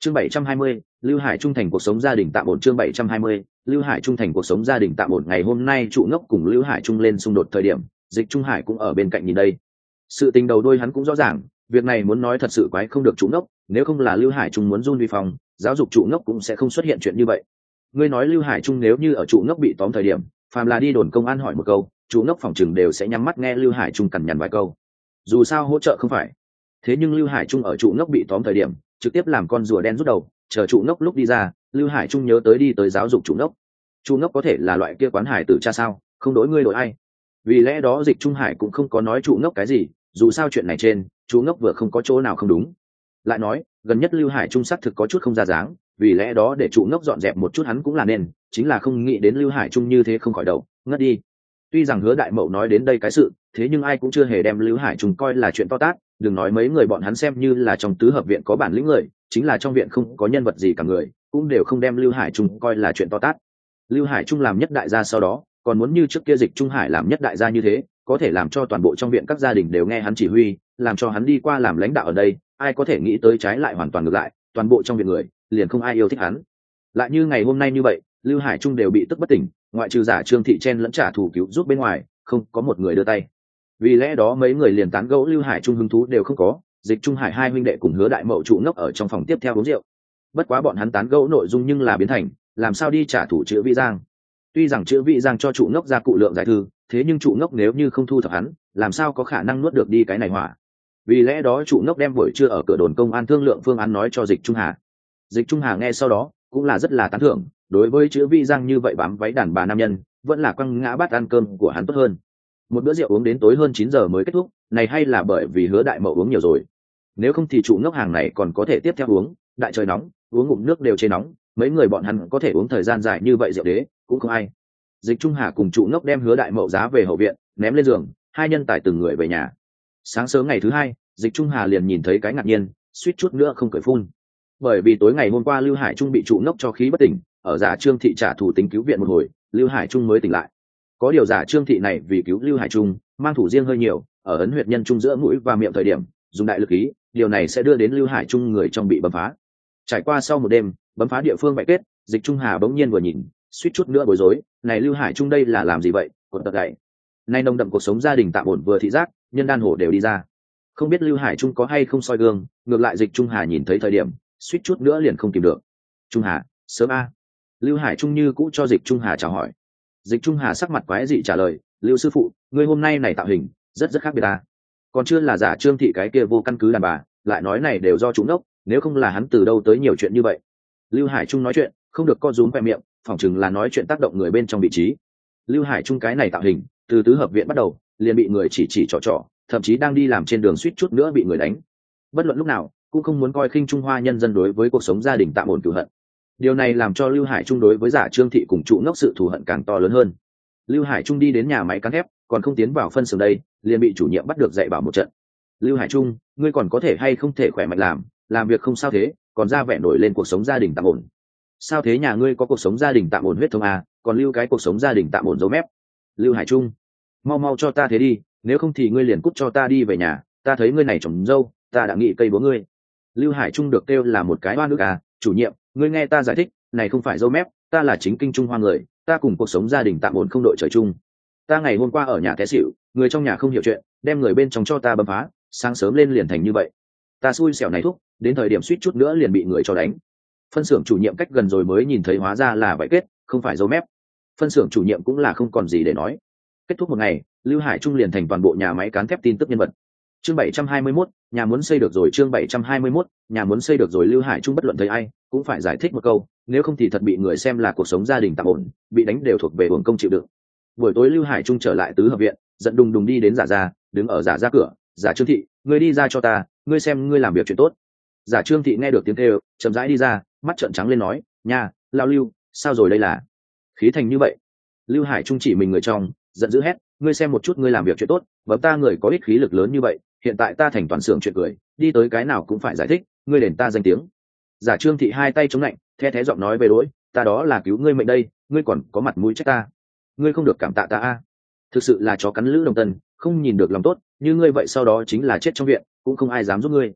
Chương 720, Lưu Hải trung thành cuộc sống gia đình tạm ổn. Chương 720, Lưu Hải trung thành cuộc sống gia đình tạm ổn. Ngày hôm nay trụ ngốc cùng Lưu Hải trung lên xung đột thời điểm, Dịch Trung Hải cũng ở bên cạnh nhìn đây. Sự tình đầu đuôi hắn cũng rõ ràng, việc này muốn nói thật sự quái không được trụ ngốc, nếu không là Lưu Hải trung muốn run vi phòng, giáo dục trụ ngốc cũng sẽ không xuất hiện chuyện như vậy. Ngươi nói Lưu Hải trung nếu như ở trụ ngốc bị tóm thời điểm, phàm là đi đồn công an hỏi một câu, trụ ngốc phòng chừng đều sẽ nhắm mắt nghe Lưu Hải trung cằn nhằn vài câu. Dù sao hỗ trợ không phải. Thế nhưng Lưu Hải trung ở trụ ngốc bị tóm thời điểm, trực tiếp làm con rùa đen rút đầu, chờ trụ ngốc lúc đi ra, Lưu Hải trung nhớ tới đi tới giáo dục trụ ngốc. Trụ ngốc có thể là loại kia quán hải tử cha sao, không đối ngươi đổi ai. Vì lẽ đó Dịch Trung Hải cũng không có nói trụ ngốc cái gì, dù sao chuyện này trên, trụ ngốc vừa không có chỗ nào không đúng. Lại nói, gần nhất Lưu Hải trung sắc thực có chút không ra dáng, vì lẽ đó để trụ ngốc dọn dẹp một chút hắn cũng là nên, chính là không nghĩ đến Lưu Hải trung như thế không khỏi đầu, ngất đi. Tuy rằng Hứa Đại Mậu nói đến đây cái sự, thế nhưng ai cũng chưa hề đem Lưu Hải trung coi là chuyện to tát, đừng nói mấy người bọn hắn xem như là trong tứ hợp viện có bản lĩnh người, chính là trong viện không có nhân vật gì cả người, cũng đều không đem Lưu Hải trung coi là chuyện to tát. Lưu Hải trung làm nhất đại gia sau đó, còn muốn như trước kia Dịch Trung Hải làm nhất đại gia như thế, có thể làm cho toàn bộ trong viện các gia đình đều nghe hắn chỉ huy, làm cho hắn đi qua làm lãnh đạo ở đây, ai có thể nghĩ tới trái lại hoàn toàn ngược lại, toàn bộ trong viện người liền không ai yêu thích hắn. Lại như ngày hôm nay như vậy, Lưu Hải trung đều bị tức bất tỉnh, ngoại trừ giả Trương Thị Chen lẫn trả thù cứu giúp bên ngoài, không có một người đưa tay. Vì lẽ đó mấy người liền tán gẫu Lưu Hải trung hứng thú đều không có, Dịch Trung Hải hai huynh đệ cùng Hứa Đại Mậu trụ ngốc ở trong phòng tiếp theo uống rượu. Bất quá bọn hắn tán gẫu nội dung nhưng là biến thành, làm sao đi trả thù Chữ Vĩ Giang. Tuy rằng Chữ Vĩ Giang cho trụ ngốc ra cụ lượng giải thư, thế nhưng trụ ngốc nếu như không thu thập hắn, làm sao có khả năng nuốt được đi cái này hỏa. Vì lẽ đó trụ ngốc đem buổi trưa ở cửa đồn công an thương lượng phương án nói cho Dịch Trung Hà. Dịch Trung Hà nghe sau đó cũng là rất là tán thưởng, đối với Chữ Vĩ Giang như vậy bám váy đàn bà nam nhân, vẫn là quăng ngã bát ăn cơm của hắn tốt hơn. Một bữa rượu uống đến tối hơn 9 giờ mới kết thúc, này hay là bởi vì Hứa Đại Mậu uống nhiều rồi. Nếu không thì trụ ngốc hàng này còn có thể tiếp theo uống, đại trời nóng, uống ngụm nước đều chế nóng, mấy người bọn hắn có thể uống thời gian dài như vậy rượu đế, cũng không ai. Dịch Trung Hà cùng trụ ngốc đem Hứa Đại Mậu giá về hậu viện, ném lên giường, hai nhân tài từng người về nhà. Sáng sớm ngày thứ hai, Dịch Trung Hà liền nhìn thấy cái ngạc nhiên, suýt chút nữa không cười phun. Bởi vì tối ngày hôm qua Lưu Hải Trung bị trụ ngốc cho khí bất tỉnh, ở giả Trương Thị trả thù tính cứu viện một hồi, Lưu Hải Trung mới tỉnh lại. Có điều giả Trương Thị này vì cứu Lưu Hải Trung, mang thủ riêng hơi nhiều, ở ấn huyệt nhân trung giữa mũi và miệng thời điểm, dùng đại lực ý, điều này sẽ đưa đến Lưu Hải Trung người trong bị bấm phá. Trải qua sau một đêm, bấm phá địa phương bại kết, Dịch Trung Hà bỗng nhiên vừa nhìn, suýt chút nữa bối rối, này Lưu Hải Trung đây là làm gì vậy? Cột tật gậy. Nay nồng đậm cuộc sống gia đình tạm ổn vừa thị giác, nhân đan hổ đều đi ra. Không biết Lưu Hải Trung có hay không soi gương, ngược lại Dịch Trung Hà nhìn thấy thời điểm, suýt chút nữa liền không kìm được. Trung Hà, sớm a. Lưu Hải Trung như cũ cho Dịch Trung Hà chào hỏi. Dịch Trung Hà sắc mặt quái dị trả lời, Lưu sư phụ, ngươi hôm nay này tạo hình rất khác biệt à? Còn chưa là giả Trương Thị cái kia vô căn cứ đàn bà, lại nói này đều do chúng đốc, nếu không là hắn từ đâu tới nhiều chuyện như vậy. Lưu Hải Trung nói chuyện không được co rúm khoe miệng, phỏng chừng là nói chuyện tác động người bên trong vị trí. Lưu Hải Trung cái này tạo hình từ tứ hợp viện bắt đầu liền bị người chỉ trỏ, thậm chí đang đi làm trên đường suýt chút nữa bị người đánh. Bất luận lúc nào cũng không muốn coi khinh Trung Hoa nhân dân đối với cuộc sống gia đình tạm ổn cửu hận. Điều này làm cho Lưu Hải Trung đối với giả Trương Thị cùng trụ ngốc sự thù hận càng to lớn hơn. Lưu Hải Trung đi đến nhà máy cán thép, còn không tiến vào phân xưởng đây, liền bị chủ nhiệm bắt được dạy bảo một trận. Lưu Hải Trung, ngươi còn có thể hay không thể khỏe mạnh làm việc không sao thế, còn ra vẻ nổi lên cuộc sống gia đình tạm ổn. Sao thế, nhà ngươi có cuộc sống gia đình tạm ổn huyết thống à, còn lưu cái cuộc sống gia đình tạm ổn dấu mép. Lưu Hải Trung, mau cho ta thế đi, nếu không thì ngươi liền cút cho ta đi về nhà, ta thấy ngươi này trồng dâu, ta đã nghĩ cây búa ngươi. Lưu Hải Trung được kêu là một cái oan ức à, chủ nhiệm, ngươi nghe ta giải thích, này không phải dâu mép, ta là chính kinh Trung Hoa người, ta cùng cuộc sống gia đình tạm ổn không đội trời chung. Ta ngày hôm qua ở nhà té xỉu, người trong nhà không hiểu chuyện, đem người bên trong cho ta bấm phá, sáng sớm lên liền thành như vậy. Ta xui xẻo này thúc, đến thời điểm suýt chút nữa liền bị người cho đánh. Phân xưởng chủ nhiệm cách gần rồi mới nhìn thấy hóa ra là vải kết, không phải dấu mép. Phân xưởng chủ nhiệm cũng là không còn gì để nói. Kết thúc một ngày, Lưu Hải Trung liền thành toàn bộ nhà máy cán thép tin tức nhân vật. Chương 721, nhà muốn xây được rồi. Chương 721, nhà muốn xây được rồi. Lưu Hải Trung bất luận thấy ai cũng phải giải thích một câu, nếu không thì thật bị người xem là cuộc sống gia đình tạm ổn, bị đánh đều thuộc về hưởng công chịu đựng. Buổi tối Lưu Hải Trung trở lại tứ hợp viện, giận đùng đùng đi đến giả ra, đứng ở giả ra cửa, giả Trương Thị, ngươi đi ra cho ta, ngươi xem ngươi làm việc chuyện tốt. Giả Trương Thị nghe được tiếng kêu, chậm rãi đi ra, mắt trợn trắng lên nói, nha, lao Lưu, sao rồi đây là khí thành như vậy. Lưu Hải Trung chỉ mình người trong, giận dữ hét, ngươi xem một chút ngươi làm việc chuyện tốt, bấm ta người có ít khí lực lớn như vậy, hiện tại ta thành toàn xưởng chuyện cười, đi tới cái nào cũng phải giải thích, ngươi đền ta danh tiếng. Giả Trương Thị hai tay chống lạnh, the thé giọng nói về đối, ta đó là cứu ngươi mệnh đây, ngươi còn có mặt mũi trách ta, ngươi không được cảm tạ ta a. Thực sự là chó cắn lữ đồng tân, không nhìn được lòng tốt, như ngươi vậy sau đó chính là chết trong viện, cũng không ai dám giúp ngươi.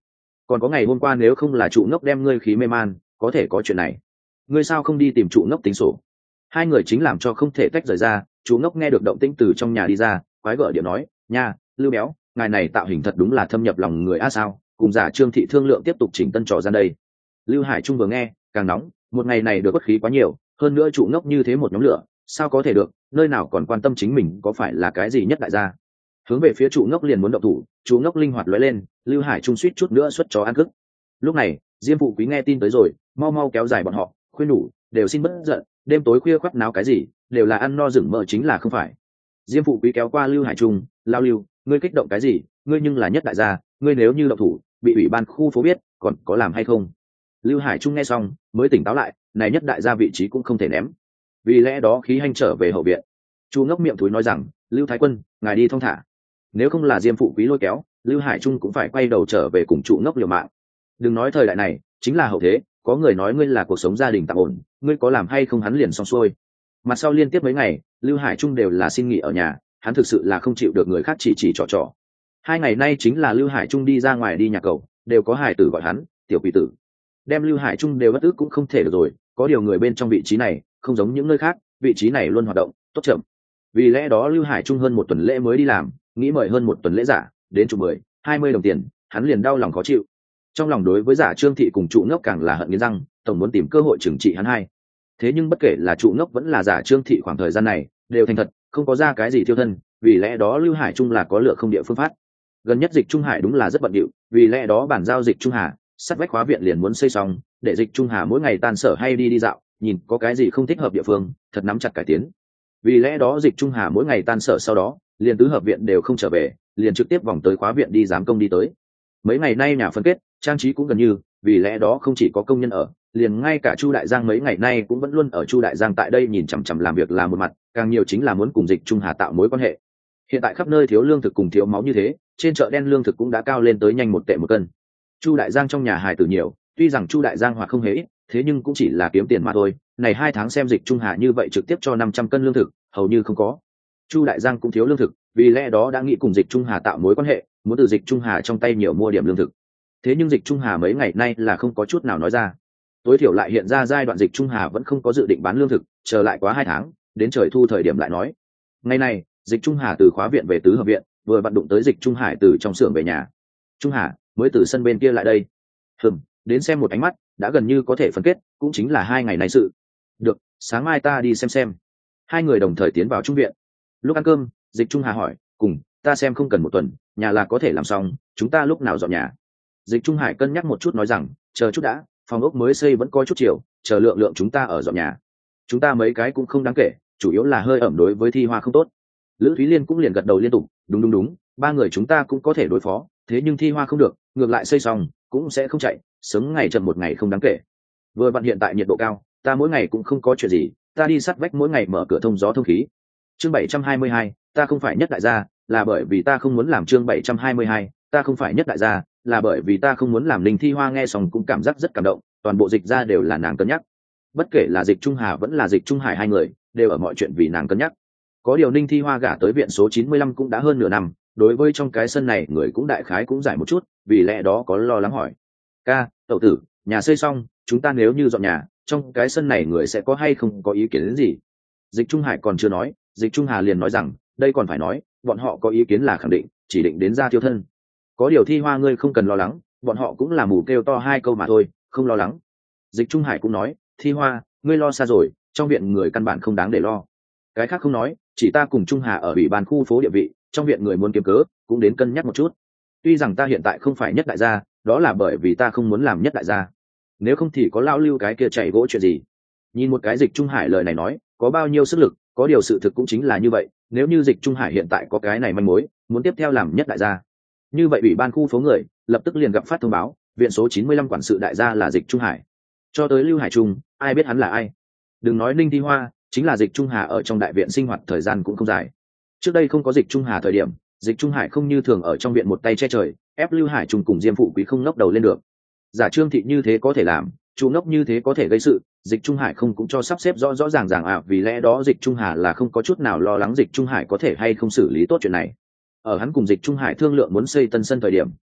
còn có ngày hôm qua nếu không là trụ ngốc đem ngươi khí mê man có thể có chuyện này. Ngươi sao không đi tìm trụ ngốc tính sổ? Hai người chính làm cho không thể tách rời ra. Trụ ngốc nghe được động tĩnh từ trong nhà đi ra, quái gở điệu nói, nha, Lưu Béo, ngài này tạo hình thật đúng là thâm nhập lòng người a. Sao cùng giả Trương thị thương lượng tiếp tục chỉnh tân trò gian đây? Lưu Hải Trung vừa nghe càng nóng, một ngày này được bất khí quá nhiều, hơn nữa trụ ngốc như thế một nhóm lửa sao có thể được, nơi nào còn quan tâm chính mình có phải là cái gì nhất đại gia. Hướng về phía trụ ngốc liền muốn động thủ, trụ ngốc linh hoạt lóe lên, Lưu Hải Trung suýt chút nữa xuất chó ăn cức. Lúc này Diêm Phụ Quý nghe tin tới rồi, mau mau kéo dài bọn họ, khuyên nhủ, đều xin bất giận, đêm tối khuya khoắt náo cái gì, đều là ăn no rừng mỡ chính là không phải. Diêm Phụ Quý kéo qua Lưu Hải Trung, lao Lưu, ngươi kích động cái gì, ngươi nhưng là nhất đại gia, ngươi nếu như động thủ bị ủy ban khu phố biết còn có làm hay không? Lưu Hải Trung nghe xong mới tỉnh táo lại, này nhất đại gia vị trí cũng không thể ném, vì lẽ đó khí hành trở về hậu viện. Chu ngốc miệng thúi nói rằng, Lưu Thái Quân, ngài đi thong thả, nếu không là Diêm Phụ Quý lôi kéo, Lưu Hải Trung cũng phải quay đầu trở về cùng trụ ngốc liều mạng. Đừng nói thời đại này chính là hậu thế, có người nói ngươi là cuộc sống gia đình tạm ổn, ngươi có làm hay không hắn liền xong xuôi. Mặt sau liên tiếp mấy ngày Lưu Hải Trung đều là xin nghỉ ở nhà, hắn thực sự là không chịu được người khác chỉ trỏ. Hai ngày nay chính là Lưu Hải Trung đi ra ngoài đi nhà cầu, đều có hài tử gọi hắn tiểu quỷ tử, đem Lưu Hải Trung đều bất ức cũng không thể được rồi. Có điều người bên trong vị trí này không giống những nơi khác, vị trí này luôn hoạt động tốt chậm, vì lẽ đó Lưu Hải Trung hơn một tuần lễ mới đi làm, nghĩ mời hơn một tuần lễ giả đến chục 10-20 đồng tiền, hắn liền đau lòng khó chịu. Trong lòng đối với giả Trương thị cùng trụ ngốc càng là hận nghiến răng, tổng muốn tìm cơ hội trừng trị hắn hai. Thế nhưng bất kể là trụ ngốc vẫn là giả Trương thị khoảng thời gian này đều thành thật, không có ra cái gì thiêu thân, vì lẽ đó Lưu Hải Trung là có lựa không địa phương phát. Gần nhất Dịch Trung Hải đúng là rất bận rộn, vì lẽ đó bản giao Dịch Trung Hà sắt vách khóa viện liền muốn xây xong, để Dịch Trung Hà mỗi ngày tan sở hay đi dạo, nhìn có cái gì không thích hợp địa phương thật nắm chặt cải tiến. Vì lẽ đó Dịch Trung Hà mỗi ngày tan sở sau đó liền tứ hợp viện đều không trở về, liền trực tiếp vòng tới khóa viện đi giám công đi tới. Mấy ngày nay nhà phân kết trang trí cũng gần như, vì lẽ đó không chỉ có công nhân ở, liền ngay cả Chu Đại Giang mấy ngày nay cũng vẫn luôn ở. Chu Đại Giang tại đây nhìn chằm chằm làm việc là một mặt, càng nhiều chính là muốn cùng Dịch Trung Hà tạo mối quan hệ. Hiện tại khắp nơi thiếu lương thực cùng thiếu máu như thế, trên chợ đen lương thực cũng đã cao lên tới nhanh 1 tệ 1 cân. Chu Đại Giang trong nhà hài tử nhiều, tuy rằng Chu Đại Giang hoặc không hề ít, thế nhưng cũng chỉ là kiếm tiền mà thôi. Này 2 tháng xem Dịch Trung Hà như vậy trực tiếp cho 500 cân lương thực hầu như không có. Chu Đại Giang cũng thiếu lương thực, vì lẽ đó đã nghĩ cùng Dịch Trung Hà tạo mối quan hệ, muốn từ Dịch Trung Hà trong tay nhiều mua điểm lương thực. Thế nhưng Dịch Trung Hà mấy ngày nay là không có chút nào nói ra. Tối thiểu lại hiện ra giai đoạn Dịch Trung Hà vẫn không có dự định bán lương thực, chờ lại quá 2 tháng, đến trời thu thời điểm lại nói. Ngày này Dịch Trung Hà từ khóa viện về tứ hợp viện, vừa vặn đụng tới Dịch Trung Hải từ trong xưởng về nhà. Trung Hà mới từ sân bên kia lại đây. Đến xem một ánh mắt, đã gần như có thể phân kết, cũng chính là 2 ngày này sự. Được, sáng mai ta đi xem. Hai người đồng thời tiến vào trung viện. Lúc ăn cơm, Dịch Trung Hà hỏi, cùng ta xem không cần 1 tuần, nhà là có thể làm xong, chúng ta lúc nào dọn nhà? Dịch Trung Hải cân nhắc một chút nói rằng, chờ chút đã, phòng ốc mới xây vẫn có chút chiều, chờ lượng chúng ta ở dọn nhà. Chúng ta mấy cái cũng không đáng kể, chủ yếu là hơi ẩm đối với Thi Hoa không tốt. Lữ Thúy Liên cũng liền gật đầu liên tục, đúng, 3 người chúng ta cũng có thể đối phó, thế nhưng Thi Hoa không được, ngược lại xây xong cũng sẽ không chạy, sớm ngày chậm 1 ngày không đáng kể. Vừa vặn hiện tại nhiệt độ cao, ta mỗi ngày cũng không có chuyện gì, ta đi sát vách mỗi ngày mở cửa thông gió thông khí. Chương 722, ta không phải nhất đại gia, là bởi vì ta không muốn làm. Chương 722, ta không phải nhất đại gia, là bởi vì ta không muốn làm. Linh Thi Hoa nghe xong cũng cảm giác rất cảm động, toàn bộ Dịch ra đều là nàng cân nhắc. Bất kể là Dịch Trung Hà vẫn là Dịch Trung Hải, hai người đều ở mọi chuyện vì nàng cân nhắc. Có điều Ninh Thi Hoa gả tới viện số 95 cũng đã hơn nửa năm, đối với trong cái sân này người cũng đại khái cũng giải một chút, vì lẽ đó có lo lắng hỏi, ca, tẩu tử, nhà xây xong, chúng ta nếu như dọn nhà, trong cái sân này người sẽ có hay không có ý kiến đến gì? Dịch Trung Hải còn chưa nói, Dịch Trung Hà liền nói rằng, đây còn phải nói, bọn họ có ý kiến là khẳng định, chỉ định đến ra thiêu thân. Có điều Thi Hoa ngươi không cần lo lắng, bọn họ cũng là mù kêu to 2 câu mà thôi, không lo lắng. Dịch Trung Hải cũng nói, Thi Hoa, ngươi lo xa rồi, trong viện người căn bản không đáng để lo. Cái khác không nói, chỉ ta cùng Trung Hà ở ủy ban khu phố địa vị, trong viện người muốn kiếm cớ cũng đến cân nhắc một chút. Tuy rằng ta hiện tại không phải nhất đại gia, đó là bởi vì ta không muốn làm nhất đại gia, nếu không thì có lão Lưu cái kia chạy gỗ chuyện gì. Nhìn một cái Dịch Trung Hải lời này nói có bao nhiêu sức lực, có điều sự thực cũng chính là như vậy. Nếu như Dịch Trung Hải hiện tại có cái này manh mối, muốn tiếp theo làm nhất đại gia, như vậy ủy ban khu phố người lập tức liền gặp phát thông báo, viện số 95 quản sự đại gia là Dịch Trung Hải. Cho tới Lưu Hải Trung, ai biết hắn là ai? Đừng nói Ninh Thi Hoa, chính là Dịch Trung Hà ở trong đại viện sinh hoạt thời gian cũng không dài. Trước đây không có Dịch Trung Hà thời điểm, Dịch Trung Hải không như thường ở trong viện một tay che trời, ép Lưu Hải Trung cùng Diêm Phụ Quý không ngóc đầu lên được. Giả Trương thị như thế có thể làm, Chu ngốc như thế có thể gây sự, Dịch Trung Hải không cũng cho sắp xếp rõ ràng vì lẽ đó Dịch Trung Hà là không có chút nào lo lắng Dịch Trung Hải có thể hay không xử lý tốt chuyện này. Ở hắn cùng Dịch Trung Hải thương lượng muốn xây tân sân thời điểm,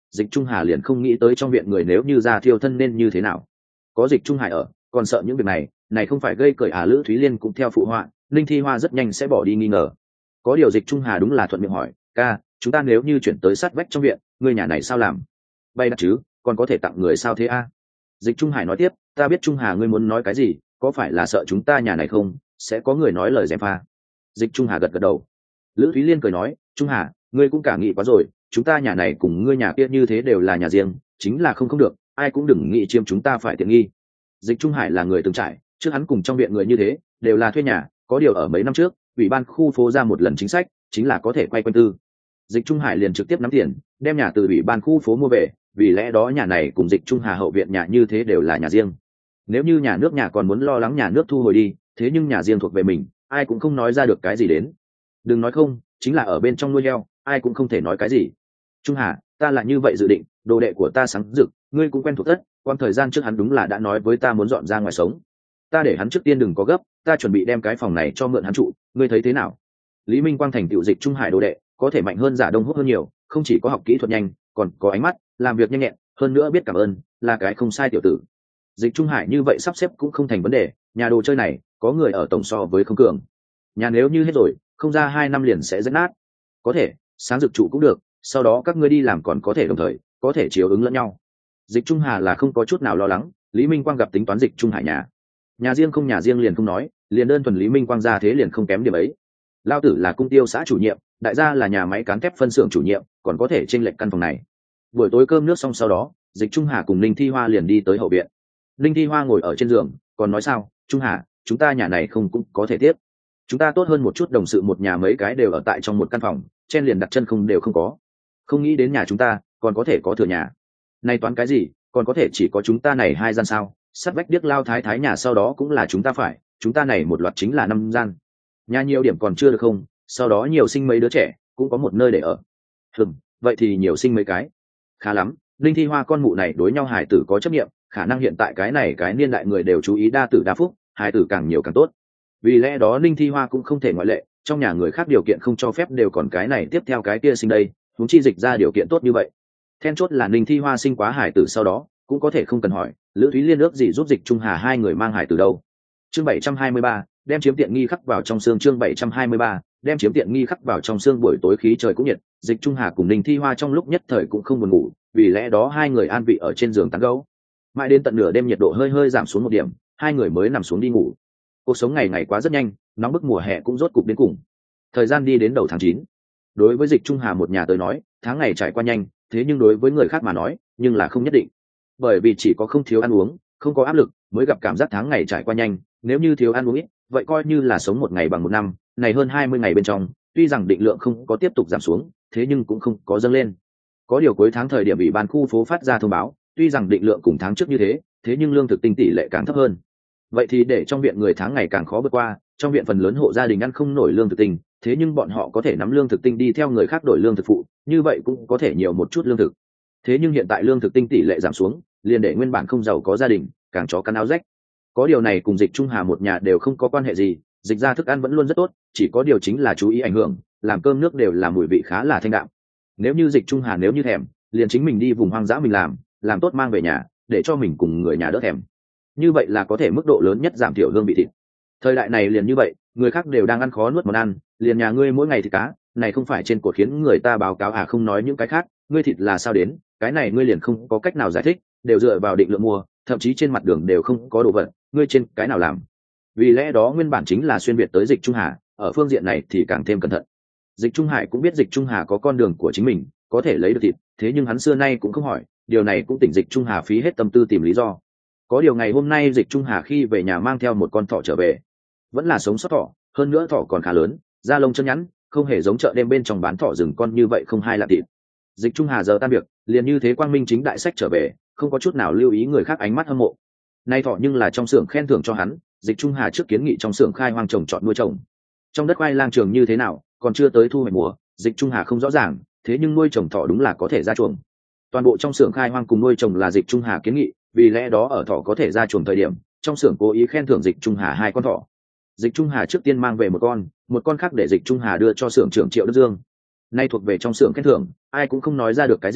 Dịch Trung Hà liền không nghĩ tới trong viện người nếu như ra thiêu thân nên như thế nào. Có Dịch Trung Hải ở, còn sợ những việc này không phải gây cởi à? Lữ Thúy Liên cũng theo phụ họa, Linh Thi Hoa rất nhanh sẽ bỏ đi nghi ngờ. Có điều Dịch Trung Hà đúng là thuận miệng hỏi, ca, chúng ta nếu như chuyển tới sát vách trong viện, người nhà này sao làm? Bay đặt chứ, còn có thể tặng người sao thế a? Dịch Trung Hải nói tiếp, ta biết Trung Hà ngươi muốn nói cái gì, có phải là sợ chúng ta nhà này không? Sẽ có người nói lời gièm pha. Dịch Trung Hà gật gật đầu. Lữ Thúy Liên cười nói, Trung Hà, ngươi cũng cả nghĩ quá rồi, chúng ta nhà này cùng ngươi nhà kia như thế đều là nhà riêng, chính là không được, ai cũng đừng nghĩ chiếm chúng ta phải tiện nghi. Dịch Trung Hải là người từng trải, trước hắn cùng trong viện người như thế đều là thuê nhà, có điều ở mấy năm trước ủy ban khu phố ra một lần chính sách, chính là có thể quay quanh tư. Dịch Trung Hải liền trực tiếp nắm tiền đem nhà từ ủy ban khu phố mua về, vì lẽ đó nhà này cùng Dịch Trung Hà hậu viện nhà như thế đều là nhà riêng. Nếu như nhà nước nhà còn muốn lo lắng nhà nước thu hồi đi, thế nhưng nhà riêng thuộc về mình, ai cũng không nói ra được cái gì đến. Đừng nói không, chính là ở bên trong nuôi heo, ai cũng không thể nói cái gì. Trung Hà, ta là như vậy dự định, đồ đệ của ta sáng rực, ngươi cũng quen thuộc tất, quan thời gian trước hắn đúng là đã nói với ta muốn dọn ra ngoài sống. Ta để hắn trước tiên đừng có gấp, ta chuẩn bị đem cái phòng này cho mượn hắn trụ, ngươi thấy thế nào? Lý Minh Quang thành tựu Dịch Trung Hải đồ đệ, có thể mạnh hơn Giả Đông Húc hơn nhiều, không chỉ có học kỹ thuật nhanh, còn có ánh mắt, làm việc nhanh nhẹn, hơn nữa biết cảm ơn, là cái không sai tiểu tử. Dịch Trung Hải như vậy sắp xếp cũng không thành vấn đề, nhà đồ chơi này có người ở tổng so với không cường. Nhà nếu như hết rồi, không ra 2 năm liền sẽ rách nát. Có thể, sáng dực trụ cũng được, sau đó các ngươi đi làm còn có thể đồng thời, có thể chiếu ứng lẫn nhau. Dịch Trung Hà là không có chút nào lo lắng, Lý Minh Quang gặp tính toán Dịch Trung Hải nhà riêng không nhà riêng liền không nói, liền đơn thuần Lý Minh Quang ra thế liền không kém điểm ấy. Lao tử là cung tiêu xã chủ nhiệm, đại gia là nhà máy cán thép phân xưởng chủ nhiệm, còn có thể chênh lệch căn phòng này. Buổi tối cơm nước xong sau đó, Dịch Trung Hà cùng Ninh Thi Hoa liền đi tới hậu viện. Ninh Thi Hoa ngồi ở trên giường, còn nói sao, Trung Hà, chúng ta nhà này không cũng có thể tiếp. Chúng ta tốt hơn một chút, đồng sự một nhà mấy cái đều ở tại trong một căn phòng, chen liền đặt chân không đều không có. Không nghĩ đến nhà chúng ta còn có thể có thừa nhà. Nay toán cái gì, còn có thể chỉ có chúng ta này 2 gian sao? Sát vách điếc lao thái thái nhà sau đó cũng là chúng ta phải, chúng ta này một loạt chính là 5 gian. Nhà nhiều điểm còn chưa được không? Sau đó nhiều sinh mấy đứa trẻ, cũng có một nơi để ở. Vậy thì nhiều sinh mấy cái. Khá lắm, Linh Thi Hoa con mụ này đối nhau hài tử có chấp nghiệm, khả năng hiện tại cái niên đại người đều chú ý đa tử đa phúc, hài tử càng nhiều càng tốt. Vì lẽ đó Linh Thi Hoa cũng không thể ngoại lệ, trong nhà người khác điều kiện không cho phép đều còn cái này tiếp theo cái kia sinh đây, huống chi Dịch ra điều kiện tốt như vậy. Then chốt là Linh Thi Hoa sinh quá hài tử sau đó, cũng có thể không cần hỏi, Lữ Thúy Liên ước gì giúp Dịch Trung Hà 2 người mang hài tử đâu. Chương 723, đem chiếm tiện nghi khắc vào trong xương. Chương 723, đem chiếm tiện nghi khắc vào trong xương. Buổi tối khí trời cũng nhiệt, Dịch Trung Hà cùng Linh Thi Hoa trong lúc nhất thời cũng không buồn ngủ, vì lẽ đó 2 người an vị ở trên giường tán gẫu. Mãi đến tận nửa đêm nhiệt độ hơi giảm xuống một điểm, 2 người mới nằm xuống đi ngủ. Cuộc sống ngày ngày quá rất nhanh, nóng bức mùa hè cũng rốt cục đến cùng. Thời gian đi đến đầu tháng 9. Đối với Dịch Trung Hà một nhà tới nói, tháng ngày trải qua nhanh, thế nhưng đối với người khác mà nói, nhưng là không nhất định. Bởi vì chỉ có không thiếu ăn uống, không có áp lực, mới gặp cảm giác tháng ngày trải qua nhanh, nếu như thiếu ăn uống ít, vậy coi như là sống một ngày bằng một năm, này hơn 20 ngày bên trong, tuy rằng định lượng không có tiếp tục giảm xuống, thế nhưng cũng không có dâng lên. Có điều cuối tháng thời điểm ủy ban khu phố phát ra thông báo, tuy rằng định lượng cùng tháng trước như thế, thế nhưng lương thực tinh tỷ lệ càng thấp hơn. Vậy thì để trong viện người tháng ngày càng khó vượt qua, trong viện phần lớn hộ gia đình ăn không nổi lương thực tinh, thế nhưng bọn họ có thể nắm lương thực tinh đi theo người khác đổi lương thực phụ, như vậy cũng có thể nhiều một chút lương thực. Thế nhưng hiện tại lương thực tinh tỷ lệ giảm xuống, liền để nguyên bản không giàu có gia đình càng chó cắn áo rách. Có điều này cùng Dịch Trung Hà một nhà đều không có quan hệ gì, Dịch ra thức ăn vẫn luôn rất tốt, chỉ có điều chính là chú ý ảnh hưởng, làm cơm nước đều là mùi vị khá là thanh đạm. Nếu như Dịch Trung Hà nếu như thèm, liền chính mình đi vùng hoang dã mình làm tốt mang về nhà, để cho mình cùng người nhà đỡ thèm. Như vậy là có thể mức độ lớn nhất giảm thiểu hương vị thịt. Thời đại này liền như vậy, người khác đều đang ăn khó nuốt món ăn, liền nhà ngươi mỗi ngày thịt cá, này không phải trên cột khiến người ta báo cáo à? Không nói những cái khác, ngươi thịt là sao đến, cái này ngươi liền không có cách nào giải thích, đều dựa vào định lượng mua, thậm chí trên mặt đường đều không có đồ vật, ngươi trên cái nào làm? Vì lẽ đó nguyên bản chính là xuyên việt tới Dịch Trung Hà, ở phương diện này thì càng thêm cẩn thận. Dịch Trung Hải cũng biết Dịch Trung Hà có con đường của chính mình, có thể lấy được thịt, thế nhưng hắn xưa nay cũng không hỏi, điều này cũng tỉnh Dịch Trung Hà phí hết tâm tư tìm lý do. Có điều ngày hôm nay Dịch Trung Hà khi về nhà mang theo một con thỏ trở về, vẫn là sống sót thỏ, hơn nữa thỏ còn khá lớn, da lông chân nhẵn, không hề giống chợ đêm bên trong bán thỏ rừng con như vậy không hai là thịt. Dịch Trung Hà giờ tan việc, liền như thế quang minh chính đại sách trở về, không có chút nào lưu ý người khác ánh mắt hâm mộ. Nay thỏ nhưng là trong xưởng khen thưởng cho hắn, Dịch Trung Hà trước kiến nghị trong xưởng khai hoang trồng trọt nuôi trồng. Trong đất khoai lang trường như thế nào, còn chưa tới thu hoạch mùa, Dịch Trung Hà không rõ ràng, thế nhưng nuôi trồng thỏ đúng là có thể ra chuồng. Toàn bộ trong xưởng khai hoang cùng nuôi trồng là Dịch Trung Hà kiến nghị, vì lẽ đó ở thỏ có thể ra chuồng thời điểm, trong xưởng cố ý khen thưởng Dịch Trung Hà 2 con thỏ. Dịch Trung Hà trước tiên mang về một con khác để Dịch Trung Hà đưa cho xưởng trưởng Triệu Đức Dương. Nay thuộc về trong xưởng khen thưởng, ai cũng không nói ra được cái gì,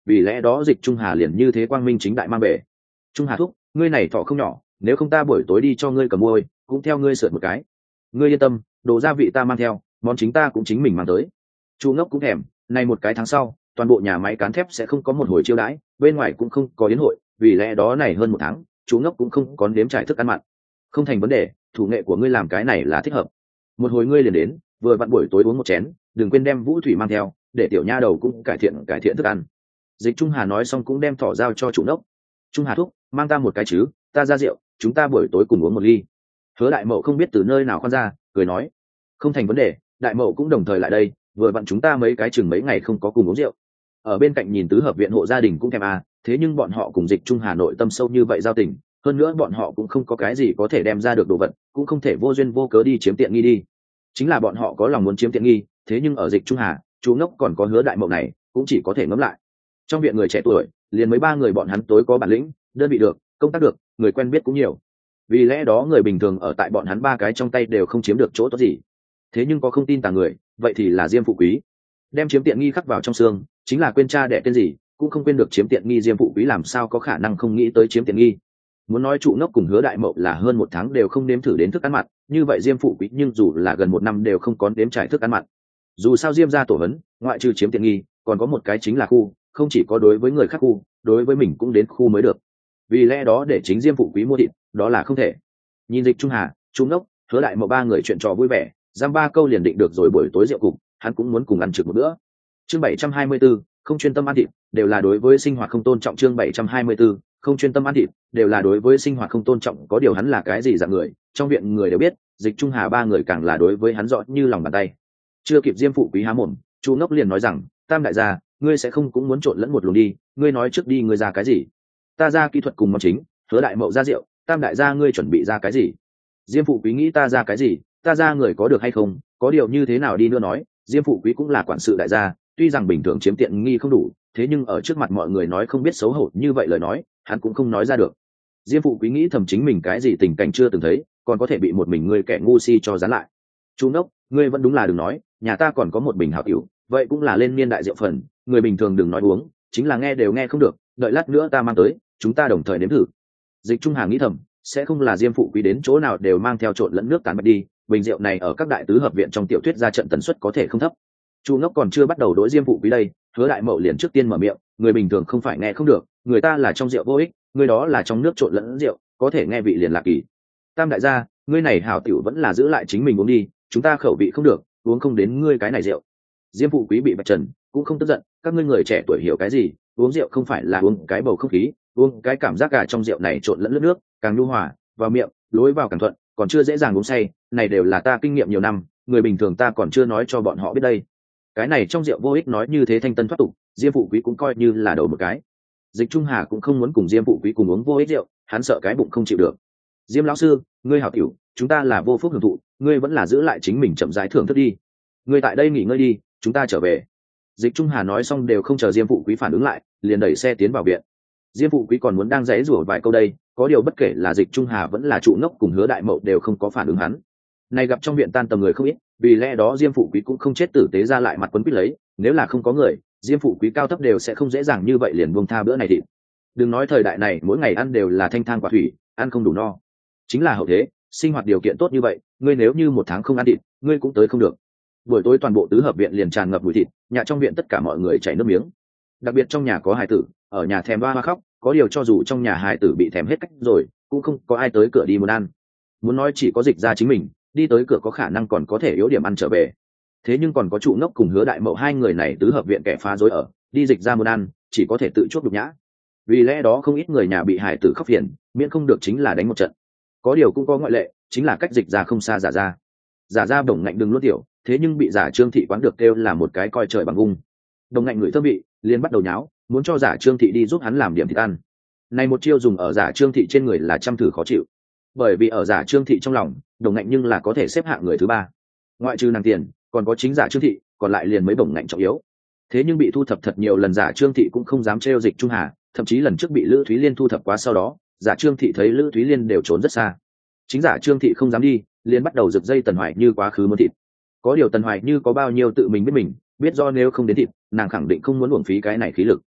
vì lẽ đó Dịch Trung Hà liền như thế quang minh chính đại mang về. Trung Hà thúc, ngươi này thọ không nhỏ, nếu không ta buổi tối đi cho ngươi cầm môi, cũng theo ngươi sượt một cái. Ngươi yên tâm, đồ gia vị ta mang theo, món chính ta cũng chính mình mang tới. Chu Ngốc cũng thèm, này một cái tháng sau, toàn bộ nhà máy cán thép sẽ không có một hồi chiêu đãi, bên ngoài cũng không có yến hội, vì lẽ đó này hơn một tháng, Chu Ngốc cũng không có nếm trải thức ăn mặn. Không thành vấn đề, thủ nghệ của ngươi làm cái này là thích hợp. Một hồi ngươi liền đến, vừa vặn buổi tối uống một chén, đừng quên đem Vũ Thủy mang theo, để tiểu nha đầu cũng cải thiện thức ăn. Dịch Trung Hà nói xong cũng đem thỏ giao cho Chu Ngốc. Trung Hà thúc, mang ta một cái chứ, ta ra rượu, chúng ta buổi tối cùng uống một ly. Hứa Đại Mậu không biết từ nơi nào khoan ra, cười nói, không thành vấn đề, Đại Mậu cũng đồng thời lại đây, vừa vặn chúng ta mấy cái chừng mấy ngày không có cùng uống rượu. Ở bên cạnh nhìn tứ hợp viện hộ gia đình cũng thèm thế nhưng bọn họ cùng Dịch Trung Hà nội tâm sâu như vậy giao tình, hơn nữa bọn họ cũng không có cái gì có thể đem ra được đồ vật, cũng không thể vô duyên vô cớ đi chiếm tiện nghi đi. Chính là bọn họ có lòng muốn chiếm tiện nghi, thế nhưng ở Dịch Trung Hà, Chu Ngốc còn có Hứa Đại Mậu này, cũng chỉ có thể ngẫm lại. Trong viện người trẻ tuổi, liền mấy ba người bọn hắn tối có bản lĩnh, đơn vị được, công tác được, người quen biết cũng nhiều. Vì lẽ đó người bình thường ở tại bọn hắn ba cái trong tay đều không chiếm được chỗ tốt gì. Thế nhưng có không tin tà người, vậy thì là Diêm Phụ Quý. Đem chiếm tiện nghi khắc vào trong xương, chính là quên cha đẻ tên gì, cũng không quên được chiếm tiện nghi. Diêm Phụ Quý làm sao có khả năng không nghĩ tới chiếm tiện nghi. Muốn nói Trụ Ngốc cùng Hứa Đại Mậu là hơn một tháng đều không nếm thử đến thức ăn mặn, như vậy Diêm Phụ Quý nhưng dù là gần một năm đều không có nếm trải thức ăn mặn. Dù sao Diêm gia tổ hấn, ngoại trừ chiếm tiện nghi, còn có một cái chính là khu, không chỉ có đối với người khác khu, đối với mình cũng đến khu mới được. Vì lẽ đó để chính Diêm Phụ Quý mua thịt, đó là không thể. Nhìn Dịch Trung Hà, Trụ Ngốc, Hứa Đại Mậu ba người chuyện trò vui vẻ, giam ba câu liền định được rồi buổi tối rượu cục, hắn cũng muốn cùng ăn trực một bữa. Chương 724, không chuyên tâm ăn thịt, đều là đối với sinh hoạt không tôn trọng. Chương 724, không chuyên tâm ăn thịt, đều là đối với sinh hoạt không tôn trọng. Có điều hắn là cái gì dạng người, trong viện người đều biết, Dịch Trung Hà ba người càng là đối với hắn rõ như lòng bàn tay. Chưa kịp Diêm Phụ Quý há mồm, Chu Ngốc liền nói rằng, Tam đại gia, ngươi sẽ không cũng muốn trộn lẫn một luồng đi, ngươi nói trước đi, ngươi ra cái gì? Ta ra kỹ thuật cùng món chính, Hứa Đại Mậu ra rượu, Tam đại gia ngươi chuẩn bị ra cái gì? Diêm Phụ Quý nghĩ ta ra cái gì, ta ra người có được hay không, có điều như thế nào đi nữa nói, Diêm Phụ Quý cũng là quản sự đại gia, tuy rằng bình thường chiếm tiện nghi không đủ, thế nhưng ở trước mặt mọi người nói không biết xấu hổ như vậy lời nói, hắn cũng không nói ra được. Diêm Phụ Quý nghĩ thầm chính mình cái gì tình cảnh chưa từng thấy, còn có thể bị một mình ngươi kẻ ngu si cho dán lại. Chu Ngốc, ngươi vẫn đúng là đừng nói, nhà ta còn có một bình hảo tiểu, vậy cũng là lên niên đại rượu phần, người bình thường đừng nói uống, chính là nghe đều nghe không được, đợi lát nữa ta mang tới, chúng ta đồng thời nếm thử. Dịch Trung Hà nghĩ thầm, sẽ không là Diêm Phụ Quý đến chỗ nào đều mang theo trộn lẫn nước tán bạch đi, bình rượu này ở các đại tứ hợp viện trong tiểu thuyết ra trận tần suất có thể không thấp. Chu Ngốc còn chưa bắt đầu đối Diêm Phụ Quý đây, Hứa Đại Mậu liền trước tiên mở miệng, người bình thường không phải nghe không được, người ta là trong rượu vô ích, người đó là trong nước trộn lẫn rượu, có thể nghe vị liền lạc kỳ. Tam đại gia, ngươi này hảo tiểu vẫn là giữ lại chính mình uống đi, chúng ta khẩu vị không được, uống không đến ngươi cái này rượu. Diêm Phụ Quý bị bạch trần, cũng không tức giận, các ngươi người trẻ tuổi hiểu cái gì, uống rượu không phải là uống cái bầu không khí, uống cái cảm giác cả trong rượu này trộn lẫn nước, càng nhu hòa, vào miệng, lối vào càng thuận, còn chưa dễ dàng uống say, này đều là ta kinh nghiệm nhiều năm, người bình thường ta còn chưa nói cho bọn họ biết đây. Cái này trong rượu vô ích nói như thế thanh tân thoát tục, Diêm Phụ Quý cũng coi như là đầu một cái. Dịch Trung Hà cũng không muốn cùng Diêm Phụ Quý cùng uống vô ích rượu, hắn sợ cái bụng không chịu được. Diêm lão sư, ngươi hảo tiểu, chúng ta là vô phúc hưởng thụ, ngươi vẫn là giữ lại chính mình chậm rãi thưởng thức đi. Ngươi tại đây nghỉ ngơi đi, chúng ta trở về. Dịch Trung Hà nói xong đều không chờ Diêm Phụ Quý phản ứng lại, liền đẩy xe tiến vào viện. Diêm Phụ Quý còn muốn đang giãy giụa vài câu đây, có điều bất kể là Dịch Trung Hà vẫn là Trụ Ngốc cùng Hứa Đại Mậu đều không có phản ứng hắn. Này gặp trong viện tan tầm người không ít, vì lẽ đó Diêm Phụ Quý cũng không chết tử tế ra lại mặt quấn quýt lấy, nếu là không có người, Diêm Phụ Quý cao thấp đều sẽ không dễ dàng như vậy liền buông tha bữa này thịt. Đừng nói thời đại này mỗi ngày ăn đều là thanh thang quả thủy, ăn không đủ no. Chính là hậu thế, sinh hoạt điều kiện tốt như vậy, ngươi nếu như một tháng không ăn thịt, ngươi cũng tới không được. Buổi tối toàn bộ tứ hợp viện liền tràn ngập mùi thịt, nhà trong viện tất cả mọi người chảy nước miếng. Đặc biệt trong nhà có hài tử, ở nhà thèm ba hoa khóc, có điều cho dù trong nhà hài tử bị thèm hết cách rồi, cũng không có ai tới cửa đi muốn ăn. Muốn nói chỉ có Dịch ra chính mình, đi tới cửa có khả năng còn có thể yếu điểm ăn trở về. Thế nhưng còn có Trụ Ngốc cùng Hứa Đại Mậu hai người này tứ hợp viện kẻ phá rối ở, đi Dịch ra muốn ăn, chỉ có thể tự chuốc nhục nhã. Vì lẽ đó không ít người nhà bị hài tử khóc phiền, miễn không được chính là đánh một trận. Có điều cũng có ngoại lệ, chính là cách Dịch ra không xa giả ra bổng ngạnh đừng luốt tiểu, thế nhưng bị giả Trương thị quán được kêu là một cái coi trời bằng gung. Đồng ngạnh người thơm vị, liền bắt đầu nháo, muốn cho giả Trương thị đi giúp hắn làm điểm thịt ăn. Này một chiêu dùng ở giả Trương thị trên người là trăm thử khó chịu, bởi vì ở giả Trương thị trong lòng, đồng ngạnh nhưng là có thể xếp hạng người thứ ba, ngoại trừ nàng tiền, còn có chính giả Trương thị, còn lại liền mấy bổng ngạnh trọng yếu. Thế nhưng bị thu thập thật nhiều lần giả Trương thị cũng không dám trêu Dịch Trung Hà, thậm chí lần trước bị Lữ Thúy Liên thu thập quá sau đó, giả Trương thị thấy Lữ Thúy Liên đều trốn rất xa. Chính giả Trương thị không dám đi, liền bắt đầu giật dây Tần Hoài Như quá khứ muốn thịt. Có điều Tần Hoài Như có bao nhiêu tự mình, biết do nếu không đến thịt, nàng khẳng định không muốn uổng phí cái này khí lực.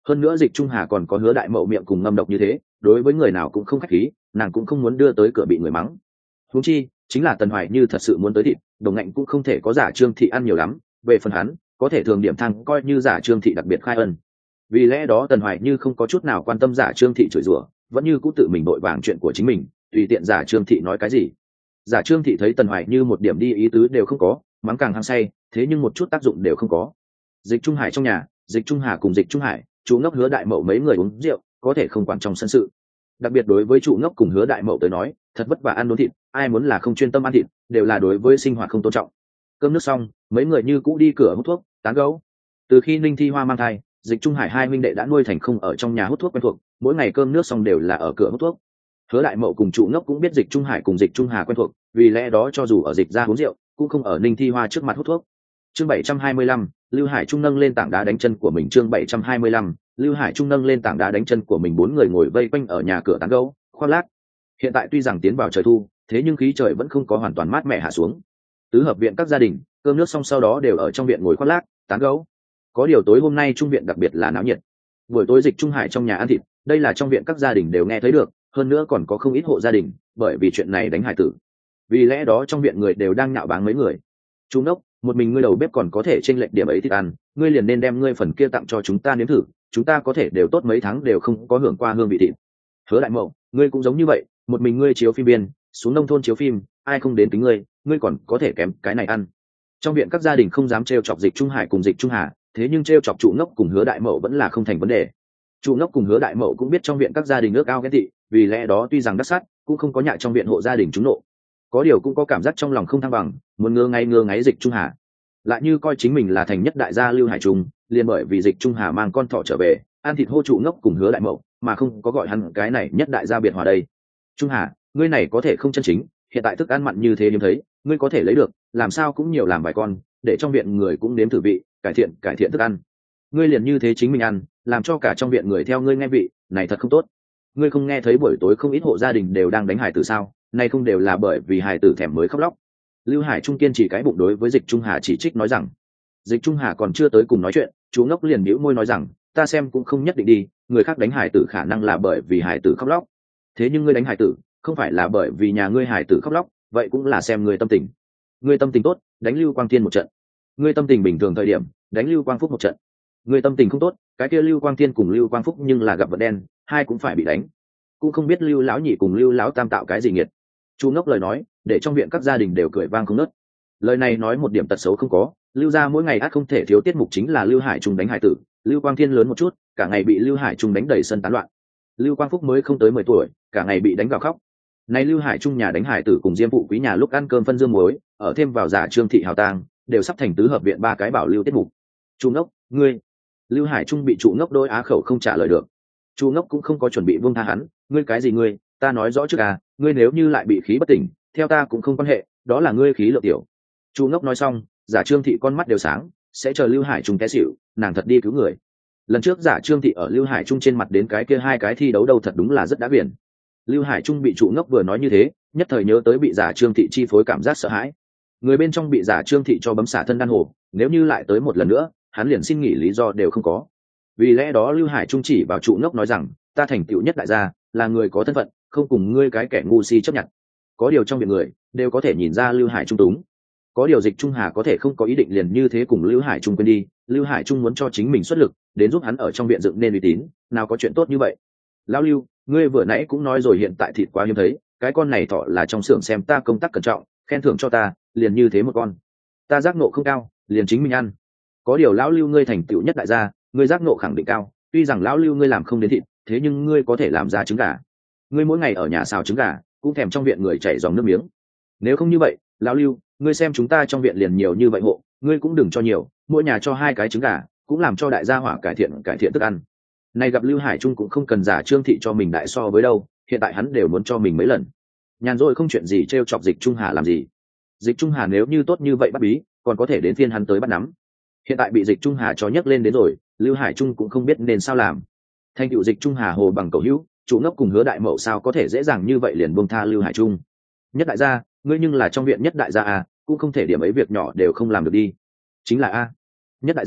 hơn nữa Dịch Trung Hà còn có Hứa Đại Mậu miệng cùng ngâm độc như thế, đối với người nào cũng không khách khí, nàng cũng không muốn đưa tới cửa bị người mắng. Huống chi chính là Tần Hoài Như thật sự muốn tới thịt, Đồng Ngạnh cũng không thể có giả Trương Thị ăn nhiều lắm, về phần hắn có thể thường điểm thăng coi như giả Trương Thị đặc biệt khai ân. Vì lẽ đó Tần Hoài Như không có chút nào quan tâm giả Trương Thị chửi rủa, vẫn như cũ tự mình vội vàng chuyện của chính mình, tùy tiện giả Trương Thị nói cái gì. Giả Trương Thị thấy Tần Hoài Như một điểm đi ý tứ đều không có, mắng càng hăng say, thế nhưng một chút tác dụng đều không có. Dịch Trung Hải trong nhà, Dịch Trung Hà cùng Dịch Trung Hải, Chu Ngốc Hứa Đại Mậu mấy người uống rượu, có thể không quản trong sân sự. Đặc biệt đối với Chu Ngốc cùng Hứa Đại Mậu tới nói, thật vất vả ăn đốn thịt, ai muốn là không chuyên tâm ăn thịt, đều là đối với sinh hoạt không tôn trọng. Cơm nước xong, mấy người như cũ đi cửa hút thuốc, tán gẫu. Từ khi Ninh Thi Hoa mang thai, Dịch Trung Hải hai huynh đệ đã nuôi thành không ở trong nhà hút thuốc quen thuộc, mỗi ngày cơm nước xong đều là ở cửa hút thuốc. Hứa Đại Mậu cùng Chu Ngốc cũng biết Dịch Trung Hải cùng Dịch Trung Hà quen thuộc, vì lẽ đó cho dù ở Dịch ra uống rượu, cũng không ở Ninh Thi Hoa trước mặt hút thuốc. Chương 725, Lưu Hải Trung nâng lên tảng đá đánh chân của mình. Chương 725, Lưu Hải Trung nâng lên tảng đá đánh chân của mình. Bốn người ngồi vây quanh ở nhà cửa tán gẫu, khoác lác. Hiện tại tuy rằng tiến vào trời thu, thế nhưng khí trời vẫn không có hoàn toàn mát mẻ hạ xuống. Tứ hợp viện các gia đình, cơm nước xong sau đó đều ở trong viện ngồi khoác lác, tán gẫu. Có điều tối hôm nay trung viện đặc biệt là náo nhiệt. Buổi tối Dịch Trung Hải trong nhà ăn thịt, đây là trong viện các gia đình đều nghe thấy được, hơn nữa còn có không ít hộ gia đình, bởi vì chuyện này đánh hải tử. Vì lẽ đó trong viện người đều đang nhạo báng mấy người. Chú Ngốc, một mình ngươi đầu bếp còn có thể chênh lệch điểm ấy thịt ăn, ngươi liền nên đem ngươi phần kia tặng cho chúng ta nếm thử, chúng ta có thể đều tốt mấy tháng đều không có hưởng qua hương vị thịt. Hứa Đại Mậu, ngươi cũng giống như vậy, một mình ngươi chiếu phim biên, xuống nông thôn chiếu phim, ai không đến tính ngươi, ngươi còn có thể kém cái này ăn. Trong viện các gia đình không dám trêu chọc Dịch Trung Hải cùng Dịch Trung Hà, thế nhưng trêu chọc Trụ Ngốc cùng Hứa Đại Mậu vẫn là không thành vấn đề. Trụ Ngốc cùng Hứa Đại Mậu cũng biết trong viện các gia đình ước ao ghen tị, vì lẽ đó tuy rằng đắc sắt, cũng không có nhại trong viện hộ gia đình chúng nộ. Có điều cũng có cảm giác trong lòng không thăng bằng, muốn ngơ ngáy Dịch Trung Hà, lại như coi chính mình là thành nhất đại gia Lưu Hải Trung, liền bởi vì Dịch Trung Hà mang con thỏ trở về, ăn thịt hô Trụ Ngốc cùng Hứa Đại Mậu, mà không có gọi hắn cái này nhất đại gia biệt hòa đây. Trung Hà, ngươi này có thể không chân chính, hiện tại thức ăn mặn như thế hiếm thấy, ngươi có thể lấy được, làm sao cũng nhiều làm vài con, để trong viện người cũng nếm thử vị, cải thiện thức ăn. Ngươi liền như thế chính mình ăn, làm cho cả trong viện người theo ngươi nghe vị, này thật không tốt. Ngươi không nghe thấy buổi tối không ít hộ gia đình đều đang đánh hài tử sao? Này không đều là bởi vì hài tử thèm mới khóc lóc. Lưu Hải Trung kiên chỉ cái bụng đối với Dịch Trung Hà chỉ trích nói rằng, Dịch Trung Hà còn chưa tới cùng nói chuyện, chú Ngốc liền bĩu môi nói rằng, ta xem cũng không nhất định đi, người khác đánh hài tử khả năng là bởi vì hài tử khóc lóc, thế nhưng ngươi đánh hài tử không phải là bởi vì nhà ngươi hài tử khóc lóc, vậy cũng là xem ngươi tâm tình. Ngươi tâm tình tốt, đánh Lưu Quang Thiên một trận. Ngươi tâm tình bình thường thời điểm, đánh Lưu Quang Phúc một trận. Ngươi tâm tình không tốt, cái kia Lưu Quang Thiên cùng Lưu Quang Phúc nhưng là gặp vận đen, hai cũng phải bị đánh. Cũng không biết Lưu lão nhị cùng Lưu lão tam tạo cái gì nghiệt. Chu Ngốc lời nói, để trong viện các gia đình đều cười vang không ngớt. Lời này nói một điểm tật xấu không có, Lưu gia mỗi ngày ắt không thể thiếu tiết mục chính là Lưu Hải Trung đánh hải tử, Lưu Quang Thiên lớn một chút, cả ngày bị Lưu Hải Trung đánh đầy sân tán loạn. Lưu Quang Phúc mới không tới 10 tuổi, cả ngày bị đánh gào khóc. Này Lưu Hải Trung nhà đánh hải tử cùng Diêm Phụ Quý nhà lúc ăn cơm phân dương muối, ở thêm vào giả Trương Thị hào tang, đều sắp thành tứ hợp viện ba cái bảo lưu tiết mục. Chu Ngốc, ngươi. Lưu Hải Trung bị Chu Ngốc đôi á khẩu không trả lời được. Chu Ngốc cũng không có chuẩn bị buông tha hắn, ngươi cái gì ngươi, ta nói rõ trước à, ngươi nếu như lại bị khí bất tỉnh, theo ta cũng không quan hệ, đó là ngươi khí lượng tiểu. Chu Ngốc nói xong, giả Trương Thị con mắt đều sáng, sẽ chờ Lưu Hải Trung té xỉu, nàng thật đi cứu người. Lần trước giả Trương Thị ở Lưu Hải Trung trên mặt đến cái kia hai cái thi đấu đâu thật đúng là rất đã biển. Lưu Hải Trung bị Chu Ngốc vừa nói như thế, nhất thời nhớ tới bị giả Trương Thị chi phối cảm giác sợ hãi. Người bên trong bị giả Trương Thị cho bấm xả thân đan hồ, nếu như lại tới một lần nữa, hắn liền xin nghỉ lý do đều không có. Vì lẽ đó Lưu Hải Trung chỉ vào Chu Ngốc nói rằng, ta thành tựu nhất đại gia, là người có thân phận, không cùng ngươi cái kẻ ngu si chấp nhận. Có điều trong viện người đều có thể nhìn ra Lưu Hải Trung túng. Có điều Dịch Trung Hà có thể không có ý định liền như thế cùng Lưu Hải Trung quên đi, Lưu Hải Trung muốn cho chính mình xuất lực, đến giúp hắn ở trong viện dựng nên uy tín, nào có chuyện tốt như vậy. Lão Lưu, ngươi vừa nãy cũng nói rồi hiện tại thịt quá hiếm thấy, cái con này thọ là trong xưởng xem ta công tác cẩn trọng, khen thưởng cho ta, liền như thế một con. Ta giác nộ không cao, liền chính mình ăn. Có điều lão Lưu ngươi thành tựu nhất đại gia, ngươi giác nộ khẳng định cao, tuy rằng lão Lưu ngươi làm không đến thịt, thế nhưng ngươi có thể làm ra trứng gà. Ngươi mỗi ngày ở nhà xào trứng gà, cũng thèm trong viện người chảy dòng nước miếng. Nếu không như vậy, lão Lưu, ngươi xem chúng ta trong viện liền nhiều như vậy hộ, ngươi cũng đừng cho nhiều, mỗi nhà cho 2 cái trứng gà, cũng làm cho đại gia hỏa cải thiện thức ăn. Này gặp Lưu Hải Trung cũng không cần giả Trương Thị cho mình đại so với đâu, hiện tại hắn đều muốn cho mình mấy lần. Nhàn rỗi không chuyện gì trêu chọc Dịch Trung Hà làm gì. Dịch Trung Hà nếu như tốt như vậy bắt bí, còn có thể đến phiên hắn tới bắt nắm. Hiện tại bị Dịch Trung Hà cho nhấc lên đến rồi, Lưu Hải Trung cũng không biết nên sao làm. Thành tựu Dịch Trung Hà hồ bằng cầu hữu, Chu Ngốc cùng Hứa Đại Mậu sao có thể dễ dàng như vậy liền buông tha Lưu Hải Trung. Nhất đại gia, ngươi nhưng là trong viện nhất đại gia à, cũng không thể điểm ấy việc nhỏ đều không làm được đi. Chính là a. Nhất đại gia,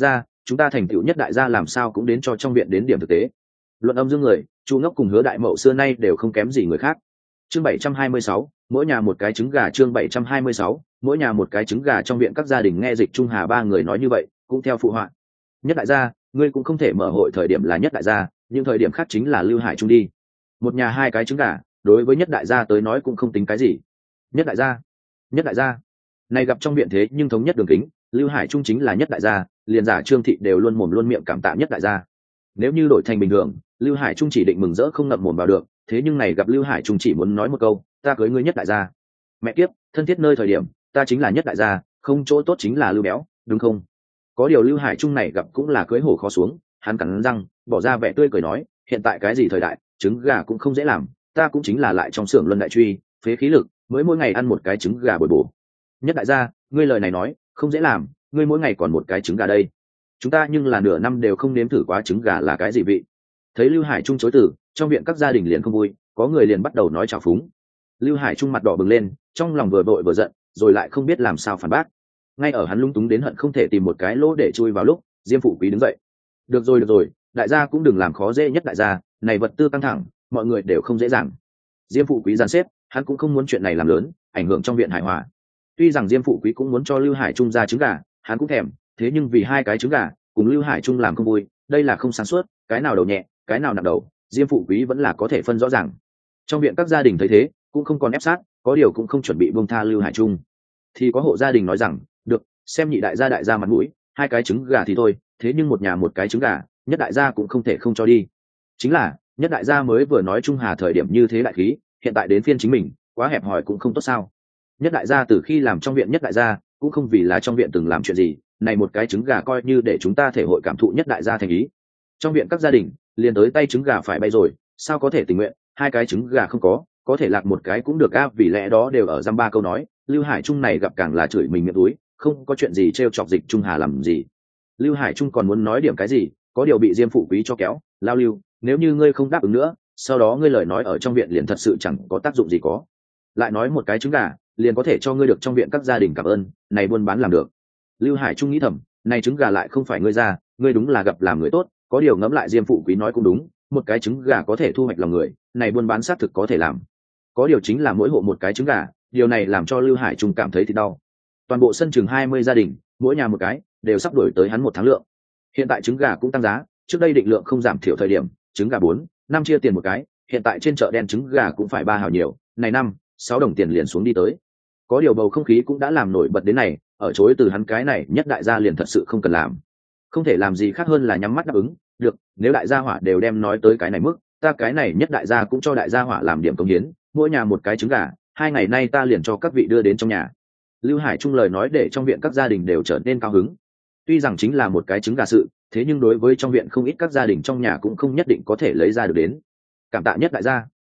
chúng ta thành tựu nhất đại gia làm sao cũng đến cho trong viện đến điểm thực tế. Luận âm dương người, Chu Ngốc cùng Hứa Đại Mậu xưa nay đều không kém gì người khác. Chương 726, mỗi nhà một cái trứng gà. Chương 726, mỗi nhà một cái trứng gà. Trong viện các gia đình nghe Dịch Trung Hà ba người nói như vậy, cũng theo phụ họa. Nhất đại gia, ngươi cũng không thể mở hội thời điểm là nhất đại gia, nhưng thời điểm khác chính là Lưu Hải Trung đi. Một nhà hai cái trứng gà, đối với nhất đại gia tới nói cũng không tính cái gì. Nhất đại gia, nhất đại gia. Này gặp trong viện thế nhưng thống nhất đường kính, Lưu Hải Trung chính là nhất đại gia, liền giả Trương Thị đều luôn mồm luôn miệng cảm tạ nhất đại gia. Nếu như đổi thành bình thường, Lưu Hải Trung chỉ định mừng rỡ không ngậm mồm vào được, thế nhưng này gặp Lưu Hải Trung chỉ muốn nói một câu, ta cưới ngươi nhất đại gia. Mẹ kiếp, thân thiết nơi thời điểm, ta chính là nhất đại gia, không chỗ tốt chính là Lưu Béo, đúng không? Có điều Lưu Hải Trung này gặp cũng là cưới hổ khó xuống, hắn cắn răng, bỏ ra vẻ tươi cười nói, hiện tại cái gì thời đại, trứng gà cũng không dễ làm, ta cũng chính là lại trong xưởng luân đại truy, phế khí lực, mới mỗi ngày ăn một cái trứng gà bồi bổ. Nhất đại gia, ngươi lời này nói, không dễ làm, ngươi mỗi ngày còn một cái trứng gà đây. Chúng ta nhưng là nửa năm đều không nếm thử quá trứng gà là cái gì vị. Thấy Lưu Hải Trung chối từ, trong viện các gia đình liền không vui, có người liền bắt đầu nói chào phúng. Lưu Hải Trung mặt đỏ bừng lên, trong lòng vừa vội vừa giận, rồi lại không biết làm sao phản bác. Ngay ở hắn lung túng đến hận không thể tìm một cái lỗ để chui vào lúc, Diêm Phụ Quý đứng dậy. Được rồi, đại gia cũng đừng làm khó dễ nhất đại gia, này vật tư căng thẳng, mọi người đều không dễ dàng. Diêm Phụ Quý giàn xếp, hắn cũng không muốn chuyện này làm lớn, ảnh hưởng trong viện hài hòa. Tuy rằng Diêm Phụ Quý cũng muốn cho Lưu Hải Trung ra trứng gà, hắn cũng thèm, thế nhưng vì hai cái trứng gà, cùng Lưu Hải Trung làm không vui, đây là không sáng suốt, cái nào đầu nhẹ, cái nào nặng đầu, Diêm Phụ Quý vẫn là có thể phân rõ ràng. Trong viện các gia đình thấy thế, cũng không còn ép sát, có điều cũng không chuẩn bị buông tha Lưu Hải Trung. Thì có hộ gia đình nói rằng, được, xem nhị đại gia mặt mũi, hai cái trứng gà thì thôi, thế nhưng một nhà một cái trứng gà, nhất đại gia cũng không thể không cho đi. Chính là, nhất đại gia mới vừa nói Trung Hà thời điểm như thế đại khí, hiện tại đến phiên chính mình, quá hẹp hòi cũng không tốt sao. Nhất đại gia từ khi làm trong viện nhất đại gia, cũng không vì là trong viện từng làm chuyện gì, này một cái trứng gà coi như để chúng ta thể hội cảm thụ nhất đại gia thành ý. Trong viện các gia đình, liền tới tay trứng gà phải bay rồi, sao có thể tình nguyện, hai cái trứng gà không có thể lạc một cái cũng được a, vì lẽ đó đều ở dăm ba câu nói, Lưu Hải Trung này gặp càng là chửi mình miệng túi, không có chuyện gì trêu chọc Dịch Trung Hà làm gì. Lưu Hải Trung còn muốn nói điểm cái gì, có điều bị Diêm Phụ Quý cho kéo, lao Lưu, nếu như ngươi không đáp ứng nữa, sau đó ngươi lời nói ở trong viện liền thật sự chẳng có tác dụng gì có. Lại nói một cái trứng gà, liền có thể cho ngươi được trong viện các gia đình cảm ơn, này buôn bán làm được. Lưu Hải Trung nghĩ thầm, này trứng gà lại không phải ngươi ra, ngươi đúng là gặp làm người tốt, có điều ngẫm lại Diêm Phụ Quý nói cũng đúng, một cái trứng gà có thể thu hoạch lòng người, này buôn bán xác thực có thể làm. Có điều chính là mỗi hộ một cái trứng gà, điều này làm cho Lưu Hải Trung cảm thấy thì đau. Toàn bộ sân chừng 20 gia đình, mỗi nhà một cái, đều sắp đổi tới hắn một tháng lượng. Hiện tại trứng gà cũng tăng giá, trước đây định lượng không giảm thiểu thời điểm, trứng gà 4-5 chia tiền một cái, hiện tại trên chợ đen trứng gà cũng phải 3 hào nhiều, này 5-6 đồng tiền liền xuống đi tới. Có điều bầu không khí cũng đã làm nổi bật đến này, ở chối từ hắn cái này nhất đại gia liền thật sự không cần làm. Không thể làm gì khác hơn là nhắm mắt đáp ứng, được, nếu đại gia hỏa đều đem nói tới cái này mức, ta cái này nhất đại gia cũng cho đại gia hỏa làm điểm cống hiến, mỗi nhà một cái trứng gà, 2 ngày nay ta liền cho các vị đưa đến trong nhà. Lưu Hải Trung lời nói để trong viện các gia đình đều trở nên cao hứng. Tuy rằng chính là một cái trứng gà sự, thế nhưng đối với trong viện không ít các gia đình trong nhà cũng không nhất định có thể lấy ra được đến. Cảm tạ nhất đại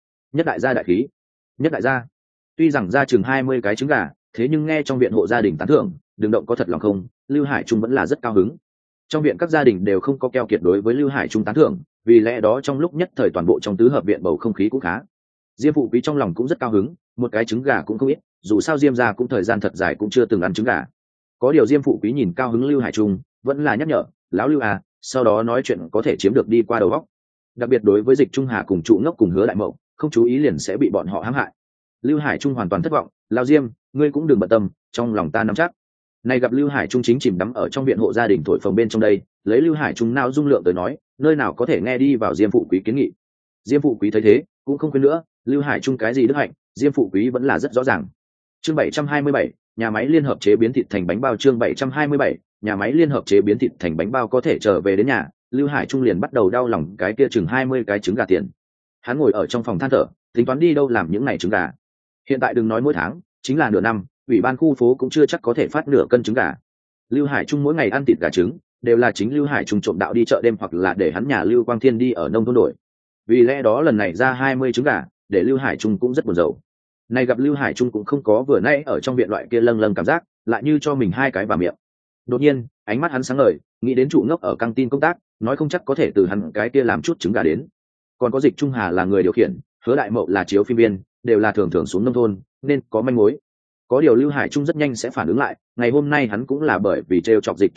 gia đại khí, nhất đại gia. Tuy rằng ra chừng 20 cái trứng gà, thế nhưng nghe trong viện hộ gia đình tán thưởng, đừng động có thật lòng không, Lưu Hải Trung vẫn là rất cao hứng. Trong viện các gia đình đều không có keo kiệt đối với Lưu Hải Trung tán thưởng, vì lẽ đó trong lúc nhất thời toàn bộ trong tứ hợp viện bầu không khí cũng khá. Diêm Phụ Quý trong lòng cũng rất cao hứng, một cái trứng gà cũng không ít, dù sao Diêm gia cũng thời gian thật dài cũng chưa từng ăn trứng gà. Có điều Diêm Phụ Quý nhìn cao hứng Lưu Hải Trung, vẫn là nhắc nhở, lão Lưu à, sau đó nói chuyện có thể chiếm được đi qua đầu óc. Đặc biệt đối với Dịch Trung Hà cùng Trụ Ngốc cùng Hứa Đại Mậu, không chú ý liền sẽ bị bọn họ hãm hại. Lưu Hải Trung hoàn toàn thất vọng, lão Diêm, ngươi cũng đừng bận tâm, trong lòng ta nắm chắc. Này gặp Lưu Hải Trung chính chìm đắm ở trong viện hộ gia đình thổi phồng bên trong đây, lấy Lưu Hải Trung não dung lượng tới nói, nơi nào có thể nghe đi vào Diêm Phụ Quý kiến nghị. Diêm Phụ Quý thấy thế, cũng không quên nữa, Lưu Hải Trung cái gì đức hạnh, Diêm Phụ Quý vẫn là rất rõ ràng. Chương 727, nhà máy liên hợp chế biến thịt thành bánh bao. Chương 727, nhà máy liên hợp chế biến thịt thành bánh bao có thể trở về đến nhà, Lưu Hải Trung liền bắt đầu đau lòng cái kia chừng 20 cái trứng gà tiền. Hắn ngồi ở trong phòng than thở, tính toán đi đâu làm những ngày trứng gà. Hiện tại đừng nói mỗi tháng, chính là nửa năm, ủy ban khu phố cũng chưa chắc có thể phát nửa cân trứng gà. Lưu Hải Trung mỗi ngày ăn thịt gà trứng, đều là chính Lưu Hải Trung trộm đạo đi chợ đêm hoặc là để hắn nhà Lưu Quang Thiên đi ở nông thôn đổi. Vì lẽ đó lần này ra 20 trứng gà, để Lưu Hải Trung cũng rất buồn rầu. Này gặp Lưu Hải Trung cũng không có vừa nãy ở trong viện loại kia lâng lâng cảm giác, lại như cho mình hai cái vào miệng. Đột nhiên, ánh mắt hắn sáng ngời, nghĩ đến Trụ Ngốc ở căng tin công tác, nói không chắc có thể từ hắn cái kia làm chút trứng gà đến. Còn có Dịch Trung Hà là người điều khiển, Hứa Đại Mậu là chiếu phim viên, đều là thường thường xuống nông thôn, nên có manh mối. Có điều Lưu Hải Trung rất nhanh sẽ phản ứng lại, ngày hôm nay hắn cũng là bởi vì trêu chọc Dịch Trung Hà,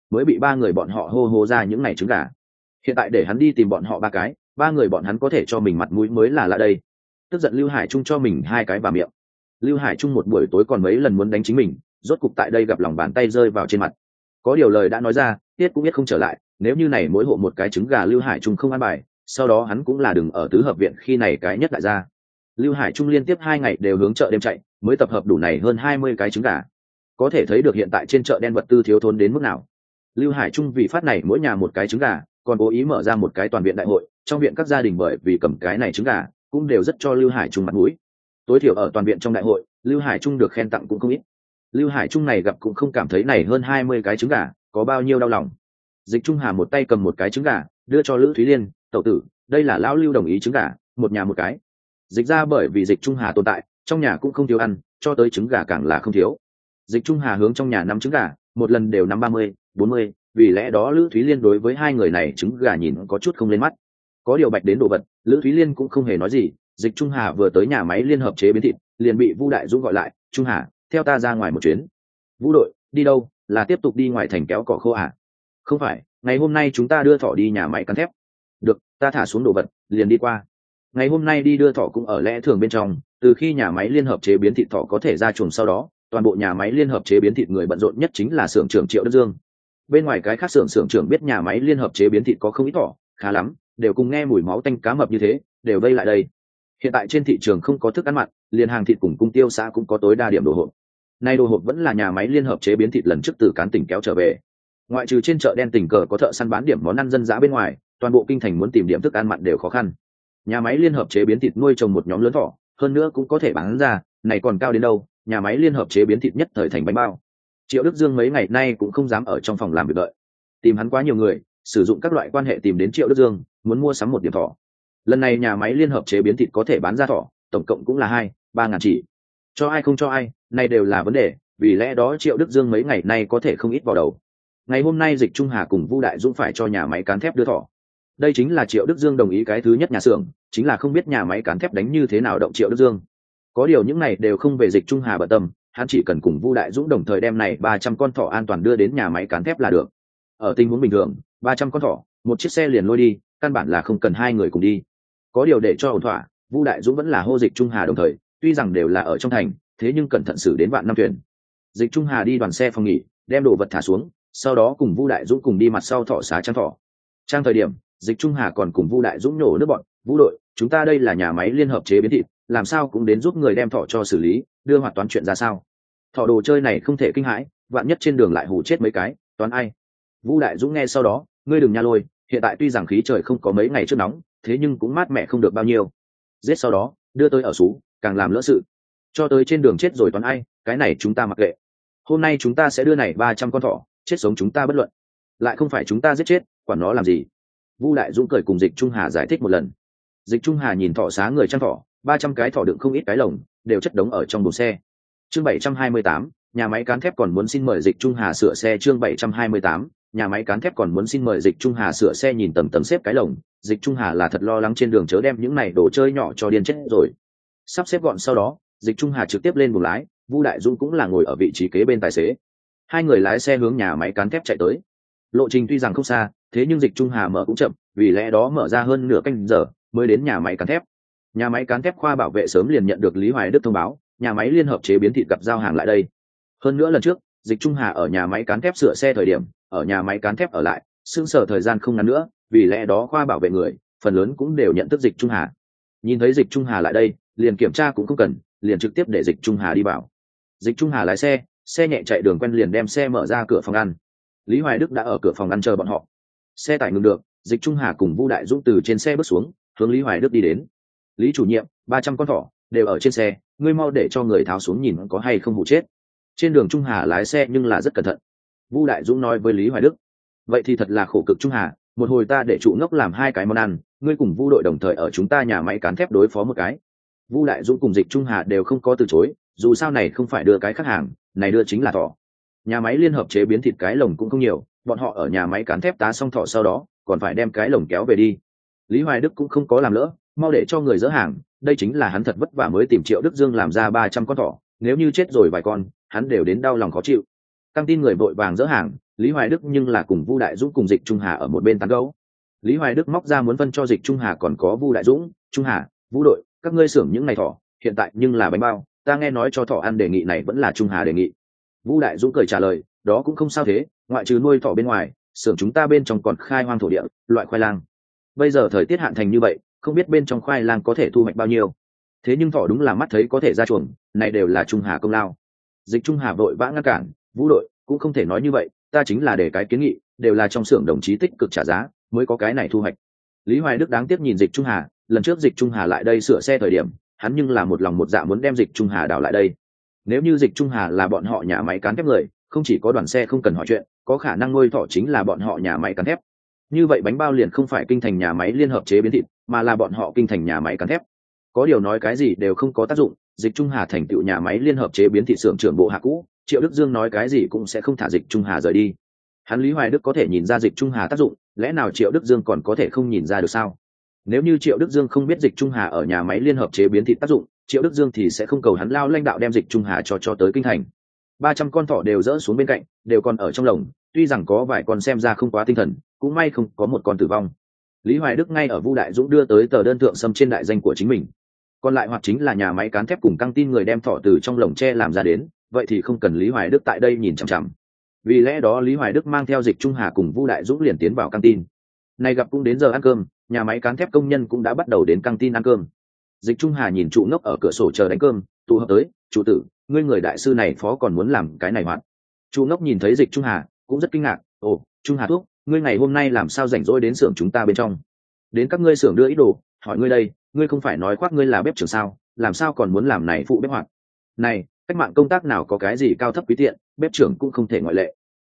mới bị ba người bọn họ hô hô ra những ngày trứng gà. Hiện tại để hắn đi tìm bọn họ ba cái, ba người bọn hắn có thể cho mình mặt mũi mới là lạ đây. Tức giận Lưu Hải Trung cho mình hai cái vào miệng. Lưu Hải Trung một buổi tối còn mấy lần muốn đánh chính mình, rốt cục tại đây gặp lòng bàn tay rơi vào trên mặt. Có điều lời đã nói ra, tiết cũng biết không trở lại, nếu như này mỗi hộ một cái trứng gà Lưu Hải Trung không ăn bài, sau đó hắn cũng là đừng ở tứ hợp viện khi này cái nhất đại gia. Lưu Hải Trung liên tiếp 2 ngày đều hướng chợ đêm chạy, mới tập hợp đủ này hơn 20 cái trứng gà. Có thể thấy được hiện tại trên chợ đen vật tư thiếu thốn đến mức nào. Lưu Hải Trung vì phát này mỗi nhà một cái trứng gà, còn cố ý mở ra một cái toàn viện đại hội, trong viện các gia đình bởi vì cầm cái này trứng gà, cũng đều rất cho Lưu Hải Trung mặt mũi. Tối thiểu ở toàn viện trong đại hội, Lưu Hải Trung được khen tặng cũng không ít. Lưu Hải Trung này gặp cũng không cảm thấy này hơn 20 cái trứng gà có bao nhiêu đau lòng. Dịch Trung Hà một tay cầm một cái trứng gà, đưa cho Lữ Thúy Liên, "Tẩu tử, đây là lão Lưu đồng ý trứng gà, một nhà một cái." Dịch ra bởi vì Dịch Trung Hà tồn tại, trong nhà cũng không thiếu ăn, cho tới trứng gà càng là không thiếu. Dịch Trung Hà hướng trong nhà nắm trứng gà, một lần đều nắm 30, 40, vì lẽ đó Lữ Thúy Liên đối với hai người này trứng gà nhìn có chút không lên mắt. Có điều bạch đến đồ vật, Lữ Thúy Liên cũng không hề nói gì. Dịch Trung Hà vừa tới nhà máy liên hợp chế biến thịt, liền bị Vu Đại Dũng gọi lại, "Trung Hà, theo ta ra ngoài một chuyến." "Vũ đội, đi đâu? Là tiếp tục đi ngoài thành kéo cỏ khô à?" "Không phải, ngày hôm nay chúng ta đưa thỏ đi nhà máy cán thép." "Được, ta thả xuống đồ vật, liền đi qua." Ngày hôm nay đi đưa thỏ cũng ở lẽ thường bên trong, từ khi nhà máy liên hợp chế biến thịt thỏ có thể ra chuồng sau đó, toàn bộ nhà máy liên hợp chế biến thịt người bận rộn nhất chính là xưởng trưởng Triệu Đức Dương. Bên ngoài cái khác xưởng trưởng biết nhà máy liên hợp chế biến thịt có không ít thỏ, khá lắm, đều cùng nghe mùi máu tanh cá mập như thế, đều vây lại đây. Hiện tại trên thị trường không có thức ăn mặn, liền hàng thịt cùng cung tiêu xã cũng có tối đa điểm đồ hộp. Nay đồ hộp vẫn là nhà máy liên hợp chế biến thịt lần trước từ Cán tỉnh kéo trở về. Ngoại trừ trên chợ đen tình cờ có thợ săn bán điểm món ăn dân dã bên ngoài, toàn bộ kinh thành muốn tìm điểm thức ăn mặn đều khó khăn. Nhà máy liên hợp chế biến thịt nuôi trồng một nhóm lớn thỏ, hơn nữa cũng có thể bán ra, này còn cao đến đâu, nhà máy liên hợp chế biến thịt nhất thời thành bánh bao. Triệu Đức Dương mấy ngày nay cũng không dám ở trong phòng làm việc đợi, tìm hắn quá nhiều người, sử dụng các loại quan hệ tìm đến Triệu Đức Dương, muốn mua sắm một điểm thỏ. Lần này nhà máy liên hợp chế biến thịt có thể bán ra thỏ, tổng cộng cũng là 2-3 ngàn chỉ. Cho ai không cho ai, này đều là vấn đề, vì lẽ đó Triệu Đức Dương mấy ngày nay có thể không ít vào đầu. Ngày hôm nay Dịch Trung Hà cùng Vu Đại Dũng phải cho nhà máy cán thép đưa thỏ. Đây chính là Triệu Đức Dương đồng ý cái thứ nhất nhà xưởng, chính là không biết nhà máy cán thép đánh như thế nào động Triệu Đức Dương. Có điều những này đều không về Dịch Trung Hà bận tâm, hắn chỉ cần cùng Vu Đại Dũng đồng thời đem này 300 con thỏ an toàn đưa đến nhà máy cán thép là được. Ở tình huống bình thường, 300 con thỏ, một chiếc xe liền lôi đi, căn bản là không cần hai người cùng đi. Có điều để cho ổn thỏa, Vu Đại Dũng vẫn là hô Dịch Trung Hà đồng thời, tuy rằng đều là ở trong thành, thế nhưng cẩn thận xử đến vạn năm thuyền. Dịch Trung Hà đi đoàn xe phòng nghỉ, đem đồ vật thả xuống, sau đó cùng Vu Đại Dũng cùng đi mặt sau thỏ xá trang thỏ. Trang thời điểm, Dịch Trung Hà còn cùng Vu Đại Dũng nổ nước bọn, "Vũ đội, chúng ta đây là nhà máy liên hợp chế biến thịt, làm sao cũng đến giúp người đem thỏ cho xử lý, đưa hoạt toán chuyện ra sao? Thỏ đồ chơi này không thể kinh hãi, vạn nhất trên đường lại hù chết mấy cái, toán ai?" Vu Đại Dũng nghe sau đó, "Ngươi đừng nha lôi, hiện tại tuy rằng khí trời không có mấy ngày trước nóng, thế nhưng cũng mát mẻ không được bao nhiêu. Giết sau đó, đưa tới ở sú, càng làm lỡ sự. Cho tới trên đường chết rồi toán ai, cái này chúng ta mặc kệ. Hôm nay chúng ta sẽ đưa này 300 con thỏ, chết sống chúng ta bất luận. Lại không phải chúng ta giết chết, quản nó làm gì?" Vu Đại Dũng cười cùng Dịch Trung Hà giải thích một lần. Dịch Trung Hà nhìn thỏ xá người chăn thỏ, 300 cái thỏ đựng không ít cái lồng, đều chất đống ở trong buồng xe. Chương 728, nhà máy cán thép còn muốn xin mời Dịch Trung Hà sửa xe. Chương 728, nhà máy cán thép còn muốn xin mời Dịch Trung Hà sửa xe. Nhìn tầng tầng xếp cái lồng, Dịch Trung Hà là thật lo lắng trên đường chớ đem những này đồ chơi nhỏ cho điên chết rồi. Sắp xếp gọn sau đó, Dịch Trung Hà trực tiếp lên buồng lái, Vu Đại Dũng cũng là ngồi ở vị trí kế bên tài xế. Hai người lái xe hướng nhà máy cán thép chạy tới. Lộ trình tuy rằng không xa, thế nhưng Dịch Trung Hà mở cũng chậm, vì lẽ đó mở ra hơn nửa canh giờ mới đến nhà máy cán thép. Nhà máy cán thép khoa bảo vệ sớm liền nhận được Lý Hoài Đức thông báo, nhà máy liên hợp chế biến thịt gặp giao hàng lại đây. Hơn nữa lần trước, Dịch Trung Hà ở nhà máy cán thép sửa xe thời điểm, ở nhà máy cán thép ở lại, sững sờ thời gian không ngắn nữa, vì lẽ đó khoa bảo vệ người, phần lớn cũng đều nhận thức Dịch Trung Hà. Nhìn thấy Dịch Trung Hà lại đây, liền kiểm tra cũng không cần, liền trực tiếp để Dịch Trung Hà đi vào. Dịch Trung Hà lái xe, xe nhẹ chạy đường quen liền đem xe mở ra cửa phòng ăn. Lý Hoài Đức đã ở cửa phòng ăn chờ bọn họ. Xe tải ngừng được, Dịch Trung Hà cùng Vu Đại Dũng từ trên xe bước xuống, hướng Lý Hoài Đức đi đến. "Lý chủ nhiệm, 300 con thỏ đều ở trên xe, ngươi mau để cho người tháo xuống nhìn có hay không hụ chết." Trên đường Trung Hà lái xe nhưng là rất cẩn thận. Vu Đại Dũng nói với Lý Hoài Đức, "Vậy thì thật là khổ cực Trung Hà, một hồi ta để trụ ngốc làm 2 cái món ăn, ngươi cùng Vu đội đồng thời ở chúng ta nhà máy cán thép đối phó một cái." Vu Đại Dũng cùng Dịch Trung Hà đều không có từ chối, dù sao này không phải đưa cái khách hàng, này đưa chính là thỏ. Nhà máy liên hợp chế biến thịt cái lồng cũng không nhiều, bọn họ ở nhà máy cán thép tá xong thỏ sau đó, còn phải đem cái lồng kéo về đi. Lý Hoài Đức cũng không có làm lỡ, mau để cho người dỡ hàng, đây chính là hắn thật vất vả mới tìm Triệu Đức Dương làm ra 300 con thỏ, nếu như chết rồi vài con, hắn đều đến đau lòng khó chịu. Căng tin người vội vàng dỡ hàng, Lý Hoài Đức nhưng là cùng Vu Đại Dũng cùng Dịch Trung Hà ở một bên tán gẫu. Lý Hoài Đức móc ra muốn phân cho Dịch Trung Hà còn có Vu Đại Dũng, Trung Hà, Vũ đội, các ngươi xưởng những này thỏ, hiện tại nhưng là bánh bao, ta nghe nói cho thỏ ăn đề nghị này vẫn là Trung Hà đề nghị. Vu Đại Dũng cười trả lời, đó cũng không sao thế, ngoại trừ nuôi thỏ bên ngoài, xưởng chúng ta bên trong còn khai hoang thổ địa, loại khoai lang. Bây giờ thời tiết hạn thành như vậy, không biết bên trong khoai lang có thể thu hoạch bao nhiêu. Thế nhưng thỏ đúng là mắt thấy có thể ra chuồng, này đều là Trung Hà công lao. Dịch Trung Hà vội vã ngăn cản, Vũ đội cũng không thể nói như vậy, ta chính là để cái kiến nghị, đều là trong xưởng đồng chí tích cực trả giá, mới có cái này thu hoạch. Lý Hoài Đức đáng tiếc nhìn Dịch Trung Hà, lần trước Dịch Trung Hà lại đây sửa xe thời điểm, hắn nhưng là một lòng một dạ muốn đem Dịch Trung Hà đào lại đây. Nếu như Dịch Trung Hà là bọn họ nhà máy cán thép người, không chỉ có đoàn xe không cần hỏi chuyện, có khả năng nuôi thỏ chính là bọn họ nhà máy cán thép. Như vậy bánh bao liền không phải kinh thành nhà máy liên hợp chế biến thịt, mà là bọn họ kinh thành nhà máy cán thép. Có điều nói cái gì đều không có tác dụng, Dịch Trung Hà thành tựu nhà máy liên hợp chế biến thịt xưởng trưởng bộ hạ cũ, Triệu Đức Dương nói cái gì cũng sẽ không thả Dịch Trung Hà rời đi. Hắn Lý Hoài Đức có thể nhìn ra Dịch Trung Hà tác dụng, lẽ nào Triệu Đức Dương còn có thể không nhìn ra được sao? Nếu như Triệu Đức Dương không biết Dịch Trung Hà ở nhà máy liên hợp chế biến thịt tác dụng, Triệu Đức Dương thì sẽ không cầu hắn lao lãnh đạo đem Dịch Trung Hà cho tới kinh thành. 300 con thỏ đều rỡ xuống bên cạnh, đều còn ở trong lồng, tuy rằng có vài con xem ra không quá tinh thần, cũng may không có một con tử vong. Lý Hoài Đức ngay ở Vu Đại Dũng đưa tới tờ đơn thượng xâm trên đại danh của chính mình. Còn lại hoặc chính là nhà máy cán thép cùng căng tin người đem thỏ từ trong lồng tre làm ra đến, vậy thì không cần Lý Hoài Đức tại đây nhìn chằm chằm. Vì lẽ đó Lý Hoài Đức mang theo Dịch Trung Hà cùng Vu Đại Dũng liền tiến vào căng tin. Này gặp cũng đến giờ ăn cơm, nhà máy cán thép công nhân cũng đã bắt đầu đến căng tin ăn cơm. Dịch Trung Hà nhìn trụ ngốc ở cửa sổ chờ đánh cơm, tụ hợp tới, chủ tử, ngươi người đại sư này phó còn muốn làm cái này hoạt. Trụ ngốc nhìn thấy Dịch Trung Hà cũng rất kinh ngạc, ồ, Trung Hà thúc, ngươi ngày hôm nay làm sao rảnh rỗi đến xưởng chúng ta bên trong? Đến các ngươi xưởng đưa ít đồ, hỏi ngươi đây, ngươi không phải nói khoác ngươi là bếp trưởng sao, làm sao còn muốn làm này phụ bếp hoạt? Này, cách mạng công tác nào có cái gì cao thấp quý tiện, bếp trưởng cũng không thể ngoại lệ.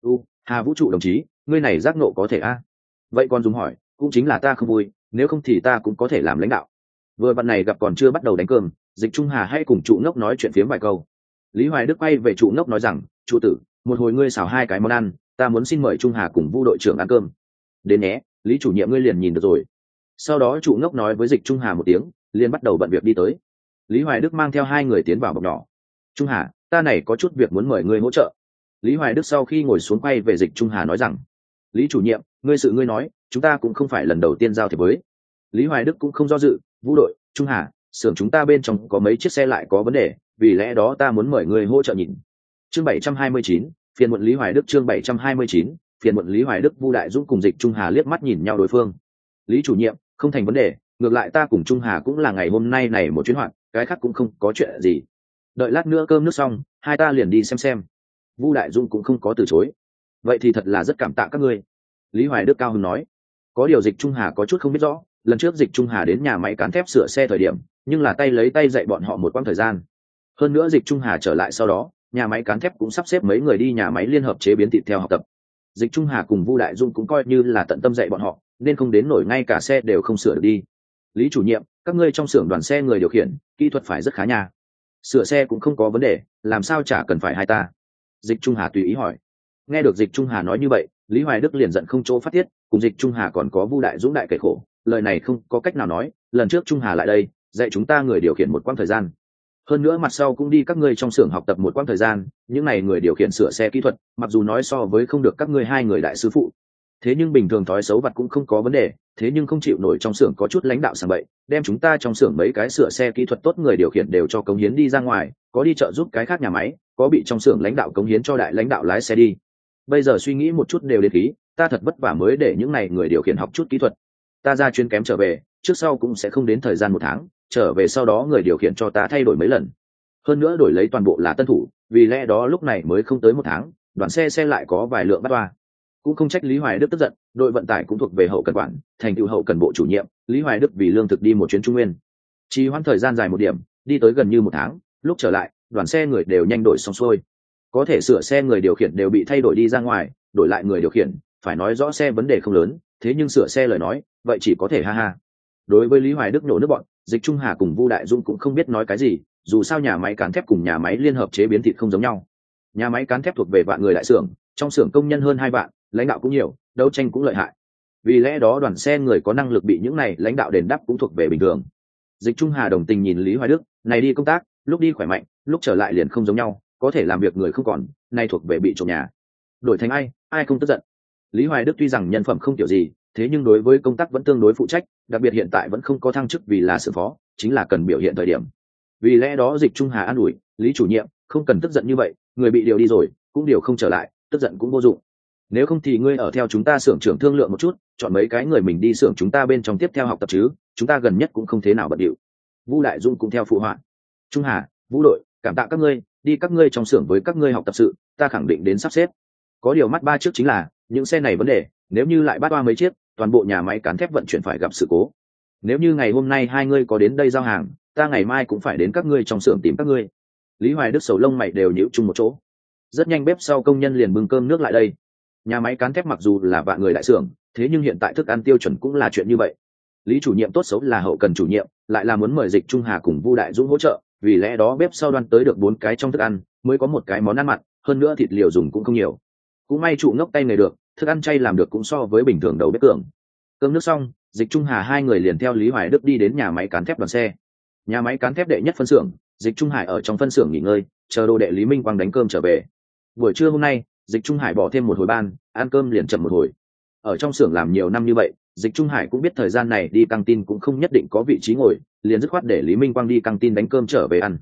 Hà Vũ trụ đồng chí, ngươi này giác nộ có thể a? Vậy còn dùng hỏi, cũng chính là ta không vui, nếu không thì ta cũng có thể làm lãnh đạo. Vừa bạn này gặp còn chưa bắt đầu đánh cơm, Dịch Trung Hà hay cùng trụ ngốc nói chuyện phiếm vài câu. Lý Hoài Đức quay về trụ ngốc nói rằng, trụ tử, một hồi ngươi xào 2 cái món ăn, ta muốn xin mời Trung Hà cùng Vu đội trưởng ăn cơm. Đến nhé, Lý chủ nhiệm ngươi liền nhìn được rồi. Sau đó trụ ngốc nói với Dịch Trung Hà một tiếng, liền bắt đầu bận việc đi tới. Lý Hoài Đức mang theo 2 người tiến vào bọc nhỏ. Trung Hà, ta này có chút việc muốn mời ngươi hỗ trợ. Lý Hoài Đức sau khi ngồi xuống quay về Dịch Trung Hà nói rằng, Lý chủ nhiệm, ngươi nói, chúng ta cũng không phải lần đầu tiên giao thiệp với. Lý Hoài Đức cũng không do dự, Vũ đội, Trung Hà, xưởng chúng ta bên trong có mấy chiếc xe lại có vấn đề, vì lẽ đó ta muốn mời ngươi hỗ trợ nhìn. Chương 729, phiền muộn Lý Hoài Đức. Chương 729, phiền muộn Lý Hoài Đức. Vu Đại Dũng cùng Dịch Trung Hà liếc mắt nhìn nhau đối phương. Lý chủ nhiệm, không thành vấn đề, ngược lại ta cùng Trung Hà cũng là ngày hôm nay này một chuyến hoạt, cái khác cũng không có chuyện gì. Đợi lát nữa cơm nước xong, hai ta liền đi xem. Vu Đại Dũng cũng không có từ chối. Vậy thì thật là rất cảm tạ các ngươi. Lý Hoài Đức cao hứng nói. Có điều Dịch Trung Hà có chút không biết rõ, lần trước Dịch Trung Hà đến nhà máy cán thép sửa xe thời điểm, nhưng là tay lấy tay dạy bọn họ một quãng thời gian. Hơn nữa Dịch Trung Hà trở lại sau đó, nhà máy cán thép cũng sắp xếp mấy người đi nhà máy liên hợp chế biến thịt theo học tập. Dịch Trung Hà cùng Vu Đại Dung cũng coi như là tận tâm dạy bọn họ, nên không đến nổi ngay cả xe đều không sửa được đi. Lý chủ nhiệm, các ngươi trong xưởng đoàn xe người điều khiển, kỹ thuật phải rất khá nha. Sửa xe cũng không có vấn đề, làm sao chả cần phải hai ta. Dịch Trung Hà tùy ý hỏi. Nghe được Dịch Trung Hà nói như vậy, Lý Hoài Đức liền giận không chỗ phát tiết, cùng Dịch Trung Hà còn có Vu Đại Dũng đại kể khổ, lời này không có cách nào nói, lần trước Trung Hà lại đây, dạy chúng ta người điều khiển một quãng thời gian. Hơn nữa mặt sau cũng đi các ngươi trong xưởng học tập một quãng thời gian, những này người điều khiển sửa xe kỹ thuật, mặc dù nói so với không được các ngươi 2 người đại sư phụ, thế nhưng bình thường thói xấu vặt cũng không có vấn đề, thế nhưng không chịu nổi trong xưởng có chút lãnh đạo sảng bậy, đem chúng ta trong xưởng mấy cái sửa xe kỹ thuật tốt người điều khiển đều cho cống hiến đi ra ngoài, có đi trợ giúp cái khác nhà máy, có bị trong xưởng lãnh đạo cống hiến cho đại lãnh đạo lái xe đi. Bây giờ suy nghĩ một chút đều đến khí, ta thật vất vả mới để những này người điều khiển học chút kỹ thuật. Ta ra chuyến kém trở về, trước sau cũng sẽ không đến thời gian 1 tháng, trở về sau đó người điều khiển cho ta thay đổi mấy lần. Hơn nữa đổi lấy toàn bộ là tân thủ, vì lẽ đó lúc này mới không tới 1 tháng, đoàn xe lại có vài lượng bắt toa. Cũng không trách Lý Hoài Đức tức giận, đội vận tải cũng thuộc về hậu cần quản, thành tựu hậu cần bộ chủ nhiệm, Lý Hoài Đức vì lương thực đi một chuyến Trung Nguyên. Trì hoãn thời gian dài một điểm, đi tới gần như 1 tháng, lúc trở lại, đoàn xe người đều nhanh đổi xong xuôi. Có thể sửa xe người điều khiển đều bị thay đổi đi ra ngoài, đổi lại người điều khiển, phải nói rõ xe vấn đề không lớn, thế nhưng sửa xe lời nói, vậy chỉ có thể ha ha. Đối với Lý Hoài Đức nổ nước bọn, Dịch Trung Hà cùng Vu Đại Dung cũng không biết nói cái gì, dù sao nhà máy cán thép cùng nhà máy liên hợp chế biến thịt không giống nhau. Nhà máy cán thép thuộc về vạn người đại xưởng, trong xưởng công nhân hơn 2 vạn, lãnh đạo cũng nhiều, đấu tranh cũng lợi hại. Vì lẽ đó đoàn xe người có năng lực bị những này lãnh đạo đền đáp cũng thuộc về bình thường. Dịch Trung Hà đồng tình nhìn Lý Hoài Đức, này đi công tác, lúc đi khỏe mạnh, lúc trở lại liền không giống nhau, có thể làm việc người không còn, nay thuộc về bị trộm nhà. đổi thành ai không tức giận. Lý Hoài Đức tuy rằng nhân phẩm không kiểu gì, thế nhưng đối với công tác vẫn tương đối phụ trách, đặc biệt hiện tại vẫn không có thăng chức vì là sự phó, chính là cần biểu hiện thời điểm. Vì lẽ đó Dịch Trung Hà an ủi Lý chủ nhiệm, không cần tức giận như vậy, người bị điều đi rồi cũng điều không trở lại, tức giận cũng vô dụng. Nếu không thì ngươi ở theo chúng ta xưởng trưởng thương lượng một chút, chọn mấy cái người mình đi xưởng chúng ta bên trong tiếp theo học tập chứ, chúng ta gần nhất cũng không thế nào bận điệu. Vu Đại Dung cũng theo phụ họa. Trung Hà, Vũ đội, cảm tạ các ngươi, đi các ngươi trong xưởng với các ngươi học tập sự, ta khẳng định đến sắp xếp. Có điều mắt ba trước chính là những xe này vấn đề, nếu như lại bắt toa mấy chiếc, toàn bộ nhà máy cán thép vận chuyển phải gặp sự cố. Nếu như ngày hôm nay hai ngươi có đến đây giao hàng, ta ngày mai cũng phải đến các ngươi trong xưởng tìm các ngươi. Lý Hoài Đức sầu lông mày đều nhíu chung một chỗ. Rất nhanh bếp sau công nhân liền bưng cơm nước lại đây. Nhà máy cán thép mặc dù là vạn người đại xưởng, thế nhưng hiện tại thức ăn tiêu chuẩn cũng là chuyện như vậy. Lý chủ nhiệm tốt xấu là hậu cần chủ nhiệm, lại là muốn mời Dịch Trung Hà cùng Vu Đại Dũng hỗ trợ, vì lẽ đó bếp sau đoan tới được 4 cái trong thức ăn, mới có một cái món ăn mặn, hơn nữa thịt liều dùng cũng không nhiều. Cũng may trụ ngốc tay nghề được, thức ăn chay làm được cũng so với bình thường đầu bếp cường. Cơm nước xong, Dịch Trung Hà hai người liền theo Lý Hoài Đức đi đến nhà máy cán thép đoàn xe. Nhà máy cán thép đệ nhất phân xưởng, Dịch Trung Hải ở trong phân xưởng nghỉ ngơi, chờ đồ đệ Lý Minh Quang đánh cơm trở về. Buổi trưa hôm nay, Dịch Trung Hải bỏ thêm một hồi ban, ăn cơm liền chậm một hồi. Ở trong xưởng làm nhiều năm như vậy, Dịch Trung Hải cũng biết thời gian này đi căng tin cũng không nhất định có vị trí ngồi, liền dứt khoát để Lý Minh Quang đi căng tin đánh cơm trở về ăn.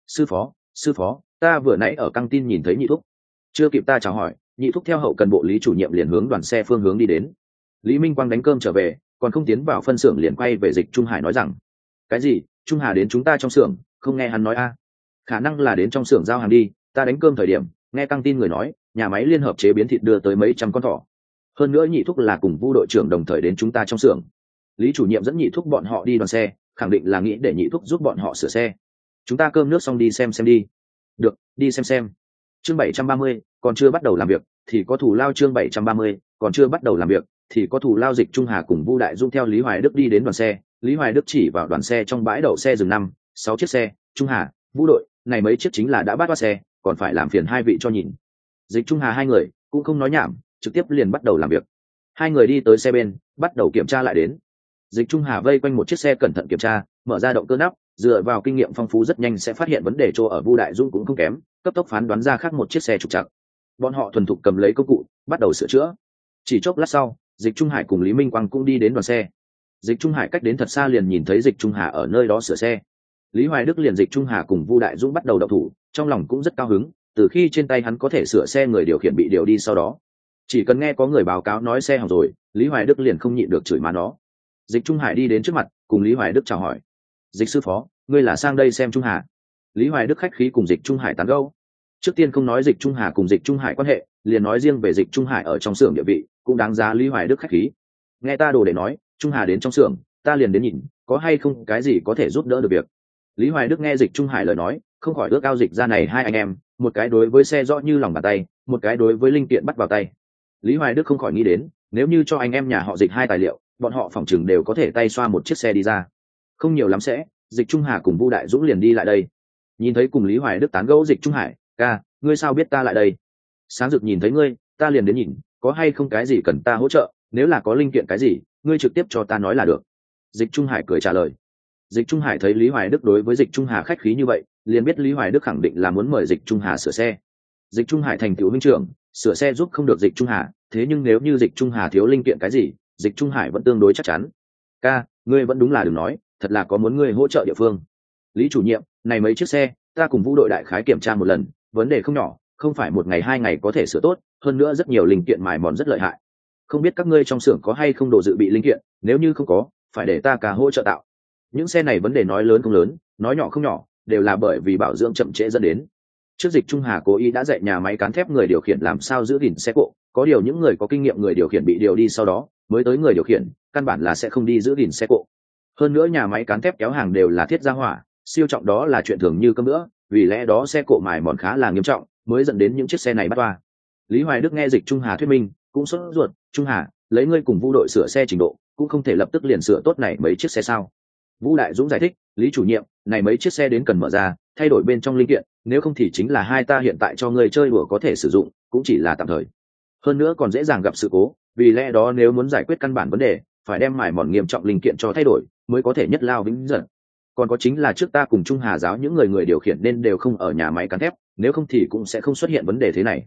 Sư phó, ta vừa nãy ở căng tin nhìn thấy Nhị thúc. Chưa kịp ta chào hỏi, Nhị thúc theo hậu cần bộ Lý chủ nhiệm liền hướng đoàn xe phương hướng đi đến. Lý Minh Quang đánh cơm trở về, còn không tiến vào phân xưởng liền quay về Dịch Trung Hải nói rằng: cái gì? Trung Hà đến chúng ta trong xưởng, không nghe hắn nói a? Khả năng là đến trong xưởng giao hàng đi, ta đánh cơm thời điểm nghe căng tin người nói nhà máy liên hợp chế biến thịt đưa tới mấy trăm con thỏ. Hơn nữa Nhị thúc là cùng Vu đội trưởng đồng thời đến chúng ta trong xưởng. Lý chủ nhiệm dẫn Nhị thúc bọn họ đi đoàn xe, khẳng định là nghĩ để Nhị thúc giúp bọn họ sửa xe. Chúng ta cơm nước xong đi xem đi. Được, đi xem. Chương 730, còn chưa bắt đầu làm việc thì có thủ lao. Chương 730, còn chưa bắt đầu làm việc thì có thủ lao. Dịch Trung Hà cùng Vu Đại Dung theo Lý Hoài Đức đi đến đoàn xe. Lý Hoài Đức chỉ vào đoàn xe trong bãi đậu xe dừng 5-6 chiếc xe. Trung Hà, Vũ đội, này mấy chiếc chính là đã bắt toa xe, còn phải làm phiền hai vị cho nhìn. Dịch Trung Hà hai người cũng không nói nhảm, trực tiếp liền bắt đầu làm việc. Hai người đi tới xe bên, bắt đầu kiểm tra lại đến. Dịch Trung Hà vây quanh một chiếc xe cẩn thận kiểm tra, mở ra động cơ nắp, dựa vào kinh nghiệm phong phú rất nhanh sẽ phát hiện vấn đề chỗ ở. Vu Đại Dung cũng không kém, cấp tốc phán đoán ra khác một chiếc xe trục trặc. Bọn họ thuần thục cầm lấy công cụ, bắt đầu sửa chữa. Chỉ chốc lát sau, Dịch Trung Hải cùng Lý Minh Quang cũng đi đến đoàn xe. Dịch Trung Hải cách đến thật xa liền nhìn thấy Dịch Trung Hà ở nơi đó sửa xe. Lý Hoài Đức liền Dịch Trung Hà cùng Vu Đại Dũng bắt đầu động thủ, trong lòng cũng rất cao hứng, từ khi trên tay hắn có thể sửa xe người điều khiển bị điều đi sau đó. Chỉ cần nghe có người báo cáo nói xe hỏng rồi, Lý Hoài Đức liền không nhịn được chửi má nó. Dịch Trung Hải đi đến trước mặt, cùng Lý Hoài Đức chào hỏi. Dịch sư phó, ngươi là sang đây xem Trung Hà. Lý Hoài Đức khách khí cùng Dịch Trung Hải tán gẫu. Trước tiên không nói Dịch Trung Hà cùng Dịch Trung Hải quan hệ, liền nói riêng về Dịch Trung Hải ở trong xưởng địa vị, cũng đáng giá Lý Hoài Đức khách khí. Nghe ta đồ để nói, Trung Hà đến trong xưởng, ta liền đến nhìn, có hay không cái gì có thể giúp đỡ được việc. Lý Hoài Đức nghe Dịch Trung Hải lời nói, không khỏi ước ao Dịch ra này hai anh em, một cái đối với xe rõ như lòng bàn tay, một cái đối với linh kiện bắt vào tay. Lý Hoài Đức không khỏi nghĩ đến, nếu như cho anh em nhà họ Dịch hai tài liệu, bọn họ phỏng chừng đều có thể tay xoa một chiếc xe đi ra. Không nhiều lắm sẽ, Dịch Trung Hà cùng Vu Đại Dũng liền đi lại đây. Nhìn thấy cùng Lý Hoài Đức tán gẫu Dịch Trung Hải, ca, ngươi sao biết ta lại đây? Sáng rực nhìn thấy ngươi, ta liền đến nhìn, có hay không cái gì cần ta hỗ trợ, nếu là có linh kiện cái gì, ngươi trực tiếp cho ta nói là được. Dịch Trung Hải cười trả lời. Dịch Trung Hải thấy Lý Hoài Đức đối với Dịch Trung Hà khách khí như vậy, liền biết Lý Hoài Đức khẳng định là muốn mời Dịch Trung Hà sửa xe. Dịch Trung Hải thành tựu huynh trưởng, sửa xe giúp không được Dịch Trung Hà, thế nhưng nếu như Dịch Trung Hà thiếu linh kiện cái gì, Dịch Trung Hải vẫn tương đối chắc chắn. Ca, ngươi vẫn đúng là đừng nói, thật là có muốn ngươi hỗ trợ địa phương. Lý chủ nhiệm, này mấy chiếc xe, ta cùng Vũ đội đại khái kiểm tra một lần, vấn đề không nhỏ, không phải một ngày hai ngày có thể sửa tốt, hơn nữa rất nhiều linh kiện mài mòn rất lợi hại. Không biết các ngươi trong xưởng có hay không đồ dự bị linh kiện, nếu như không có, phải để ta cả hỗ trợ tạo. Những xe này vấn đề nói lớn không lớn, nói nhỏ không nhỏ, đều là bởi vì bảo dưỡng chậm trễ dẫn đến. Trước Dịch Trung Hà cố ý đã dạy nhà máy cán thép người điều khiển làm sao giữ gìn xe cộ, có điều những người có kinh nghiệm người điều khiển bị điều đi sau đó, mới tới người điều khiển, căn bản là sẽ không đi giữ gìn xe cộ. Hơn nữa nhà máy cán thép kéo hàng đều là thiết gia hỏa, siêu trọng đó là chuyện thường như cơm nữa, vì lẽ đó xe cộ mài mòn khá là nghiêm trọng, mới dẫn đến những chiếc xe này bắt toa. Lý Hoài Đức nghe Dịch Trung Hà thuyết minh, cũng sốt ruột, Trung Hà, lấy ngươi cùng Vu đội sửa xe trình độ, cũng không thể lập tức liền sửa tốt này mấy chiếc xe sao? Vũ Đại Dũng giải thích, Lý chủ nhiệm, này mấy chiếc xe đến cần mở ra, thay đổi bên trong linh kiện, nếu không thì chính là hai ta hiện tại cho ngươi chơi đùa có thể sử dụng, cũng chỉ là tạm thời. Hơn nữa còn dễ dàng gặp sự cố, vì lẽ đó nếu muốn giải quyết căn bản vấn đề, phải đem mài mòn nghiêm trọng linh kiện cho thay đổi, mới có thể nhất lao vĩnh dần. Còn có chính là trước ta cùng Trung Hà giáo những người điều khiển nên đều không ở nhà máy cán thép, nếu không thì cũng sẽ không xuất hiện vấn đề thế này.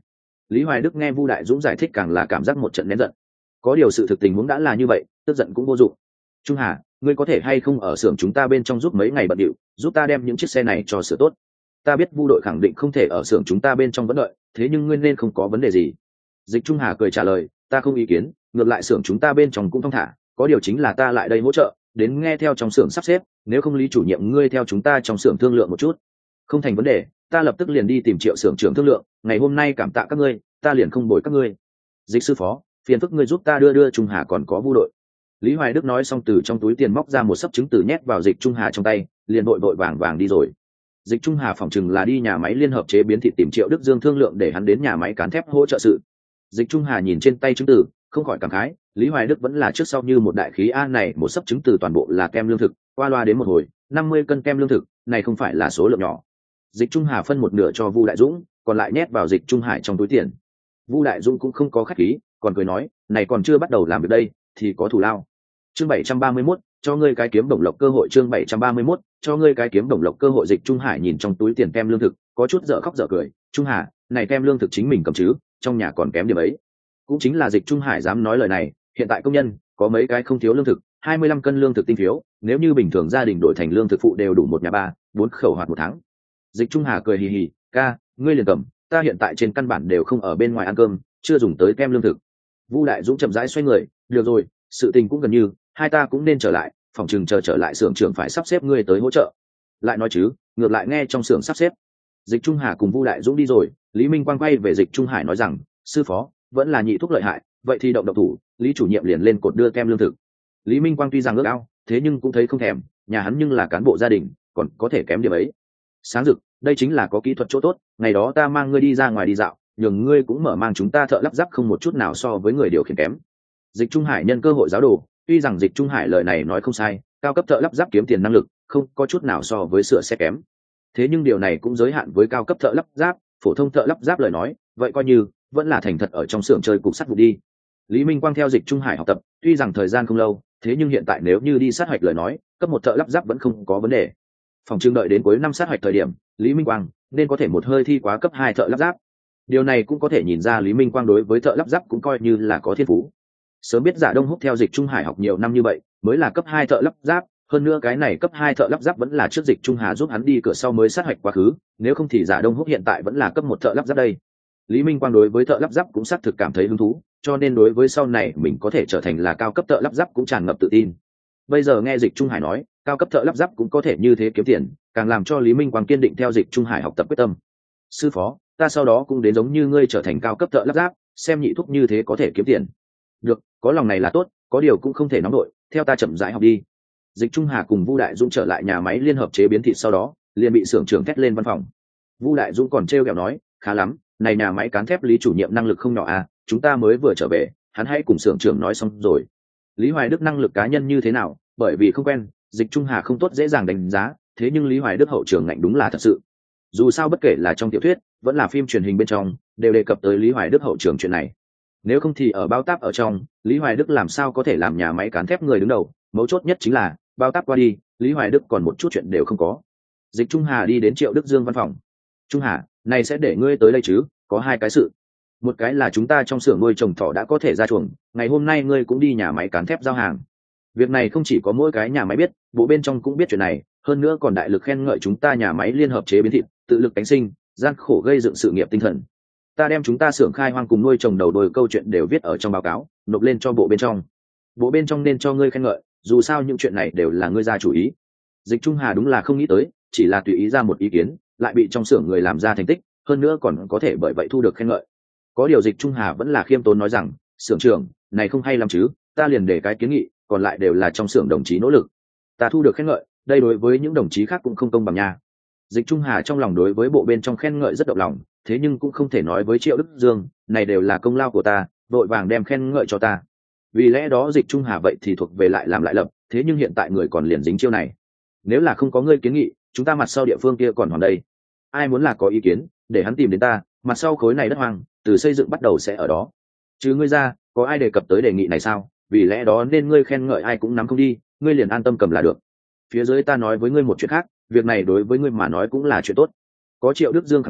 Lý Hoài Đức nghe Vu Đại Dũng giải thích càng là cảm giác một trận nén giận. Có điều sự thực tình huống đã là như vậy, tức giận cũng vô dụng. Trung Hà, ngươi có thể hay không ở xưởng chúng ta bên trong giúp mấy ngày bận điệu, giúp ta đem những chiếc xe này cho sửa tốt. Ta biết Vu đội khẳng định không thể ở xưởng chúng ta bên trong vẫn đợi, thế nhưng ngươi nên không có vấn đề gì. Dịch Trung Hà cười trả lời, ta không ý kiến, ngược lại xưởng chúng ta bên trong cũng thong thả, có điều chính là ta lại đây hỗ trợ, đến nghe theo trong xưởng sắp xếp, nếu không Lý chủ nhiệm ngươi theo chúng ta trong xưởng thương lượng một chút. Không thành vấn đề, ta lập tức liền đi tìm Triệu xưởng trưởng thương lượng, ngày hôm nay cảm tạ các ngươi, ta liền không bồi các ngươi. Dịch sư phó, phiền phức ngươi giúp ta đưa Trung Hà còn có Vu đội. Lý Hoài Đức nói xong từ trong túi tiền móc ra một sấp chứng từ nhét vào Dịch Trung Hà trong tay, liền vội vàng đi rồi. Dịch Trung Hà phỏng chừng là đi nhà máy liên hợp chế biến thịt tìm Triệu Đức Dương thương lượng để hắn đến nhà máy cán thép hỗ trợ sự. Dịch Trung Hà nhìn trên tay chứng từ, không khỏi cảm khái, Lý Hoài Đức vẫn là trước sau như một đại khí a, này một sấp chứng từ toàn bộ là kem lương thực, qua loa đến một hồi, 50 cân kem lương thực, này không phải là số lượng nhỏ. Dịch Trung Hà phân một nửa cho Vu Đại Dũng, còn lại nhét vào Dịch Trung Hải trong túi tiền. Vu Đại Dũng cũng không có khách khí, còn cười nói, này còn chưa bắt đầu làm việc đây, thì có thù lao. Chương 731, cho ngươi cái kiếm đồng lộc cơ hội. Chương 731, cho ngươi cái kiếm đồng lộc cơ hội. Dịch Trung Hải nhìn trong túi tiền kem lương thực, có chút dở khóc dở cười. Trung Hà, này kem lương thực chính mình cầm chứ, trong nhà còn kém điểm ấy. Cũng chính là Dịch Trung Hải dám nói lời này, hiện tại công nhân có mấy cái không thiếu lương thực, 25 cân lương thực tinh phiếu, nếu như bình thường gia đình đổi thành lương thực phụ đều đủ một nhà 3-4 khẩu hoạt một tháng. Dịch Trung Hà cười hì hì, ca, ngươi liền cầm, ta hiện tại trên căn bản đều không ở bên ngoài ăn cơm, chưa dùng tới kem lương thực. Vu Đại Dũng chậm rãi xoay người, được rồi, sự tình cũng gần như, hai ta cũng nên trở lại, phòng chừng trở lại xưởng trưởng phải sắp xếp ngươi tới hỗ trợ. Lại nói chứ, ngược lại nghe trong xưởng sắp xếp. Dịch Trung Hà cùng Vu Đại Dũng đi rồi, Lý Minh Quang quay về Dịch Trung Hải nói rằng, sư phó, vẫn là nhị thúc lợi hại, vậy thì động thủ, Lý chủ nhiệm liền lên cột đưa kem lương thực. Lý Minh Quang tuy rằng ước ao, thế nhưng cũng thấy không thèm, nhà hắn nhưng là cán bộ gia đình, còn có thể kém điểm ấy. Sáng rực, đây chính là có kỹ thuật chỗ tốt, ngày đó ta mang ngươi đi ra ngoài đi dạo, nhường ngươi cũng mở mang chúng ta thợ lắp ráp không một chút nào so với người điều khiển kém. Dịch Trung Hải nhân cơ hội giáo đồ, tuy rằng Dịch Trung Hải lời này nói không sai, cao cấp thợ lắp ráp kiếm tiền năng lực không có chút nào so với sửa xe kém, thế nhưng điều này cũng giới hạn với cao cấp thợ lắp ráp, phổ thông thợ lắp ráp lời nói vậy coi như vẫn là thành thật ở trong xưởng chơi cục sắt vụ đi. Lý Minh Quang theo Dịch Trung Hải học tập, tuy rằng thời gian không lâu, thế nhưng hiện tại nếu như đi sát hạch lời nói, cấp một thợ lắp ráp vẫn không có vấn đề. Phòng trưng đợi đến cuối năm sát hạch thời điểm, Lý Minh Quang nên có thể một hơi thi quá cấp 2 thợ lắp ráp. Điều này cũng có thể nhìn ra Lý Minh Quang đối với thợ lắp ráp cũng coi như là có thiên phú. Sớm biết Giả Đông Húc theo Dịch Trung Hải học nhiều năm như vậy, mới là cấp 2 thợ lắp ráp, hơn nữa cái này cấp 2 thợ lắp ráp vẫn là trước Dịch Trung Hà giúp hắn đi cửa sau mới sát hạch quá khứ, nếu không thì Giả Đông Húc hiện tại vẫn là cấp 1 thợ lắp ráp đây. Lý Minh Quang đối với thợ lắp ráp cũng xác thực cảm thấy hứng thú, cho nên đối với sau này mình có thể trở thành là cao cấp thợ lắp ráp cũng tràn ngập tự tin. Bây giờ nghe Dịch Trung Hải nói, cao cấp thợ lắp ráp cũng có thể như thế kiếm tiền, càng làm cho Lý Minh Quang kiên định theo Dịch Trung Hải học tập quyết tâm. Sư phó, ta sau đó cũng đến giống như ngươi trở thành cao cấp thợ lắp ráp, xem nhị thúc như thế có thể kiếm tiền. Được, có lòng này là tốt, có điều cũng không thể nóng đội, theo ta chậm rãi học đi. Dịch Trung Hà cùng Vu Đại Dũng trở lại nhà máy liên hợp chế biến thịt sau đó, liền bị xưởng trưởng thét lên văn phòng. Vu Đại Dũng còn trêu ghẹo nói, khá lắm, này nhà máy cán thép Lý chủ nhiệm năng lực không nhỏ à, chúng ta mới vừa trở về, hắn hãy cùng xưởng trưởng nói xong rồi. Lý Hoài Đức năng lực cá nhân như thế nào, bởi vì không quen, Dịch Trung Hà không tốt dễ dàng đánh giá, thế nhưng Lý Hoài Đức hậu trường ngạnh đúng là thật sự. Dù sao bất kể là trong tiểu thuyết, vẫn là phim truyền hình bên trong, đều đề cập tới Lý Hoài Đức hậu trường chuyện này. Nếu không thì ở bao táp ở trong, Lý Hoài Đức làm sao có thể làm nhà máy cán thép người đứng đầu, mấu chốt nhất chính là bao táp qua đi, Lý Hoài Đức còn một chút chuyện đều không có. Dịch Trung Hà đi đến Triệu Đức Dương văn phòng. Trung Hà, này sẽ để ngươi tới đây chứ, có hai cái sự. Một cái là chúng ta trong xưởng nuôi trồng thỏ đã có thể ra chuồng, ngày hôm nay ngươi cũng đi nhà máy cán thép giao hàng. Việc này không chỉ có mỗi cái nhà máy biết, bộ bên trong cũng biết chuyện này, hơn nữa còn đại lực khen ngợi chúng ta nhà máy liên hợp chế biến thịt, tự lực cánh sinh, gian khổ gây dựng sự nghiệp tinh thần. Ta đem chúng ta xưởng khai hoang cùng nuôi trồng đầu đuôi câu chuyện đều viết ở trong báo cáo, nộp lên cho bộ bên trong. Bộ bên trong nên cho ngươi khen ngợi, dù sao những chuyện này đều là ngươi ra chủ ý. Dịch Trung Hà đúng là không nghĩ tới, chỉ là tùy ý ra một ý kiến, lại bị trong xưởng người làm ra thành tích, hơn nữa còn có thể bởi vậy thu được khen ngợi. Có điều Dịch Trung Hà vẫn là khiêm tốn nói rằng, xưởng trưởng, này không hay lắm chứ, ta liền để cái kiến nghị, còn lại đều là trong xưởng đồng chí nỗ lực. Ta thu được khen ngợi, đây đối với những đồng chí khác cũng không công bằng nha. Dịch Trung Hà trong lòng đối với bộ bên trong khen ngợi rất động lòng, thế nhưng cũng không thể nói với Triệu Đức Dương, này đều là công lao của ta, vội vàng đem khen ngợi cho ta. Vì lẽ đó Dịch Trung Hà vậy thì thuộc về lại làm lại lập, thế nhưng hiện tại người còn liền dính chiêu này. Nếu là không có ngươi kiến nghị, chúng ta mặt sau địa phương kia còn hoàn đây. Ai muốn là có ý kiến, để hắn tìm đến ta, mặt sau khối này đất hoang, từ xây dựng bắt đầu sẽ ở đó. Chứ ngươi ra, có ai đề cập tới đề nghị này sao? Vì lẽ đó nên ngươi khen ngợi ai cũng nắm không đi, ngươi liền an tâm cầm là được. Phía dưới ta nói với ngươi một chuyện khác, việc này đối với ngươi mà nói cũng là chuyện tốt. Có Triệu Đức Dương khẳng định,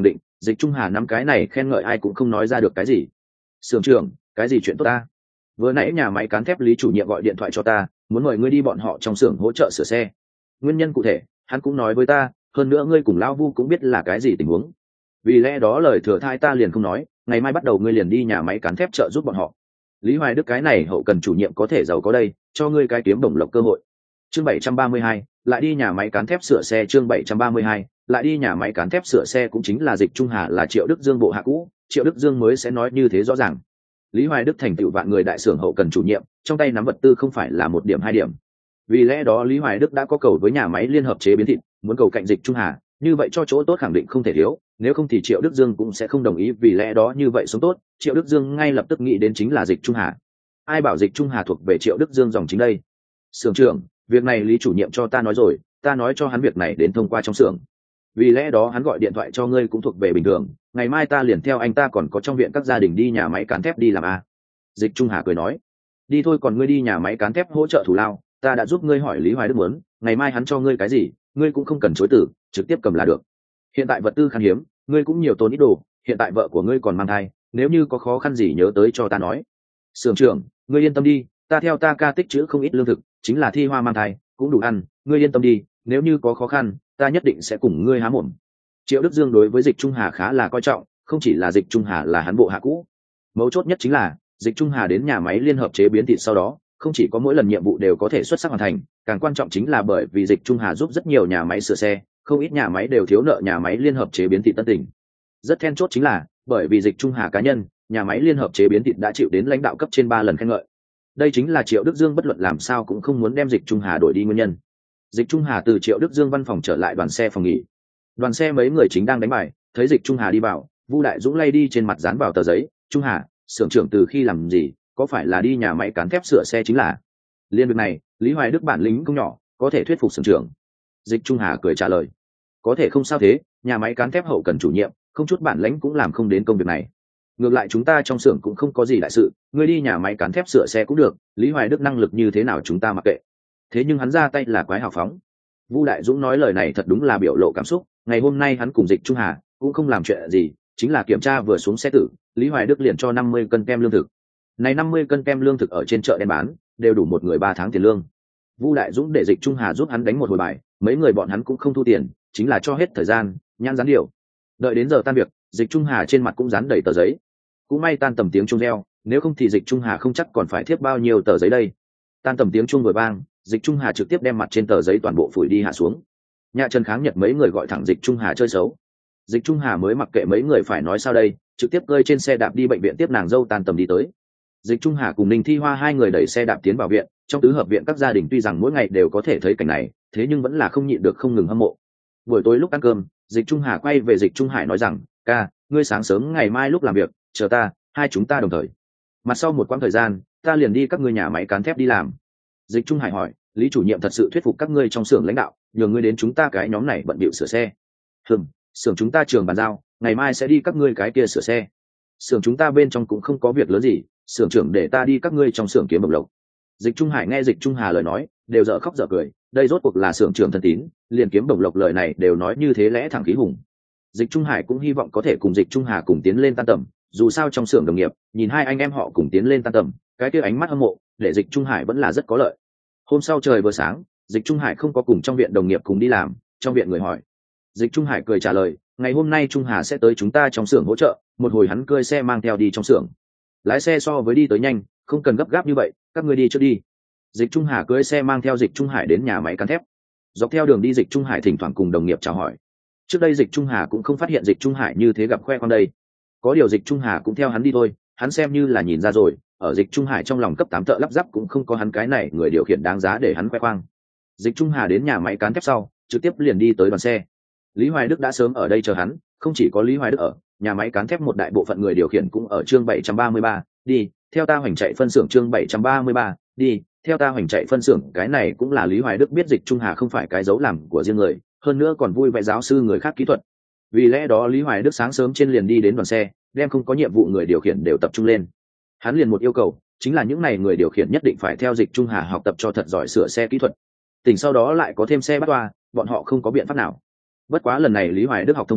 Dịch Trung Hà nắm cái này khen ngợi ai cũng không nói ra được cái gì. Xưởng trưởng, cái gì chuyện tốt ta? Vừa nãy nhà máy cán thép Lý chủ nhiệm gọi điện thoại cho ta, muốn mời ngươi đi bọn họ trong xưởng hỗ trợ sửa xe. Nguyên nhân cụ thể hắn cũng nói với ta, hơn nữa ngươi cùng lão Vu cũng biết là cái gì tình huống. Vì lẽ đó lời thừa thai ta liền không nói, ngày mai bắt đầu ngươi liền đi nhà máy cán thép trợ giúp bọn họ. Lý Hoài Đức cái này hậu cần chủ nhiệm có thể giàu có đây, cho ngươi cái kiếm đồng lộc cơ hội. Chương 732, lại đi nhà máy cán thép sửa xe. Chương 732, lại đi nhà máy cán thép sửa xe cũng chính là Dịch Trung Hà là Triệu Đức Dương bộ hạ cũ, Triệu Đức Dương mới sẽ nói như thế rõ ràng. Lý Hoài Đức thành tựu vạn người đại xưởng hậu cần chủ nhiệm, trong tay nắm vật tư không phải là 1 điểm 2 điểm. Vì lẽ đó Lý Hoài Đức đã có cầu với nhà máy liên hợp chế biến thịt, muốn cầu cạnh Dịch Trung Hà, như vậy cho chỗ tốt khẳng định không thể thiếu, nếu không thì Triệu Đức Dương cũng sẽ không đồng ý. Vì lẽ đó như vậy sống tốt, Triệu Đức Dương ngay lập tức nghĩ đến chính là Dịch Trung Hà. Ai bảo Dịch Trung Hà thuộc về Triệu Đức Dương dòng chính đây? Xưởng trưởng, việc này Lý chủ nhiệm cho ta nói rồi, ta nói cho hắn việc này đến thông qua trong xưởng. Vì lẽ đó hắn gọi điện thoại cho ngươi cũng thuộc về bình thường, ngày mai ta liền theo anh ta còn có trong viện các gia đình đi nhà máy cán thép đi làm a. Dịch Trung Hà cười nói, đi thôi, còn ngươi đi nhà máy cán thép hỗ trợ thủ lao, ta đã giúp ngươi hỏi Lý Hoài Đức muốn, ngày mai hắn cho ngươi cái gì, ngươi cũng không cần chối từ, trực tiếp cầm là được. Hiện tại vật tư khan hiếm, ngươi cũng nhiều tốn ít đồ, hiện tại vợ của ngươi còn mang thai, nếu như có khó khăn gì nhớ tới cho ta nói. Xưởng trưởng, ngươi yên tâm đi, ta theo ta ca tích trữ không ít lương thực, chính là thi hoa mang thai cũng đủ ăn, ngươi yên tâm đi, nếu như có khó khăn ta nhất định sẽ cùng ngươi há mồm. Triệu Đức Dương đối với Dịch Trung Hà khá là coi trọng, không chỉ là Dịch Trung Hà là hắn bộ hạ cũ, mấu chốt nhất chính là Dịch Trung Hà đến nhà máy liên hợp chế biến thịt sau đó không chỉ có mỗi lần nhiệm vụ đều có thể xuất sắc hoàn thành, càng quan trọng chính là bởi vì Dịch Trung Hà giúp rất nhiều nhà máy sửa xe, không ít nhà máy đều thiếu nợ nhà máy liên hợp chế biến thịt Tân Tỉnh. Rất then chốt chính là bởi vì Dịch Trung Hà cá nhân, nhà máy liên hợp chế biến thịt đã chịu đến lãnh đạo cấp trên 3 lần khen ngợi. Đây chính là Triệu Đức Dương bất luận làm sao cũng không muốn đem Dịch Trung Hà đổi đi nguyên nhân. Dịch Trung Hà từ Triệu Đức Dương văn phòng trở lại đoàn xe phòng nghỉ. Đoàn xe mấy người chính đang đánh bài, thấy Dịch Trung Hà đi vào, Vu Đại Dũng lay đi trên mặt dán vào tờ giấy, "Trung Hà, xưởng trưởng từ khi làm gì, có phải là đi nhà máy cán thép sửa xe chính là?" Liên việc này, Lý Hoài Đức bản lĩnh không nhỏ, có thể thuyết phục xưởng trưởng. Dịch Trung Hà cười trả lời, "Có thể không sao thế, nhà máy cán thép hậu cần chủ nhiệm, không chút bản lĩnh cũng làm không đến công việc này. Ngược lại chúng ta trong xưởng cũng không có gì đại sự, ngươi đi nhà máy cán thép sửa xe cũng được, Lý Hoài Đức năng lực như thế nào chúng ta mặc kệ." Thế nhưng hắn ra tay là quái hào phóng. Vu Đại Dũng nói lời này thật đúng là biểu lộ cảm xúc, ngày hôm nay hắn cùng Dịch Trung Hà cũng không làm chuyện gì, chính là kiểm tra vừa xuống xe tử, Lý Hoài Đức liền cho 50 cân kem lương thực. Này 50 cân kem lương thực ở trên chợ đen bán, đều đủ một người 3 tháng tiền lương. Vu Đại Dũng để Dịch Trung Hà giúp hắn đánh một hồi bài, mấy người bọn hắn cũng không thu tiền, chính là cho hết thời gian, nhãn dán điều. Đợi đến giờ tan việc, Dịch Trung Hà trên mặt cũng dán đầy tờ giấy. Cũng may tan tầm tiếng chuông reo, nếu không thì Dịch Trung Hà không chắc còn phải thiếp bao nhiêu tờ giấy đây. Tan tầm tiếng chuông vừa vang, Dịch Trung Hà trực tiếp đem mặt trên tờ giấy toàn bộ phủi đi hạ xuống. Nhà Trần Kháng Nhật mấy người gọi thẳng Dịch Trung Hà chơi xấu. Dịch Trung Hà mới mặc kệ mấy người phải nói sao đây, trực tiếp cơi trên xe đạp đi bệnh viện tiếp nàng dâu tan tầm đi tới. Dịch Trung Hà cùng Ninh Thi Hoa hai người đẩy xe đạp tiến vào viện, trong tứ hợp viện các gia đình tuy rằng mỗi ngày đều có thể thấy cảnh này, thế nhưng vẫn là không nhịn được không ngừng hâm mộ. Buổi tối lúc ăn cơm, Dịch Trung Hà quay về Dịch Trung Hải nói rằng, "Ca, ngươi sáng sớm ngày mai lúc làm việc, chờ ta, hai chúng ta đồng thời. Mặt sau một quãng thời gian, ta liền đi các ngươi nhà máy cán thép đi làm." Dịch Trung Hải hỏi, "Lý chủ nhiệm thật sự thuyết phục các ngươi trong xưởng lãnh đạo, nhờ ngươi đến chúng ta cái nhóm này bận bịu sửa xe?" Xưởng chúng ta trường bàn giao, ngày mai sẽ đi các ngươi cái kia sửa xe. Xưởng chúng ta bên trong cũng không có việc lớn gì, xưởng trưởng để ta đi các ngươi trong xưởng kiếm bổng lộc. Dịch Trung Hải nghe Dịch Trung Hà lời nói, đều dở khóc dở cười, đây rốt cuộc là xưởng trưởng thân tín, liền kiếm bổng lộc lời này đều nói như thế lẽ thẳng khí hùng. Dịch Trung Hải cũng hy vọng có thể cùng Dịch Trung Hà cùng tiến lên tan tầm, dù sao trong xưởng đồng nghiệp, nhìn hai anh em họ cùng tiến lên tan tầm, cái kia ánh mắt hâm mộ, để Dịch Trung Hải vẫn là rất có lợi. Hôm sau trời vừa sáng, Dịch Trung Hải không có cùng trong viện đồng nghiệp cùng đi làm, trong viện người hỏi. Dịch Trung Hải cười trả lời, "Ngày hôm nay Trung Hà sẽ tới chúng ta trong xưởng hỗ trợ." Một hồi hắn cơi xe mang theo đi trong xưởng. Lái xe so với đi tới nhanh, không cần gấp gáp như vậy, các ngươi đi trước đi. Dịch Trung Hà cưỡi xe mang theo Dịch Trung Hải đến nhà máy cán thép. Dọc theo đường đi Dịch Trung Hải thỉnh thoảng cùng đồng nghiệp chào hỏi. Trước đây Dịch Trung Hà cũng không phát hiện Dịch Trung Hải như thế gặp khoe con đây. Có điều Dịch Trung Hà cũng theo hắn đi thôi, hắn xem như là nhìn ra rồi, ở Dịch Trung Hải trong lòng cấp 8 thợ lắp ráp cũng không có hắn cái này người điều khiển đáng giá để hắn khoe khoang. Dịch Trung Hà đến nhà máy cán thép sau, trực tiếp liền đi tới đoàn xe. Lý Hoài Đức đã sớm ở đây chờ hắn, không chỉ có Lý Hoài Đức ở, nhà máy cán thép một đại bộ phận người điều khiển cũng ở chương 733, đi, theo ta hoành chạy phân xưởng chương 733, đi, theo ta hoành chạy phân xưởng, cái này cũng là Lý Hoài Đức biết Dịch Trung Hà không phải cái dấu làm của riêng người, hơn nữa còn vui vẻ giáo sư người khác kỹ thuật. Vì lẽ đó Lý Hoài Đức sáng sớm trên liền đi đến đoàn xe, đem không có nhiệm vụ người điều khiển đều tập trung lên. Hắn liền một yêu cầu, chính là những này người điều khiển nhất định phải theo Dịch Trung Hà học tập cho thật giỏi sửa xe kỹ thuật. Tỉnh sau đó lại có thêm xe bắt toa, bọn họ không có biện pháp nào. Bất quá lần này Lý Hoài Đức học thông minh,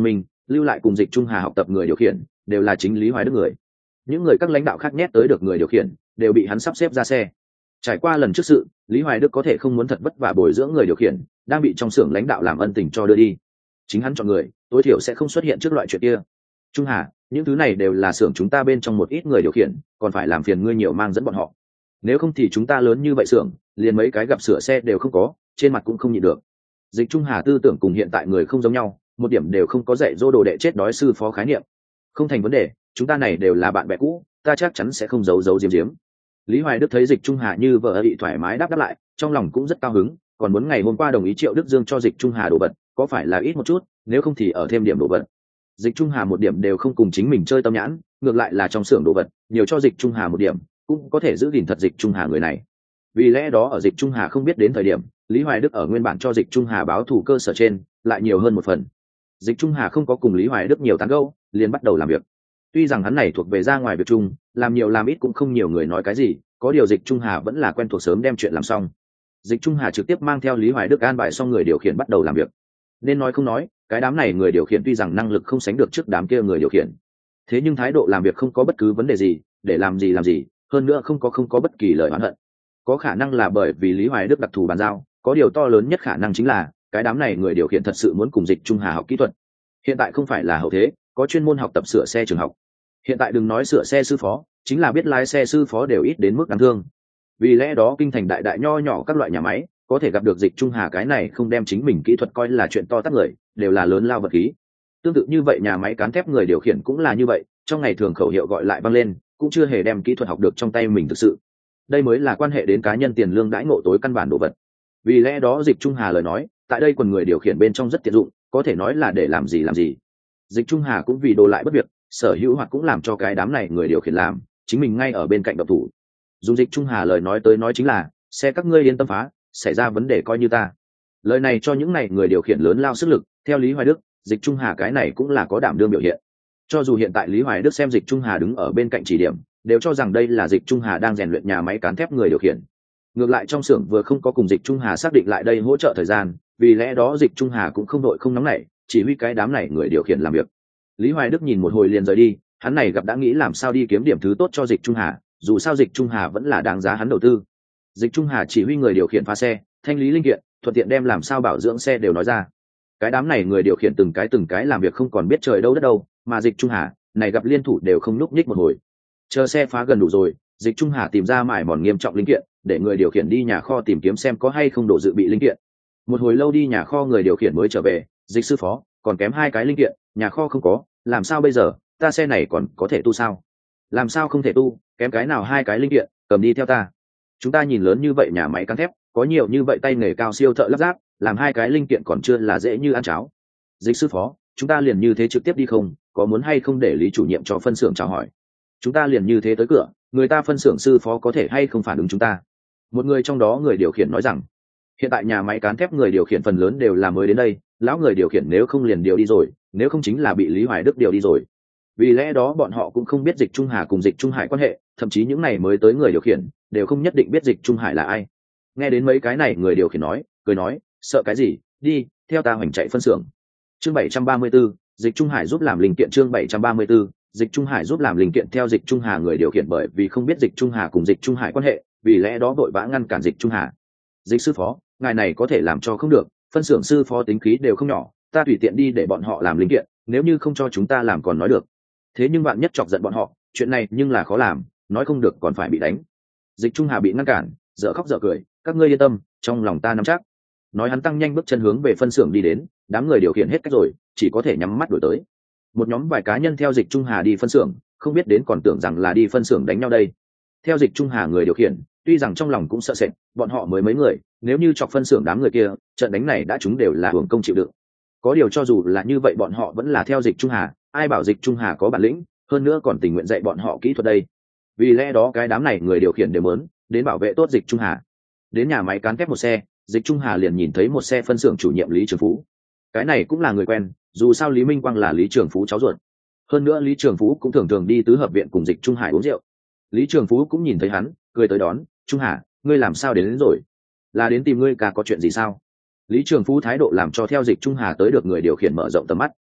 lưu lại cùng Dịch Trung Hà học tập người điều khiển đều là chính Lý Hoài Đức người. Những người các lãnh đạo khác nhét tới được người điều khiển đều bị hắn sắp xếp ra xe. Trải qua lần trước sự, Lý Hoài Đức có thể không muốn thật vất vả bồi dưỡng người điều khiển đang bị trong xưởng lãnh đạo làm ân tình cho đưa đi. Chính hắn chọn người, tối thiểu sẽ không xuất hiện trước loại chuyện kia. Trung Hà, những thứ này đều là xưởng chúng ta bên trong một ít người điều khiển, còn phải làm phiền ngươi nhiều mang dẫn bọn họ. Nếu không thì chúng ta lớn như vậy xưởng, liền mấy cái gặp sửa xe đều không có, trên mặt cũng không nhịn được. Dịch Trung Hà tư tưởng cùng hiện tại người không giống nhau, một điểm đều không có dạy dỗ đồ đệ chết đói sư phó khái niệm. Không thành vấn đề, chúng ta này đều là bạn bè cũ, ta chắc chắn sẽ không giấu giấu giếm giếm. Lý Hoài Đức thấy Dịch Trung Hà như vợ bị thoải mái đáp lại, trong lòng cũng rất cao hứng, còn muốn ngày hôm qua đồng ý Triệu Đức Dương cho Dịch Trung Hà đồ vật, có phải là ít một chút, nếu không thì ở thêm điểm đồ vật. Dịch Trung Hà một điểm đều không cùng chính mình chơi tâm nhãn, ngược lại là trong xưởng đồ vật, nhiều cho Dịch Trung Hà một điểm, cũng có thể giữ gìn thật Dịch Trung Hà người này. Vì lẽ đó ở Dịch Trung Hà không biết đến thời điểm, Lý Hoài Đức ở nguyên bản cho Dịch Trung Hà báo thủ cơ sở trên, lại nhiều hơn một phần. Dịch Trung Hà không có cùng Lý Hoài Đức nhiều tán gẫu, liền bắt đầu làm việc. Tuy rằng hắn này thuộc về ra ngoài việc chung, làm nhiều làm ít cũng không nhiều người nói cái gì, có điều Dịch Trung Hà vẫn là quen thuộc sớm đem chuyện làm xong. Dịch Trung Hà trực tiếp mang theo Lý Hoài Đức an bài xong người điều khiển bắt đầu làm việc. Nên nói không nói, cái đám này người điều khiển tuy rằng năng lực không sánh được trước đám kia người điều khiển, thế nhưng thái độ làm việc không có bất cứ vấn đề gì, để làm gì, hơn nữa không có bất kỳ lời oán hận. Có khả năng là bởi vì Lý Hoài Đức đặc thù bàn giao, có điều to lớn nhất khả năng chính là cái đám này người điều khiển thật sự muốn cùng Dịch Trung Hà học kỹ thuật. Hiện tại không phải là hậu thế, có chuyên môn học tập sửa xe trường học. Hiện tại đừng nói sửa xe sư phó, chính là biết lái xe sư phó đều ít đến mức đáng thương. Vì lẽ đó kinh thành đại đại nho nhỏ các loại nhà máy có thể gặp được Dịch Trung Hà cái này không đem chính mình kỹ thuật coi là chuyện to tát người, đều là lớn lao vật khí. Tương tự như vậy nhà máy cán thép người điều khiển cũng là như vậy, trong ngày thường khẩu hiệu gọi lại vang lên, cũng chưa hề đem kỹ thuật học được trong tay mình thực sự. Đây mới là quan hệ đến cá nhân tiền lương đãi ngộ tối căn bản đồ vật. Vì lẽ đó Dịch Trung Hà lời nói, tại đây quần người điều khiển bên trong rất tiện dụng, có thể nói là để làm gì. Dịch Trung Hà cũng vì đồ lại bất việc, sở hữu hoặc cũng làm cho cái đám này người điều khiển làm, chính mình ngay ở bên cạnh độc thủ. Dùng Dịch Trung Hà lời nói tới nói chính là, xe các ngươi yên tâm phá, xảy ra vấn đề coi như ta. Lời này cho những này người điều khiển lớn lao sức lực, theo Lý Hoài Đức, Dịch Trung Hà cái này cũng là có đảm đương biểu hiện. Cho dù hiện tại Lý Hoài Đức xem Dịch Trung Hà đứng ở bên cạnh chỉ điểm, đều cho rằng đây là Dịch Trung Hà đang rèn luyện nhà máy cán thép người điều khiển. Ngược lại trong xưởng vừa không có cùng Dịch Trung Hà xác định lại đây hỗ trợ thời gian, vì lẽ đó Dịch Trung Hà cũng không đội không nóng nảy, chỉ huy cái đám này người điều khiển làm việc. Lý Hoài Đức nhìn một hồi liền rời đi, hắn này gặp đã nghĩ làm sao đi kiếm điểm thứ tốt cho Dịch Trung Hà, dù sao Dịch Trung Hà vẫn là đáng giá hắn đầu tư. Dịch Trung Hà chỉ huy người điều khiển phá xe, thanh lý linh kiện, thuận tiện đem làm sao bảo dưỡng xe đều nói ra. Cái đám này người điều khiển từng cái làm việc không còn biết trời đâu đất đâu, mà Dịch Trung Hà này gặp liên thủ đều không núp nhích một hồi. Chờ xe phá gần đủ rồi, Dịch Trung Hà tìm ra mải mòn nghiêm trọng linh kiện, để người điều khiển đi nhà kho tìm kiếm xem có hay không đồ dự bị linh kiện. Một hồi lâu đi nhà kho người điều khiển mới trở về, Dịch sư phó, còn kém 2 cái linh kiện, nhà kho không có, làm sao bây giờ, ta xe này còn có thể tu sao? Làm sao không thể tu, kém cái nào 2 cái linh kiện, cầm đi theo ta. Chúng ta nhìn lớn như vậy nhà máy cán thép, có nhiều như vậy tay nghề cao siêu thợ lắp ráp, làm 2 cái linh kiện còn chưa là dễ như ăn cháo. Dịch sư phó, chúng ta liền như thế trực tiếp đi không, có muốn hay không để Lý chủ nhiệm cho phân xưởng chào hỏi. Chúng ta liền như thế tới cửa, người ta phân xưởng sư phó có thể hay không phản ứng chúng ta. Một người trong đó người điều khiển nói rằng, hiện tại nhà máy cán thép người điều khiển phần lớn đều là mới đến đây, lão người điều khiển nếu không liền điều đi rồi, nếu không chính là bị Lý Hoài Đức điều đi rồi. Vì lẽ đó bọn họ cũng không biết Dịch Trung Hà cùng Dịch Trung Hải quan hệ, thậm chí những này mới tới người điều khiển đều không nhất định biết Dịch Trung Hải là ai. Nghe đến mấy cái này người điều khiển nói, cười nói, sợ cái gì, đi, theo ta hoành chạy phân xưởng. Chương 734, Dịch Trung Hải giúp làm linh kiện. Chương 734, Dịch Trung Hải giúp làm linh kiện. Theo Dịch Trung Hà người điều khiển bởi vì không biết Dịch Trung Hà cùng Dịch Trung Hải quan hệ, vì lẽ đó vội vã ngăn cản Dịch Trung Hà. Dịch sư phó, ngài này có thể làm cho không được, phân xưởng sư phó tính khí đều không nhỏ, ta tùy tiện đi để bọn họ làm linh kiện, nếu như không cho chúng ta làm còn nói được. Thế nhưng bạn nhất chọc giận bọn họ, chuyện này nhưng là khó làm, nói không được còn phải bị đánh. Dịch Trung Hà bị ngăn cản, dở khóc dở cười, các ngươi yên tâm, trong lòng ta nắm chắc. Nói hắn tăng nhanh bước chân hướng về phân xưởng đi đến, đám người điều khiển hết cách rồi, chỉ có thể nhắm mắt đuổi tới. Một nhóm vài cá nhân theo Dịch Trung Hà đi phân xưởng, không biết đến còn tưởng rằng là đi phân xưởng đánh nhau đây. Theo Dịch Trung Hà người điều khiển, tuy rằng trong lòng cũng sợ sệt, bọn họ mới mấy người, nếu như chọc phân xưởng đám người kia, trận đánh này đã chúng đều là hưởng công chịu đựng. Có điều cho dù là như vậy bọn họ vẫn là theo Dịch Trung Hà, ai bảo Dịch Trung Hà có bản lĩnh, hơn nữa còn tình nguyện dạy bọn họ kỹ thuật đây. Vì lẽ đó cái đám này người điều khiển đều muốn đến bảo vệ tốt Dịch Trung Hà. Đến nhà máy cán thép một xe, Dịch Trung Hà liền nhìn thấy một xe phân xưởng chủ nhiệm Lý Trường Phú. Cái này cũng là người quen, dù sao Lý Minh Quang là Lý Trường Phú cháu ruột. Hơn nữa Lý Trường Phú cũng thường thường đi tứ hợp viện cùng Dịch Trung Hải uống rượu. Lý Trường Phú cũng nhìn thấy hắn, cười tới đón, Trung Hà, ngươi làm sao đến rồi? Là đến tìm ngươi cả có chuyện gì sao? Lý Trường Phú thái độ làm cho theo Dịch Trung Hà tới được người điều khiển mở rộng tầm mắt.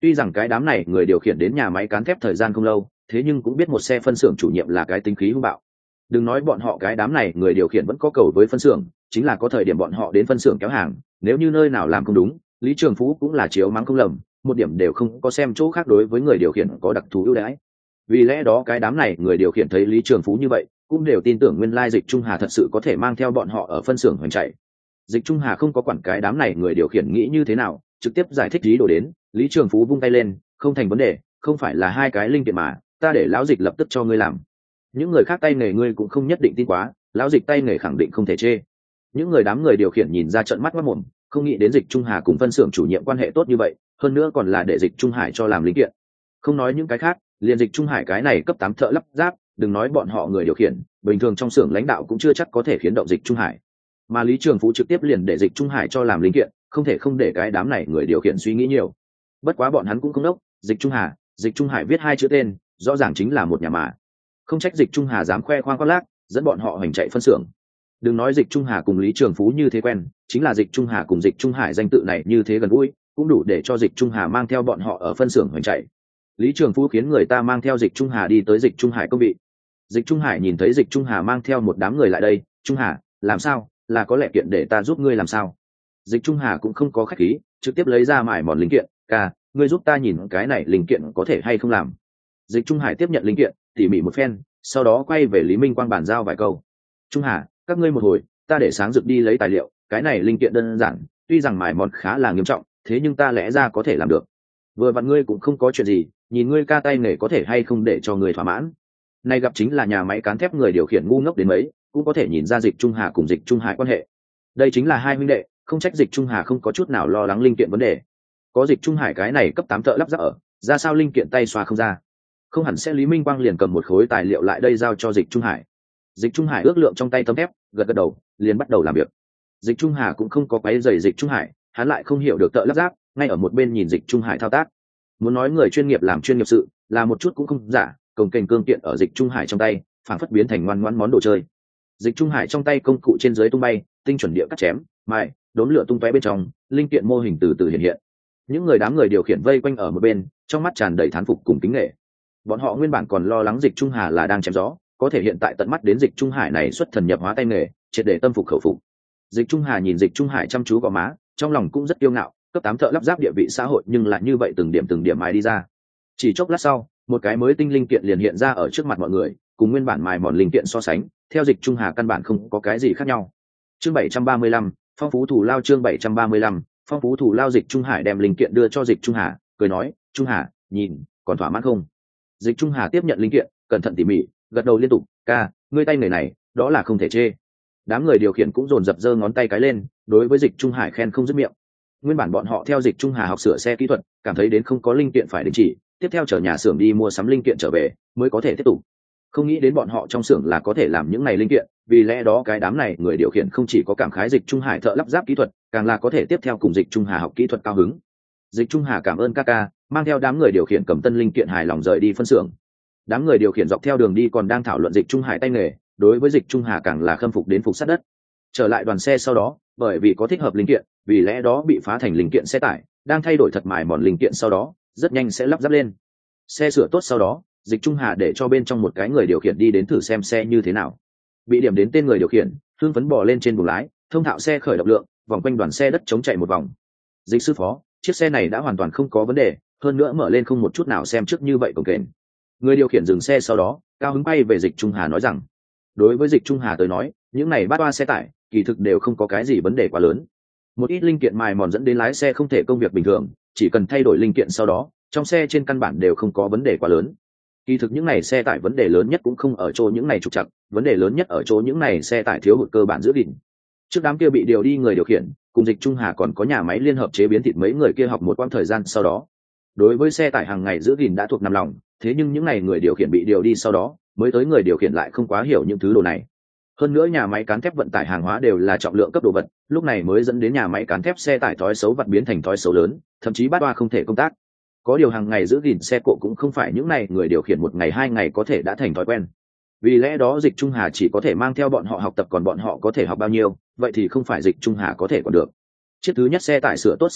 Tuy rằng cái đám này người điều khiển đến nhà máy cán thép thời gian không lâu, thế nhưng cũng biết một xe phân xưởng chủ nhiệm là cái tính khí hung bạo. Đừng nói bọn họ cái đám này người điều khiển vẫn có cầu với phân xưởng, chính là có thời điểm bọn họ đến phân xưởng kéo hàng, nếu như nơi nào làm không đúng, Lý Trường Phú cũng là chiếu mắng không lầm, một điểm đều không có xem chỗ khác đối với người điều khiển có đặc thù ưu đãi. Vì lẽ đó cái đám này người điều khiển thấy Lý Trường Phú như vậy, cũng đều tin tưởng nguyên lai Dịch Trung Hà thật sự có thể mang theo bọn họ ở phân xưởng hoành chạy. Dịch Trung Hà không có quản cái đám này người điều khiển nghĩ như thế nào, trực tiếp giải thích ý đồ đến. Lý Trường Phú vung tay lên, không thành vấn đề, không phải là hai cái linh kiện mà, ta để lão Dịch lập tức cho ngươi làm. Những người khác tay nghề ngươi cũng không nhất định tin quá, lão Dịch tay nghề khẳng định không thể chê. Những đám người điều khiển nhìn ra trận mắt mắt mồm, không nghĩ đến Dịch Trung Hà cùng phân xưởng chủ nhiệm quan hệ tốt như vậy, hơn nữa còn là để Dịch Trung Hải cho làm linh kiện. Không nói những cái khác, liền Dịch Trung Hải cái này cấp 8 thợ lắp ráp, đừng nói bọn họ người điều khiển, bình thường trong xưởng lãnh đạo cũng chưa chắc có thể khiến động Dịch Trung Hải. Mà Lý Trường Phú trực tiếp liền để Dịch Trung Hải cho làm linh kiện, không thể không để cái đám này người điều khiển suy nghĩ nhiều. Bất quá bọn hắn cũng không đốc, Dịch Trung Hà, Dịch Trung Hải viết hai chữ tên, rõ ràng chính là một nhà mà. Không trách Dịch Trung Hà dám khoe khoang khoác lác, dẫn bọn họ hành chạy phân xưởng. Đừng nói Dịch Trung Hà cùng Lý Trường Phú như thế quen, chính là Dịch Trung Hà cùng Dịch Trung Hải danh tự này như thế gần gũi, cũng đủ để cho Dịch Trung Hà mang theo bọn họ ở phân xưởng hành chạy. Lý Trường Phú khiến người ta mang theo Dịch Trung Hà đi tới Dịch Trung Hải công vị. Dịch Trung Hải nhìn thấy Dịch Trung Hà mang theo một đám người lại đây, Trung Hà, làm sao, là có lẽ kiện để ta giúp ngươi làm sao? Dịch Trung Hà cũng không có khách khí, trực tiếp lấy ra mải mòn linh kiện, ca, ngươi giúp ta nhìn cái này linh kiện có thể hay không làm. Dịch Trung Hải tiếp nhận linh kiện, tỉ mỉ một phen, sau đó quay về Lý Minh Quang bàn giao vài câu. Trung Hà, các ngươi một hồi, ta để sáng rực đi lấy tài liệu, cái này linh kiện đơn giản, tuy rằng mải mòn khá là nghiêm trọng, thế nhưng ta lẽ ra có thể làm được. Vừa vặn ngươi cũng không có chuyện gì, nhìn ngươi ca tay nghề có thể hay không để cho ngươi thỏa mãn. Này gặp chính là nhà máy cán thép người điều khiển ngu ngốc đến mấy, cũng có thể nhìn ra Dịch Trung Hà cùng Dịch Trung Hải quan hệ. Đây chính là hai huynh đệ, không trách Dịch Trung Hà không có chút nào lo lắng linh kiện vấn đề. Có Dịch Trung Hải cái này cấp 8 thợ lắp ráp ở, ra sao linh kiện tay xoa không ra. Không hẳn sẽ Lý Minh Quang liền cầm một khối tài liệu lại đây giao cho Dịch Trung Hải. Dịch Trung Hải ước lượng trong tay tấm thép, gật gật đầu, liền bắt đầu làm việc. Dịch Trung Hà cũng không có quấy rầy Dịch Trung Hải, hắn lại không hiểu được thợ lắp ráp, ngay ở một bên nhìn Dịch Trung Hải thao tác. Muốn nói người chuyên nghiệp làm chuyên nghiệp sự, là một chút cũng không giả, cồng kềnh cương kiện ở Dịch Trung Hải trong tay, phản phất biến thành ngoan ngoãn món đồ chơi. Dịch Trung Hải trong tay công cụ trên dưới tung bay, tinh chuẩn địa cắt chém, mài, đốn lửa tung tóe bên trong, linh kiện mô hình từ từ hiện hiện. Những đám người điều khiển vây quanh ở một bên, trong mắt tràn đầy thán phục cùng kính nể. Bọn họ nguyên bản còn lo lắng Dịch Trung Hà là đang chém gió, có thể hiện tại tận mắt đến Dịch Trung Hải này xuất thần nhập hóa tay nghề, triệt để tâm phục khẩu phục. Dịch Trung Hà nhìn Dịch Trung Hải chăm chú gò má, trong lòng cũng rất kiêu ngạo, cấp 8 thợ lắp ráp địa vị xã hội nhưng lại như vậy từng điểm mài đi ra. Chỉ chốc lát sau, một cái mới tinh linh kiện liền hiện ra ở trước mặt mọi người, cùng nguyên bản mài mòn linh kiện so sánh, theo Dịch Trung Hà căn bản không có cái gì khác nhau. Chương 735, phong phú thủ lao. Chương 735, phong phú thủ lao. Dịch Trung Hải đem linh kiện đưa cho Dịch Trung Hà, cười nói, Trung Hà, nhìn, còn thỏa mãn không? Dịch Trung Hà tiếp nhận linh kiện, cẩn thận tỉ mỉ, gật đầu liên tục, ca, ngươi tay người này, đó là không thể chê. Đám người điều khiển cũng dồn dập giơ ngón tay cái lên, đối với Dịch Trung Hải khen không dứt miệng. Nguyên bản bọn họ theo Dịch Trung Hà học sửa xe kỹ thuật, cảm thấy đến không có linh kiện phải đình chỉ, tiếp theo chở nhà xưởng đi mua sắm linh kiện trở về, mới có thể tiếp tục. Không nghĩ đến bọn họ trong xưởng là có thể làm những này linh kiện, vì lẽ đó cái đám này người điều khiển không chỉ có cảm khái Dịch Trung Hải thợ lắp ráp kỹ thuật, càng là có thể tiếp theo cùng Dịch Trung Hà học kỹ thuật cao hứng. Dịch Trung Hà cảm ơn ca, mang theo đám người điều khiển cầm tân linh kiện hài lòng rời đi phân xưởng. Đám người điều khiển dọc theo đường đi còn đang thảo luận Dịch Trung Hải tay nghề, đối với Dịch Trung Hà càng là khâm phục đến phục sát đất. Trở lại đoàn xe sau đó, bởi vì có thích hợp linh kiện, vì lẽ đó bị phá thành linh kiện xe tải, đang thay đổi thật mài mòn linh kiện sau đó, rất nhanh sẽ lắp ráp lên. Xe sửa tốt sau đó, Dịch Trung Hà để cho bên trong một cái người điều khiển đi đến thử xem xe như thế nào. Bị điểm đến tên người điều khiển, hưng phấn bò lên trên buồng lái, thông thạo xe khởi động lượng, vòng quanh đoàn xe đất chống chạy một vòng. Dịch sư phó, chiếc xe này đã hoàn toàn không có vấn đề, hơn nữa mở lên không một chút nào xem trước như vậy cồng kềnh. Người điều khiển dừng xe sau đó, cao hứng bay về Dịch Trung Hà nói rằng, đối với Dịch Trung Hà tới nói, những này bát toa xe tải, kỳ thực đều không có cái gì vấn đề quá lớn. Một ít linh kiện mài mòn dẫn đến lái xe không thể công việc bình thường, chỉ cần thay đổi linh kiện sau đó, trong xe trên căn bản đều không có vấn đề quá lớn. Kỳ thực những này xe tải vấn đề lớn nhất cũng không ở chỗ những này trục trặc, vấn đề lớn nhất ở chỗ những này xe tải thiếu hụt cơ bản giữ gìn. Trước đám kia bị điều đi người điều khiển, cùng Dịch Trung Hà còn có nhà máy liên hợp chế biến thịt mấy người kia học một quãng thời gian sau đó. Đối với xe tải hàng ngày giữ gìn đã thuộc nằm lòng, thế nhưng những này người điều khiển bị điều đi sau đó, mới tới người điều khiển lại không quá hiểu những thứ đồ này. Hơn nữa nhà máy cán thép vận tải hàng hóa đều là trọng lượng cấp đồ vật, lúc này mới dẫn đến nhà máy cán thép xe tải thói xấu vặt biến thành thói xấu lớn, thậm chí bát toa không thể công tác. Có điều hàng ngày giữ gìn xe cộ cũng không phải những này người điều khiển một ngày hai ngày có thể đã thành thói quen. Vì lẽ đó Dịch Trung Hà chỉ có thể mang theo bọn họ học tập, còn bọn họ có thể học bao nhiêu, vậy thì không phải Dịch Trung Hà có thể còn được. Chiếc thứ nhất xe tải sửa tốt sau đó,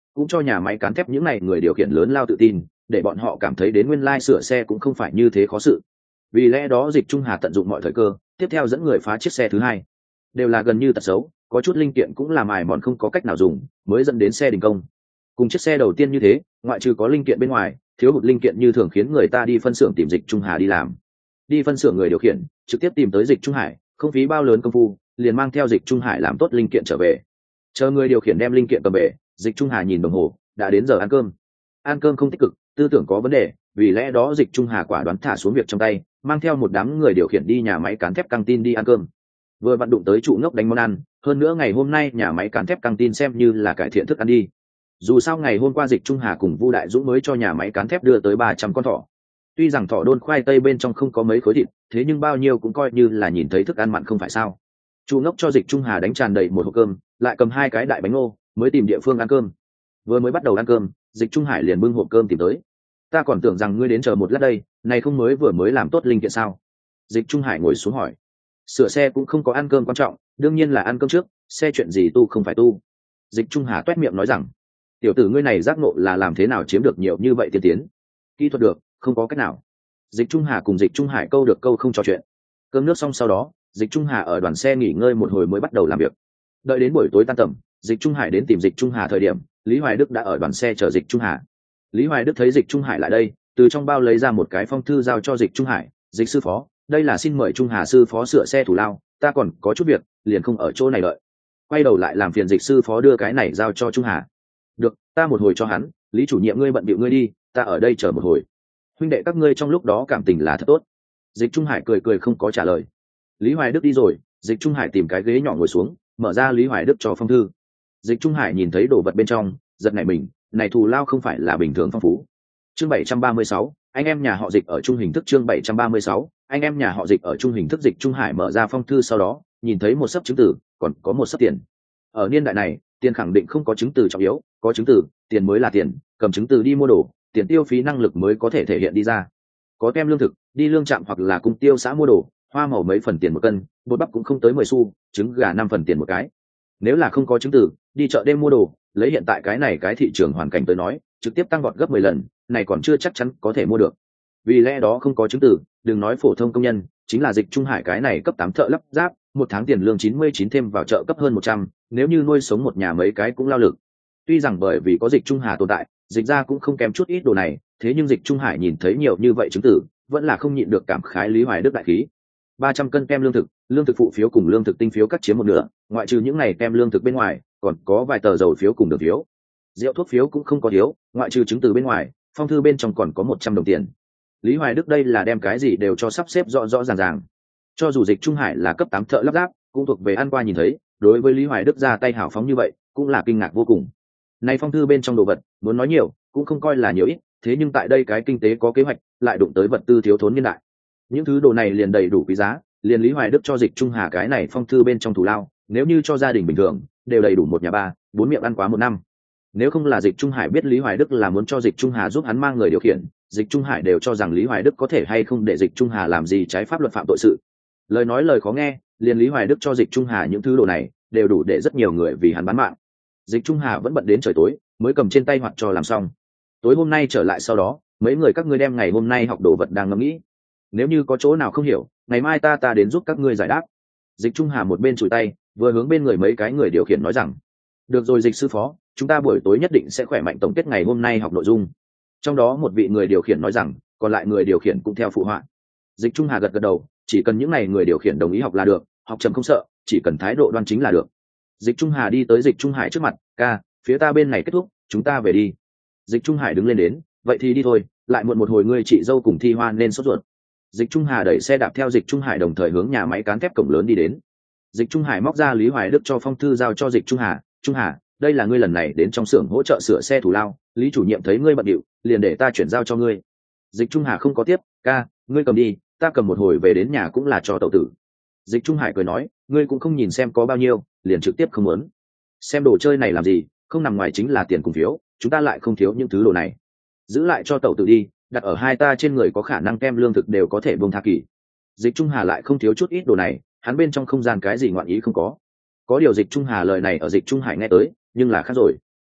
cũng cho nhà máy cán thép những n à y người điều khiển lớn lao tự tin, để bọn họ cảm thấy đến nguyên lai sửa xe cũng không phải như thế khó sự. Vì lẽ đó Dịch Trung Hà tận dụng mọi thời cơ, tiếp theo dẫn người phá chiếc xe thứ hai. Đều là gần như tật xấu, có chút linh kiện cũng là mài mòn không có cách nào dùng, mới dẫn đến xe đình công. Cùng chiếc xe đầu tiên như thế, ngoại trừ có linh kiện bên ngoài, thiếu hụt linh kiện như thường khiến người ta đi phân xưởng tìm Dịch Trung Hà đi làm. Đi phân xưởng người điều khiển trực tiếp tìm tới Dịch Trung Hải, không phí bao lớn công phu, liền mang theo Dịch Trung Hải làm tốt linh kiện trở về. Chờ người điều khiển đem linh kiện cầm về, Dịch Trung Hà nhìn đồng hồ, đã đến giờ ăn cơm. Ăn cơm không tích cực, tư tưởng có vấn đề, vì lẽ đó Dịch Trung Hà quả đoán thả xuống việc trong tay, mang theo một đám người điều khiển đi nhà máy cán thép căng tin đi ăn cơm. Vừa vặn đụng tới trụ ngốc đánh món ăn, hơn nữa ngày hôm nay nhà máy cán thép căng tin xem như là cải thiện thức ăn đi. Dù sao ngày hôm qua Dịch Trung Hà cùng Vu Đại Dũng mới cho nhà máy cán thép đưa tới 300 con thỏ. Tuy rằng thỏ đôn khoai tây bên trong không có mấy khối thịt, thế nhưng bao nhiêu cũng coi như là nhìn thấy thức ăn mặn không phải sao. Trụ ngốc cho Dịch Trung Hà đánh tràn đầy một hộp cơm, lại cầm 2 cái đại bánh ngô, mới tìm địa phương ăn cơm. Vừa mới bắt đầu ăn cơm, Dịch Trung Hải liền bưng hộp cơm tìm tới. Ta còn tưởng rằng ngươi đến chờ một lát đây, này không vừa mới làm tốt linh kiện sao? Dịch Trung Hải ngồi xuống hỏi. Sửa xe cũng không có ăn cơm quan trọng, đương nhiên là ăn cơm trước, xe chuyện gì tu không phải tu. Dịch Trung Hà toét miệng nói rằng, tiểu tử ngươi này giác ngộ là làm thế nào chiếm được nhiều như vậy tiên tiến? Kỹ thuật được, không có cách nào. Dịch Trung Hà cùng Dịch Trung Hải câu được câu không trò chuyện. Cơm nước xong sau đó, Dịch Trung Hà ở đoàn xe nghỉ ngơi một hồi mới bắt đầu làm việc. Đợi đến buổi tối tan tầm, Dịch Trung Hải đến tìm Dịch Trung Hà thời điểm, Lý Hoài Đức đã ở đoàn xe chờ Dịch Trung Hà. Lý Hoài Đức thấy Dịch Trung Hải lại đây, từ trong bao lấy ra một cái phong thư giao cho Dịch Trung Hải. Dịch sư phó, đây là xin mời Trung Hà sư phó sửa xe thủ lao, ta còn có chút việc, liền không ở chỗ này đợi. Quay đầu lại làm phiền Dịch sư phó đưa cái này giao cho Trung Hà. Được, ta một hồi cho hắn. Lý chủ nhiệm ngươi bận bịu ngươi đi, ta ở đây chờ một hồi. Huynh đệ các ngươi trong lúc đó cảm tình là thật tốt. Dịch Trung Hải cười cười không có trả lời. Lý Hoài Đức đi rồi, Dịch Trung Hải tìm cái ghế nhỏ ngồi xuống, mở ra Lý Hoài Đức cho phong thư. Dịch Trung Hải nhìn thấy đồ vật bên trong, giật nảy mình, này thù lao không phải là bình thường phong phú. Chương 736, anh em nhà họ Dịch ở chung hình thức. Chương 736, anh em nhà họ Dịch ở chung hình thức. Dịch Trung Hải mở ra phong thư sau đó, nhìn thấy một xấp chứng từ, còn có một xấp tiền. Ở niên đại này, tiền khẳng định không có chứng từ trọng yếu, có chứng từ, tiền mới là tiền, cầm chứng từ đi mua đồ, tiền tiêu phí năng lực mới có thể thể hiện đi ra. Có tem lương thực, đi lương trạm hoặc là cung tiêu xã mua đồ, hoa màu mấy phần tiền một cân, bột bắp cũng không tới 10 xu, trứng gà 5 phần tiền một cái. Nếu là không có chứng từ, đi chợ đêm mua đồ, lấy hiện tại cái thị trường hoàn cảnh tới nói, trực tiếp tăng vọt gấp 10 lần, này còn chưa chắc chắn có thể mua được. Vì lẽ đó không có chứng từ, đừng nói phổ thông công nhân, chính là Dịch Trung Hải cái này cấp 8 thợ lắp ráp, một tháng tiền lương 99 thêm vào chợ cấp hơn 100, nếu như nuôi sống một nhà mấy cái cũng lao lực. Tuy rằng bởi vì có Dịch Trung Hà tồn tại, Dịch ra cũng không kém chút ít đồ này, thế nhưng Dịch Trung Hải nhìn thấy nhiều như vậy chứng từ, vẫn là không nhịn được cảm khái Lý Hoài Đức đại khí. 300 cân kem lương thực phụ phiếu cùng lương thực tinh phiếu cắt chiếm một nửa, ngoại trừ những này kem lương thực bên ngoài, còn có vài tờ dầu phiếu cùng đường phiếu. Rượu thuốc phiếu cũng không có thiếu, ngoại trừ chứng từ bên ngoài, phong thư bên trong còn có 100 đồng tiền. Lý Hoài Đức đây là đem cái gì đều cho sắp xếp rõ rõ ràng ràng. Cho dù Dịch Trung Hải là cấp 8 thợ lắp ráp, cũng thuộc về ăn qua nhìn thấy, đối với Lý Hoài Đức ra tay hào phóng như vậy, cũng là kinh ngạc vô cùng. Này phong thư bên trong đồ vật, muốn nói nhiều, cũng không coi là nhiều ít, thế nhưng tại đây cái kinh tế có kế hoạch, lại đụng tới vật tư thiếu thốn niên đại. Những thứ đồ này liền đầy đủ quý giá, liền Lý Hoài Đức cho Dịch Trung Hà cái này phong thư bên trong thủ lao, nếu như cho gia đình bình thường, đều đầy đủ một nhà 3-4 miệng ăn quá một năm. Nếu không là Dịch Trung Hải biết Lý Hoài Đức là muốn cho Dịch Trung Hà giúp hắn mang người điều khiển, Dịch Trung Hải đều cho rằng Lý Hoài Đức có thể hay không để Dịch Trung Hà làm gì trái pháp luật phạm tội sự. Lời nói lời khó nghe, liền Lý Hoài Đức cho Dịch Trung Hà những thứ đồ này, đều đủ để rất nhiều người vì hắn bán mạng. Dịch Trung Hà vẫn bận đến trời tối, mới cầm trên tay hoạt trò làm xong. Tối hôm nay trở lại sau đó, mấy người các ngươi đem ngày hôm nay học đồ vật đang ngẫm nghĩ. Nếu như có chỗ nào không hiểu, ngày mai ta đến giúp các ngươi giải đáp. Dịch Trung Hà một bên chùi tay, vừa hướng bên người mấy cái người điều khiển nói rằng, được rồi Dịch sư phó, chúng ta buổi tối nhất định sẽ khỏe mạnh tổng kết ngày hôm nay học nội dung. Trong đó một vị người điều khiển nói rằng, còn lại người điều khiển cũng theo phụ họa. Dịch Trung Hà gật gật đầu, chỉ cần những này người điều khiển đồng ý học là được, học chậm không sợ, chỉ cần thái độ đoan chính là được. Dịch Trung Hà đi tới Dịch Trung Hải trước mặt, ca, phía ta bên này kết thúc, chúng ta về đi. Dịch Trung Hải đứng lên đến, vậy thì đi thôi, lại muộn một hồi ngươi chị dâu cùng Thi Hoa nên sốt ruột. Dịch Trung Hà đẩy xe đạp theo Dịch Trung Hải đồng thời hướng nhà máy cán thép cổng lớn đi đến. Dịch Trung Hải móc ra Lý Hoài Đức cho phong thư giao cho Dịch Trung Hà, Trung Hà, đây là ngươi lần này đến trong xưởng hỗ trợ sửa xe thủ lao, Lý chủ nhiệm thấy ngươi bận điệu, liền để ta chuyển giao cho ngươi. Dịch Trung Hà không có tiếp, ca, ngươi cầm đi, ta cầm một hồi về đến nhà cũng là cho tẩu tử. Dịch Trung Hải cười nói, ngươi cũng không nhìn xem có bao nhiêu, liền trực tiếp không muốn. Xem đồ chơi này làm gì, không nằm ngoài chính là tiền cùng phiếu, chúng ta lại không thiếu những thứ đồ này. Giữ lại cho tẩu tử đi, đặt ở hai ta trên người có khả năng kem lương thực đều có thể buông tha kỳ. Dịch Trung Hà lại không thiếu chút ít đồ này, hắn bên trong không gian cái gì ngoạn ý không có. Có điều Dịch Trung Hà lời này ở Dịch Trung Hải nghe tới, nhưng là khác rồi.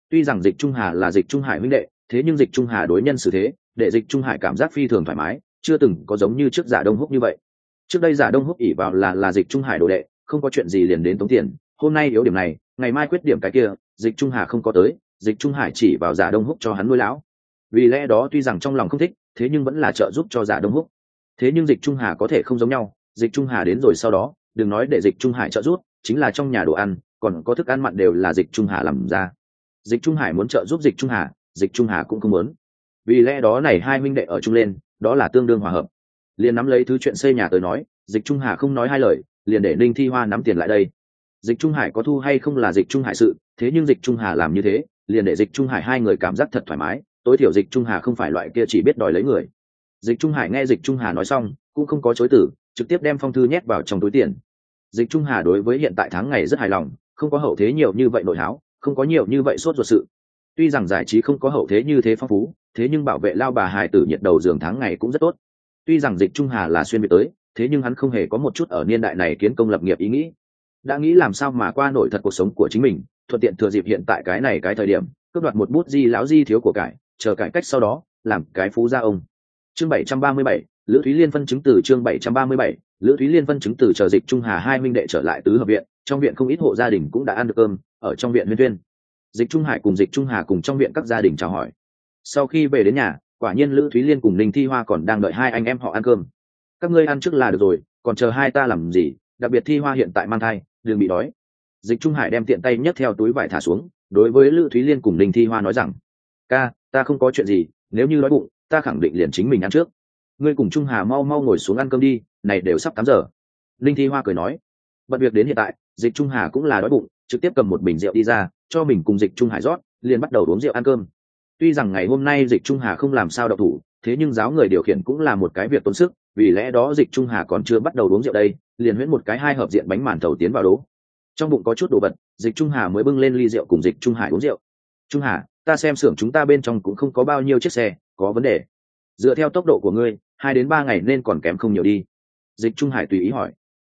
Tuy rằng Dịch Trung Hà là Dịch Trung Hải huynh đệ, thế nhưng Dịch Trung Hà đối nhân xử thế, để Dịch Trung Hải cảm giác phi thường thoải mái, chưa từng có giống như trước Giả Đông Húc như vậy. Trước đây Giả Đông Húc ỷ vào là Dịch Trung Hải đồ đệ, không có chuyện gì liền đến tống tiền, hôm nay yếu điểm này, ngày mai quyết điểm cái kia, Dịch Trung Hà không có tới, Dịch Trung Hải chỉ vào Giả Đông Húc cho hắn nuôi lão. Vì lẽ đó tuy rằng trong lòng không thích, thế nhưng vẫn là trợ giúp cho Giả Đông Húc. Thế nhưng Dịch Trung Hà có thể không giống nhau, Dịch Trung Hà đến rồi sau đó, đừng nói để Dịch Trung Hải trợ giúp, chính là trong nhà đồ ăn, còn có thức ăn mặn đều là Dịch Trung Hà làm ra. Dịch Trung Hải muốn trợ giúp Dịch Trung Hà, Dịch Trung Hà cũng không muốn. Vì lẽ đó này hai huynh đệ ở chung lên, đó là tương đương hòa hợp. Liền nắm lấy thứ chuyện xây nhà tới nói, Dịch Trung Hà không nói hai lời, liền để Ninh Thi Hoa nắm tiền lại đây. Dịch Trung Hải có thu hay không là Dịch Trung Hải sự, thế nhưng Dịch Trung Hà làm như thế, liền để Dịch Trung Hải hai người cảm giác thật thoải mái, tối thiểu Dịch Trung Hà không phải loại kia chỉ biết đòi lấy người. Dịch Trung Hải nghe Dịch Trung Hà nói xong, cũng không có chối từ, trực tiếp đem phong thư nhét vào trong túi tiền. Dịch Trung Hà đối với hiện tại tháng ngày rất hài lòng, không có hậu thế nhiều như vậy nội háo, không có nhiều như vậy sốt ruột sự. Tuy rằng giải trí không có hậu thế như thế phong phú, thế nhưng bảo vệ lao bà hài tử nhiệt đầu giường tháng ngày cũng rất tốt. Tuy rằng Dịch Trung Hà là xuyên việt tới, thế nhưng hắn không hề có một chút ở niên đại này kiến công lập nghiệp ý nghĩ. Đã nghĩ làm sao mà qua nổi thật cuộc sống của chính mình, thuận tiện thừa dịp hiện tại cái thời điểm, cướp đoạt một bút di lão di thiếu của cải, chờ cải cách sau đó, làm cái phú gia ông. Chương 737, Lữ Thúy Liên phân chứng từ chương 737, Lữ Thúy Liên phân chứng từ chờ Dịch Trung Hà hai huynh đệ trở lại tứ hợp viện, trong viện không ít hộ gia đình cũng đã ăn được cơm, ở trong viện huyên thuyên. Dịch Trung Hải cùng Dịch Trung Hà cùng trong viện các gia đình chào hỏi. Sau khi về đến nhà, quả nhiên Lữ Thúy Liên cùng Ninh Thi Hoa còn đang đợi hai anh em họ ăn cơm. Các ngươi ăn trước là được rồi, còn chờ hai ta làm gì, đặc biệt Thi Hoa hiện tại mang thai, đừng bị đói. Dịch Trung Hải đem tiện tay nhấc theo túi vải thả xuống, đối với Lữ Thúy Liên cùng Ninh Thi Hoa nói rằng: "Ca, ta không có chuyện gì, nếu như đói bụng, ta khẳng định liền chính mình ăn trước. Ngươi cùng Trung Hà mau mau ngồi xuống ăn cơm đi, này đều sắp 8 giờ." Ninh Thi Hoa cười nói. Bận việc đến hiện tại, Dịch Trung Hà cũng là đói bụng, trực tiếp cầm một bình rượu đi ra, cho mình cùng Dịch Trung Hải rót, liền bắt đầu uống rượu ăn cơm. Tuy rằng ngày hôm nay Dịch Trung Hà không làm sao động thủ, thế nhưng giáo người điều khiển cũng là một cái việc tốn sức, vì lẽ đó Dịch Trung Hà còn chưa bắt đầu uống rượu đây, liền huyễn một cái hai hợp diện bánh màn thầu tiến vào đố. Trong bụng có chút đồ vật, Dịch Trung Hà mới bưng lên ly rượu cùng Dịch Trung Hải uống rượu. "Trung Hà, ta xem xưởng chúng ta bên trong cũng không có bao nhiêu chiếc xe, có vấn đề. Dựa theo tốc độ của ngươi, 2 đến 3 ngày nên còn kém không nhiều đi." Dịch Trung Hải tùy ý hỏi.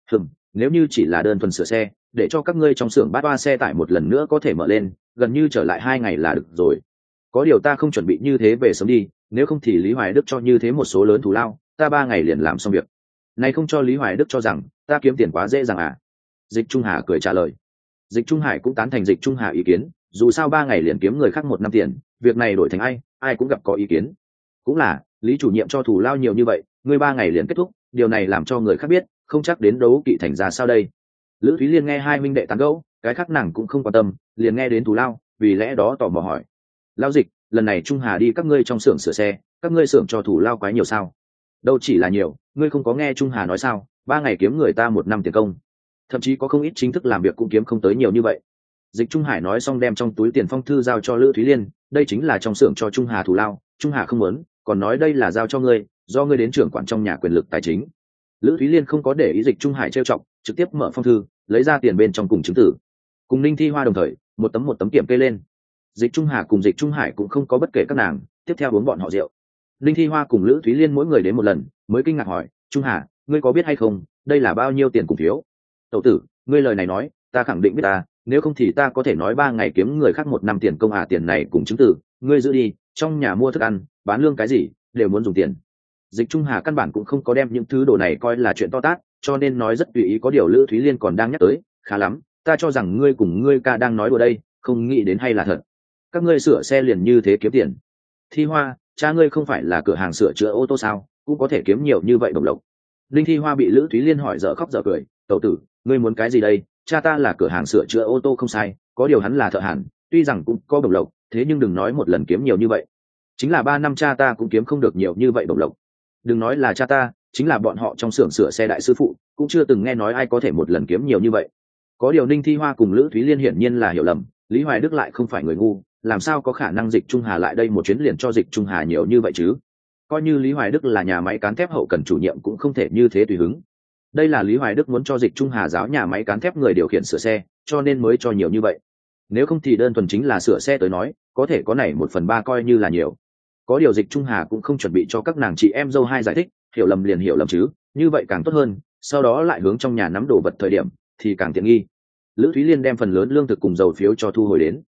Nếu như chỉ là đơn thuần sửa xe, để cho các ngươi trong xưởng bát toa xe tải một lần nữa có thể mở lên, gần như trở lại 2 ngày là được rồi. Có điều ta không chuẩn bị như thế về sớm đi, nếu không thì Lý Hoài Đức cho như thế một số lớn thù lao, ta 3 ngày liền làm xong việc. Này không cho Lý Hoài Đức cho rằng ta kiếm tiền quá dễ dàng à? Dịch Trung Hà cười trả lời. Dịch Trung Hải cũng tán thành Dịch Trung Hà ý kiến, dù sao 3 ngày liền kiếm người khác 1 năm tiền, việc này đổi thành ai cũng gặp có ý kiến. Cũng là, Lý chủ nhiệm cho thù lao nhiều như vậy, ngươi 3 ngày liền kết thúc, điều này làm cho người khác biết, không chắc đến đấu kỵ thành ra sao đây. Lữ Thúy Liên nghe hai minh đệ tán gẫu, cái khác nàng cũng không quan tâm, liền nghe đến thù lao, vì lẽ đó tò mò hỏi: "Lao Dịch, lần này Trung Hà đi các ngươi trong xưởng sửa xe, các ngươi xưởng cho thù lao quái nhiều sao?" "Đâu chỉ là nhiều, ngươi không có nghe Trung Hà nói sao, 3 ngày kiếm người ta 1 năm tiền công. Thậm chí có không ít chính thức làm việc cũng kiếm không tới nhiều như vậy." Dịch Trung Hải nói xong đem trong túi tiền phong thư giao cho Lữ Thúy Liên, đây chính là trong xưởng cho Trung Hà thù lao, Trung Hà không muốn, còn nói đây là giao cho ngươi, do ngươi đến trưởng quản trong nhà quyền lực tài chính. Lữ Thúy Liên không có để ý Dịch Trung Hải trêu chọc, trực tiếp mở phong thư, lấy ra tiền bên trong cùng chứng tử. Cùng Ninh Thi Hoa đồng thời, một tấm kiểm kê lên. Dịch Trung Hà cùng Dịch Trung Hải cũng không có bất kể các nàng, tiếp theo uống bọn họ rượu. Ninh Thi Hoa cùng Lữ Thúy Liên mỗi người đến một lần, mới kinh ngạc hỏi: "Trung Hà, ngươi có biết hay không, đây là bao nhiêu tiền cùng phiếu?" "Tẩu tử, ngươi lời này nói, ta khẳng định biết ta, nếu không thì ta có thể nói 3 ngày kiếm người khác 1 năm tiền công à, tiền này cùng chứng tử, ngươi giữ đi, trong nhà mua thức ăn, bán lương cái gì, đều muốn dùng tiền." Dịch Trung Hà căn bản cũng không có đem những thứ đồ này coi là chuyện to tát, cho nên nói rất tùy ý. Có điều Lữ Thúy Liên còn đang nhắc tới: "Khá lắm, ta cho rằng ngươi cùng ngươi ca đang nói đùa đây, không nghĩ đến hay là thật. Các ngươi sửa xe liền như thế kiếm tiền. Thi Hoa, cha ngươi không phải là cửa hàng sửa chữa ô tô sao, cũng có thể kiếm nhiều như vậy đồng lộc." Linh Thi Hoa bị Lữ Thúy Liên hỏi dở khóc dở cười: "Tẩu tử, ngươi muốn cái gì đây? Cha ta là cửa hàng sửa chữa ô tô không sai, có điều hắn là thợ hàn, tuy rằng cũng có đồng lộc, thế nhưng đừng nói một lần kiếm nhiều như vậy. Chính là 3 năm cha ta cũng kiếm không được nhiều như vậy đồng lộc. Đừng nói là cha ta, chính là bọn họ trong xưởng sửa xe đại sư phụ, cũng chưa từng nghe nói ai có thể một lần kiếm nhiều như vậy." Có điều Ninh Thi Hoa cùng Lữ Thúy Liên hiển nhiên là hiểu lầm, Lý Hoài Đức lại không phải người ngu, làm sao có khả năng Dịch Trung Hà lại đây một chuyến liền cho Dịch Trung Hà nhiều như vậy chứ? Coi như Lý Hoài Đức là nhà máy cán thép hậu cần chủ nhiệm cũng không thể như thế tùy hứng. Đây là Lý Hoài Đức muốn cho Dịch Trung Hà giáo nhà máy cán thép người điều khiển sửa xe, cho nên mới cho nhiều như vậy. Nếu không thì đơn thuần chính là sửa xe tới nói, có thể có này 1/3 coi như là nhiều. Có điều Dịch Trung Hà cũng không chuẩn bị cho các nàng chị em dâu hai giải thích, hiểu lầm liền hiểu lầm chứ, như vậy càng tốt hơn, sau đó lại hướng trong nhà nắm đồ vật thời điểm thì càng tiện nghi. Lữ Thúy Liên đem phần lớn lương thực cùng dầu phiếu cho thu hồi đến.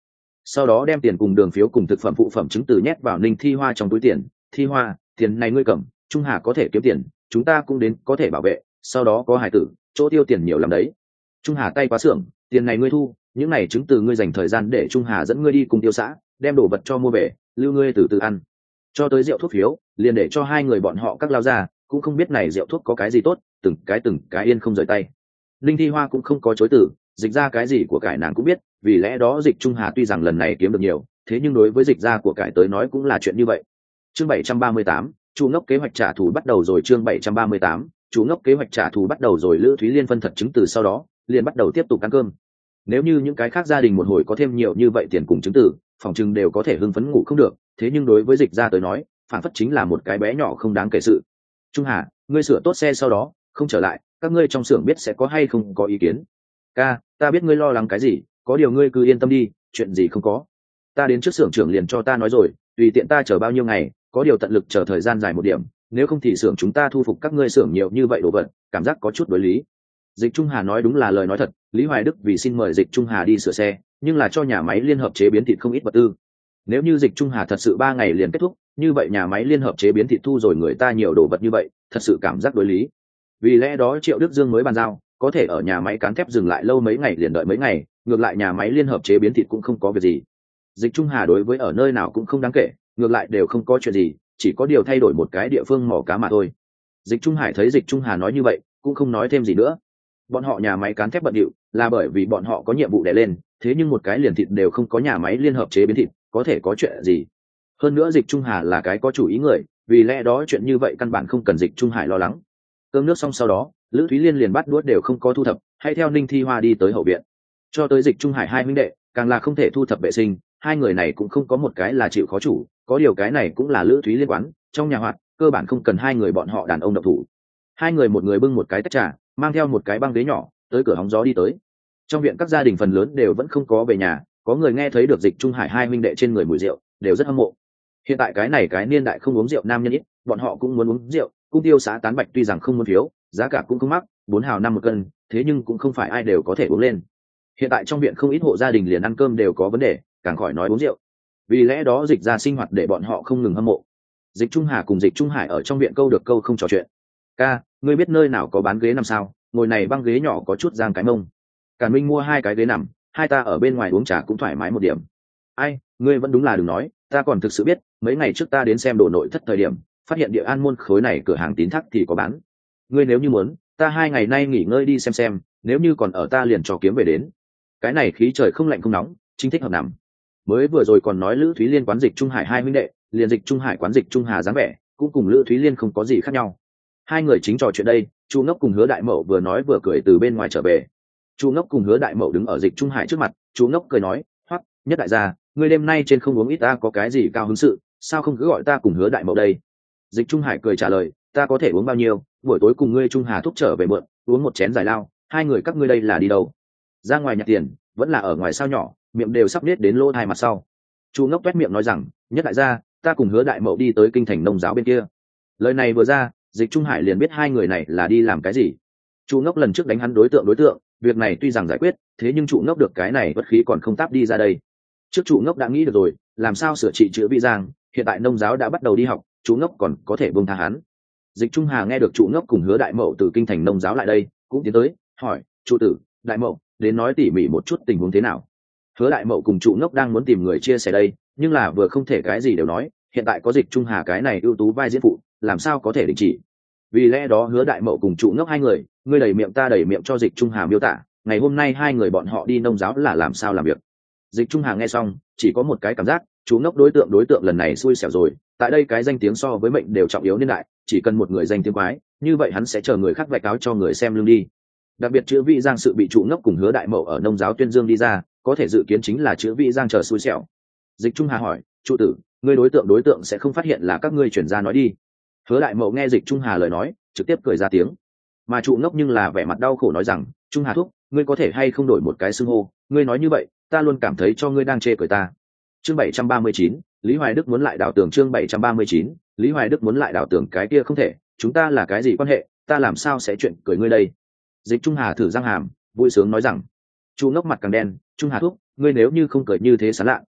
sau đó đem tiền cùng đường phiếu cùng thực phẩm phụ phẩm chứng từ nhét vào Ninh Thi Hoa trong túi tiền. Thi Hoa, tiền này ngươi cầm, Trung Hà có thể kiếm tiền, chúng ta cũng đến có thể bảo vệ, sau đó có hải tử, chỗ tiêu tiền nhiều lắm đấy. Trung Hà tay quá xưởng, tiền này ngươi thu, những này chứng từ ngươi dành thời gian để Trung Hà dẫn ngươi đi cùng tiêu xã, đem đồ vật cho mua về, lưu ngươi từ từ ăn. Cho tới rượu thuốc phiếu, liền để cho hai người bọn họ các lao ra, cũng không biết này rượu thuốc có cái gì tốt, từng cái yên không rời tay. Linh Thi Hoa cũng không có chối từ, dịch ra cái gì của cải nàng cũng biết, vì lẽ đó dịch Trung Hà tuy rằng lần này kiếm được nhiều, thế nhưng đối với dịch ra của cải tới nói cũng là chuyện như vậy. Chương 738, Chu Ngốc kế hoạch trả thù bắt đầu rồi. Chương 738, Chu Ngốc kế hoạch trả thù bắt đầu rồi. Lữ Thúy Liên phân thật chứng từ sau đó, liền bắt đầu tiếp tục ăn cơm. Nếu như những cái khác gia đình một hồi có thêm nhiều như vậy tiền cùng chứng từ, phòng chừng đều có thể hưng phấn ngủ không được, thế nhưng đối với dịch ra tới nói, phản phất chính là một cái bé nhỏ không đáng kể sự. Trung Hà, ngươi sửa tốt xe sau đó không trở lại, các ngươi trong xưởng biết sẽ có hay không có ý kiến. Ca, ta biết ngươi lo lắng cái gì, có điều ngươi cứ yên tâm đi, chuyện gì không có. Ta đến trước xưởng trưởng liền cho ta nói rồi, tùy tiện ta chờ bao nhiêu ngày, có điều tận lực chờ thời gian dài một điểm, nếu không thì xưởng chúng ta thu phục các ngươi xưởng nhiều như vậy đồ vật, cảm giác có chút đối lý. Dịch Trung Hà nói đúng là lời nói thật, Lý Hoài Đức vì xin mời Dịch Trung Hà đi sửa xe, nhưng là cho nhà máy liên hợp chế biến thịt không ít vật tư. Nếu như Dịch Trung Hà thật sự 3 ngày liền kết thúc, như vậy nhà máy liên hợp chế biến thịt thu rồi người ta nhiều đồ vật như vậy, thật sự cảm giác đối lý. Vì lẽ đó Triệu Đức Dương mới bàn giao, có thể ở nhà máy cán thép dừng lại lâu mấy ngày liền đợi mấy ngày, ngược lại nhà máy liên hợp chế biến thịt cũng không có việc gì. Dịch Trung Hà đối với ở nơi nào cũng không đáng kể, ngược lại đều không có chuyện gì, chỉ có điều thay đổi một cái địa phương mỏ cá mà thôi. Dịch Trung Hải thấy Dịch Trung Hà nói như vậy, cũng không nói thêm gì nữa. Bọn họ nhà máy cán thép bận điệu, là bởi vì bọn họ có nhiệm vụ đè lên, thế nhưng một cái liền thịt đều không có nhà máy liên hợp chế biến thịt, có thể có chuyện gì? Hơn nữa Dịch Trung Hà là cái có chủ ý người, vì lẽ đó chuyện như vậy căn bản không cần Dịch Trung Hải lo lắng. Cơm nước xong sau đó, Lữ Thúy Liên liền bắt đuốt đều không có thu thập, hay theo Ninh Thi Hoa đi tới hậu viện. Cho tới Dịch Trung Hải hai huynh đệ, càng là không thể thu thập vệ sinh, hai người này cũng không có một cái là chịu khó chủ, có điều cái này cũng là Lữ Thúy Liên quán, trong nhà hoạt, cơ bản không cần hai người bọn họ đàn ông độc thủ. Hai người một người bưng một cái tách trà, mang theo một cái băng ghế nhỏ, tới cửa hóng gió đi tới. Trong viện các gia đình phần lớn đều vẫn không có về nhà, có người nghe thấy được Dịch Trung Hải hai huynh đệ trên người mùi rượu, đều rất hâm mộ. Hiện tại cái niên đại không uống rượu nam nhân ít, bọn họ cũng muốn uống rượu. Cung tiêu xã tán bạch tuy rằng không muốn phiếu, giá cả cũng không mắc, 4 hào 5 một cân, thế nhưng cũng không phải ai đều có thể uống lên. Hiện tại trong viện không ít hộ gia đình liền ăn cơm đều có vấn đề, càng khỏi nói uống rượu. Vì lẽ đó Dịch ra sinh hoạt để bọn họ không ngừng hâm mộ. Dịch Trung Hà cùng Dịch Trung Hải ở trong viện câu được câu không trò chuyện. Ca, ngươi biết nơi nào có bán ghế nằm sao? Ngồi này băng ghế nhỏ có chút giang cái mông. Càn Minh mua 2 cái ghế nằm, hai ta ở bên ngoài uống trà cũng thoải mái một điểm. Ai, ngươi vẫn đúng là đừng nói, ta còn thực sự biết, mấy ngày trước ta đến xem đồ nội thất thời điểm, phát hiện Địa An môn khối này cửa hàng tín thác thì có bán. Ngươi nếu như muốn, ta 2 ngày nay nghỉ ngơi đi xem, nếu như còn ở ta liền cho kiếm về đến. Cái này khí trời không lạnh không nóng, chính thích hợp nằm. Mới vừa rồi còn nói Lữ Thúy Liên quán Dịch Trung Hải hai huynh đệ, liền Dịch Trung Hải quán Dịch Trung Hà dáng vẻ, cũng cùng Lữ Thúy Liên không có gì khác nhau. Hai người chính trò chuyện đây, Chu Ngốc cùng Hứa Đại Mậu vừa nói vừa cười từ bên ngoài trở về. Chu Ngốc cùng Hứa Đại Mậu đứng ở Dịch Trung Hải trước mặt, Chu Ngốc cười nói, "Hoắc, Nhất đại gia, ngươi đêm nay trên không uống ít ta có cái gì cao hứng sự, sao không cứ gọi ta cùng Hứa Đại Mậu đây?" Dịch Trung Hải cười trả lời, "Ta có thể uống bao nhiêu, buổi tối cùng ngươi Trung Hà thúc trở về mượn, uống một chén giải lao, hai người các ngươi đây là đi đâu? Ra ngoài nhặt tiền, vẫn là ở ngoài sao nhỏ?" Miệng đều sắp nết đến lỗ hai mặt sau. Chu Ngốc toét miệng nói rằng, "Nhất đại gia, ta cùng Hứa Đại Mậu đi tới kinh thành nông giáo bên kia." Lời này vừa ra, Dịch Trung Hải liền biết hai người này là đi làm cái gì. Chu Ngốc lần trước đánh hắn đối tượng, việc này tuy rằng giải quyết, thế nhưng Chu Ngốc được cái này bất khí còn không táp đi ra đây. Trước Chu Ngốc đã nghĩ được rồi, làm sao sửa trị chữa vị giang, hiện tại nông giáo đã bắt đầu đi học, Chu Ngốc còn có thể buông tha hắn. Dịch Trung Hà nghe được Chu Ngốc cùng Hứa Đại Mậu từ kinh thành nông giáo lại đây, cũng tiến tới, hỏi, "Chu tử, Đại Mậu, đến nói tỉ mỉ một chút tình huống thế nào?" Hứa Đại Mậu cùng Chu Ngốc đang muốn tìm người chia sẻ đây, nhưng là vừa không thể cái gì đều nói, hiện tại có Dịch Trung Hà cái này ưu tú vai diễn phụ, làm sao có thể đình chỉ. Vì lẽ đó Hứa Đại Mậu cùng Chu Ngốc hai người, ngươi đầy miệng ta đầy miệng cho Dịch Trung Hà miêu tả, ngày hôm nay hai người bọn họ đi nông giáo là làm sao làm việc. Dịch Trung Hà nghe xong, chỉ có một cái cảm giác, Chu Ngốc đối tượng lần này xui xẻo rồi, tại đây cái danh tiếng so với mệnh đều trọng yếu niên đại, chỉ cần một người danh tiếng quái, như vậy hắn sẽ chờ người khác vạch áo cho người xem lưng đi. Đặc biệt chữ vị giang sự bị Chu Ngốc cùng Hứa Đại Mậu ở nông giáo tuyên dương đi ra, có thể dự kiến chính là chữ vị giang chờ xui xẻo. Dịch Trung Hà hỏi, "Chu tử, ngươi đối tượng sẽ không phát hiện là các ngươi chuyển ra nói đi." Hứa Đại Mậu nghe Dịch Trung Hà lời nói, trực tiếp cười ra tiếng. Mà Chu Ngốc nhưng là vẻ mặt đau khổ nói rằng, "Trung Hà thúc, ngươi có thể hay không đổi một cái xưng hô, ngươi nói như vậy, ta luôn cảm thấy cho ngươi đang chê cười ta." Chương 739, Lý Hoài Đức muốn lại đảo tường. Chương 739, Lý Hoài Đức muốn lại đảo tường. Cái kia không thể, chúng ta là cái gì quan hệ, ta làm sao sẽ chuyện cười ngươi đây? Dịch Trung Hà thử răng hàm, vui sướng nói rằng. Chu Ngốc mặt càng đen, "Trung Hà thúc, ngươi nếu như không cười như thế sán lạ,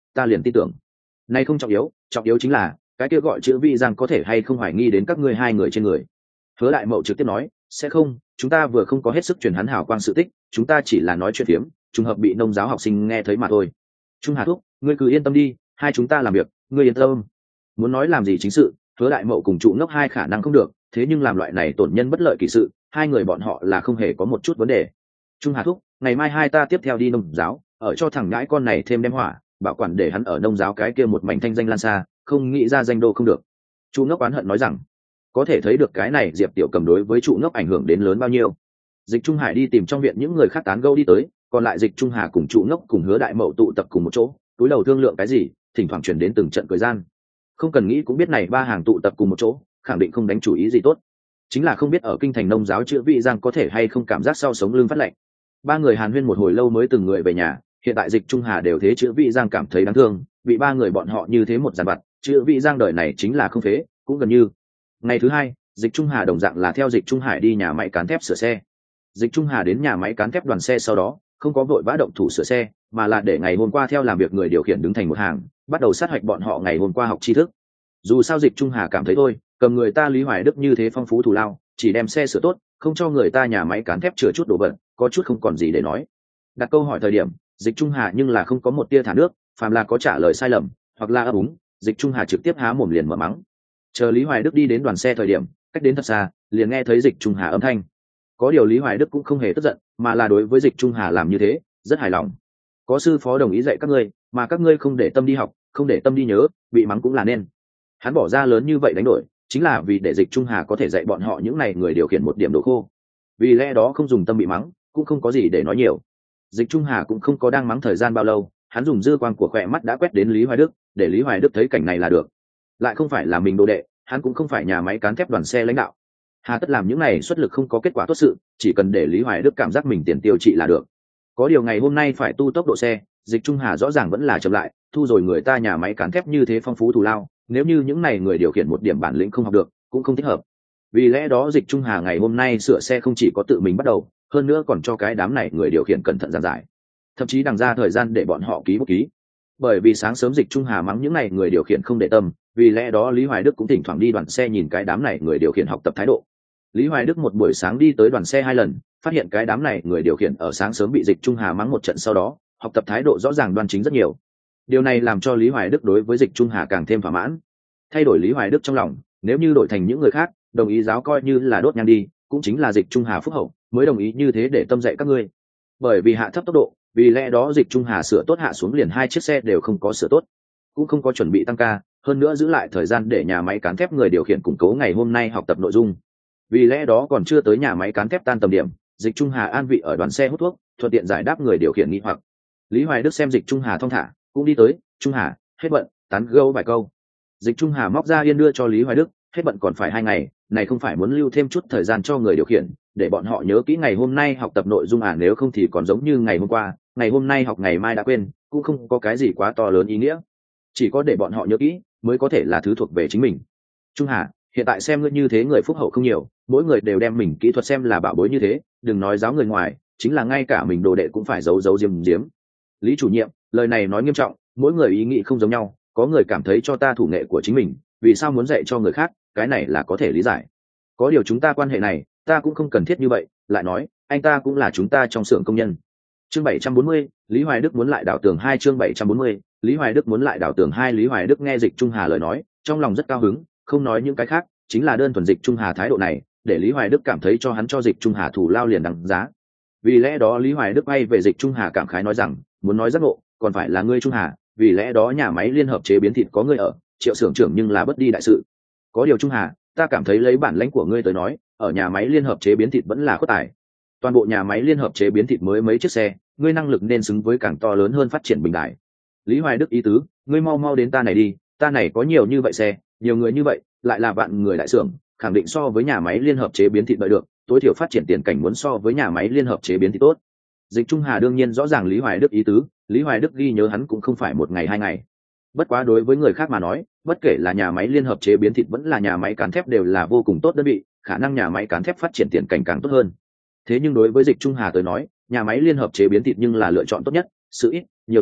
ta liền tin tưởng. Này không trọng yếu chính là cái kia gọi chữ vị giang có thể hay không hoài nghi đến các ngươi hai người trên người. Hứa Đại Mậu trực tiếp nói, sẽ không, chúng ta vừa không có hết sức truyền hắn hào quang sự tích, chúng ta chỉ là nói chuyện phiếm, trùng hợp bị nông giáo học sinh nghe thấy mà thôi. Trung Hà thúc, ngươi cứ yên tâm đi, hai chúng ta làm việc, ngươi yên tâm. Muốn nói làm gì chính sự, Hứa Đại Mậu cùng trụ ngốc hai khả năng không được, thế nhưng làm loại này tổn nhân bất lợi kỳ sự, hai người bọn họ là không hề có một chút vấn đề. Trung Hà thúc, ngày mai hai ta tiếp theo đi nông giáo, ở cho thằng ngãi con này thêm đem hỏa, bảo quản để hắn ở nông giáo cái kia một mảnh thanh danh lan xa, không nghĩ ra danh đô không được. Trụ ngốc oán hận nói rằng, có thể thấy được cái này Diệp Tiểu Cầm đối với trụ ngốc ảnh hưởng đến lớn bao nhiêu. Dịch Trung Hải đi tìm trong viện những người khác tán gẫu đi tới, còn lại Dịch Trung Hà cùng trụ ngốc cùng Hứa Đại Mậu tụ tập cùng một chỗ, túi đầu thương lượng cái gì, thỉnh thoảng truyền đến từng trận cười gian. Không cần nghĩ cũng biết này ba hàng tụ tập cùng một chỗ, khẳng định không đánh chủ ý gì tốt. Chính là không biết ở kinh thành nông giáo chữa vị giang có thể hay không cảm giác sau sống lưng phát lạnh. Ba người hàn huyên một hồi lâu mới từng người về nhà, hiện tại Dịch Trung Hà đều thế chữa vị giang cảm thấy đáng thương, bị ba người bọn họ như thế một giàn vặt, chữa vị giang đời này chính là không phế, cũng gần như. Ngày thứ hai, Dịch Trung Hà đồng dạng là theo Dịch Trung Hải đi nhà máy cán thép sửa xe. Dịch Trung Hà đến nhà máy cán thép đoàn xe sau đó không có vội vã động thủ sửa xe, mà là để ngày hôm qua theo làm việc người điều khiển đứng thành một hàng, bắt đầu sát hạch bọn họ ngày hôm qua học tri thức. Dù sao Dịch Trung Hà cảm thấy thôi, cầm người ta Lý Hoài Đức như thế phong phú thù lao, chỉ đem xe sửa tốt, không cho người ta nhà máy cán thép chữa chút đồ vật, có chút không còn gì để nói. Đặt câu hỏi thời điểm, Dịch Trung Hà nhưng là không có một tia thả nước, phàm là có trả lời sai lầm hoặc là ấp úng, Dịch Trung Hà trực tiếp há mồm liền mở mắng. Chờ Lý Hoài Đức đi đến đoàn xe thời điểm, cách đến thật xa, liền nghe thấy Dịch Trung Hà âm thanh. Có điều Lý Hoài Đức cũng không hề tức giận, mà là đối với Dịch Trung Hà làm như thế rất hài lòng. Có sư phó đồng ý dạy các ngươi, mà các ngươi không để tâm đi học, không để tâm đi nhớ, bị mắng cũng là nên. Hắn bỏ ra lớn như vậy đánh đổi, chính là vì để Dịch Trung Hà có thể dạy bọn họ những này người điều khiển một điểm độ khô. Vì lẽ đó không dùng tâm bị mắng, cũng không có gì để nói nhiều. Dịch Trung Hà cũng không có đang mắng thời gian bao lâu, hắn dùng dư quang của khỏe mắt đã quét đến Lý Hoài Đức, để Lý Hoài Đức thấy cảnh này là được. Lại không phải là mình đồ đệ, hắn cũng không phải nhà máy cán thép đoàn xe lãnh đạo. Hà tất làm những này xuất lực không có kết quả tốt sự, chỉ cần để Lý Hoài Đức cảm giác mình tiền tiêu trị là được. Có điều ngày hôm nay phải tu tốc độ xe, Dịch Trung Hà rõ ràng vẫn là chậm lại, thu rồi người ta nhà máy cán thép như thế phong phú thù lao, nếu như những này người điều khiển một điểm bản lĩnh không học được, cũng không thích hợp. Vì lẽ đó Dịch Trung Hà ngày hôm nay sửa xe không chỉ có tự mình bắt đầu, hơn nữa còn cho cái đám này người điều khiển cẩn thận giảng giải, thậm chí đằng ra thời gian để bọn họ ký bút ký. Bởi vì sáng sớm Dịch Trung Hà mắng những này người điều khiển không để tâm, vì lẽ đó Lý Hoài Đức cũng thỉnh thoảng đi đoàn xe nhìn cái đám này người điều khiển học tập thái độ. Lý Hoài Đức một buổi sáng đi tới đoàn xe 2 lần, phát hiện cái đám này người điều khiển ở sáng sớm bị Dịch Trung Hà mắng một trận sau đó, học tập thái độ rõ ràng đoan chính rất nhiều. Điều này làm cho Lý Hoài Đức đối với Dịch Trung Hà càng thêm thỏa mãn. Thay đổi Lý Hoài Đức trong lòng, nếu như đổi thành những người khác, đồng ý giáo coi như là đốt nhang đi, cũng chính là Dịch Trung Hà phúc hậu, mới đồng ý như thế để tâm dạy các ngươi. Bởi vì hạ thấp tốc độ, vì lẽ đó Dịch Trung Hà sửa tốt hạ xuống liền 2 chiếc xe đều không có sửa tốt, cũng không có chuẩn bị tăng ca, hơn nữa giữ lại thời gian để nhà máy cán thép người điều khiển củng cố ngày hôm nay học tập nội dung. Vì lẽ đó còn chưa tới nhà máy cán thép tan tầm điểm, Dịch Trung Hà an vị ở đoàn xe hút thuốc, thuận tiện giải đáp người điều khiển nghi hoặc. Lý Hoài Đức xem Dịch Trung Hà thong thả, cũng đi tới. Trung Hà, hết bận, tán gẫu vài câu. Dịch Trung Hà móc ra yên đưa cho Lý Hoài Đức, hết bận còn phải 2 ngày, này không phải muốn lưu thêm chút thời gian cho người điều khiển, để bọn họ nhớ kỹ ngày hôm nay học tập nội dung à, nếu không thì còn giống như ngày hôm qua, ngày hôm nay học ngày mai đã quên, cũng không có cái gì quá to lớn ý nghĩa. Chỉ có để bọn họ nhớ kỹ, mới có thể là thứ thuộc về chính mình. Trung Hà, hiện tại xem ngươi như thế người phúc hậu không nhiều, mỗi người đều đem mình kỹ thuật xem là bảo bối như thế, đừng nói giáo người ngoài, chính là ngay cả mình đồ đệ cũng phải giấu giấu diếm diếm. Lý chủ nhiệm, lời này nói nghiêm trọng, mỗi người ý nghĩ không giống nhau, có người cảm thấy cho ta thủ nghệ của chính mình, vì sao muốn dạy cho người khác, cái này là có thể lý giải. Có điều chúng ta quan hệ này, ta cũng không cần thiết như vậy, lại nói, anh ta cũng là chúng ta trong xưởng công nhân. Chương 740, Lý Hoài Đức muốn lại đảo tường 2 chương 740, Lý Hoài Đức muốn lại đảo tường 2 Lý Hoài Đức nghe Dịch Trung Hà lời nói, trong lòng rất cao hứng, không nói những cái khác, chính là đơn thuần Dịch Trung Hà thái độ này, để Lý Hoài Đức cảm thấy cho hắn cho Dịch Trung Hà thủ lao liền đằng giá. Vì lẽ đó Lý Hoài Đức bay về Dịch Trung Hà cảm khái nói rằng, muốn nói giác ngộ, còn phải là ngươi Trung Hà, vì lẽ đó nhà máy liên hợp chế biến thịt có ngươi ở, Triệu xưởng trưởng nhưng là bất đi đại sự. Có điều Trung Hà, ta cảm thấy lấy bản lãnh của ngươi tới nói, ở nhà máy liên hợp chế biến thịt vẫn là khuất tài. Toàn bộ nhà máy liên hợp chế biến thịt mới mấy chiếc xe, ngươi năng lực nên xứng với càng to lớn hơn phát triển bình đại. Lý Hoài Đức ý tứ, ngươi mau mau đến ta này đi, ta này có nhiều như vậy xe, nhiều người như vậy, lại là vạn người đại xưởng, khẳng định so với nhà máy liên hợp chế biến thịt đợi được, tối thiểu phát triển tiền cảnh muốn so với nhà máy liên hợp chế biến thịt tốt. Dịch Trung Hà đương nhiên rõ ràng Lý Hoài Đức ý tứ, Lý Hoài Đức ghi nhớ hắn cũng không phải 1 ngày 2 ngày. Bất quá đối với người khác mà nói, bất kể là nhà máy liên hợp chế biến thịt vẫn là nhà máy cán thép đều là vô cùng tốt đơn vị, khả năng nhà máy cán thép phát triển tiền cảnh càng tốt hơn. Thế nhưng đối với Dịch Trung Hà tới nói, nhà máy liên hợp chế biến thịt nhưng là lựa chọn tốt nhất, sự ít, nhiều tiền,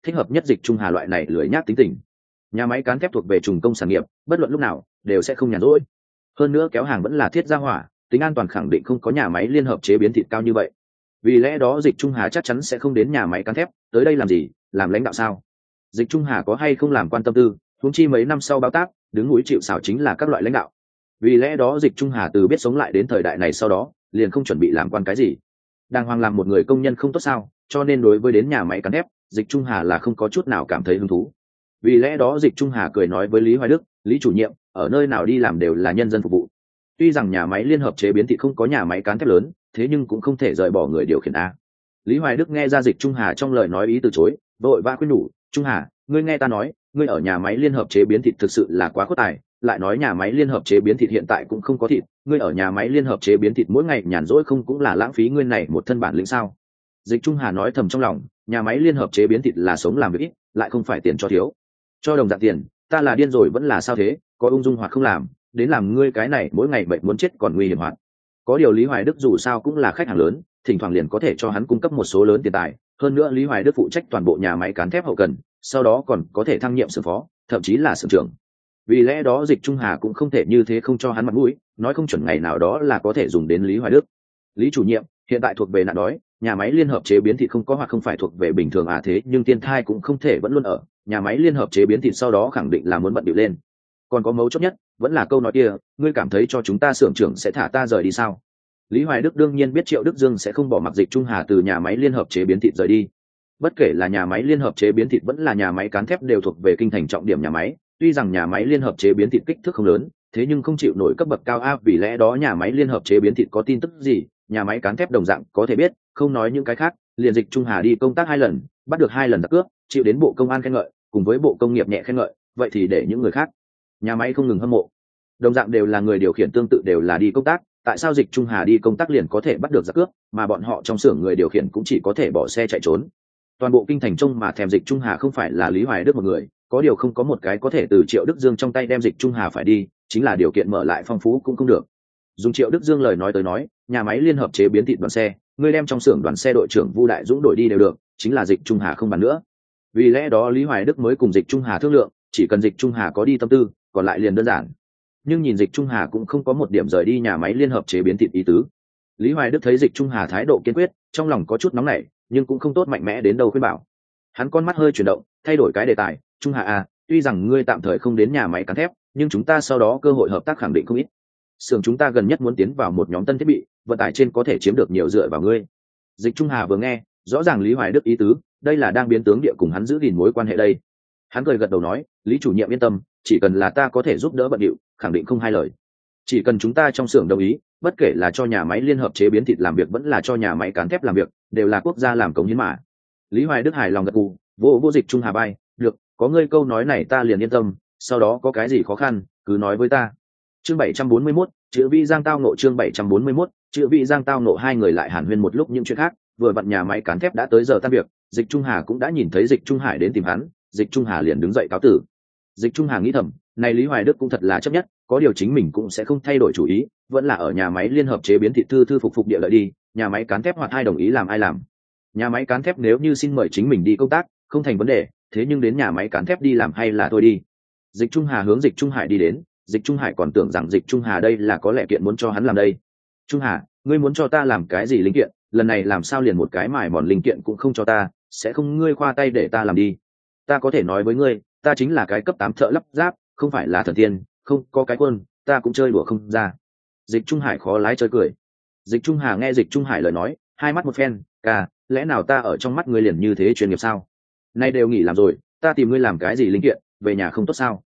thích hợp nhất Dịch Trung Hà loại này lười nhác tính tình. Nhà máy cán thép thuộc về trùng công sản nghiệp, bất luận lúc nào đều sẽ không nhàn rỗi. Hơn nữa kéo hàng vẫn là thiết gia hỏa, tính an toàn khẳng định không có nhà máy liên hợp chế biến thịt cao như vậy. Vì lẽ đó Dịch Trung Hà chắc chắn sẽ không đến nhà máy cán thép, tới đây làm gì, làm lãnh đạo sao? Dịch Trung Hà có hay không làm quan tâm tư, huống chi mấy năm sau báo tác, đứng núi chịu sào chính là các loại lãnh đạo. Vì lẽ đó Dịch Trung Hà từ biết sống lại đến thời đại này sau đó, liền không chuẩn bị làm quan cái gì. Đàng hoàng làm một người công nhân không tốt sao? Cho nên đối với đến nhà máy cán thép, Dịch Trung Hà là không có chút nào cảm thấy hứng thú. Vì lẽ đó Dịch Trung Hà cười nói với Lý Hoài Đức, Lý chủ nhiệm, ở nơi nào đi làm đều là nhân dân phục vụ. Tuy rằng nhà máy liên hợp chế biến thịt không có nhà máy cán thép lớn, thế nhưng cũng không thể rời bỏ người điều khiển a. Lý Hoài Đức nghe ra Dịch Trung Hà trong lời nói ý từ chối, vội vã khuyên nhủ, Trung Hà, ngươi nghe ta nói, ngươi ở nhà máy liên hợp chế biến thịt thực sự là quá khuất tài, lại nói nhà máy liên hợp chế biến thịt hiện tại cũng không có thịt, ngươi ở nhà máy liên hợp chế biến thịt mỗi ngày nhàn rỗi không cũng là lãng phí ngươi này một thân bản lĩnh sao? Dịch Trung Hà nói thầm trong lòng, nhà máy liên hợp chế biến thịt là sống làm việc ít, lại không phải tiền cho thiếu. Cho đồng dạng tiền, ta là điên rồi vẫn là sao thế, có ung dung hoặc không làm, đến làm ngươi cái này mỗi ngày bệnh muốn chết còn nguy hiểm hoạt. Có điều Lý Hoài Đức dù sao cũng là khách hàng lớn, thỉnh thoảng liền có thể cho hắn cung cấp một số lớn tiền tài, hơn nữa Lý Hoài Đức phụ trách toàn bộ nhà máy cán thép hậu cần, sau đó còn có thể thăng nhiệm xưởng phó, thậm chí là xưởng trưởng. Vì lẽ đó Dịch Trung Hà cũng không thể như thế không cho hắn mặt mũi, nói không chuẩn ngày nào đó là có thể dùng đến Lý Hoài Đức. Lý chủ nhiệm, hiện tại thuộc về nạn đói, nhà máy liên hợp chế biến thịt không có hoặc không phải thuộc về bình thường thế nhưng thiên thai cũng không thể vẫn luôn ở, nhà máy liên hợp chế biến thịt sau đó khẳng định là muốn bận điệu lên. Còn có mấu chốt nhất, vẫn là câu nói kia, ngươi cảm thấy cho chúng ta xưởng trưởng sẽ thả ta rời đi sao? Lý Hoài Đức đương nhiên biết Triệu Đức Dương sẽ không bỏ mặc Dịch Trung Hà từ nhà máy liên hợp chế biến thịt rời đi. Bất kể là nhà máy liên hợp chế biến thịt vẫn là nhà máy cán thép đều thuộc về kinh thành trọng điểm nhà máy, tuy rằng nhà máy liên hợp chế biến thịt kích thước không lớn, thế nhưng không chịu nổi cấp bậc cao áp, vì lẽ đó nhà máy liên hợp chế biến thịt có tin tức gì, nhà máy cán thép đồng dạng có thể biết, không nói những cái khác, liền Dịch Trung Hà đi công tác 2 lần, bắt được 2 lần giặc cướp, chịu đến Bộ Công an khen ngợi, cùng với Bộ Công nghiệp nhẹ khen ngợi, vậy thì để những người khác nhà máy không ngừng hâm mộ. Đồng dạng đều là người điều khiển tương tự đều là đi công tác, tại sao Dịch Trung Hà đi công tác liền có thể bắt được giặc cướp, mà bọn họ trong xưởng người điều khiển cũng chỉ có thể bỏ xe chạy trốn? Toàn bộ kinh thành trông mà thèm Dịch Trung Hà không phải là Lý Hoài Đức một người, có điều không có một cái có thể từ Triệu Đức Dương trong tay đem Dịch Trung Hà phải đi, chính là điều kiện mở lại phong phú cũng không được. Dùng Triệu Đức Dương lời nói tới nói, nhà máy liên hợp chế biến thịt đoàn xe, người đem trong xưởng đoàn xe đội trưởng Vu Đại Dũng đổi đi đều được, chính là Dịch Trung Hà không bàn nữa. Vì lẽ đó Lý Hoài Đức mới cùng Dịch Trung Hà thương lượng, chỉ cần Dịch Trung Hà có đi tâm tư, còn lại liền đơn giản. Nhưng nhìn Dịch Trung Hà cũng không có một điểm rời đi nhà máy liên hợp chế biến thịt ý tứ. Lý Hoài Đức thấy Dịch Trung Hà thái độ kiên quyết, trong lòng có chút nóng nảy, nhưng cũng không tốt mạnh mẽ đến đâu khuyên bảo. Hắn con mắt hơi chuyển động, thay đổi cái đề tài, Trung Hà à, tuy rằng ngươi tạm thời không đến nhà máy cán thép, nhưng chúng ta sau đó cơ hội hợp tác khẳng định không ít. Xưởng chúng ta gần nhất muốn tiến vào một nhóm tân thiết bị, vận tải trên có thể chiếm được nhiều dựa vào ngươi. Dịch Trung Hà vừa nghe, rõ ràng Lý Hoài Đức ý tứ, đây là đang biến tướng địa cùng hắn giữ gìn mối quan hệ đây. Hắn cười gật đầu nói, Lý chủ nhiệm yên tâm, chỉ cần là ta có thể giúp đỡ bận điệu, khẳng định không hai lời. Chỉ cần chúng ta trong xưởng đồng ý, bất kể là cho nhà máy liên hợp chế biến thịt làm việc vẫn là cho nhà máy cán thép làm việc, đều là quốc gia làm cống hiến mà. Lý Hoài Đức hài lòng gật gù, vô Dịch Trung Hà bay, được, có ngươi câu nói này ta liền yên tâm, sau đó có cái gì khó khăn, cứ nói với ta. Chương 741, chữ vị Giang tao nộ chương 741, chữ vị Giang tao nộ hai người lại hàn huyên một lúc những chuyện khác, vừa vặn nhà máy cán thép đã tới giờ tan việc, Dịch Trung Hà cũng đã nhìn thấy Dịch Trung Hải đến tìm hắn, Dịch Trung Hà liền đứng dậy cáo tử. Dịch Trung Hà nghĩ thầm, này Lý Hoài Đức cũng thật là chấp nhất, có điều chính mình cũng sẽ không thay đổi chủ ý, vẫn là ở nhà máy liên hợp chế biến thịt thư phục địa lợi đi, nhà máy cán thép hoặc ai đồng ý làm ai làm. Nhà máy cán thép nếu như xin mời chính mình đi công tác, không thành vấn đề, thế nhưng đến nhà máy cán thép đi làm hay là thôi đi. Dịch Trung Hà hướng Dịch Trung Hải đi đến, Dịch Trung Hải còn tưởng rằng Dịch Trung Hà đây là có lẽ kiện muốn cho hắn làm đây. Trung Hà, ngươi muốn cho ta làm cái gì linh kiện, lần này làm sao liền một cái mài mòn linh kiện cũng không cho ta, sẽ không ngươi khoa tay để ta làm đi. Ta có thể nói với ngươi, ta chính là cái cấp 8 thợ lắp ráp, không phải là thần tiên, không có cái quân, ta cũng chơi đùa không ra. Dịch Trung Hải khó lái chơi cười. Dịch Trung Hà nghe Dịch Trung Hải lời nói, hai mắt một phen, ca, lẽ nào ta ở trong mắt ngươi liền như thế chuyên nghiệp sao? Nay đều nghỉ làm rồi, ta tìm ngươi làm cái gì linh kiện, về nhà không tốt sao?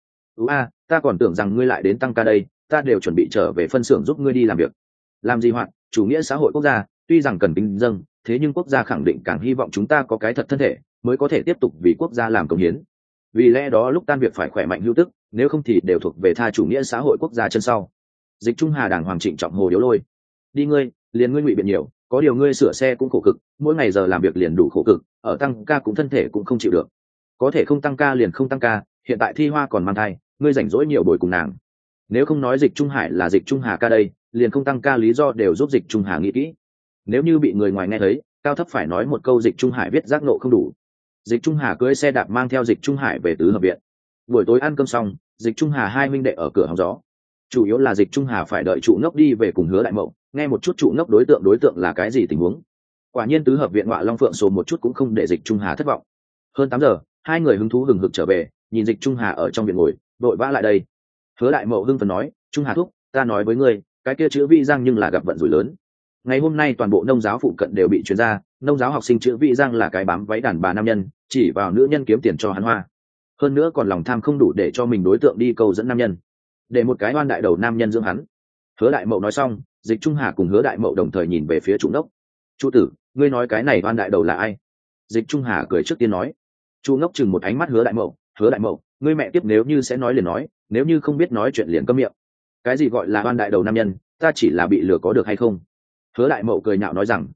Ta còn tưởng rằng ngươi lại đến tăng ca đây, ta đều chuẩn bị trở về phân xưởng giúp ngươi đi làm việc. Làm gì hoạt, chủ nghĩa xã hội quốc gia, tuy rằng cần kính dâng, thế nhưng quốc gia khẳng định càng hy vọng chúng ta có cái thật thân thể, mới có thể tiếp tục vì quốc gia làm công hiến. Vì lẽ đó lúc tan việc phải khỏe mạnh hữu tức, nếu không thì đều thuộc về tha chủ nghĩa xã hội quốc gia chân sau. Dịch Trung Hà đàng hoàng trịnh trọng hồ điếu lôi. Đi ngươi, liền ngươi ngụy biện nhiều, có điều ngươi sửa xe cũng khổ cực, mỗi ngày giờ làm việc liền đủ khổ cực, ở tăng ca cũng thân thể cũng không chịu được. Có thể không tăng ca liền không tăng ca, hiện tại Thi Hoa còn mang thai, ngươi rảnh rỗi nhiều buổi cùng nàng. Nếu không nói Dịch Trung Hải là Dịch Trung Hà ca đây, liền không tăng ca lý do đều giúp Dịch Trung Hà nghĩ kỹ. Nếu như bị người ngoài nghe thấy, cao thấp phải nói một câu Dịch Trung Hải biết giác nộ không đủ. Dịch Trung Hà cưỡi xe đạp mang theo Dịch Trung Hải về tứ hợp viện. Buổi tối ăn cơm xong, Dịch Trung Hà hai huynh đệ ở cửa hóng gió. Chủ yếu là Dịch Trung Hà phải đợi trụ ngốc đi về cùng Hứa Đại Mậu, nghe một chút trụ ngốc đối tượng là cái gì tình huống. Quả nhiên tứ hợp viện Ngọa Long Phượng Sồ một chút cũng không để Dịch Trung Hà thất vọng. Hơn 8 giờ, hai người hứng thú hừng hực trở về, nhìn Dịch Trung Hà ở trong viện ngồi, vội vã lại đây. Hứa Đại Mậu hưng phấn nói, Trung Hà thúc, ta nói với ngươi, cái kia chữ Vi Giang nhưng là gặp vận rủi lớn. Ngày hôm nay toàn bộ nông giáo phụ cận đều bị truyền ra, nông giáo học sinh chữ Vi Giang là cái bám váy đàn bà nam nhân, chỉ vào nữ nhân kiếm tiền cho hắn hoa. Hơn nữa còn lòng tham không đủ để cho mình đối tượng đi câu dẫn nam nhân, để một cái oan đại đầu nam nhân dưỡng hắn. Hứa Đại Mậu nói xong, Dịch Trung Hà cùng Hứa Đại Mậu đồng thời nhìn về phía Trụ Ngốc. Chu tử, ngươi nói cái này oan đại đầu là ai? Dịch Trung Hà cười trước tiên nói. Trụ Ngốc chừng một ánh mắt Hứa Đại Mậu, Hứa Đại Mậu, ngươi mẹ tiếp, nếu như sẽ nói liền nói, nếu như không biết nói chuyện liền câm miệng. Cái gì gọi là oan đại đầu nam nhân, ta chỉ là bị lừa có được hay không? Hứa Đại Mậu cười nhạo nói rằng,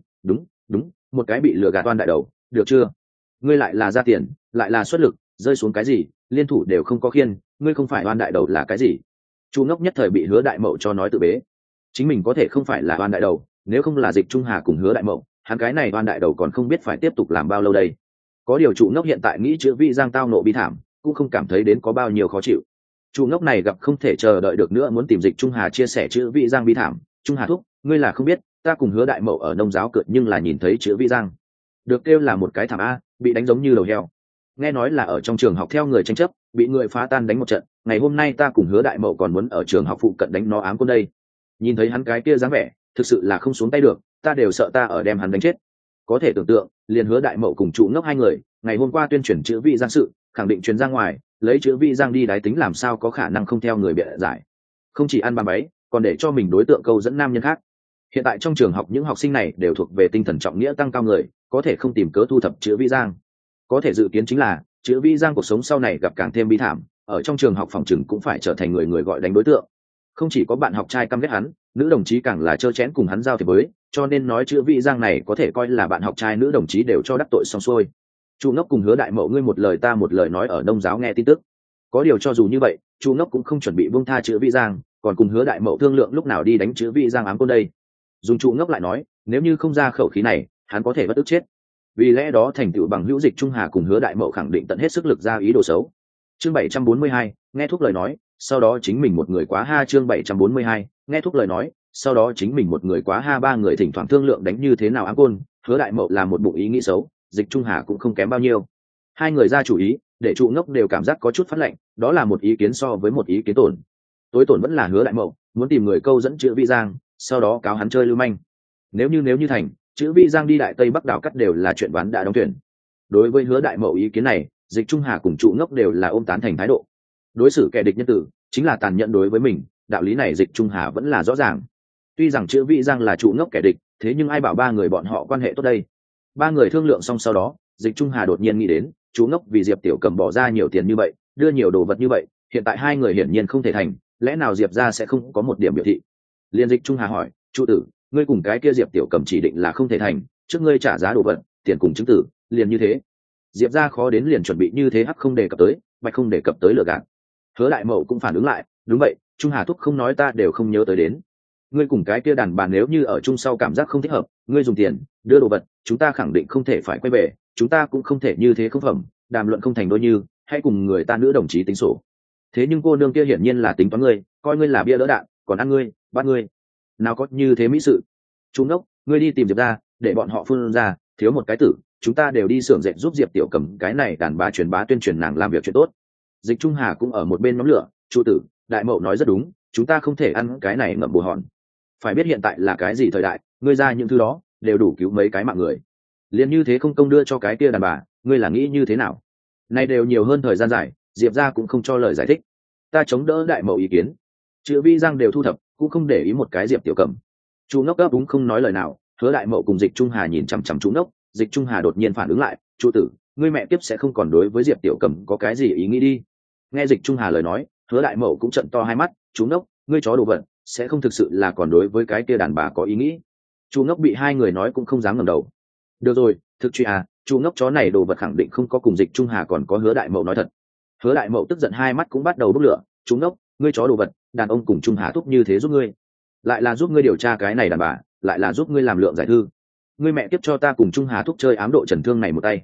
đúng, một cái bị lừa gạt oan đại đầu, được chưa? Ngươi lại là ra tiền, lại là xuất lực, rơi xuống cái gì, liên thủ đều không có khiên, ngươi không phải oan đại đầu là cái gì? Chu Ngốc nhất thời bị Hứa Đại Mậu cho nói tự bế. Chính mình có thể không phải là oan đại đầu, nếu không là Dịch Trung Hà cùng Hứa Đại Mậu, hắn cái này oan đại đầu còn không biết phải tiếp tục làm bao lâu đây. Có điều Chu Ngốc hiện tại nghĩ chữ Vi Giang tao nộ bi thảm, cũng không cảm thấy đến có bao nhiêu khó chịu. Chu Ngốc này gặp không thể chờ đợi được nữa, muốn tìm Dịch Trung Hà chia sẻ chữ Vi Giang bi thảm. Trung Hà thúc, ngươi là không biết, ta cùng Hứa Đại Mậu ở nông giáo cượt nhưng là nhìn thấy chữ Vi Giang, được kêu là một cái thảm a, bị đánh giống như đầu heo. Nghe nói là ở trong trường học theo người tranh chấp, bị người phá tan đánh một trận. Ngày hôm nay ta cùng Hứa Đại Mậu còn muốn ở trường học phụ cận đánh nó ám côn đây. Nhìn thấy hắn cái kia dáng vẻ, thực sự là không xuống tay được, ta đều sợ ta ở đem hắn đánh chết. Có thể tưởng tượng, liền Hứa Đại Mậu cùng Trụ Ngốc hai người, ngày hôm qua tuyên truyền chữ Vi Giang sự, khẳng định truyền ra ngoài, lấy chữ Vi Giang đi đái tính làm sao có khả năng không theo người bịa giải. Không chỉ ăn bám bấy, còn để cho mình đối tượng câu dẫn nam nhân khác. Hiện tại trong trường học những học sinh này đều thuộc về tinh thần trọng nghĩa tăng cao người, có thể không tìm cớ thu thập chữ Vi Giang. Có thể dự kiến chính là chữ Vi Giang cuộc sống sau này gặp càng thêm bi thảm, ở trong trường học phòng chừng cũng phải trở thành người gọi đánh đối tượng. Không chỉ có bạn học trai căm ghét hắn, nữ đồng chí càng là trơ chẽn cùng hắn giao thiệp với, cho nên nói chữ Vi Giang này có thể coi là bạn học trai nữ đồng chí đều cho đắc tội xong xuôi. Chu Ngốc cùng Hứa Đại Mậu ngươi một lời ta một lời nói ở nông giáo nghe tin tức. Có điều cho dù như vậy, Chu Ngốc cũng không chuẩn bị buông tha chữ Vi Giang, còn cùng Hứa Đại Mậu thương lượng lúc nào đi đánh chữ Vi Giang ám côn đây. Dùng Chu Ngốc lại nói, nếu như không ra khẩu khí này, hắn có thể bất ức chết. Vì lẽ đó thành tựu bằng hữu Dịch Trung Hà cùng Hứa Đại Mậu khẳng định tận hết sức lực ra ý đồ xấu. Chương 742, nghe thuốc lời nói, sau đó chính mình một người quá ha. Chương 742, nghe thuốc lời nói, sau đó chính mình một người quá ha. Ba người thỉnh thoảng thương lượng đánh như thế nào ám côn, Hứa Đại Mậu là một bụng ý nghĩ xấu, Dịch Trung Hà cũng không kém bao nhiêu. Hai người ra chủ ý, để Trụ Ngốc đều cảm giác có chút phát lạnh, đó là một ý kiến so với một ý kiến tổn. Tối tổn vẫn là Hứa Đại Mậu, muốn tìm người câu dẫn chữ Vi Giang, sau đó cáo hắn chơi lưu manh. Nếu như thành, chữ Vi Giang đi đại tây bắc đảo cắt đều là chuyện ván đã đóng thuyền. Đối với Hứa Đại Mậu ý kiến này, Dịch Trung Hà cùng Trụ Ngốc đều là ôm tán thành thái độ. Đối xử kẻ địch nhân tử chính là tàn nhẫn đối với mình, đạo lý này Dịch Trung Hà vẫn là rõ ràng. Tuy rằng chữ Vi Giang là Trụ Ngốc kẻ địch, thế nhưng ai bảo ba người bọn họ quan hệ tốt đây. Ba người thương lượng xong sau đó, Dịch Trung Hà đột nhiên nghĩ đến, Trụ Ngốc vì Diệp Tiểu Cầm bỏ ra nhiều tiền như vậy, đưa nhiều đồ vật như vậy, hiện tại hai người hiển nhiên không thể thành, lẽ nào Diệp ra sẽ không có một điểm biểu thị. Liên Dịch Trung Hà hỏi, Trụ tử, ngươi cùng cái kia Diệp Tiểu Cầm chỉ định là không thể thành, trước ngươi trả giá đồ vật, tiền cùng chứng tử, liền như thế. Diệp ra khó đến liền chuẩn bị như thế, hắc không đề cập tới, bạch không đề cập tới lừa gạt. Hứa Đại Mậu cũng phản ứng lại, đúng vậy, Trung Hà thúc không nói ta đều không nhớ tới đến. Ngươi cùng cái kia đàn bà nếu như ở chung sau cảm giác không thích hợp, ngươi dùng tiền đưa đồ vật, chúng ta khẳng định không thể phải quay về, chúng ta cũng không thể như thế không phẩm, đàm luận không thành đôi như, hãy cùng người ta nữ đồng chí tính sổ. Thế nhưng cô nương kia hiển nhiên là tính toán ngươi, coi ngươi là bia đỡ đạn, còn ăn ngươi, bắt ngươi. Nào có như thế mỹ sự. Chú Ngốc, ngươi đi tìm Diệp ra, để bọn họ phun ra, thiếu một cái tử, chúng ta đều đi xưởng dệt giúp Diệp Tiểu Cầm cái này đàn bà truyền bá tuyên truyền nàng làm việc chuyện tốt. Dịch Trung Hà cũng ở một bên nhóm lửa, Chu tử, Đại Mậu nói rất đúng, chúng ta không thể ăn cái này ngậm bù hòn. Phải biết hiện tại là cái gì thời đại, ngươi ra những thứ đó đều đủ cứu mấy cái mạng người. Liền như thế không công đưa cho cái kia đàn bà, ngươi là nghĩ như thế nào? Nay đều nhiều hơn thời gian dài, Diệp ra cũng không cho lời giải thích. Ta chống đỡ Đại Mậu ý kiến. Chữ Vi Giang đều thu thập, cũng không để ý một cái Diệp Tiểu Cầm. Chu Ngốc gấp đúng không nói lời nào. Hứa Đại Mậu cùng Dịch Trung Hà nhìn chằm chằm Chu Ngốc, Dịch Trung Hà đột nhiên phản ứng lại, Chu tử, ngươi mẹ tiếp sẽ không còn đối với Diệp Tiểu Cầm có cái gì ý nghĩ đi. Nghe Dịch Trung Hà lời nói, Hứa Đại Mậu cũng trợn to hai mắt, Chu Ngốc, ngươi chó đồ vật, sẽ không thực sự là còn đối với cái kia đàn bà có ý nghĩ. Chu Ngốc bị hai người nói cũng không dám ngẩng đầu. Được rồi, thực truy à, Chu Ngốc chó này đồ vật khẳng định không có cùng Dịch Trung Hà còn có Hứa Đại Mậu nói thật. Hứa Đại Mậu tức giận hai mắt cũng bắt đầu bốc lửa, Chu Ngốc, ngươi chó đồ vật, đàn ông cùng Trung Hà thúc như thế giúp ngươi, lại là giúp ngươi điều tra cái này đàn bà, lại là giúp ngươi làm lượng giải thư. Ngươi mẹ tiếp cho ta cùng Trung Hà thúc chơi ám độ trần thương này một tay.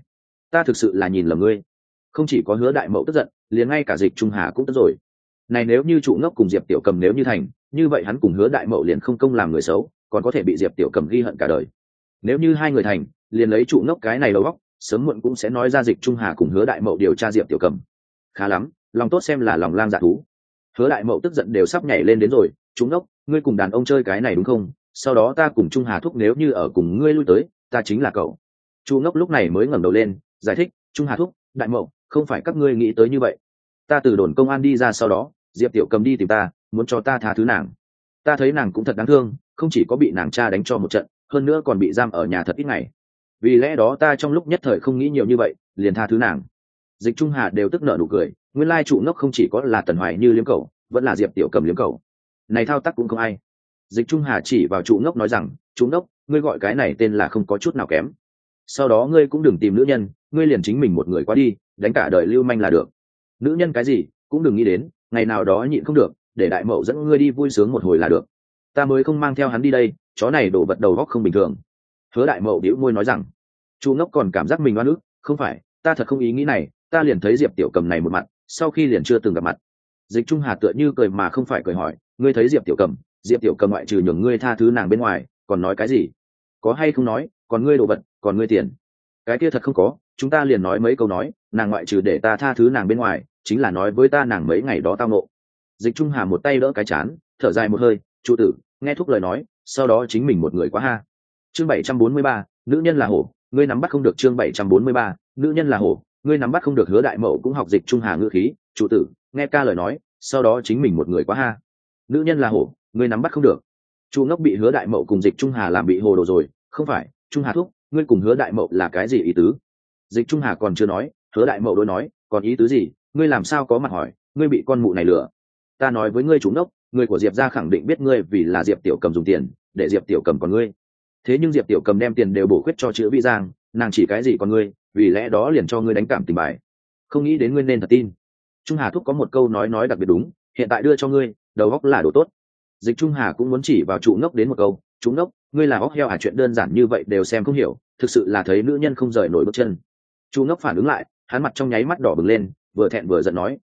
ta thực sự là nhìn lầm ngươi. Không chỉ có Hứa Đại Mậu tức giận, liền ngay cả Dịch Trung Hà cũng tức rồi. Này nếu như trụ ngốc cùng Diệp Tiểu Cầm nếu như thành, như vậy hắn cùng Hứa Đại Mậu liền không công làm người xấu, còn có thể bị Diệp Tiểu Cầm ghi hận cả đời. Nếu như hai người thành, liền lấy trụ ngốc cái này đầu óc, sớm muộn cũng sẽ nói ra Dịch Trung Hà cùng Hứa Đại Mậu điều tra Diệp Tiểu Cầm. Khá lắm, lòng tốt xem là lòng lang dạ thú. Hứa Đại Mậu tức giận đều sắp nhảy lên đến rồi, trụ ngốc, ngươi cùng đàn ông chơi cái này đúng không? Sau đó ta cùng Trung Hà thúc nếu như ở cùng ngươi lui tới, ta chính là cậu. Trụ ngốc lúc này mới ngẩng đầu lên, giải thích, Trung Hà thúc, Đại Mậu, không phải các ngươi nghĩ tới như vậy. Ta từ đồn công an đi ra sau đó, Diệp Tiểu Cầm đi tìm ta, muốn cho ta tha thứ nàng. Ta thấy nàng cũng thật đáng thương, không chỉ có bị nàng cha đánh cho một trận, hơn nữa còn bị giam ở nhà thật ít ngày. Vì lẽ đó ta trong lúc nhất thời không nghĩ nhiều như vậy, liền tha thứ nàng. Dịch Trung Hà đều tức nở nụ cười, nguyên lai trụ ngốc không chỉ có là Tần Hoài Như liếm cầu, vẫn là Diệp Tiểu Cầm liếm cầu. Này thao tác cũng không ai. Dịch Trung Hà chỉ vào trụ ngốc nói rằng, trụ ngốc, ngươi gọi cái này tên là không có chút nào kém. Sau đó ngươi cũng đừng tìm nữ nhân, ngươi liền chính mình một người qua đi, đánh cả đời lưu manh là được. Nữ nhân cái gì cũng đừng nghĩ đến, ngày nào đó nhịn không được, để Đại Mậu dẫn ngươi đi vui sướng một hồi là được. Ta mới không mang theo hắn đi đây, chó này đổ vật đầu góc không bình thường. Hứa Đại Mậu bĩu môi nói rằng, chu ngốc còn cảm giác mình oan ức, không phải, ta thật không ý nghĩ này, ta liền thấy Diệp Tiểu Cầm này một mặt, sau khi liền chưa từng gặp mặt. Dịch Trung Hà tựa như cười mà không phải cười hỏi, ngươi thấy Diệp Tiểu Cầm ngoại trừ nhường ngươi tha thứ nàng bên ngoài, còn nói cái gì? Có hay không nói, còn ngươi đồ vật, còn ngươi tiền? Cái kia thật không có, chúng ta liền nói mấy câu nói, nàng ngoại trừ để ta tha thứ nàng bên ngoài, chính là nói với ta nàng mấy ngày đó tao ngộ. Dịch Trung Hà một tay đỡ cái chán, thở dài một hơi, chủ tử, nghe thúc lời nói, sau đó chính mình một người quá ha. Chương 743, nữ nhân là hổ, ngươi nắm bắt không được. Chương 743, nữ nhân là hổ, ngươi nắm bắt không được. Hứa Đại Mậu cũng học Dịch Trung Hà ngữ khí, chủ tử, nghe ca lời nói, sau đó chính mình một người quá ha. Nữ nhân là hổ, ngươi nắm bắt không được. Chu ngốc bị Hứa Đại Mậu cùng Dịch Trung Hà làm bị hồ đồ rồi, không phải, Trung Hà thúc, ngươi cùng Hứa Đại Mậu là cái gì ý tứ? Dịch Trung Hà còn chưa nói, Hứa Đại Mậu đối nói, còn ý tứ gì, ngươi làm sao có mặt hỏi, ngươi bị con mụ này lừa. Ta nói với ngươi chủ ngốc, người của Diệp gia khẳng định biết ngươi vì là Diệp Tiểu Cầm dùng tiền, để Diệp Tiểu Cầm còn ngươi. Thế nhưng Diệp Tiểu Cầm đem tiền đều bổ khuyết cho chữ Vĩ Giang, nàng chỉ cái gì còn ngươi, vì lẽ đó liền cho ngươi đánh cảm tình bài. Không nghĩ đến ngươi nên thật tin. Trung Hà thúc có một câu nói đặc biệt đúng, hiện tại đưa cho ngươi, đầu óc là đồ tốt. Dịch Trung Hà cũng muốn chỉ vào trụ ngốc đến một câu, trụ ngốc, ngươi là óc heo à, chuyện đơn giản như vậy đều xem không hiểu, thực sự là thấy nữ nhân không rời nổi bước chân. Trụ ngốc phản ứng lại, hắn mặt trong nháy mắt đỏ bừng lên, vừa thẹn vừa giận nói,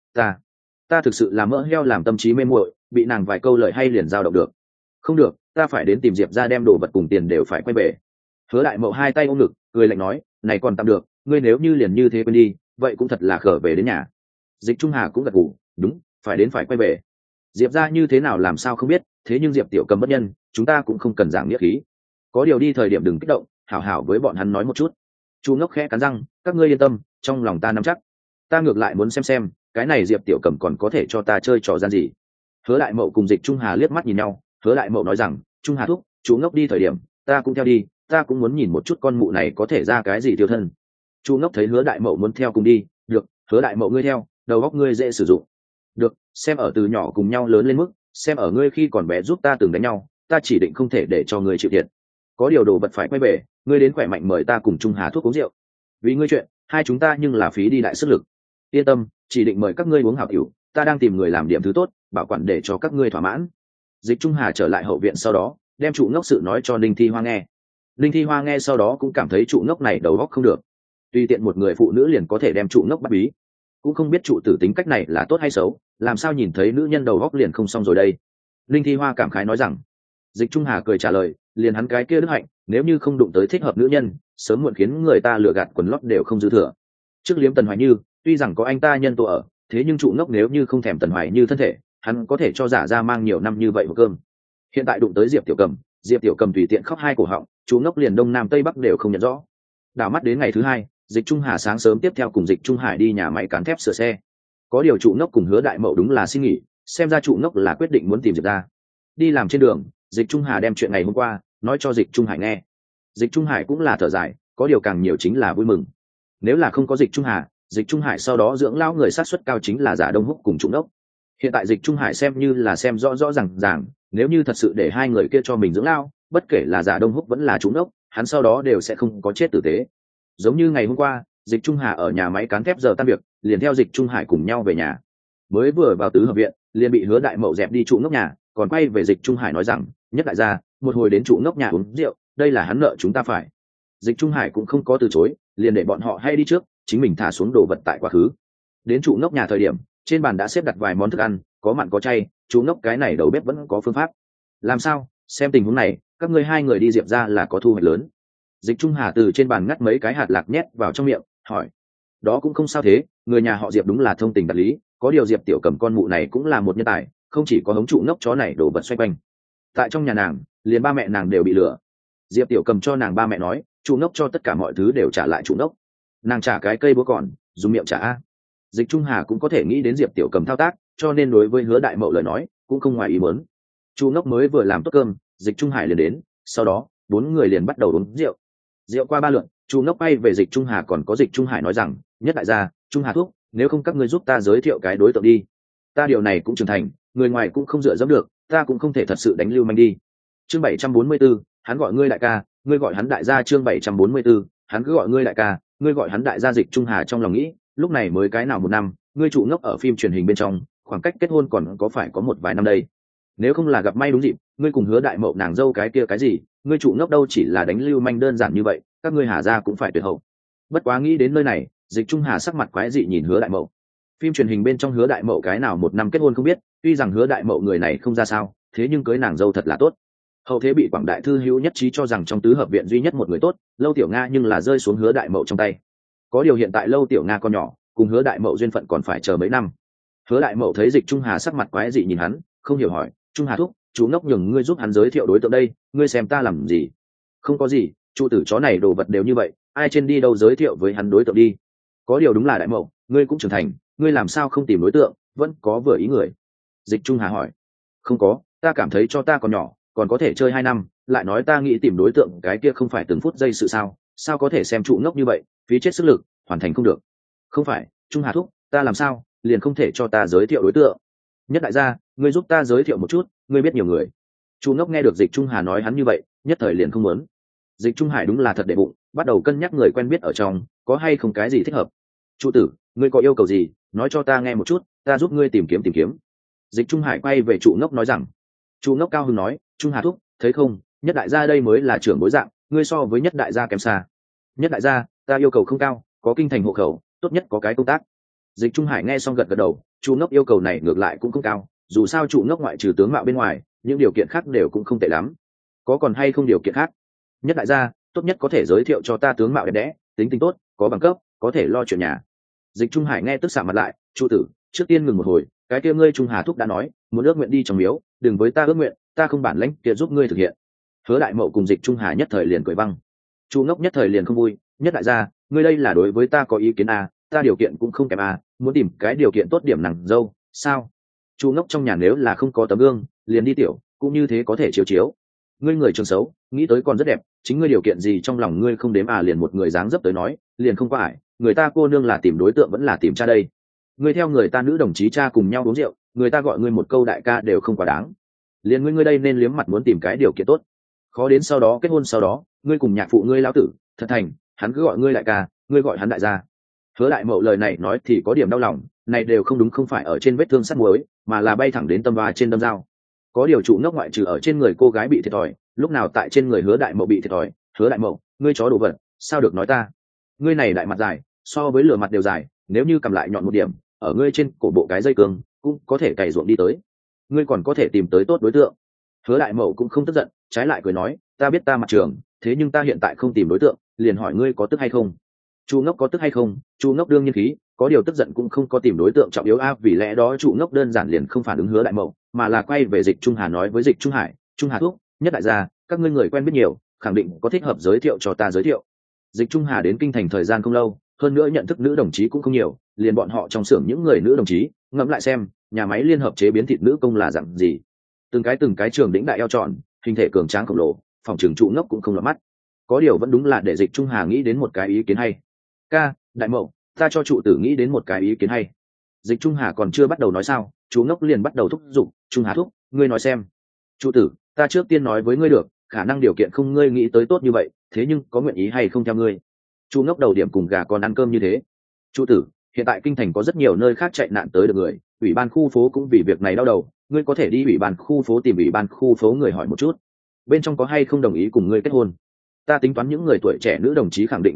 ta thực sự là mỡ heo làm tâm trí mê muội, bị nàng vài câu lời hay liền dao động được. Không được, ta phải đến tìm Diệp ra đem đồ vật cùng tiền đều phải quay về. Hứa Đại Mậu hai tay ôm ngực, cười lạnh nói, này còn tạm được, ngươi nếu như liền như thế quên đi, vậy cũng thật là khở về đến nhà. Dịch Trung Hà cũng gật gù, đúng, phải quay về. Diệp ra như thế nào làm sao không biết, thế nhưng Diệp Tiểu Cầm bất nhân, chúng ta cũng không cần giảng nghĩa khí. Có điều đi thời điểm đừng kích động, hảo hảo với bọn hắn nói một chút. Chu ngốc khẽ cắn răng, các ngươi yên tâm, trong lòng ta nắm chắc. Ta ngược lại muốn xem cái này Diệp Tiểu Cầm còn có thể cho ta chơi trò gian gì. Hứa Đại Mậu cùng Dịch Trung Hà liếc mắt nhìn nhau, Hứa Đại Mậu nói rằng, Trung Hà thúc, chú ngốc đi thời điểm, ta cũng theo đi, ta cũng muốn nhìn một chút con mụ này có thể ra cái gì tiêu thân. Chu ngốc thấy Hứa Đại Mậu muốn theo cùng đi, được, Hứa Đại Mậu ngươi theo, đầu óc ngươi dễ sử dụng. Được, xem ở từ nhỏ cùng nhau lớn lên mức, xem ở ngươi khi còn bé giúp ta từng đánh nhau, ta chỉ định không thể để cho ngươi chịu thiệt. Có điều đồ vật phải quay về, ngươi đến khỏe mạnh mời ta cùng Trung Hà thuốc uống rượu. Vì ngươi chuyện, hai chúng ta nhưng là phí đi đại sức lực. Yên tâm, chỉ định mời các ngươi uống hảo hữu, ta đang tìm người làm điểm thứ tốt, bảo quản để cho các ngươi thỏa mãn. Dịch Trung Hà trở lại hậu viện sau đó, đem trụ ngốc sự nói cho Ninh Thi Hoa nghe. Ninh Thi Hoa nghe sau đó cũng cảm thấy trụ ngốc này đầu óc không được. Tùy tiện một người phụ nữ liền có thể đem trụ ngốc bắt bí, cũng không biết trụ tử tính cách này là tốt hay xấu, làm sao nhìn thấy nữ nhân đầu óc liền không xong rồi đây. Ninh Thi Hoa cảm khái nói rằng. Dịch Trung Hà cười trả lời, liền hắn cái kia đức hạnh, nếu như không đụng tới thích hợp nữ nhân, sớm muộn khiến người ta lừa gạt quần lót đều không dư thừa. Trước liếm Tần Hoài Như, tuy rằng có anh ta nhân tố ở, thế nhưng trụ ngốc nếu như không thèm Tần Hoài Như thân thể, hắn có thể cho giả ra mang nhiều năm như vậy hộp cơm. Hiện tại đụng tới Diệp Tiểu Cầm tùy tiện khóc hai cổ họng, trụ ngốc liền đông nam tây bắc đều không nhận rõ. Đảo mắt đến ngày thứ hai, Dịch Trung Hà sáng sớm tiếp theo cùng Dịch Trung Hải đi nhà máy cán thép sửa xe. Có điều trụ ngốc cùng Hứa Đại Mậu đúng là xin nghỉ, xem ra trụ ngốc là quyết định muốn tìm Diệp ra. Đi làm trên đường, Dịch Trung Hà đem chuyện ngày hôm qua nói cho Dịch Trung Hải nghe. Dịch Trung Hải cũng là thở dài, có điều càng nhiều chính là vui mừng. Nếu là không có Dịch Trung Hà, Dịch Trung Hải sau đó dưỡng lão người sát suất cao chính là Giả Đông Húc cùng trụ ngốc. Hiện tại Dịch Trung Hải xem như là xem rõ ràng, nếu như thật sự để hai người kia cho mình dưỡng lão, bất kể là Giả Đông Húc vẫn là trụ ngốc, hắn sau đó đều sẽ không có chết tử tế. Giống như ngày hôm qua, Dịch Trung Hà ở nhà máy cán thép giờ tan việc, liền theo Dịch Trung Hải cùng nhau về nhà. Mới vừa vào tứ hợp viện, liền bị Hứa Đại Mậu dẹp đi trụ ngốc nhà, còn quay về Dịch Trung Hải nói rằng, nhất đại gia, một hồi đến trụ ngốc nhà uống rượu, đây là hắn nợ chúng ta phải. Dịch Trung Hải cũng không có từ chối, liền để bọn họ hay đi trước, chính mình thả xuống đồ vật tại quá khứ. Đến trụ ngốc nhà thời điểm, trên bàn đã xếp đặt vài món thức ăn, có mặn có chay, chú ngốc cái này đầu bếp vẫn có phương pháp. Làm sao? Xem tình huống này, các ngươi hai người đi Diệp ra là có thu hoạch lớn. Dịch Trung Hà từ trên bàn ngắt mấy cái hạt lạc nhét vào trong miệng, hỏi. Đó cũng không sao thế, người nhà họ Diệp đúng là thông tình đạt lý, có điều Diệp Tiểu Cầm con mụ này cũng là một nhân tài, không chỉ có hống trụ ngốc chó này đổ vật xoay quanh. Tại trong nhà nàng, liền ba mẹ nàng đều bị lừa. Diệp Tiểu Cầm cho nàng ba mẹ nói, trụ ngốc cho tất cả mọi thứ đều trả lại trụ ngốc. Nàng trả cái cây búa còn, dùng miệng trả a. Dịch Trung Hà cũng có thể nghĩ đến Diệp Tiểu Cầm thao tác, cho nên đối với Hứa Đại Mậu lời nói cũng không ngoài ý muốn. Chu ngốc mới vừa làm tốt cơm, Dịch Trung Hải liền đến, sau đó bốn người liền bắt đầu uống rượu. Rượu qua ba lượt, Chu ngốc bay về Dịch Trung Hà còn có Dịch Trung Hải nói rằng, nhất đại gia, Trung Hà thúc, nếu không các ngươi giúp ta giới thiệu cái đối tượng đi. Ta điều này cũng trưởng thành, người ngoài cũng không dựa dẫm được, ta cũng không thể thật sự đánh lưu manh đi. Chương 744, hắn gọi ngươi đại ca, ngươi gọi hắn đại gia. Chương 744, hắn cứ gọi ngươi đại ca, ngươi gọi hắn đại gia. Dịch Trung Hà trong lòng nghĩ, lúc này mới cái nào một năm, ngươi trụ ngốc ở phim truyền hình bên trong, khoảng cách kết hôn còn có phải có một vài năm đây. Nếu không là gặp may đúng dịp, ngươi cùng Hứa Đại Mậu nàng dâu cái kia cái gì, ngươi trụ ngốc đâu chỉ là đánh lưu manh đơn giản như vậy, các ngươi Hà gia cũng phải tuyệt hậu. Bất quá nghĩ đến nơi này, Dịch Trung Hà sắc mặt quái dị nhìn Hứa Đại Mậu. Phim truyền hình bên trong Hứa Đại Mậu cái nào một năm kết hôn không biết, tuy rằng Hứa Đại Mậu người này không ra sao, thế nhưng cưới nàng dâu thật là tốt. Hậu thế bị Quảng Đại thư hữu nhất trí cho rằng trong tứ hợp viện duy nhất một người tốt, Lâu Tiểu Nga nhưng là rơi xuống Hứa Đại Mậu trong tay. Có điều hiện tại Lâu Tiểu Nga còn nhỏ, cùng Hứa Đại Mậu duyên phận còn phải chờ mấy năm. Hứa Đại Mậu thấy Dịch Trung Hà sắc mặt quái dị nhìn hắn, không hiểu hỏi, Trung Hà thúc, chú ngốc nhường ngươi giúp hắn giới thiệu đối tượng đây, ngươi xem ta làm gì? Không có gì, trụ tử chó này đồ vật đều như vậy, ai trên đi đâu giới thiệu với hắn đối tượng đi. Có điều đúng là Đại Mậu, ngươi cũng trưởng thành, ngươi làm sao không tìm đối tượng, vẫn có vừa ý người. Dịch Trung Hà hỏi, không có, ta cảm thấy cho ta còn nhỏ, còn có thể chơi 2 năm, lại nói ta nghĩ tìm đối tượng cái kia không phải từng phút giây sự sao có thể xem trụ ngốc như vậy, phí chết sức lực, hoàn thành không được. Không phải, Trung Hà thúc, ta làm sao, liền không thể cho ta giới thiệu đối tượng. Nhất đại gia, ngươi giúp ta giới thiệu một chút, ngươi biết nhiều người. Chu ngốc nghe được Dịch Trung Hà nói hắn như vậy, nhất thời liền không muốn. Dịch Trung Hải đúng là thật đệ bụng, bắt đầu cân nhắc người quen biết ở trong, có hay không cái gì thích hợp. Chu tử, ngươi có yêu cầu gì, nói cho ta nghe một chút, ta giúp ngươi tìm kiếm. Dịch Trung Hải quay về Chu ngốc nói rằng. Chu ngốc cao hứng nói, Trung Hà thúc, thấy không, nhất đại gia đây mới là trưởng bối dạng, ngươi so với nhất đại gia kém xa. Nhất đại gia, ta yêu cầu không cao, có kinh thành hộ khẩu, tốt nhất có cái công tác. Dịch Trung Hải nghe xong gật gật đầu, Chu ngốc yêu cầu này ngược lại cũng không cao, dù sao Chu ngốc ngoại trừ tướng mạo bên ngoài, những điều kiện khác đều cũng không tệ lắm. Có còn hay không điều kiện khác? Nhất đại gia, tốt nhất có thể giới thiệu cho ta tướng mạo đẹp đẽ, tính tình tốt, có bằng cấp, có thể lo chuyện nhà. Dịch Trung Hải nghe tức xạ mặt lại, Chu tử, trước tiên ngừng một hồi, cái kia ngươi Trung Hà thúc đã nói, muốn ước nguyện đi trong miếu, đừng với ta ước nguyện, ta không bản lãnh kia giúp ngươi thực hiện. Hứa Đại Mậu cùng Dịch Trung Hà nhất thời liền cười văng. Chu ngốc nhất thời liền không vui, nhất đại gia, ngươi đây là đối với ta có ý kiến à, ta điều kiện cũng không kém à, muốn tìm cái điều kiện tốt điểm nàng dâu, sao? Chu ngốc trong nhà nếu là không có tấm gương, liền đi tiểu, cũng như thế có thể chiếu. Ngươi người trường xấu, nghĩ tới còn rất đẹp, chính ngươi điều kiện gì trong lòng ngươi không đếm à, liền một người dáng dấp tới nói, liền không có ải, người ta cô nương là tìm đối tượng vẫn là tìm cha đây. Ngươi theo người ta nữ đồng chí cha cùng nhau uống rượu, người ta gọi ngươi một câu đại ca đều không quá đáng. Liền ngươi đây nên liếm mặt muốn tìm cái điều kiện tốt. Khó đến sau đó kết hôn sau đó, ngươi cùng nhạc phụ ngươi lão tử, thật thành, hắn cứ gọi ngươi đại ca, ngươi gọi hắn đại gia. Hứa Đại Mậu lời này nói thì có điểm đau lòng, này đều không đúng, không phải ở trên vết thương sắt muối, mà là bay thẳng đến tâm và trên đâm dao. Có điều trụ ngốc ngoại trừ ở trên người cô gái bị thiệt thòi, lúc nào tại trên người Hứa Đại Mậu bị thiệt thòi. Hứa Đại Mậu, ngươi chó đồ vật, sao được nói ta? Ngươi này đại mặt dài, so với lửa mặt đều dài, nếu như cầm lại nhọn một điểm, ở ngươi trên cổ bộ cái dây cương, cũng có thể cày ruộng đi tới. Ngươi còn có thể tìm tới tốt đối tượng. Hứa Đại Mậu cũng không tức giận, trái lại cười nói, ta biết ta mặt trường, thế nhưng ta hiện tại không tìm đối tượng, liền hỏi ngươi có tức hay không. Chu ngốc có tức hay không? Chu ngốc đương nhiên khí, có điều tức giận cũng không có tìm đối tượng trọng yếu a, vì lẽ đó Chu ngốc đơn giản liền không phản ứng Hứa Đại Mậu, mà là quay về Dịch Trung Hà nói với Dịch Trung Hải, Trung Hà thúc, nhất đại gia, các ngươi người quen biết nhiều, khẳng định có thích hợp giới thiệu cho ta giới thiệu. Dịch Trung Hà đến kinh thành thời gian không lâu, hơn nữa nhận thức nữ đồng chí cũng không nhiều, liền bọn họ trong xưởng những người nữ đồng chí, ngẫm lại xem, nhà máy liên hợp chế biến thịt nữ công là dạng gì. Từng cái trường đỉnh đại eo tròn, hình thể cường tráng khổng lồ, phòng trường trụ ngốc cũng không lọt mắt. Có điều vẫn đúng là để Dịch Trung Hà nghĩ đến một cái ý kiến hay. Ca, Đại Mậu, ta cho trụ tử nghĩ đến một cái ý kiến hay. Dịch Trung Hà còn chưa bắt đầu nói sao, chú ngốc liền bắt đầu thúc giục, Trung Hà thúc, ngươi nói xem. Trụ tử, ta trước tiên nói với ngươi được, khả năng điều kiện không ngươi nghĩ tới tốt như vậy, thế nhưng có nguyện ý hay không theo ngươi. Chu ngốc đầu điểm cùng gà con ăn cơm như thế. Trụ tử, hiện tại kinh thành có rất nhiều nơi khác chạy nạn tới được người, ủy ban khu phố cũng vì việc này đau đầu, ngươi có thể đi ủy ban khu phố tìm ủy ban khu phố người hỏi một chút, bên trong có hay không đồng ý cùng ngươi kết hôn. Ta tính toán những người tuổi trẻ nữ đồng chí khẳng định đồng ý,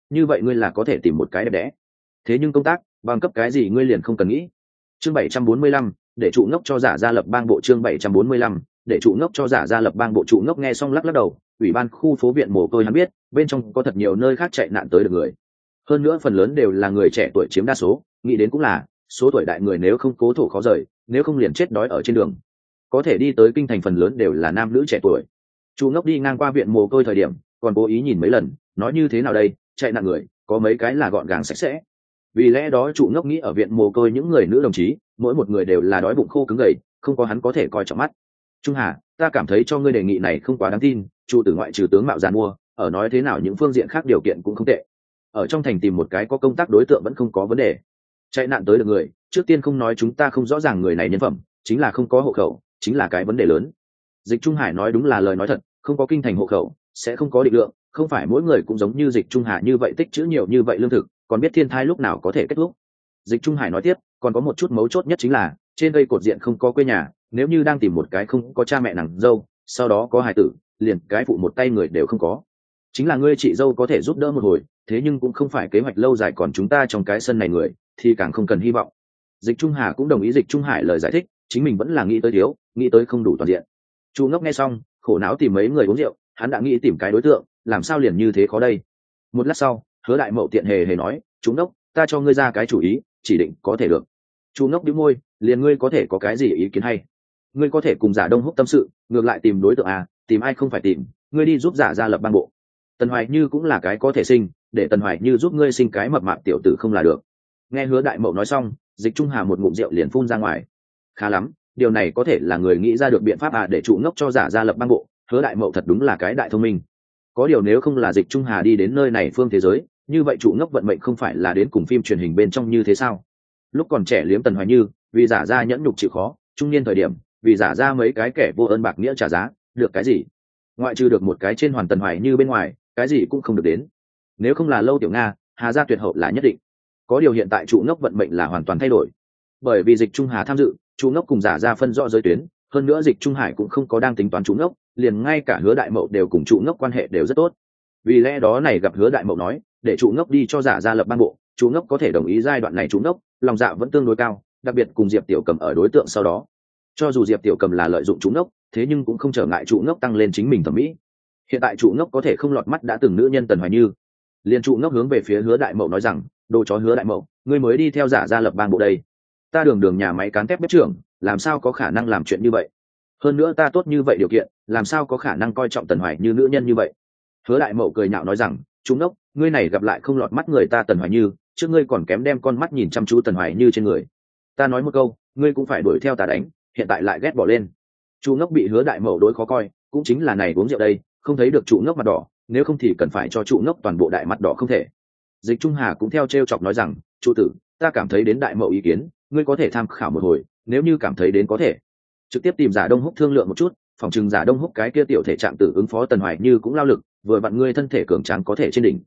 như vậy ngươi là có thể tìm một cái đẹp đẽ. Thế nhưng công tác bằng cấp cái gì ngươi liền không cần nghĩ. Chương 745, để trụ ngốc cho giả gia lập bang bộ. Chương 745, để trụ ngốc cho giả gia lập bang bộ. Trụ ngốc nghe xong lắc lắc đầu, ủy ban khu phố viện mồ côi hắn biết bên trong có thật nhiều nơi khác chạy nạn tới được người, hơn nữa phần lớn đều là người trẻ tuổi chiếm đa số, nghĩ đến cũng là số tuổi đại người nếu không cố thủ khó rời, nếu không liền chết đói ở trên đường. Có thể đi tới kinh thành phần lớn đều là nam nữ trẻ tuổi. Trụ ngốc đi ngang qua viện mồ côi thời điểm còn cố ý nhìn mấy lần, nói như thế nào đây, chạy nạn người có mấy cái là gọn gàng sạch sẽ. Vì lẽ đó trụ ngốc nghĩ ở viện mồ côi những người nữ đồng chí mỗi một người đều là đói bụng khô cứng gầy, không có hắn có thể coi trọng mắt. Trung Hà, ta cảm thấy cho ngươi đề nghị này không quá đáng tin. Trụ tử ngoại trừ tướng mạo giàn mua, ở nói thế nào những phương diện khác điều kiện cũng không tệ. Ở trong thành tìm một cái có công tác đối tượng vẫn không có vấn đề. Chạy nạn tới được người, trước tiên không nói chúng ta không rõ ràng người này nhân phẩm, chính là không có hộ khẩu, chính là cái vấn đề lớn. Dịch Trung Hải nói đúng là lời nói thật, không có kinh thành hộ khẩu sẽ không có định lượng, không phải mỗi người cũng giống như Dịch Trung Hà như vậy tích trữ nhiều như vậy lương thực, còn biết thiên thai lúc nào có thể kết thúc. Dịch Trung Hải nói tiếp, còn có một chút mấu chốt nhất chính là trên cây cột diện không có quê nhà, nếu như đang tìm một cái không có cha mẹ nàng dâu, sau đó có hài tử, liền cái phụ một tay người đều không có. Chính là ngươi chị dâu có thể giúp đỡ một hồi, thế nhưng cũng không phải kế hoạch lâu dài, còn chúng ta trong cái sân này người thì càng không cần hy vọng. Dịch Trung Hà cũng đồng ý Dịch Trung Hải lời giải thích, chính mình vẫn là nghĩ tới thiếu, nghĩ tới không đủ toàn diện. Chu Ngốc nghe xong khổ não tìm mấy người uống rượu, hắn đã nghĩ tìm cái đối tượng, làm sao liền như thế khó đây. Một lát sau Hứa Đại Mậu tiện hề hề nói, Chu Ngốc, ta cho ngươi ra cái chủ ý, chỉ định có thể được. Chu Ngốc bĩu môi, liền ngươi có thể có cái gì ý kiến hay? Ngươi có thể cùng Giả Đông Húc tâm sự, ngược lại tìm đối tượng à, tìm ai không phải tìm, ngươi đi giúp Giả gia lập bang bộ. Tần Hoài Như cũng là cái có thể sinh, để Tần Hoài Như giúp ngươi sinh cái mập mạp tiểu tử không là được. Nghe Hứa Đại Mậu nói xong, Dịch Trung Hà một ngụm rượu liền phun ra ngoài. Khá lắm, điều này có thể là người nghĩ ra được biện pháp à, để trụ ngốc cho Giả gia lập bang bộ. Hứa Đại Mậu thật đúng là cái đại thông minh. Có điều nếu không là Dịch Trung Hà đi đến nơi này phương thế giới, như vậy trụ ngốc vận mệnh không phải là đến cùng phim truyền hình bên trong như thế sao? Lúc còn trẻ liếm Tần Hoài Như, vì giả ra nhẫn nhục chịu khó, trung niên thời điểm vì giả ra mấy cái kẻ vô ơn bạc nghĩa trả giá, được cái gì? Ngoại trừ được một cái trên hoàn Tần Hoài Như bên ngoài, cái gì cũng không được đến. Nếu không là Lâu Tiểu Nga, Hà gia tuyệt hậu là nhất định. Có điều hiện tại trụ ngốc vận mệnh là hoàn toàn thay đổi, bởi vì Dịch Trung Hà tham dự, trụ ngốc cùng giả ra phân rõ giới tuyến, hơn nữa Dịch Trung Hải cũng không có đang tính toán trụ ngốc, liền ngay cả Hứa Đại Mậu đều cùng trụ ngốc quan hệ đều rất tốt. Vì lẽ đó này gặp Hứa Đại Mậu nói để trụ ngốc đi cho giả ra lập ban bộ, trụ ngốc có thể đồng ý. Giai đoạn này trụ ngốc lòng dạ vẫn tương đối cao, đặc biệt cùng Diệp Tiểu Cầm ở đối tượng sau đó. Cho dù Diệp Tiểu Cầm là lợi dụng trụ ngốc, thế nhưng cũng không trở ngại trụ ngốc tăng lên chính mình thẩm mỹ. Hiện tại trụ ngốc có thể không lọt mắt đã từng nữ nhân Tần Hoài Như. Liên trụ ngốc hướng về phía Hứa Đại Mậu nói rằng, đồ chó Hứa Đại Mậu, ngươi mới đi theo giả ra lập ban bộ đây, ta đường nhà máy cán thép bếp trưởng, làm sao có khả năng làm chuyện như vậy? Hơn nữa ta tốt như vậy điều kiện, làm sao có khả năng coi trọng Tần Hoài Như nữ nhân như vậy? Hứa Đại Mậu cười nhạo nói rằng, chúng đốc, ngươi này gặp lại không lọt mắt người ta Tần Hoài Như, trước ngươi còn kém đem con mắt nhìn chăm chú Tần Hoài Như trên người. Ta nói một câu, ngươi cũng phải đuổi theo ta đánh, hiện tại lại ghét bỏ lên. Chu Ngốc bị Hứa Đại Mậu đối khó coi, cũng chính là này uống rượu đây, không thấy được Chu Ngốc mặt đỏ, nếu không thì cần phải cho Chu Ngốc toàn bộ đại mặt đỏ không thể. Dịch Trung Hà cũng theo trêu chọc nói rằng, chủ tử, ta cảm thấy đến Đại Mậu ý kiến, ngươi có thể tham khảo một hồi, nếu như cảm thấy đến có thể, trực tiếp tìm Giả Đông Húc thương lượng một chút, phòng chừng Giả Đông Húc cái kia tiểu thể trạng tử ứng phó Tần Hoài Như cũng lao lực, vừa vặn ngươi thân thể cường tráng có thể trên đỉnh.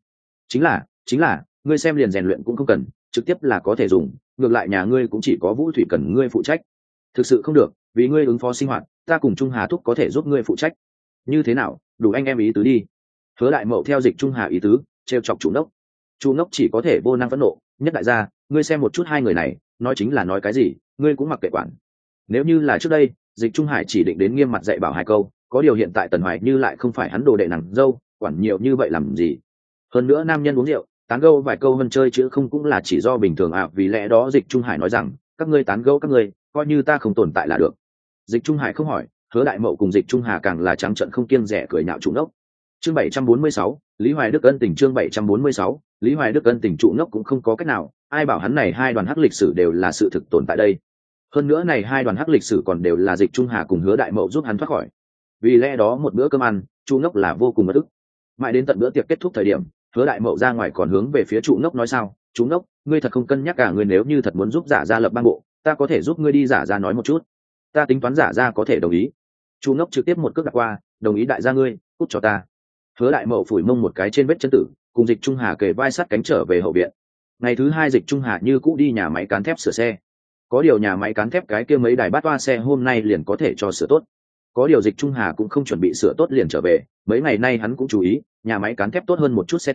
Chính là, ngươi xem liền rèn luyện cũng không cần, trực tiếp là có thể dùng, ngược lại nhà ngươi cũng chỉ có Vũ Thủy cần ngươi phụ trách. Thực sự không được, vì ngươi ứng phó sinh hoạt, ta cùng Trung Hà thúc có thể giúp ngươi phụ trách. Như thế nào, đủ anh em ý tứ đi. Hứa Đại Mậu theo Dịch Trung Hà ý tứ, trêu chọc chủ nốc. Chủ nốc chỉ có thể vô năng phẫn nộ, nhất đại gia, ngươi xem một chút hai người này, nói chính là nói cái gì, ngươi cũng mặc kệ quản. Nếu như là trước đây, Dịch Trung Hải chỉ định đến nghiêm mặt dạy bảo hai câu, có điều hiện tại Tần Hoài Như lại không phải hắn đồ đệ nàng dâu, quản nhiều như vậy làm gì? Hơn nữa nam nhân uống rượu, tán gẫu vài câu vân chơi chứ không cũng là chỉ do bình thường à, vì lẽ đó Dịch Trung Hải nói rằng, các ngươi tán gẫu các ngươi, coi như ta không tồn tại là được. Dịch Trung Hải không hỏi, Hứa Đại Mậu cùng Dịch Trung Hà càng là trắng trợn không kiêng dè cười nhạo chủ nốc. Chương 746, Lý Hoài Đức ân tình. Chương 746, Lý Hoài Đức ân tình. Trụ ngốc cũng không có cách nào, ai bảo hắn này hai đoàn hắc lịch sử đều là sự thực tồn tại đây. Hơn nữa này hai đoàn hắc lịch sử còn đều là Dịch Trung Hà cùng Hứa Đại Mậu giúp hắn thoát khỏi. Vì lẽ đó một bữa cơm ăn, Trụ ngốc là vô cùng bất ức. Mãi đến tận bữa tiệc kết thúc thời điểm, Hứa Đại Mậu ra ngoài còn hướng về phía Trụ ngốc nói sao, Trụ ngốc, ngươi thật không cân nhắc cả, ngươi nếu như thật muốn giúp Giả gia lập bang bộ, ta có thể giúp ngươi đi Giả gia nói một chút, ta tính toán Giả gia có thể đồng ý. Trụ ngốc trực tiếp một cước đặt qua, đồng ý đại gia ngươi, cút cho ta. Hứa Đại Mậu phủi mông một cái trên vết chân tử, cùng Dịch Trung Hà kề vai sát cánh trở về hậu viện. Ngày thứ hai Dịch Trung Hà như cũ đi nhà máy cán thép sửa xe. Có điều nhà máy cán thép cái kia mấy đài bát toa xe hôm nay liền có thể cho sửa tốt. Có điều Dịch Trung Hà cũng không chuẩn bị sửa tốt liền trở về, mấy ngày nay hắn cũng chú ý, nhà máy cán thép tốt hơn một chút xe tải,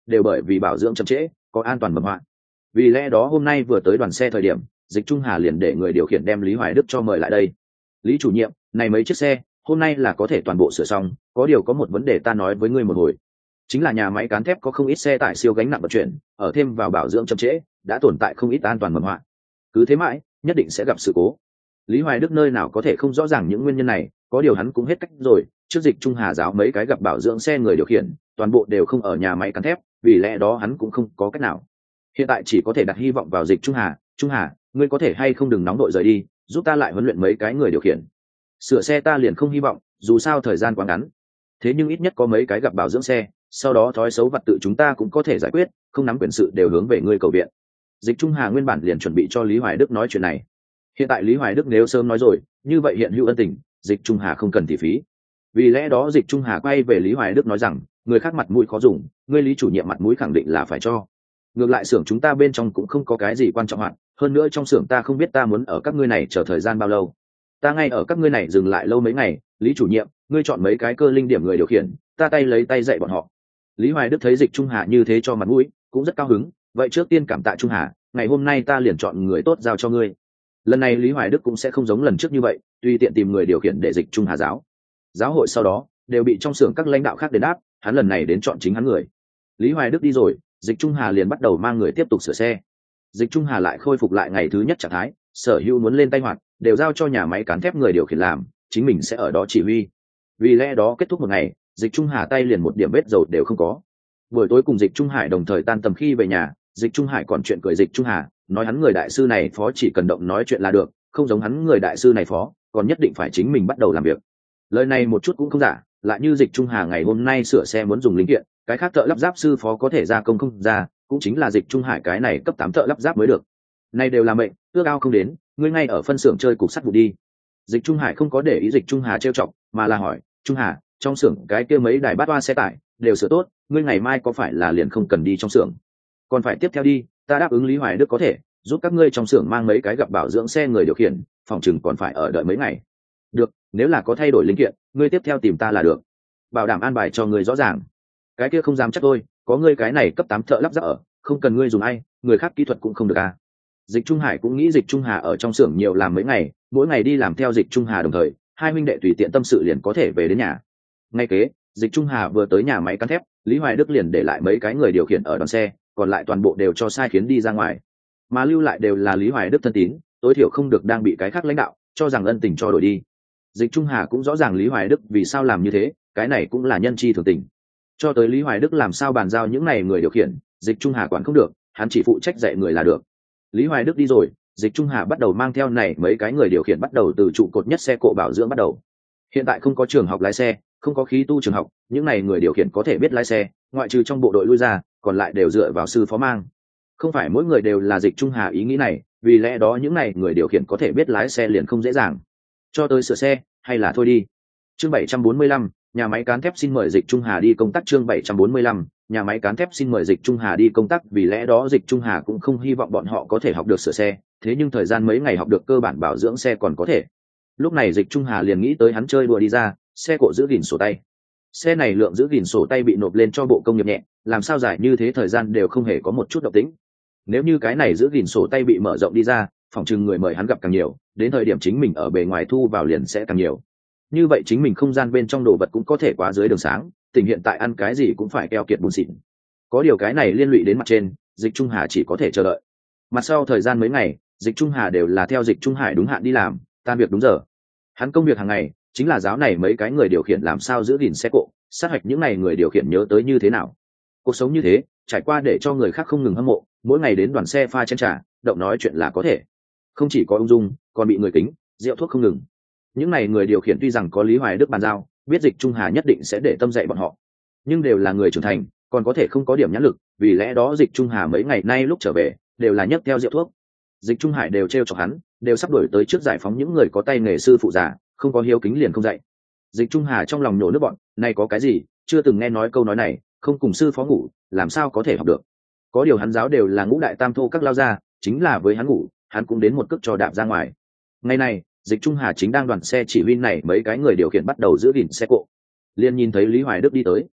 đều bởi vì bảo dưỡng chậm trễ có an toàn mầm họa. Vì lẽ đó hôm nay vừa tới đoàn xe thời điểm, Dịch Trung Hà liền để người điều khiển đem Lý Hoài Đức cho mời lại đây. Lý chủ nhiệm, này mấy chiếc xe hôm nay là có thể toàn bộ sửa xong, có điều có một vấn đề ta nói với ngươi một hồi, chính là nhà máy cán thép có không ít xe tải siêu gánh nặng vận chuyển, ở thêm vào bảo dưỡng chậm trễ đã tồn tại không ít an toàn mầm họa, cứ thế mãi nhất định sẽ gặp sự cố. Lý Hoài Đức nơi nào có thể không rõ ràng những nguyên nhân này, có điều hắn cũng hết cách rồi, trước Dịch Trung Hà giáo mấy cái gặp bảo dưỡng xe người điều khiển toàn bộ đều không ở nhà máy cán thép, vì lẽ đó hắn cũng không có cách nào, hiện tại chỉ có thể đặt hy vọng vào Dịch Trung Hà. Trung Hà, ngươi có thể hay không đừng nóng đội rời đi, giúp ta lại huấn luyện mấy cái người điều khiển. Sửa xe ta liền không hy vọng, dù sao thời gian quá ngắn, thế nhưng ít nhất có mấy cái gặp bảo dưỡng xe, sau đó thói xấu vật tự chúng ta cũng có thể giải quyết, không nắm quyền sự đều hướng về ngươi cầu viện. Dịch Trung Hà nguyên bản liền chuẩn bị cho Lý Hoài Đức nói chuyện này, hiện tại Lý Hoài Đức nếu sớm nói rồi, như vậy hiện hữu ân tình Dịch Trung Hà không cần thị phí. Vì lẽ đó Dịch Trung Hà quay về Lý Hoài Đức nói rằng, người khác mặt mũi khó dùng, ngươi Lý chủ nhiệm mặt mũi khẳng định là phải cho. Ngược lại xưởng chúng ta bên trong cũng không có cái gì quan trọng hạn, hơn nữa trong xưởng ta không biết ta muốn ở các ngươi này chờ thời gian bao lâu, ta ngay ở các ngươi này dừng lại lâu mấy ngày. Lý chủ nhiệm, ngươi chọn mấy cái cơ linh điểm người điều khiển, ta tay lấy tay dạy bọn họ. Lý Hoài Đức thấy Dịch Trung Hà như thế cho mặt mũi, cũng rất cao hứng, vậy trước tiên cảm tạ Trung Hà, ngày hôm nay ta liền chọn người tốt giao cho ngươi. Lần này Lý Hoài Đức cũng sẽ không giống lần trước như vậy, tùy tiện tìm người điều khiển để Dịch Trung Hà giáo hội sau đó đều bị trong xưởng các lãnh đạo khác đền đáp, hắn lần này đến chọn chính hắn người. Lý Hoài Đức đi rồi, Dịch Trung Hà liền bắt đầu mang người tiếp tục sửa xe. Dịch Trung Hà lại khôi phục lại ngày thứ nhất trạng thái, sở hữu muốn lên tay hoạt đều giao cho nhà máy cán thép người điều khiển làm, chính mình sẽ ở đó chỉ huy. Vì lẽ đó kết thúc một ngày, Dịch Trung Hà tay liền một điểm vết dầu đều không có. Buổi tối cùng Dịch Trung Hải đồng thời tan tầm khi về nhà, Dịch Trung Hải còn chuyện cười Dịch Trung Hà, nói hắn người đại sư này phó chỉ cần động nói chuyện là được, không giống hắn người đại sư này phó còn nhất định phải chính mình bắt đầu làm việc. Lời này một chút cũng không giả, lại như Dịch Trung Hà ngày hôm nay sửa xe muốn dùng linh kiện, cái khác thợ lắp ráp sư phó có thể gia công không ra, cũng chính là Dịch Trung Hải cái này cấp 8 thợ lắp ráp mới được. Này đều là mệnh, ước ao không đến, ngươi ngay ở phân xưởng chơi cục sắt vụ đi. Dịch Trung Hải không có để ý Dịch Trung Hà trêu chọc, mà là hỏi, Trung Hà, trong xưởng cái kia mấy đài bát toa xe tải đều sửa tốt, ngươi ngày mai có phải là liền không cần đi trong xưởng, còn phải tiếp theo đi? Ta đáp ứng Lý Hoài Đức có thể giúp các ngươi trong xưởng mang mấy cái gặp bảo dưỡng xe người điều khiển, phòng chừng còn phải ở đợi mấy ngày. Được, nếu là có thay đổi linh kiện, ngươi tiếp theo tìm ta là được, bảo đảm an bài cho ngươi rõ ràng. Cái kia không dám chắc tôi, có ngươi cái này cấp 8 thợ lắp ráp ở, không cần ngươi dùng ai, người khác kỹ thuật cũng không được à. Dịch Trung Hải cũng nghĩ Dịch Trung Hà ở trong xưởng nhiều làm mấy ngày, mỗi ngày đi làm theo Dịch Trung Hà đồng thời, hai huynh đệ tùy tiện tâm sự liền có thể về đến nhà. Ngay kế, Dịch Trung Hà vừa tới nhà máy cán thép, Lý Hoài Đức liền để lại mấy cái người điều khiển ở đoàn xe, còn lại toàn bộ đều cho sai khiến đi ra ngoài, mà lưu lại đều là Lý Hoài Đức thân tín, tối thiểu không được đang bị cái khác lãnh đạo cho rằng ân tình cho đổi đi. Dịch Trung Hà cũng rõ ràng Lý Hoài Đức vì sao làm như thế, cái này cũng là nhân chi thường tình. Cho tới Lý Hoài Đức làm sao bàn giao những này người điều khiển, Dịch Trung Hà quản không được, hắn chỉ phụ trách dạy người là được. Lý Hoài Đức đi rồi, Dịch Trung Hà bắt đầu mang theo này mấy cái người điều khiển bắt đầu từ trụ cột nhất xe cộ bảo dưỡng bắt đầu. Hiện tại không có trường học lái xe, không có khí tu trường học, những này người điều khiển có thể biết lái xe, ngoại trừ trong bộ đội lui ra, còn lại đều dựa vào sư phó mang. Không phải mỗi người đều là Dịch Trung Hà ý nghĩ này, vì lẽ đó những này người điều khiển có thể biết lái xe liền không dễ dàng. Cho tới sửa xe, hay là thôi đi. Chương 745, nhà máy cán thép xin mời Dịch Trung Hà đi công tác. Chương 745, nhà máy cán thép xin mời Dịch Trung Hà đi công tác. Vì lẽ đó Dịch Trung Hà cũng không hy vọng bọn họ có thể học được sửa xe, thế nhưng thời gian mấy ngày học được cơ bản bảo dưỡng xe còn có thể. Lúc này Dịch Trung Hà liền nghĩ tới hắn chơi đùa đi ra, xe cộ giữ gìn sổ tay. Xe này lượng giữ gìn sổ tay bị nộp lên cho bộ công nghiệp nhẹ, làm sao dài như thế thời gian đều không hề có một chút động tĩnh. Nếu như cái này giữ gìn sổ tay bị mở rộng đi ra, phòng trừng người mời hắn gặp càng nhiều, đến thời điểm chính mình ở bề ngoài thu vào liền sẽ càng nhiều. Như vậy chính mình không gian bên trong đồ vật cũng có thể quá dưới đường sáng, tình hiện tại ăn cái gì cũng phải keo kiệt bùn xịn. Có điều cái này liên lụy đến mặt trên, Dịch Trung Hà chỉ có thể chờ đợi. Mặt sau thời gian mấy ngày, Dịch Trung Hà đều là theo Dịch Trung Hải đúng hạn đi làm, tan việc đúng giờ. Hắn công việc hàng ngày chính là giáo này mấy cái người điều khiển làm sao giữ gìn xe cộ, sát hạch những này người điều khiển nhớ tới như thế nào. Cuộc sống như thế, trải qua để cho người khác không ngừng hâm mộ, mỗi ngày đến đoàn xe pha chén trà, động nói chuyện là có thể. Không chỉ có ung dung, còn bị người kính, rượu thuốc không ngừng. Những này người điều khiển tuy rằng có Lý Hoài Đức bàn giao, biết Dịch Trung Hà nhất định sẽ để tâm dạy bọn họ, nhưng đều là người trưởng thành, còn có thể không có điểm nhãn lực, vì lẽ đó Dịch Trung Hà mấy ngày nay lúc trở về đều là nhấc theo rượu thuốc. Dịch Trung Hải đều trêu chọc hắn, đều sắp đổi tới trước giải phóng những người có tay nghề sư phụ già, không có hiếu kính liền không dạy. Dịch Trung Hà trong lòng nhổ nước bọn, này có cái gì, chưa từng nghe nói câu nói này, không cùng sư phó ngủ, làm sao có thể học được. Có điều hắn giáo đều là ngũ đại tam thô các lao ra, chính là với hắn ngủ, hắn cũng đến một cước cho đạp ra ngoài. Ngày này, Dịch Trung Hà chính đang đoàn xe chỉ huy này mấy cái người điều khiển bắt đầu giữ gìn xe cộ, liền nhìn thấy Lý Hoài Đức đi tới.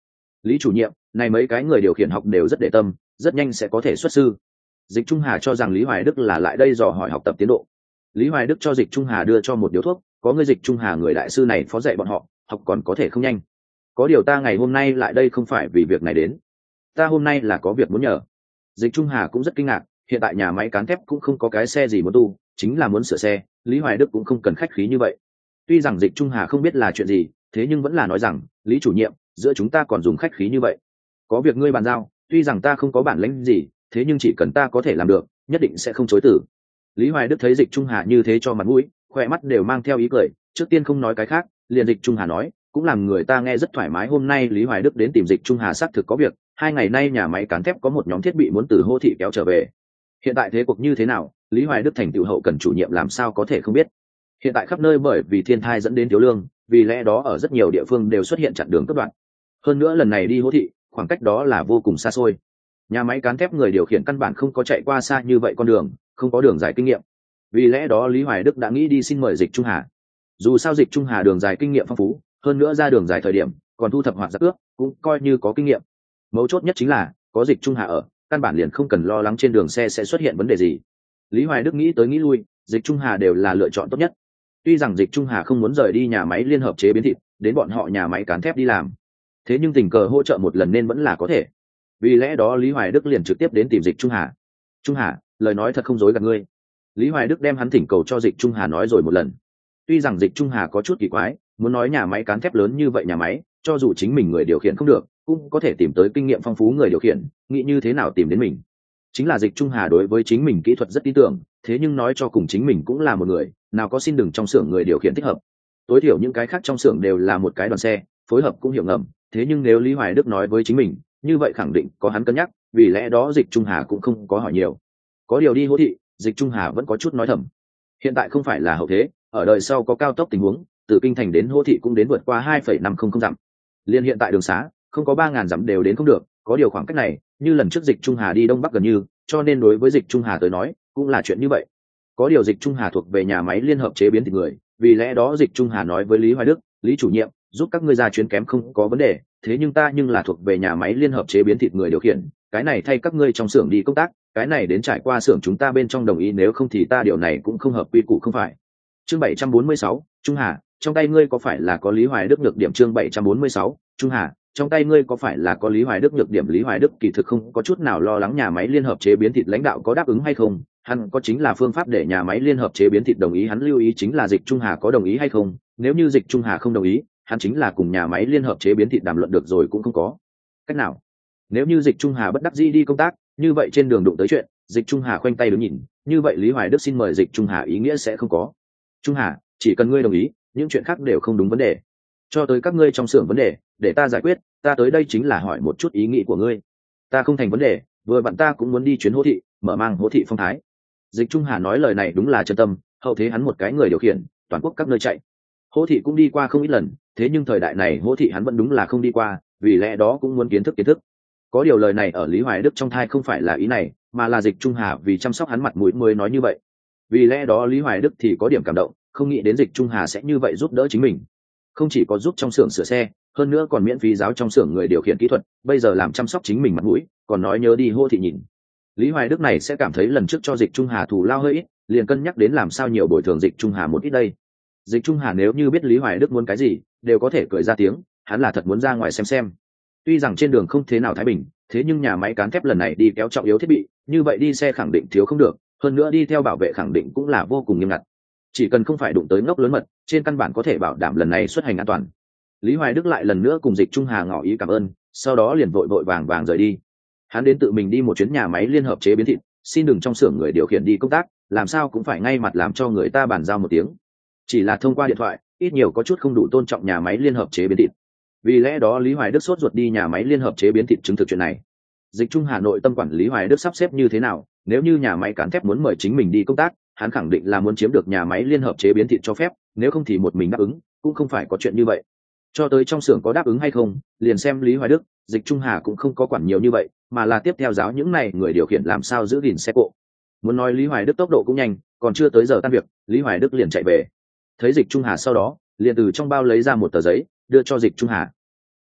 Lý chủ nhiệm, này mấy cái người điều khiển học đều rất để tâm, rất nhanh sẽ có thể xuất sư. Dịch Trung Hà cho rằng Lý Hoài Đức là lại đây dò hỏi học tập tiến độ. Lý Hoài Đức cho Dịch Trung Hà đưa cho một điếu thuốc, có người Dịch Trung Hà người đại sư này phó dạy bọn họ, học còn có thể không nhanh. Có điều ta ngày hôm nay lại đây không phải vì việc này đến, ta hôm nay là có việc muốn nhờ. Dịch Trung Hà cũng rất kinh ngạc, hiện tại nhà máy cán thép cũng không có cái xe gì muốn tu, chính là muốn sửa xe, Lý Hoài Đức cũng không cần khách khí như vậy. Tuy rằng Dịch Trung Hà không biết là chuyện gì, thế nhưng vẫn là nói rằng, Lý chủ nhiệm, giữa chúng ta còn dùng khách khí như vậy. Có việc ngươi bàn giao, tuy rằng ta không có bản lĩnh gì, thế nhưng chỉ cần ta có thể làm được, nhất định sẽ không chối từ. Lý Hoài Đức thấy Dịch Trung Hà như thế cho mặt mũi, khỏe mắt đều mang theo ý cười, trước tiên không nói cái khác, liền Dịch Trung Hà nói, cũng làm người ta nghe rất thoải mái. Hôm nay Lý Hoài Đức đến tìm Dịch Trung Hà xác thực có việc, 2 ngày nay nhà máy cán thép có một nhóm thiết bị muốn từ Hô thị kéo trở về. Hiện tại thế cuộc như thế nào, Lý Hoài Đức thành tựu hậu cần chủ nhiệm làm sao có thể không biết. Hiện tại khắp nơi bởi vì thiên tai dẫn đến thiếu lương, vì lẽ đó ở rất nhiều địa phương đều xuất hiện chặn đường cắt đoạn. Hơn nữa lần này đi Hô thị, khoảng cách đó là vô cùng xa xôi. Nhà máy cán thép người điều khiển căn bản không có chạy qua xa như vậy con đường, không có đường dài kinh nghiệm. Vì lẽ đó Lý Hoài Đức đã nghĩ đi xin mời Dịch Trung Hà. Dù sao Dịch Trung Hà đường dài kinh nghiệm phong phú, hơn nữa ra đường dài thời điểm còn thu thập hoạt giặc ước, cũng coi như có kinh nghiệm. Mấu chốt nhất chính là có Dịch Trung Hà ở, căn bản liền không cần lo lắng trên đường xe sẽ xuất hiện vấn đề gì. Lý Hoài Đức nghĩ tới nghĩ lui, Dịch Trung Hà đều là lựa chọn tốt nhất. Tuy rằng Dịch Trung Hà không muốn rời đi nhà máy liên hợp chế biến thịt, đến bọn họ nhà máy cán thép đi làm, thế nhưng tình cờ hỗ trợ một lần nên vẫn là có thể. Vì lẽ đó Lý Hoài Đức liền trực tiếp đến tìm Dịch Trung Hà. Trung Hà, lời nói thật không dối gạt ngươi. Lý Hoài Đức đem hắn thỉnh cầu cho Dịch Trung Hà nói rồi một lần. Tuy rằng Dịch Trung Hà có chút kỳ quái, muốn nói nhà máy cán thép lớn như vậy nhà máy, cho dù chính mình người điều khiển không được, cũng có thể tìm tới kinh nghiệm phong phú người điều khiển, nghĩ như thế nào tìm đến mình. Chính là Dịch Trung Hà đối với chính mình kỹ thuật rất tin tưởng, thế nhưng nói cho cùng chính mình cũng là một người, nào có xin đừng trong xưởng người điều khiển thích hợp. Tối thiểu những cái khác trong xưởng đều là một cái đoàn xe, phối hợp cũng hiểu ngầm, thế nhưng nếu Lý Hoài Đức nói với chính mình, như vậy khẳng định có hắn cân nhắc, vì lẽ đó Dịch Trung Hà cũng không có hỏi nhiều. Có điều đi Hỗ thị, Dịch Trung Hà vẫn có chút nói thầm. Hiện tại không phải là hậu thế, ở đời sau có cao tốc tình huống, từ kinh thành đến Hỗ thị cũng đến vượt qua 2,500 dặm. Liên hiện tại đường xá, không có 3000 dặm đều đến không được, có điều khoảng cách này, như lần trước Dịch Trung Hà đi đông bắc gần như, cho nên đối với Dịch Trung Hà tới nói, cũng là chuyện như vậy. Có điều Dịch Trung Hà thuộc về nhà máy liên hợp chế biến thịt người, vì lẽ đó Dịch Trung Hà nói với Lý Hoài Đức, Lý chủ nhiệm, giúp các ngươi ra chuyến kém không có vấn đề, thế nhưng ta nhưng là thuộc về nhà máy liên hợp chế biến thịt người điều khiển, cái này thay các ngươi trong xưởng đi công tác, cái này đến trải qua xưởng chúng ta bên trong đồng ý, nếu không thì ta điều này cũng không hợp quy củ không phải. Chương 746, Trung Hà, trong tay ngươi có phải là có Lý Hoài Đức nhược điểm? Chương 746, Trung Hà, trong tay ngươi có phải là có Lý Hoài Đức nhược điểm? Lý Hoài Đức kỳ thực không có chút nào lo lắng nhà máy liên hợp chế biến thịt lãnh đạo có đáp ứng hay không, hắn có chính là phương pháp để nhà máy liên hợp chế biến thịt đồng ý, hắn lưu ý chính là Dịch Trung Hà có đồng ý hay không, nếu như Dịch Trung Hà không đồng ý, hắn chính là cùng nhà máy liên hợp chế biến thịt đàm luận được rồi cũng không có cách nào. Nếu như Dịch Trung Hà bất đắc dĩ đi công tác, như vậy trên đường đụng tới chuyện, Dịch Trung Hà khoanh tay đứng nhìn, như vậy Lý Hoài Đức xin mời Dịch Trung Hà ý nghĩa sẽ không có. Trung Hà, chỉ cần ngươi đồng ý, những chuyện khác đều không đúng vấn đề. Cho tới các ngươi trong xưởng vấn đề, để ta giải quyết, ta tới đây chính là hỏi một chút ý nghĩ của ngươi. Ta không thành vấn đề, vừa bạn ta cũng muốn đi chuyến Hỗ thị, mở mang Hỗ thị phong thái. Dịch Trung Hà nói lời này đúng là chân tâm, hậu thế hắn một cái người điều khiển, toàn quốc các nơi chạy. Hỗ thị cũng đi qua không ít lần, thế nhưng thời đại này Hỗ thị hắn vẫn đúng là không đi qua, vì lẽ đó cũng muốn kiến thức. Có điều lời này ở Lý Hoài Đức trong thai không phải là ý này, mà là Dịch Trung Hà vì chăm sóc hắn mặt mũi mới nói như vậy. Vì lẽ đó Lý Hoài Đức thì có điểm cảm động, không nghĩ đến Dịch Trung Hà sẽ như vậy giúp đỡ chính mình. Không chỉ có giúp trong xưởng sửa xe, hơn nữa còn miễn phí giáo trong xưởng người điều khiển kỹ thuật, bây giờ làm chăm sóc chính mình mặt mũi, còn nói nhớ đi Hỗ thị nhìn. Lý Hoài Đức này sẽ cảm thấy lần trước cho Dịch Trung Hà thù lao hơi ít, liền cân nhắc đến làm sao nhiều bồi thường Dịch Trung Hà một ít đây. Dịch Trung Hà nếu như biết Lý Hoài Đức muốn cái gì, đều có thể cười ra tiếng, hắn là thật muốn ra ngoài xem. Tuy rằng trên đường không thế nào thái bình, thế nhưng nhà máy cán thép lần này đi kéo trọng yếu thiết bị, như vậy đi xe khẳng định thiếu không được, hơn nữa đi theo bảo vệ khẳng định cũng là vô cùng nghiêm ngặt. Chỉ cần không phải đụng tới ngốc lớn mật, trên căn bản có thể bảo đảm lần này xuất hành an toàn. Lý Hoài Đức lại lần nữa cùng Dịch Trung Hà ngỏ ý cảm ơn, sau đó liền vội vàng rời đi. Hắn đến tự mình đi một chuyến nhà máy liên hợp chế biến thịt, xin đừng trong xưởng người điều khiển đi công tác, làm sao cũng phải ngay mặt làm cho người ta bàn giao một tiếng. Chỉ là thông qua điện thoại, ít nhiều có chút không đủ tôn trọng nhà máy liên hợp chế biến thịt. Vì lẽ đó Lý Hoài Đức sốt ruột đi nhà máy liên hợp chế biến thịt chứng thực chuyện này. Dịch Trung Hà Nội tâm quản Lý Hoài Đức sắp xếp như thế nào, nếu như nhà máy cán thép muốn mời chính mình đi công tác, hắn khẳng định là muốn chiếm được nhà máy liên hợp chế biến thịt cho phép, nếu không thì một mình đáp ứng, cũng không phải có chuyện như vậy. Cho tới trong xưởng có đáp ứng hay không, liền xem Lý Hoài Đức, Dịch Trung Hà cũng không có quản nhiều như vậy, mà là tiếp theo giáo những này người điều khiển làm sao giữ gìn xe cộ. Muốn nói Lý Hoài Đức tốc độ cũng nhanh, còn chưa tới giờ tan việc, Lý Hoài Đức liền chạy về. Thấy Dịch Trung Hà sau đó, liền từ trong bao lấy ra một tờ giấy, đưa cho Dịch Trung Hà.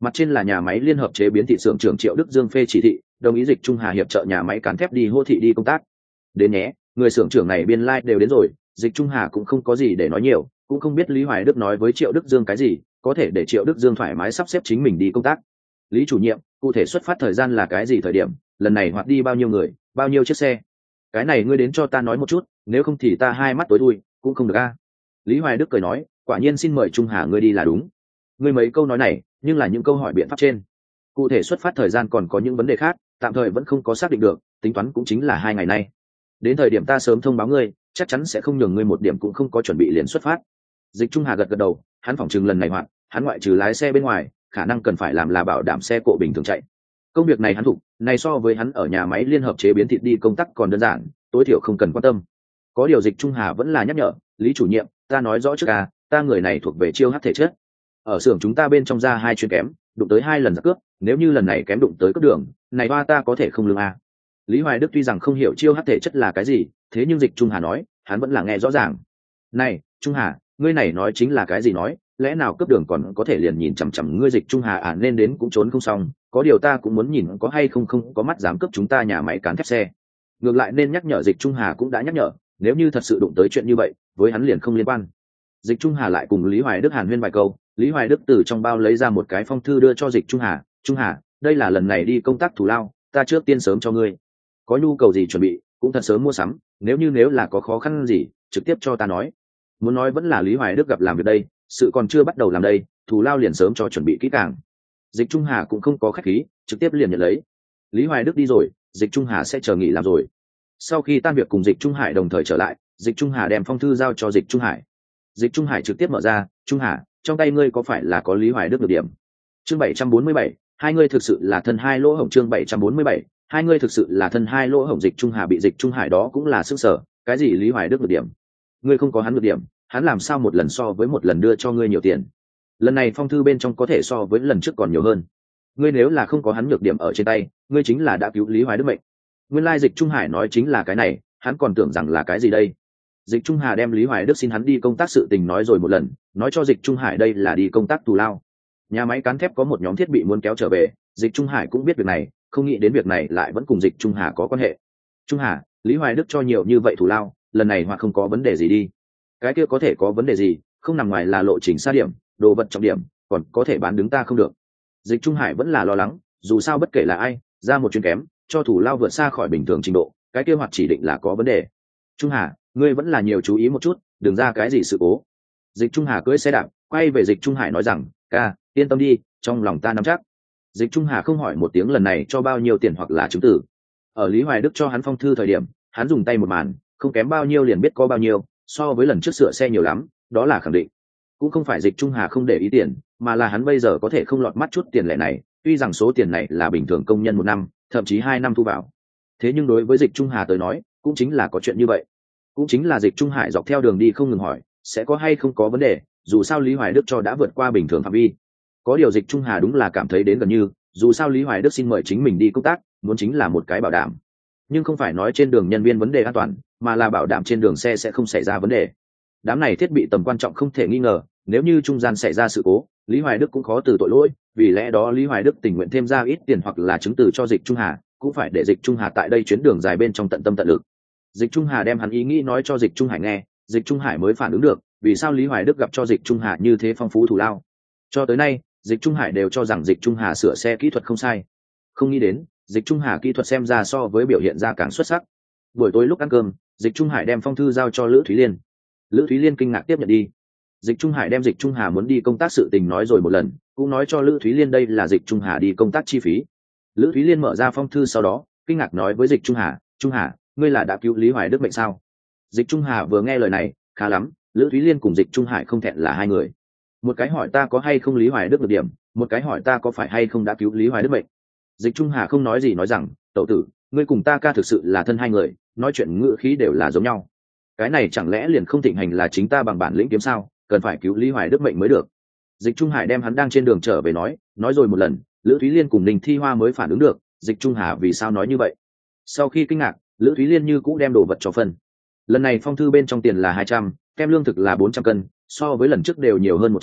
mặt trên là nhà máy liên hợp chế biến thị xưởng trưởng Triệu Đức Dương phê chỉ thị, đồng ý Dịch Trung Hà hiệp trợ nhà máy cán thép đi hô thị đi công tác. Đến nhé, người xưởng trưởng này biên lai đều đến rồi, Dịch Trung Hà cũng không có gì để nói nhiều, cũng không biết Lý Hoài Đức nói với Triệu Đức Dương cái gì, có thể để Triệu Đức Dương thoải mái sắp xếp chính mình đi công tác. Lý chủ nhiệm, cụ thể xuất phát thời gian là cái gì thời điểm, lần này hoạt đi bao nhiêu người, bao nhiêu chiếc xe? Cái này ngươi đến cho ta nói một chút, nếu không thì ta hai mắt tối thui, cũng không được a. Lý Hoài Đức cười nói, quả nhiên xin mời Trung Hà ngươi đi là đúng. Ngươi mấy câu nói này, nhưng là những câu hỏi biện pháp trên. Cụ thể xuất phát thời gian còn có những vấn đề khác, tạm thời vẫn không có xác định được, tính toán cũng chính là 2 ngày nay. Đến thời điểm ta sớm thông báo ngươi, chắc chắn sẽ không nhường ngươi một điểm cũng không có chuẩn bị liền xuất phát. Dịch Trung Hà gật gật đầu, hắn phỏng chừng lần này hoạt, hắn ngoại trừ lái xe bên ngoài, khả năng cần phải làm là bảo đảm xe cộ bình thường chạy. Công việc này hắn thuộc, này so với hắn ở nhà máy liên hợp chế biến thịt đi công tác còn đơn giản, tối thiểu không cần quan tâm. Có điều Dịch Trung Hà vẫn là nhắc nhở, Lý chủ nhiệm, ta nói rõ trước ta người này thuộc về chiêu hắc thể chất. Ở xưởng chúng ta bên trong ra 2 chuyên kém, đụng tới 2 lần giặc cướp, nếu như lần này kém đụng tới cướp đường, này ba ta có thể không lương a. Lý Hoài Đức tuy rằng không hiểu chiêu hắc thể chất là cái gì, thế nhưng Dịch Trung Hà nói, hắn vẫn là nghe rõ ràng. Này, Trung Hà, ngươi này nói chính là cái gì nói, lẽ nào cướp đường còn có thể liền nhìn chằm chằm ngươi Dịch Trung Hà nên đến cũng trốn không xong, có điều ta cũng muốn nhìn có hay không có mắt dám cướp chúng ta nhà máy cán thép xe. Ngược lại nên nhắc nhở Dịch Trung Hà cũng đã nhắc nhở, nếu như thật sự đụng tới chuyện như vậy, với hắn liền không liên quan. Dịch Trung Hà lại cùng Lý Hoài Đức hàn huyên vài câu, Lý Hoài Đức từ trong bao lấy ra một cái phong thư đưa cho Dịch Trung Hà, Trung Hà, đây là lần này đi công tác thù lao, ta trước tiên sớm cho ngươi. Có nhu cầu gì chuẩn bị, cũng thật sớm mua sắm, nếu là có khó khăn gì, trực tiếp cho ta nói. Muốn nói vẫn là Lý Hoài Đức gặp làm việc đây, sự còn chưa bắt đầu làm đây, thù lao liền sớm cho chuẩn bị kỹ càng. Dịch Trung Hà cũng không có khách khí, trực tiếp liền nhận lấy. Lý Hoài Đức đi rồi, Dịch Trung Hà sẽ chờ nghỉ làm rồi. Sau khi tan việc cùng Dịch Trung Hải đồng thời trở lại, Dịch Trung Hà đem phong thư giao cho Dịch Trung Hải. Dịch Trung Hải trực tiếp mở ra, Trung Hà, trong tay ngươi có phải là có Lý Hoài Đức được điểm? Chương 747, hai ngươi thực sự là thân hai lỗ hổng. Chương 747, hai ngươi thực sự là thân hai lỗ hổng. Dịch Trung Hà bị Dịch Trung Hải đó cũng là sức sở, cái gì Lý Hoài Đức được điểm? Ngươi không có hắn được điểm, hắn làm sao một lần so với một lần đưa cho ngươi nhiều tiền? Lần này phong thư bên trong có thể so với lần trước còn nhiều hơn. Ngươi nếu là không có hắn nhược điểm ở trên tay, ngươi chính là đã cứu Lý Hoài Đức mệnh. Nguyên lai Dịch Trung Hải nói chính là cái này, hắn còn tưởng rằng là cái gì đây? Dịch Trung Hà đem Lý Hoài Đức xin hắn đi công tác sự tình nói rồi một lần, nói cho Dịch Trung Hải đây là đi công tác thù lao. Nhà máy cán thép có một nhóm thiết bị muốn kéo trở về, Dịch Trung Hải cũng biết việc này, không nghĩ đến việc này lại vẫn cùng Dịch Trung Hà có quan hệ. Trung Hà, Lý Hoài Đức cho nhiều như vậy thù lao, lần này hoặc không có vấn đề gì đi. Cái kia có thể có vấn đề gì, không nằm ngoài là lộ trình xa điểm, đồ vật trọng điểm, còn có thể bán đứng ta không được. Dịch Trung Hải vẫn là lo lắng, dù sao bất kể là ai, ra một chuyến kém, cho thù lao vượt xa khỏi bình thường trình độ, cái kia hoặc chỉ định là có vấn đề. Trung Hà, ngươi vẫn là nhiều chú ý một chút, đừng ra cái gì sự cố. Dịch Trung Hà cưỡi xe đạp quay về Dịch Trung Hải nói rằng, ca, yên tâm đi, trong lòng ta nắm chắc. Dịch Trung Hà không hỏi một tiếng lần này cho bao nhiêu tiền hoặc là chứng tử. Ở Lý Hoài Đức cho hắn phong thư thời điểm, hắn dùng tay một màn, không kém bao nhiêu liền biết có bao nhiêu, so với lần trước sửa xe nhiều lắm, đó là khẳng định. Cũng không phải Dịch Trung Hà không để ý tiền, mà là hắn bây giờ có thể không lọt mắt chút tiền lẻ này, tuy rằng số tiền này là bình thường công nhân 1 năm, thậm chí 2 năm thu vào. Thế nhưng đối với Dịch Trung Hà tới nói, cũng chính là có chuyện như vậy. Cũng chính là Dịch Trung Hải dọc theo đường đi không ngừng hỏi, sẽ có hay không có vấn đề, dù sao Lý Hoài Đức cho đã vượt qua bình thường phạm vi. Có điều Dịch Trung Hà đúng là cảm thấy đến gần như, dù sao Lý Hoài Đức xin mời chính mình đi công tác, muốn chính là một cái bảo đảm. Nhưng không phải nói trên đường nhân viên vấn đề an toàn, mà là bảo đảm trên đường xe sẽ không xảy ra vấn đề. Đám này thiết bị tầm quan trọng không thể nghi ngờ, nếu như trung gian xảy ra sự cố, Lý Hoài Đức cũng khó từ tội lỗi, vì lẽ đó Lý Hoài Đức tình nguyện thêm ra ít tiền hoặc là chứng từ cho Dịch Trung Hà, cũng phải để Dịch Trung Hà tại đây chuyến đường dài bên trong tận tâm tận lực. Dịch Trung Hà đem hắn ý nghĩ nói cho Dịch Trung Hải nghe, Dịch Trung Hải mới phản ứng được, vì sao Lý Hoài Đức gặp cho Dịch Trung Hà như thế phong phú thù lao. Cho tới nay, Dịch Trung Hải đều cho rằng Dịch Trung Hà sửa xe kỹ thuật không sai. Không nghĩ đến, Dịch Trung Hà kỹ thuật xem ra so với biểu hiện ra càng xuất sắc. Buổi tối lúc ăn cơm, Dịch Trung Hải đem phong thư giao cho Lữ Thúy Liên. Lữ Thúy Liên kinh ngạc tiếp nhận đi. Dịch Trung Hải đem Dịch Trung Hà muốn đi công tác sự tình nói rồi một lần, cũng nói cho Lữ Thúy Liên đây là Dịch Trung Hà đi công tác chi phí. Lữ Thúy Liên mở ra phong thư sau đó, kinh ngạc nói với Dịch Trung Hà, ngươi là đã cứu Lý Hoài Đức mệnh sao? Dịch Trung Hà vừa nghe lời này, khá lắm, Lữ Thúy Liên cùng Dịch Trung Hải không thẹn là hai người. Một cái hỏi ta có hay không Lý Hoài Đức được điểm, một cái hỏi ta có phải hay không đã cứu Lý Hoài Đức mệnh. Dịch Trung Hà không nói gì nói rằng, tẩu tử, ngươi cùng ta ca thực sự là thân hai người, nói chuyện ngữ khí đều là giống nhau. Cái này chẳng lẽ liền không thịnh hành là chính ta bằng bản lĩnh kiếm sao, cần phải cứu Lý Hoài Đức mệnh mới được. Dịch Trung Hải đem hắn đang trên đường trở về nói rồi một lần, Lữ Thúy Liên cùng Ninh Thi Hoa mới phản ứng được, Dịch Trung Hà vì sao nói như vậy. Sau khi kinh ngạc, Lữ Thúy Liên như cũ đem đồ vật cho phân. Lần này phong thư bên trong tiền là 200, kem lương thực là 400 cân, so với lần trước đều nhiều hơn 100,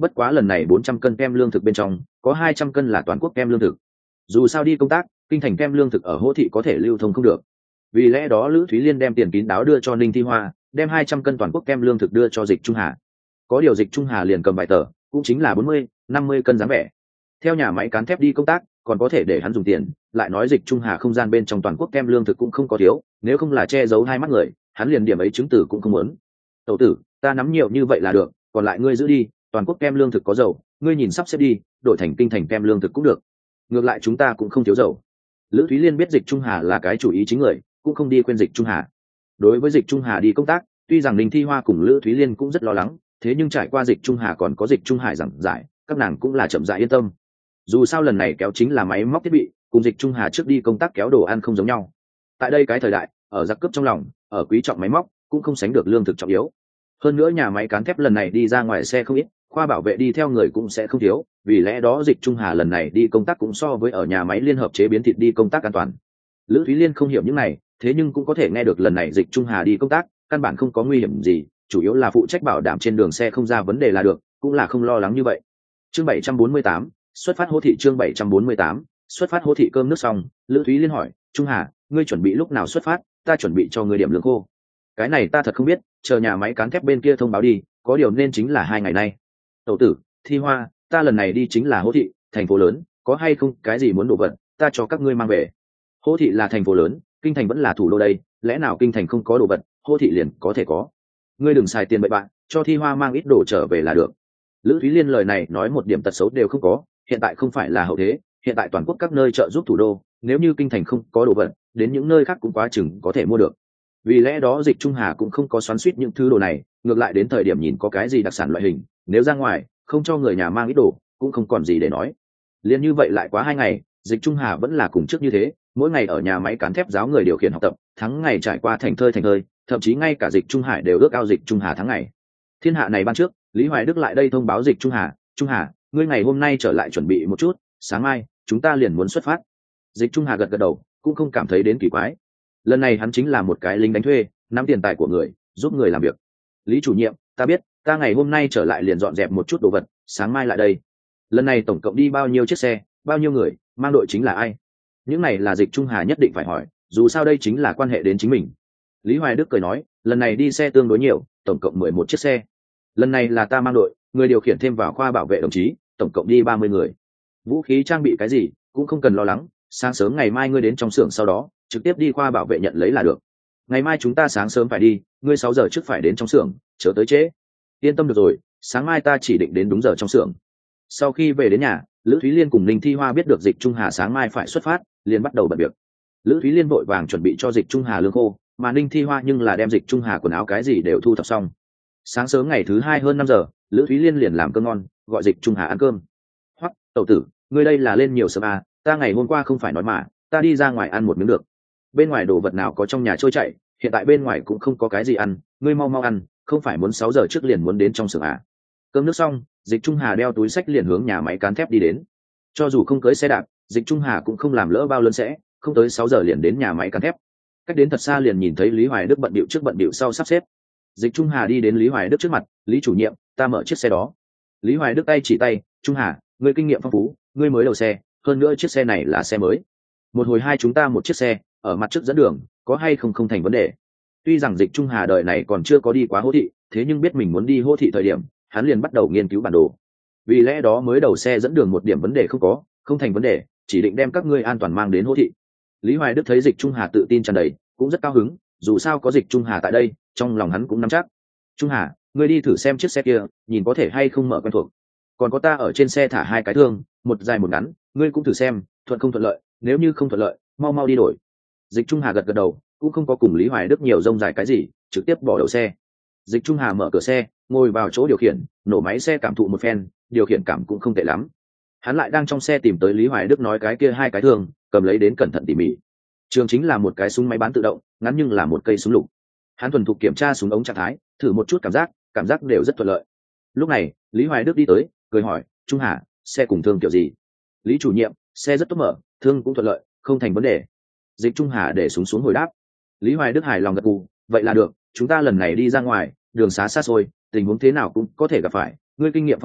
bất quá lần này 400 cân kem lương thực bên trong có 200 cân là toàn quốc kem lương thực. Dù sao đi công tác, kinh thành kem lương thực ở Hỗ Thị có thể lưu thông không được, vì lẽ đó Lữ Thúy Liên đem tiền kín đáo đưa cho Ninh Thi Hoa, đem 200 cân toàn quốc kem lương thực đưa cho Dịch Trung Hà. Có điều Dịch Trung Hà liền cầm vài tờ, cũng chính là 40-50 cân dáng vẻ. Theo nhà máy cán thép đi công tác, còn có thể để hắn dùng tiền, lại nói Dịch Trung Hà không gian bên trong toàn quốc kem lương thực cũng không có thiếu, nếu không là che giấu hai mắt người, hắn liền điểm ấy chứng từ cũng không muốn. Tẩu tử, ta nắm nhiều như vậy là được, còn lại ngươi giữ đi, toàn quốc kem lương thực có dầu, ngươi nhìn sắp xếp đi, đổi thành kinh thành kem lương thực cũng được. Ngược lại chúng ta cũng không thiếu dầu. Lữ Thúy Liên biết Dịch Trung Hà là cái chủ ý chính người, cũng không đi khuyên Dịch Trung Hà. Đối với Dịch Trung Hà đi công tác, tuy rằng Ninh Thi Hoa cùng Lữ Thúy Liên cũng rất lo lắng, thế nhưng trải qua Dịch Trung Hà còn có Dịch Trung Hải giảng giải, các nàng cũng là chậm rãi yên tâm. Dù sao lần này kéo chính là máy móc thiết bị, cùng Dịch Trung Hà trước đi công tác kéo đồ ăn không giống nhau. Tại đây cái thời đại, ở giặc cướp trong lòng, ở quý trọng máy móc cũng không sánh được lương thực trọng yếu. Hơn nữa nhà máy cán thép lần này đi ra ngoài xe không ít, khoa bảo vệ đi theo người cũng sẽ không thiếu, vì lẽ đó Dịch Trung Hà lần này đi công tác cũng so với ở nhà máy liên hợp chế biến thịt đi công tác an toàn. Lữ Thúy Liên không hiểu những này, thế nhưng cũng có thể nghe được lần này Dịch Trung Hà đi công tác căn bản không có nguy hiểm gì, chủ yếu là phụ trách bảo đảm trên đường xe không ra vấn đề là được, cũng là không lo lắng như vậy. Chương 748, xuất phát Hỗ Thị. Chương 748, xuất phát Hỗ Thị. Cơm nước xong, Lữ Thúy Liên hỏi, Trung Hà, ngươi chuẩn bị lúc nào xuất phát? Ta chuẩn bị cho ngươi điểm lương khô. Cái này ta thật không biết, chờ nhà máy cán thép bên kia thông báo đi, có điều nên chính là 2 ngày nay. Tẩu tử, Thi Hoa, ta lần này đi chính là Hỗ Thị, thành phố lớn, có hay không cái gì muốn đồ vật, ta cho các ngươi mang về. Hỗ Thị là thành phố lớn, kinh thành vẫn là thủ đô đây, lẽ nào kinh thành không có đồ vật, Hỗ Thị liền có thể có. Ngươi đừng xài tiền bậy bạn, cho Thi Hoa mang ít đồ trở về là được. Lữ Thúy Liên lời này nói một điểm tật xấu đều không có, hiện tại không phải là hậu thế, hiện tại toàn quốc các nơi trợ giúp thủ đô, nếu như kinh thành không có đồ vật, đến những nơi khác cũng quá chừng có thể mua được. Vì lẽ đó Dịch Trung Hà cũng không có xoắn xuýt những thứ đồ này, ngược lại đến thời điểm nhìn có cái gì đặc sản loại hình, nếu ra ngoài không cho người nhà mang ít đồ cũng không còn gì để nói. Liên như vậy lại quá 2 ngày, Dịch Trung Hà vẫn là cùng trước như thế, mỗi ngày ở nhà máy cán thép giáo người điều khiển học tập, tháng ngày trải qua thành thơi, thậm chí ngay cả Dịch Trung Hải đều ước ao Dịch Trung Hà tháng ngày. Thiên hạ này ban trước, Lý Hoài Đức lại đây thông báo Dịch Trung Hà, ngươi ngày hôm nay trở lại chuẩn bị một chút, sáng mai chúng ta liền muốn xuất phát. Dịch Trung Hà gật gật đầu, cũng không cảm thấy đến kỳ quái. Lần này hắn chính là một cái lính đánh thuê, nắm tiền tài của người, giúp người làm việc. Lý chủ nhiệm, ta biết, ta ngày hôm nay trở lại liền dọn dẹp một chút đồ vật, sáng mai lại đây. Lần này tổng cộng đi bao nhiêu chiếc xe, bao nhiêu người, mang đội chính là ai? Những này là Dịch Trung Hà nhất định phải hỏi, dù sao đây chính là quan hệ đến chính mình. Lý Hoài Đức cười nói, lần này đi xe tương đối nhiều, tổng cộng 11 chiếc xe. Lần này là ta mang đội, người điều khiển thêm vào khoa bảo vệ đồng chí, tổng cộng đi 30 người. Vũ khí trang bị cái gì cũng không cần lo lắng, sáng sớm ngày mai ngươi đến trong xưởng, sau đó trực tiếp đi khoa bảo vệ nhận lấy là được. Ngày mai chúng ta sáng sớm phải đi, ngươi 6 giờ trước phải đến trong xưởng, chớ tới trễ. Yên tâm được rồi, sáng mai ta chỉ định đến đúng giờ trong xưởng. Sau khi về đến nhà, Lữ Thúy Liên cùng Ninh Thi Hoa biết được Dịch Trung Hà sáng mai phải xuất phát, liền bắt đầu bận việc. Lữ Thúy Liên vội vàng chuẩn bị cho Dịch Trung Hà lương khô, mà Ninh Thi Hoa nhưng là đem Dịch Trung Hà quần áo cái gì đều thu thập xong. Sáng sớm ngày thứ 2 hơn 5 giờ, Lữ Thúy Liên liền làm cơm ngon, gọi Dịch Trung Hà ăn cơm. Hoắc, tẩu tử, ngươi đây là lên nhiều sớm à, ta ngày hôm qua không phải nói mà, ta đi ra ngoài ăn một miếng được. Bên ngoài đồ vật nào có trong nhà trôi chảy, hiện tại bên ngoài cũng không có cái gì ăn, ngươi mau mau ăn, không phải muốn 6 giờ trước liền muốn đến trong xưởng à. Cơm nước xong, Dịch Trung Hà đeo túi xách liền hướng nhà máy cán thép đi đến. Cho dù không cưới xe đạp, Dịch Trung Hà cũng không làm lỡ bao lớn sẽ, không tới 6 giờ liền đến nhà máy cán thép. Cách đến thật xa liền nhìn thấy Lý Hoài Đức bận bịu trước bận bịu sau sắp xếp. Dịch Trung Hà đi đến Lý Hoài Đức trước mặt, Lý chủ nhiệm, ta mở chiếc xe đó. Lý Hoài Đức tay chỉ tay, Trung Hà, ngươi kinh nghiệm phong phú, ngươi mới đầu xe, hơn nữa chiếc xe này là xe mới. Một hồi hai chúng ta một chiếc xe, ở mặt trước dẫn đường, có hay không không thành vấn đề. Tuy rằng Dịch Trung Hà đời này còn chưa có đi quá Hỗ Thị, thế nhưng biết mình muốn đi Hỗ Thị thời điểm, hắn liền bắt đầu nghiên cứu bản đồ. Vì lẽ đó mới đầu xe dẫn đường một điểm vấn đề không có, không thành vấn đề, chỉ định đem các ngươi an toàn mang đến Hỗ Thị. Lý Hoài Đức thấy Dịch Trung Hà tự tin tràn đầy, cũng rất cao hứng, dù sao có Dịch Trung Hà tại đây, trong lòng hắn cũng nắm chắc. Trung Hà, ngươi đi thử xem chiếc xe kia, nhìn có thể hay không mở quen thuộc. Còn có ta ở trên xe thả 2 cái thương, một dài một ngắn, ngươi cũng thử xem, thuận không thuận lợi, nếu như không thuận lợi, mau mau đi đổi. Dịch Trung Hà gật gật đầu, cũng không có cùng Lý Hoài Đức nhiều rông dài cái gì, trực tiếp bỏ đầu xe. Dịch Trung Hà mở cửa xe, ngồi vào chỗ điều khiển, nổ máy xe cảm thụ một phen, điều khiển cảm cũng không tệ lắm. Hắn lại đang trong xe tìm tới Lý Hoài Đức nói cái kia 2 cái thương, cầm lấy đến cẩn thận tỉ mỉ. Trường chính là một cái súng máy bán tự động, ngắn nhưng là một cây súng lục. Hắn thuần thục kiểm tra súng ống trạng thái, thử một chút cảm giác đều rất thuận lợi. Lúc này, Lý Hoài Đức đi tới, cười hỏi, Trung Hà, xe cùng thương kiểu gì? Lý chủ nhiệm, xe rất tốt mở, thương cũng thuận lợi, không thành vấn đề. Dịch Trung Hà để súng xuống hồi đáp. Lý Hoài Đức hài lòng gật gù, vậy là được, chúng ta lần này đi ra ngoài, đường xá xa xôi, tình huống thế nào cũng có thể gặp phải, ngươi kinh nghiệm phong phú,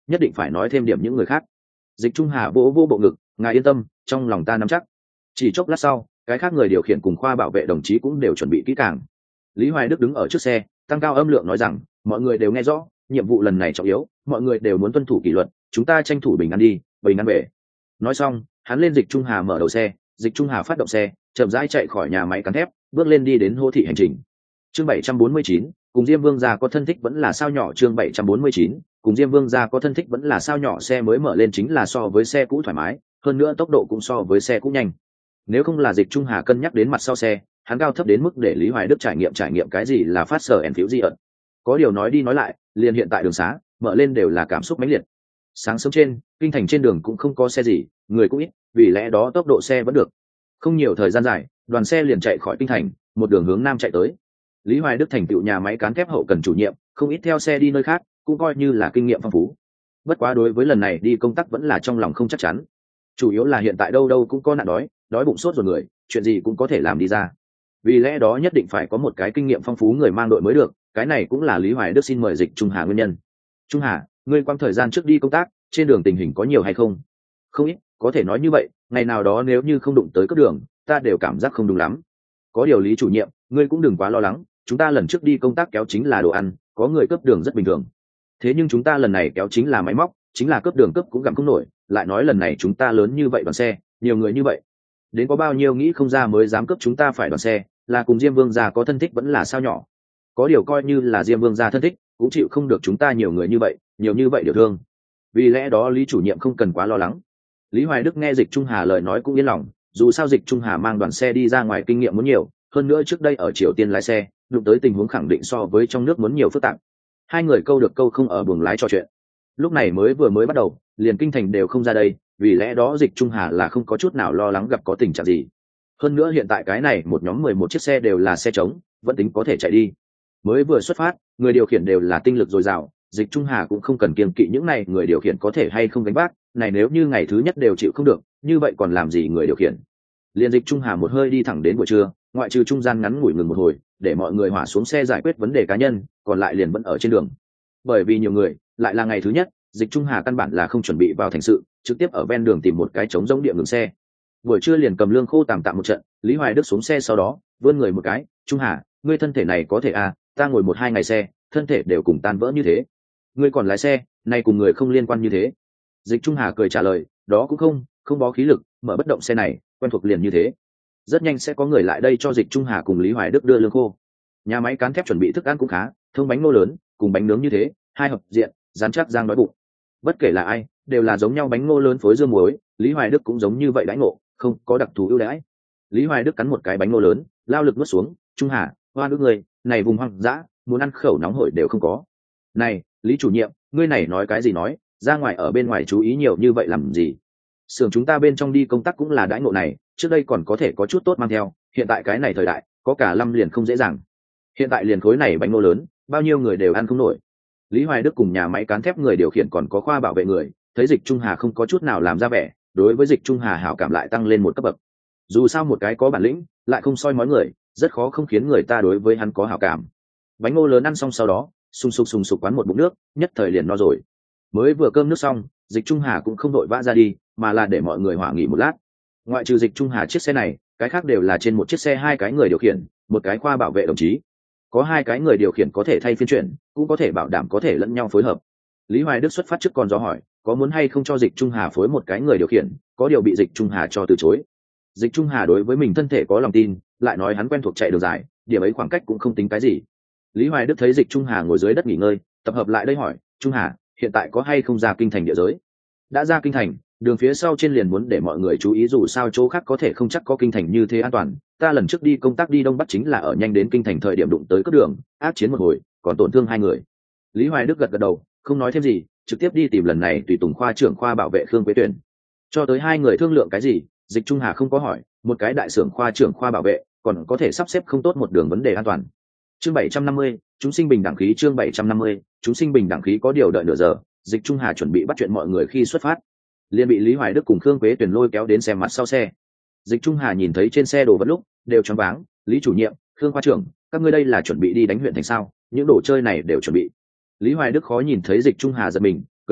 nhất định phải nói thêm điểm những người khác. Dịch Trung Hà vỗ vỗ bộ ngực, ngài yên tâm, trong lòng ta nắm chắc. Chỉ chốc lát sau, cái khác người điều khiển cùng khoa bảo vệ đồng chí cũng đều chuẩn bị kỹ càng. Lý Hoài Đức đứng ở trước xe, tăng cao âm lượng nói rằng, mọi người đều nghe rõ, nhiệm vụ lần này trọng yếu, mọi người đều muốn tuân thủ kỷ luật, chúng ta tranh thủ bình an đi, bình an về. Nói xong, hắn lên Dịch Trung Hà mở đầu xe, Dịch Trung Hà phát động xe, chậm rãi chạy khỏi nhà máy cán thép, bước lên đi đến Hô thị hành trình. Chương 749, cùng Diêm Vương gia có thân thích vẫn là sao nhỏ. Chương 749, cùng Diêm Vương gia có thân thích vẫn là sao nhỏ. Xe mới mở lên chính là so với xe cũ thoải mái, hơn nữa tốc độ cũng so với xe cũ nhanh. Nếu không là Dịch Trung Hà cân nhắc đến mặt sau xe, hắn cao thấp đến mức để Lý Hoài Đức trải nghiệm cái gì là phát sở ẻn phiếu gì ẩn. Có điều nói đi nói lại, liền hiện tại đường xá mở lên đều là cảm xúc mãnh liệt. Sáng sớm trên kinh thành trên đường cũng không có xe gì, người cũng ít, vì lẽ đó tốc độ xe vẫn được. Không nhiều thời gian dài, đoàn xe liền chạy khỏi kinh thành, một đường hướng nam chạy tới. Lý Hoài Đức thành tựu nhà máy cán thép hậu cần chủ nhiệm, không ít theo xe đi nơi khác, cũng coi như là kinh nghiệm phong phú. Bất quá đối với lần này đi công tác vẫn là trong lòng không chắc chắn. Chủ yếu là hiện tại đâu đâu cũng có nạn đói, đói bụng sốt rồi người, chuyện gì cũng có thể làm đi ra. Vì lẽ đó nhất định phải có một cái kinh nghiệm phong phú người mang đội mới được, cái này cũng là Lý Hoài Đức xin mời Dịch Trung Hà nguyên nhân. Trung Hà, ngươi quang thời gian trước đi công tác, trên đường tình hình có nhiều hay không? Không ít, có thể nói như vậy, ngày nào đó nếu như không đụng tới cấp đường, ta đều cảm giác không đúng lắm. Có điều Lý chủ nhiệm, ngươi cũng đừng quá lo lắng, chúng ta lần trước đi công tác kéo chính là đồ ăn, có người cướp đường rất bình thường. Thế nhưng chúng ta lần này kéo chính là máy móc, chính là cướp đường cướp cũng gặm không nổi, lại nói lần này chúng ta lớn như vậy đoàn xe, nhiều người như vậy, đến có bao nhiêu nghĩ không ra mới dám cướp chúng ta phải đoàn xe, là cùng Diêm Vương gia có thân thích vẫn là sao nhỏ. Có điều coi như là Diêm Vương gia thân thích, cũng chịu không được chúng ta nhiều người như vậy, nhiều như vậy điều thương. Vì lẽ đó Lý chủ nhiệm không cần quá lo lắng. Lý Hoài Đức nghe Dịch Trung Hà lời nói cũng yên lòng, dù sao Dịch Trung Hà mang đoàn xe đi ra ngoài kinh nghiệm muốn nhiều, hơn nữa trước đây ở Triều Tiên lái xe, đụng tới tình huống khẳng định so với trong nước muốn nhiều phức tạp. Hai người câu được câu không ở buồng lái trò chuyện. Lúc này vừa mới bắt đầu, liền kinh thành đều không ra đây, vì lẽ đó Dịch Trung Hà là không có chút nào lo lắng gặp có tình trạng gì. Hơn nữa hiện tại cái này một nhóm 11 chiếc xe đều là xe trống, vẫn tính có thể chạy đi. Mới vừa xuất phát, người điều khiển đều là tinh lực dồi dào, Dịch Trung Hà cũng không cần kiêng kỵ những này người điều khiển có thể hay không gánh vác, này nếu như ngày thứ nhất đều chịu không được, như vậy còn làm gì người điều khiển. Liên Dịch Trung Hà một hơi đi thẳng đến buổi trưa, ngoại trừ trung gian ngắn ngủi ngừng một hồi, để mọi người hỏa xuống xe giải quyết vấn đề cá nhân, còn lại liền vẫn ở trên đường. Bởi vì nhiều người, lại là ngày thứ nhất, Dịch Trung Hà căn bản là không chuẩn bị vào thành sự, trực tiếp ở ven đường tìm một cái trống rỗng địa ngừng xe. Buổi trưa liền cầm lương khô tạm một trận, Lý Hoài Đức xuống xe sau đó, vươn người một cái, "Trung Hà, ngươi thân thể này có thể à, ta ngồi 1-2 ngày xe, thân thể đều cùng tan vỡ như thế. Ngươi còn lái xe, này cùng người không liên quan như thế." Dịch Trung Hà cười trả lời, "Đó cũng không bó khí lực, mở bất động xe này, quen thuộc liền như thế." Rất nhanh sẽ có người lại đây cho Dịch Trung Hà cùng Lý Hoài Đức đưa lương khô. Nhà máy cán thép chuẩn bị thức ăn cũng khá, thông bánh ngô lớn, cùng bánh nướng như thế, hai hợp diện, rán chắc rang đói bụng. Bất kể là ai, đều là giống nhau bánh ngô lớn phối dưa muối, Lý Hoài Đức cũng giống như vậy đãi ngộ, không có đặc thù ưu đãi. Lý Hoài Đức cắn một cái bánh ngô lớn, lao lực nuốt xuống, "Trung Hà, hoa nước người, này vùng hoang dã, muốn ăn khẩu nóng hổi đều không có." "Này, Lý chủ nhiệm, ngươi này nói cái gì nói, ra ngoài ở bên ngoài chú ý nhiều như vậy làm gì? Xưởng chúng ta bên trong đi công tác cũng là đãi ngộ này, trước đây còn có thể có chút tốt mang theo, hiện tại cái này thời đại, có cả lâm liền không dễ dàng. Hiện tại liền khối này bánh ngô lớn, bao nhiêu người đều ăn không nổi." Lý Hoài Đức cùng nhà máy cán thép người điều khiển còn có khoa bảo vệ người, thấy Dịch Trung Hà không có chút nào làm ra vẻ, đối với Dịch Trung Hà hảo cảm lại tăng lên một cấp bậc. Dù sao một cái có bản lĩnh, lại không soi mói người, rất khó không khiến người ta đối với hắn có hảo cảm. Bánh ngô lớn ăn xong sau đó, sung sục quán một bụng nước, nhất thời liền no rồi. Mới vừa cơm nước xong, Dịch Trung Hà cũng không đội vã ra đi, mà là để mọi người hỏa nghỉ một lát. Ngoại trừ Dịch Trung Hà chiếc xe này, cái khác đều là trên một chiếc xe hai cái người điều khiển, một cái khoa bảo vệ đồng chí. Có hai cái người điều khiển có thể thay phiên chuyển, cũng có thể bảo đảm có thể lẫn nhau phối hợp. Lý Hoài Đức xuất phát trước còn do hỏi, có muốn hay không cho Dịch Trung Hà phối một cái người điều khiển, có điều bị Dịch Trung Hà cho từ chối. Dịch Trung Hà đối với mình thân thể có lòng tin, lại nói hắn quen thuộc chạy đường dài, điểm ấy khoảng cách cũng không tính cái gì. Lý Hoài Đức thấy Dịch Trung Hà ngồi dưới đất nghỉ ngơi, tập hợp lại đây hỏi, "Trung Hà, hiện tại có hay không ra kinh thành địa giới?" "Đã ra kinh thành, đường phía sau trên liền muốn để mọi người chú ý, dù sao chỗ khác có thể không chắc có kinh thành như thế an toàn. Ta lần trước đi công tác đi đông bắc chính là ở nhanh đến kinh thành thời điểm đụng tới cướp đường, ác chiến một hồi, còn tổn thương 2 người." Lý Hoài Đức gật đầu, không nói thêm gì, trực tiếp đi tìm lần này tùy tùng khoa trưởng khoa bảo vệ Khương Quế Tuyển. Cho tới hai người thương lượng cái gì, Dịch Trung Hà không có hỏi, một cái đại xưởng khoa trưởng khoa bảo vệ, còn có thể sắp xếp không tốt một đường vấn đề an toàn. Chương 750, chúng sinh bình đẳng khí. Chương 750, chúng sinh bình đẳng khí. Có điều đợi nửa giờ, Dịch Trung Hà chuẩn bị bắt chuyện mọi người khi xuất phát, liền bị Lý Hoài Đức cùng Khương Quế Tuyển lôi kéo đến xem mặt sau xe. Dịch Trung Hà nhìn thấy trên xe đồ vật lúc đều choáng váng, "Lý chủ nhiệm, Khương khoa trưởng, các ngươi đây là chuẩn bị đi đánh huyện thành sao? Những đồ chơi này đều chuẩn bị." Lý Hoài Đức khó nhìn thấy Dịch Trung Hà giật mình, cười nói,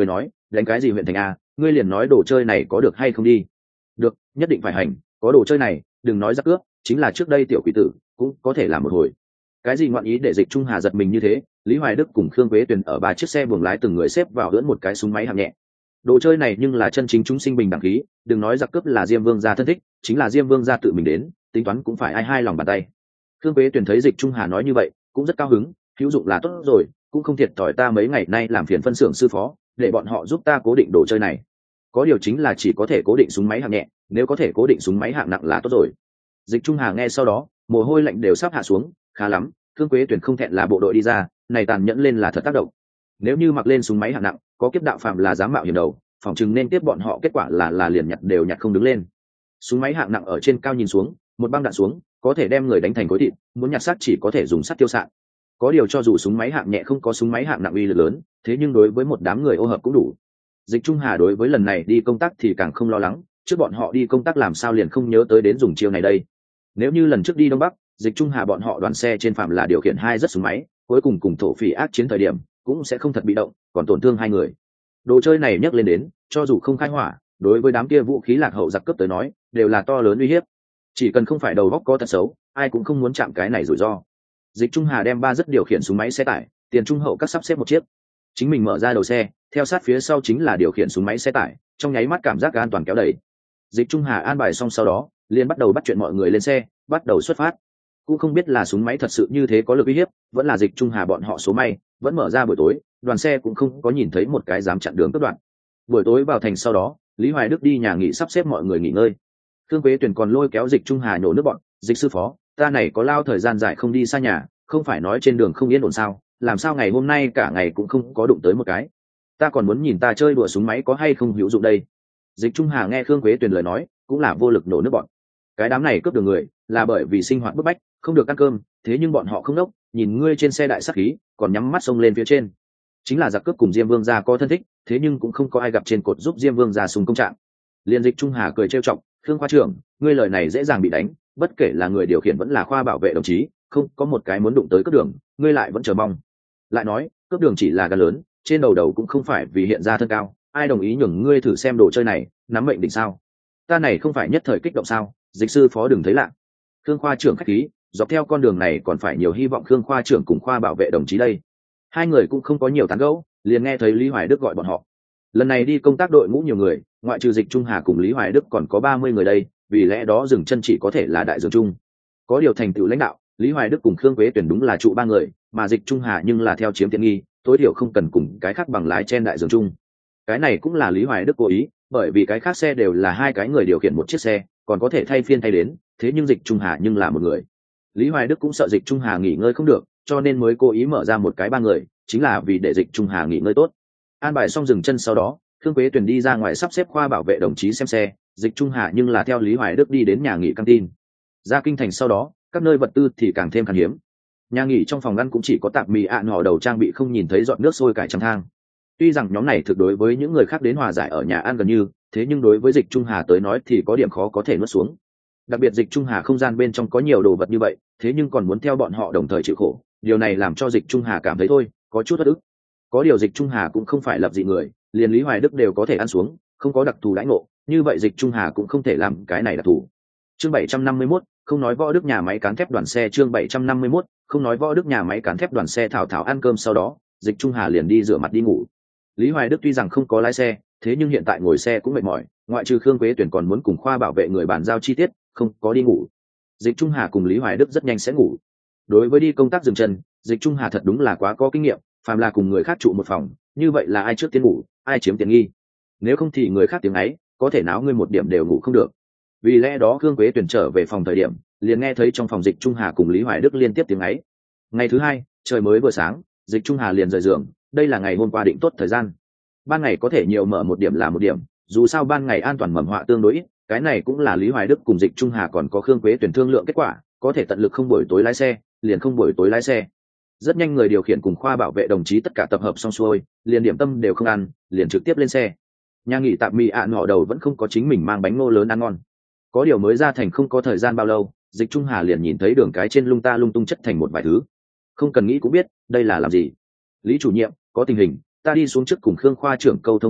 đánh cái gì huyện thành a, ngươi liền nói đồ chơi này có được hay không đi. Được, nhất định phải hành, có đồ chơi này đừng nói giặc cướp, chính là trước đây tiểu quỷ tử cũng có thể làm một hồi. Cái gì ngoạn ý để Dịch Trung Hà giật mình như thế. Lý Hoài Đức cùng Khương Quế Tuyền ở ba chiếc xe buồng lái từng người xếp vào lưỡn một cái súng máy hạng nhẹ. Đồ chơi này nhưng là chân chính chúng sinh bình đẳng khí, đừng nói giặc cướp là Diêm Vương gia thân thích, chính là Diêm Vương gia tự mình đến, tính toán cũng phải ai hai lòng bàn tay. Khương Quế Tuyền thấy Dịch Trung Hà nói như vậy cũng rất cao hứng, hữu dụng là tốt rồi, cũng không thiệt thòi ta mấy ngày nay làm phiền phân xưởng sư phó để bọn họ giúp ta cố định đồ chơi này. Có điều chính là chỉ có thể cố định súng máy hạng nhẹ, nếu có thể cố định súng máy hạng nặng là tốt rồi. Dịch Trung Hà nghe sau đó mồ hôi lạnh đều sắp hạ xuống. Khá lắm, Khương Quế Tuyền không thẹn là bộ đội đi ra, này tàn nhẫn lên là thật tác động. Nếu như mặc lên súng máy hạng nặng, có kiếp đạo phạm là dám mạo hiểm đầu, phỏng chừng nên tiếp bọn họ kết quả là liền nhặt đều nhặt không đứng lên. Súng máy hạng nặng ở trên cao nhìn xuống, một băng đạn xuống có thể đem người đánh thành khối thịt, muốn nhặt xác chỉ có thể dùng sắt tiêu xạ. Có điều cho dù súng máy hạng nhẹ không có súng máy hạng nặng uy lực lớn, thế nhưng đối với một đám người ô hợp cũng đủ. Dịch Trung Hà đối với lần này đi công tác thì càng không lo lắng, trước bọn họ đi công tác làm sao liền không nhớ tới đến dùng chiêu này đây. Nếu như lần trước đi Đông Bắc, Dịch Trung Hà bọn họ đoàn xe trên phạm là điều khiển hai rất súng máy, cuối cùng thổ phỉ ác chiến thời điểm cũng sẽ không thật bị động, còn tổn thương hai người. Đồ chơi này nhắc lên đến, cho dù không khai hỏa, đối với đám kia vũ khí lạc hậu giặc cướp tới nói, đều là to lớn uy hiếp. Chỉ cần không phải đầu óc có tật xấu, ai cũng không muốn chạm cái này rủi ro. Dịch Trung Hà đem ba rất điều khiển súng máy xe tải, tiền trung hậu các sắp xếp một chiếc. Chính mình mở ra đầu xe, theo sát phía sau chính là điều khiển súng máy xe tải, trong nháy mắt cảm giác an toàn kéo đẩy. Dịch Trung Hà an bài xong sau đó, liền bắt đầu bắt chuyện mọi người lên xe, bắt đầu xuất phát. Cũng không biết là súng máy thật sự như thế có lực uy hiếp, vẫn là Dịch Trung Hà bọn họ số may, vẫn mở ra buổi tối, đoàn xe cũng không có nhìn thấy một cái dám chặn đường cướp đoạn. Buổi tối vào thành sau đó, Lý Hoài Đức đi nhà nghỉ sắp xếp mọi người nghỉ ngơi. Khương Quế Tuyền còn lôi kéo Dịch Trung Hà nhổ nước bọn, "Dịch sư phó, ta này có lao thời gian dài không đi xa nhà, không phải nói trên đường không yên ổn sao, làm sao ngày hôm nay cả ngày cũng không có đụng tới một cái. Ta còn muốn nhìn ta chơi đùa súng máy có hay không hữu dụng đây." Dịch Trung Hà nghe Khương Quế Tuyền lời nói, cũng là vô lực nổ nước bọn. Cái đám này cướp đường người, là bởi vì sinh hoạt bức bách, không được ăn cơm, thế nhưng bọn họ không đốc, nhìn ngươi trên xe đại sát khí, còn nhắm mắt xông lên phía trên. Chính là giặc cướp cùng Diêm Vương gia có thân thích, thế nhưng cũng không có ai gặp trên cột giúp Diêm Vương gia súng công trạng. Liên Dịch Trung Hà cười trêu chọc, "Khương khoa trưởng, ngươi lời này dễ dàng bị đánh, bất kể là người điều khiển vẫn là khoa bảo vệ đồng chí, không có một cái muốn đụng tới cướp đường, ngươi lại vẫn chờ mong. Lại nói, cướp đường chỉ là gan lớn, trên đầu cũng không phải vì hiện ra thân cao, ai đồng ý nhường ngươi thử xem đồ chơi này, nắm mệnh định sao? Ta này không phải nhất thời kích động sao? Dịch sư phó đừng thấy lạ." Khương khoa trưởng khách khí, dọc theo con đường này còn phải nhiều hy vọng Khương khoa trưởng cùng khoa bảo vệ đồng chí đây. Hai người cũng không có nhiều tán gẫu, liền nghe thấy Lý Hoài Đức gọi bọn họ. Lần này đi công tác đội ngũ nhiều người, ngoại trừ Dịch Trung Hà cùng Lý Hoài Đức còn có 30 người đây, vì lẽ đó dừng chân chỉ có thể là đại dương trung. Có điều thành tựu lãnh đạo, Lý Hoài Đức cùng Khương Quế Tuyển đúng là trụ ba người, mà Dịch Trung Hà nhưng là theo chiếm tiện nghi, tối thiểu không cần cùng cái khác bằng lái trên đại dương trung. Cái này cũng là Lý Hoài Đức cố ý, bởi vì cái khác xe đều là hai cái người điều khiển một chiếc xe, còn có thể thay phiên thay đến, thế nhưng Dịch Trung Hà nhưng là một người. Lý Hoài Đức cũng sợ Dịch Trung Hà nghỉ ngơi không được, cho nên mới cố ý mở ra một cái ba người, chính là vì để Dịch Trung Hà nghỉ ngơi tốt. An bài xong dừng chân sau đó, Khương Quế Tuyển đi ra ngoài sắp xếp khoa bảo vệ đồng chí xem xe, Dịch Trung Hà nhưng là theo Lý Hoài Đức đi đến nhà nghỉ căng tin. Ra kinh thành sau đó, các nơi vật tư thì càng thêm khan hiếm. Nhà nghỉ trong phòng ăn cũng chỉ có tạp mì ngỏ đầu trang bị không nhìn thấy giọt nước sôi cải trắng thang. Tuy rằng nhóm này thực đối với những người khác đến hòa giải ở nhà ăn gần như, thế nhưng đối với Dịch Trung Hà tới nói thì có điểm khó có thể nuốt xuống. Đặc biệt Dịch Trung Hà không gian bên trong có nhiều đồ vật như vậy, thế nhưng còn muốn theo bọn họ đồng thời chịu khổ, điều này làm cho Dịch Trung Hà cảm thấy thôi, có chút bất ức. Có điều Dịch Trung Hà cũng không phải lập dị người, liền Lý Hoài Đức đều có thể ăn xuống, không có đặc thù đãi ngộ, như vậy Dịch Trung Hà cũng không thể làm cái này đặc thù. Chương 751, không nói võ đức nhà máy cán thép đoàn xe. Chương 751, không nói võ đức nhà máy cán thép đoàn xe. Thảo ăn cơm sau đó, Dịch Trung Hà liền đi rửa mặt đi ngủ. Lý Hoài Đức tuy rằng không có lái xe, thế nhưng hiện tại ngồi xe cũng mệt mỏi, ngoại trừ Khương Quế Tuyển còn muốn cùng khoa bảo vệ người bàn giao chi tiết, không có đi ngủ. Dịch Trung Hà cùng Lý Hoài Đức rất nhanh sẽ ngủ. Đối với đi công tác dừng chân, Dịch Trung Hà thật đúng là quá có kinh nghiệm, phàm là cùng người khác trụ một phòng, như vậy là ai trước tiên ngủ, ai chiếm tiện nghi. Nếu không thì người khác tiếng ấy, có thể náo ngươi một điểm đều ngủ không được. Vì lẽ đó Khương Quế Tuyển trở về phòng thời điểm, liền nghe thấy trong phòng Dịch Trung Hà cùng Lý Hoài Đức liên tiếp tiếng ấy. Ngày thứ hai, trời mới vừa sáng, Dịch Trung Hà liền rời giường, đây là ngày hôm qua định tốt thời gian. Ban ngày có thể nhiều mở một điểm là một điểm, dù sao ban ngày an toàn mầm họa tương đối ít, cái này cũng là Lý Hoài Đức cùng Dịch Trung Hà còn có Khương Quế Tuyển thương lượng kết quả, có thể tận lực không buổi tối lái xe, liền không buổi tối lái xe. Rất nhanh người điều khiển cùng khoa bảo vệ đồng chí tất cả tập hợp xong xuôi, liền điểm tâm đều không ăn, liền trực tiếp lên xe. Nhà nghỉ tạm mì ngọ đầu vẫn không có chính mình mang bánh ngô lớn ăn ngon. Có điều mới ra thành không có thời gian bao lâu, Dịch Trung Hà liền nhìn thấy đường cái trên lung ta lung tung chất thành một vài thứ. Không cần nghĩ cũng biết, đây là làm gì. Lý chủ nhiệm, có tình hình, ta đi xuống trước cùng Khương khoa trưởng câu thông một chút,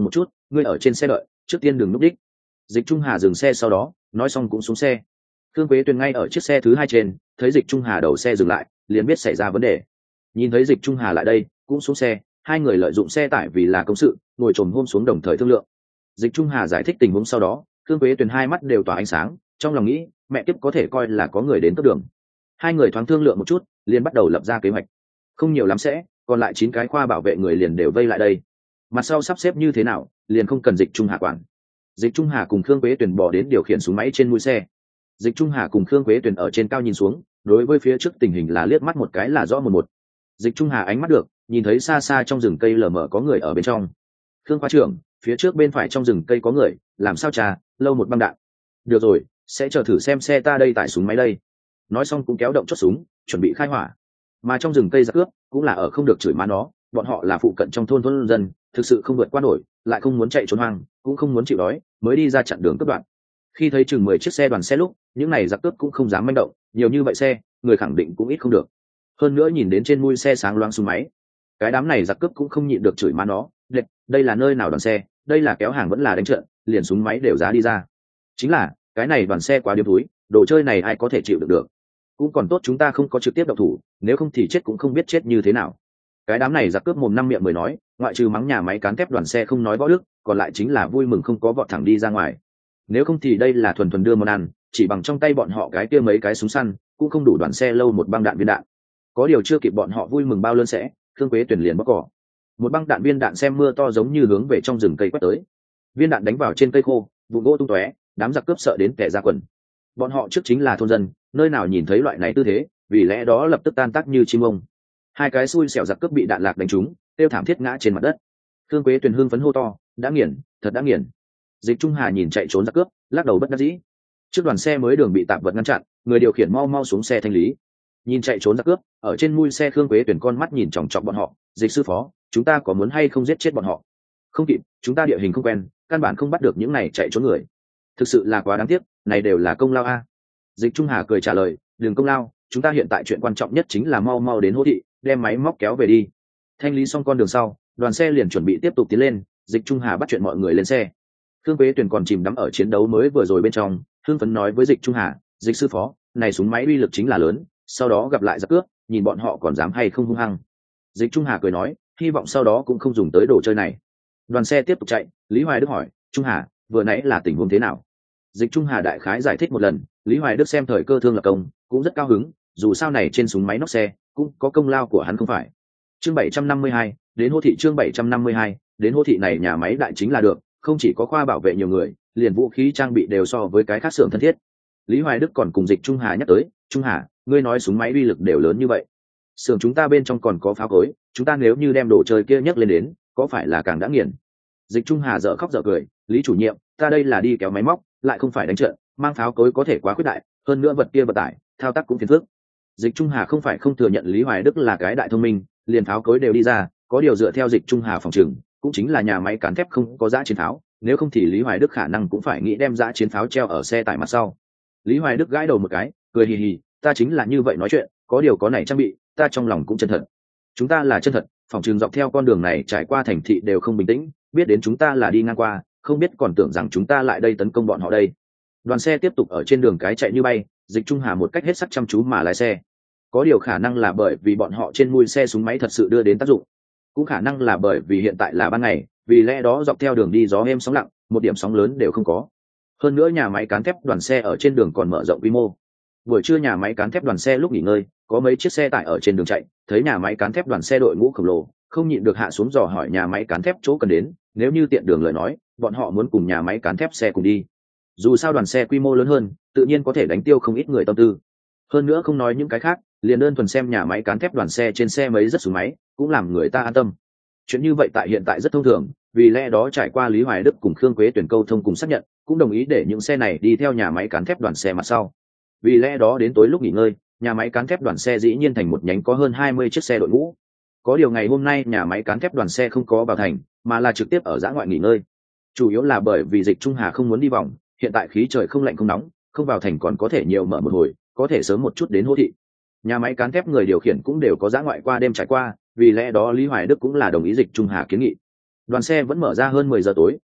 ngươi ở trên xe đợi, trước tiên đừng núp đích. Dịch Trung Hà dừng xe sau đó nói xong cũng xuống xe. Khương Quế Tuyền ngay ở chiếc xe thứ hai trên, thấy Dịch Trung Hà đầu xe dừng lại, liền biết xảy ra vấn đề. Nhìn thấy Dịch Trung Hà lại đây, cũng xuống xe, hai người lợi dụng xe tải vì là công sự, ngồi chồm hôm xuống đồng thời thương lượng. Dịch Trung Hà giải thích tình huống sau đó, Khương Quế Tuyền hai mắt đều tỏa ánh sáng, trong lòng nghĩ, mẹ tiếp có thể coi là có người đến cướp đường. Hai người thoáng thương lượng một chút, liền bắt đầu lập ra kế hoạch. Không nhiều lắm sẽ, còn lại 9 cái khoa bảo vệ người liền đều vây lại đây. Mặt sau sắp xếp như thế nào, liền không cần Dịch Trung Hà quản. Dịch Trung Hà cùng Khương Quế Tuyền bỏ đến điều khiển súng máy trên mũi xe. Dịch Trung Hà cùng Khương Quế Tuyền ở trên cao nhìn xuống, đối với phía trước tình hình là liếc mắt một cái là rõ một. Dịch Trung Hà ánh mắt được, nhìn thấy xa xa trong rừng cây lờ mờ có người ở bên trong. Khương khoa trưởng, phía trước bên phải trong rừng cây có người, làm sao trà, lâu một băng đạn. Được rồi, sẽ chờ thử xem xe ta đây tải súng máy đây. Nói xong cũng kéo động chốt súng, chuẩn bị khai hỏa. Mà trong rừng cây giặc cướp cũng là ở không được chửi má nó, bọn họ là phụ cận trong thôn dân, thực sự không vượt qua nổi, lại không muốn chạy trốn hoang, cũng không muốn chịu đói, mới đi ra chặn đường cướp đoạn. Khi thấy chừng 10 chiếc xe đoàn xe lúc, những này giặc cướp cũng không dám manh động, nhiều như vậy xe, người khẳng định cũng ít không được. Hơn nữa nhìn đến trên mui xe sáng loáng súng máy, cái đám này giặc cướp cũng không nhịn được chửi má nó, "Lệch, đây là nơi nào đoàn xe, đây là kéo hàng vẫn là đánh trận, liền súng máy đều giá đi ra." Chính là, cái này đoàn xe quá điếm túi, đồ chơi này ai có thể chịu được. Cũng còn tốt chúng ta không có trực tiếp động thủ, nếu không thì chết cũng không biết chết như thế nào. Cái đám này giặc cướp mồm năm miệng mười nói, ngoại trừ mắng nhà máy cán thép đoàn xe không nói võ đức, còn lại chính là vui mừng không có vọt thẳng đi ra ngoài. Nếu không thì đây là thuần thuần đưa món ăn, chỉ bằng trong tay bọn họ cái kia mấy cái súng săn, cũng không đủ đoàn xe lâu một băng đạn viên đạn. Có điều chưa kịp bọn họ vui mừng bao lớn sẽ, Khương Quế Tuyền liền bóc cỏ. Một băng đạn viên đạn xem mưa to giống như hướng về trong rừng cây quét tới. Viên đạn đánh vào trên cây khô, vụ gỗ tung tóe, đám giặc cướp sợ đến kẻ ra quần. Bọn họ trước chính là thôn dân, nơi nào nhìn thấy loại này tư thế, vì lẽ đó lập tức tan tác như chim ông. Hai cái xui xẻo giặc cướp bị đạn lạc đánh trúng, tiêu thảm thiết ngã trên mặt đất. Khương Quế Tuyền hưng phấn hô to, đã nghiền, thật đã nghiền. Dịch Trung Hà nhìn chạy trốn giặc cướp, lắc đầu bất đắc dĩ. Trước đoàn xe mới đường bị tạp vật ngăn chặn, người điều khiển mau mau xuống xe thanh lý. Nhìn chạy trốn giặc cướp, ở trên mui xe Khương Quế Tuyền con mắt nhìn chòng chọc bọn họ, "Dịch sư phó, chúng ta có muốn hay không giết chết bọn họ?" "Không kịp, chúng ta địa hình không quen, căn bản không bắt được những này chạy trốn người. Thực sự là quá đáng tiếc, này đều là công lao a." Dịch Trung Hà cười trả lời, "Đừng công lao, chúng ta hiện tại chuyện quan trọng nhất chính là mau mau đến Hỗ Thị, đem máy móc kéo về đi." Thanh lý xong con đường sau, đoàn xe liền chuẩn bị tiếp tục tiến lên. Dịch Trung Hà bắt chuyện mọi người lên xe. Khương Quế Tuyền còn chìm đắm ở chiến đấu mới vừa rồi bên trong, hưng phấn nói với Dịch Trung Hà, "Dịch sư phó, này súng máy uy lực chính là lớn, sau đó gặp lại giặc cướp, nhìn bọn họ còn dám hay không hung hăng." Dịch Trung Hà cười nói, hy vọng sau đó cũng không dùng tới đồ chơi này. Đoàn xe tiếp tục chạy, Lý Hoài Đức hỏi, "Trung Hà, vừa nãy là tình huống thế nào?" Dịch Trung Hà đại khái giải thích một lần. Lý Hoài Đức xem thời cơ thương lập công, cũng rất cao hứng, dù sao này trên súng máy nóc xe cũng có công lao của hắn không phải. Chương 752, đến Hỗ Thị. Chương 752, đến Hỗ Thị này nhà máy đại chính là được, không chỉ có khoa bảo vệ nhiều người, liền vũ khí trang bị đều so với cái khác xưởng thân thiết. Lý Hoài Đức còn cùng Dịch Trung Hà nhắc tới, "Trung Hà, ngươi nói súng máy uy lực đều lớn như vậy, xưởng chúng ta bên trong còn có pháo cối, chúng ta nếu như đem đồ chơi kia nhấc lên đến, có phải là càng đã nghiền?" Dịch Trung Hà dở khóc dở cười, "Lý chủ nhiệm, ta đây là đi kéo máy móc, lại không phải đánh trận, mang pháo cối có thể quá khuyết đại, hơn nữa vật kia vận tải, thao tác cũng phiền phức." Dịch Trung Hà không phải không thừa nhận Lý Hoài Đức là cái đại thông minh, liền pháo cối đều đi ra, có điều dựa theo Dịch Trung Hà phòng trừng, cũng chính là nhà máy cán thép không có giã chiến pháo, nếu không thì Lý Hoài Đức khả năng cũng phải nghĩ đem giã chiến pháo treo ở xe tải mặt sau. Lý Hoài Đức gãi đầu một cái, cười hì hì, "Ta chính là như vậy nói chuyện, có điều có này trang bị, ta trong lòng cũng chân thật. Chúng ta là chân thật, phòng trường dọc theo con đường này trải qua thành thị đều không bình tĩnh, biết đến chúng ta là đi ngang qua, không biết còn tưởng rằng chúng ta lại đây tấn công bọn họ đây." Đoàn xe tiếp tục ở trên đường cái chạy như bay, Dịch Trung Hà một cách hết sắc chăm chú mà lái xe. Có điều khả năng là bởi vì bọn họ trên mui xe súng máy thật sự đưa đến tác dụng, cũng khả năng là bởi vì hiện tại là ban ngày, vì lẽ đó dọc theo đường đi gió êm sóng lặng, một điểm sóng lớn đều không có. Hơn nữa nhà máy cán thép đoàn xe ở trên đường còn mở rộng quy mô. Buổi trưa nhà máy cán thép đoàn xe lúc nghỉ ngơi, có mấy chiếc xe tải ở trên đường chạy, thấy nhà máy cán thép đoàn xe đội ngũ khổng lồ, không nhịn được hạ xuống dò hỏi nhà máy cán thép chỗ cần đến, nếu như tiện đường lời nói, bọn họ muốn cùng nhà máy cán thép xe cùng đi. Dù sao đoàn xe quy mô lớn hơn, tự nhiên có thể đánh tiêu không ít người tâm tư. Hơn nữa không nói những cái khác, liền đơn thuần xem nhà máy cán thép đoàn xe trên xe mấy rất súng máy, cũng làm người ta an tâm. Chuyện như vậy tại hiện tại rất thông thường, vì lẽ đó trải qua Lý Hoài Đức cùng Khương Quế Tuyển câu thông cùng xác nhận, cũng đồng ý để những xe này đi theo nhà máy cán thép đoàn xe mặt sau. Vì lẽ đó đến tối lúc nghỉ ngơi, nhà máy cán thép đoàn xe dĩ nhiên thành một nhánh có hơn 20 chiếc xe đội ngũ. Có điều ngày hôm nay nhà máy cán thép đoàn xe không có vào thành, mà là trực tiếp ở dã ngoại nghỉ ngơi. Chủ yếu là bởi vì Dịch Trung Hà không muốn đi vòng, hiện tại khí trời không lạnh không nóng, không vào thành còn có thể nhiều mở một hồi, có thể sớm một chút đến Hỗ Thị. Nhà máy cán thép người điều khiển cũng đều có dã ngoại qua đêm trải qua, vì lẽ đó Lý Hoài Đức cũng là đồng ý Dịch Trung Hà kiến nghị. Đoàn xe vẫn mở ra hơn 10 giờ tối,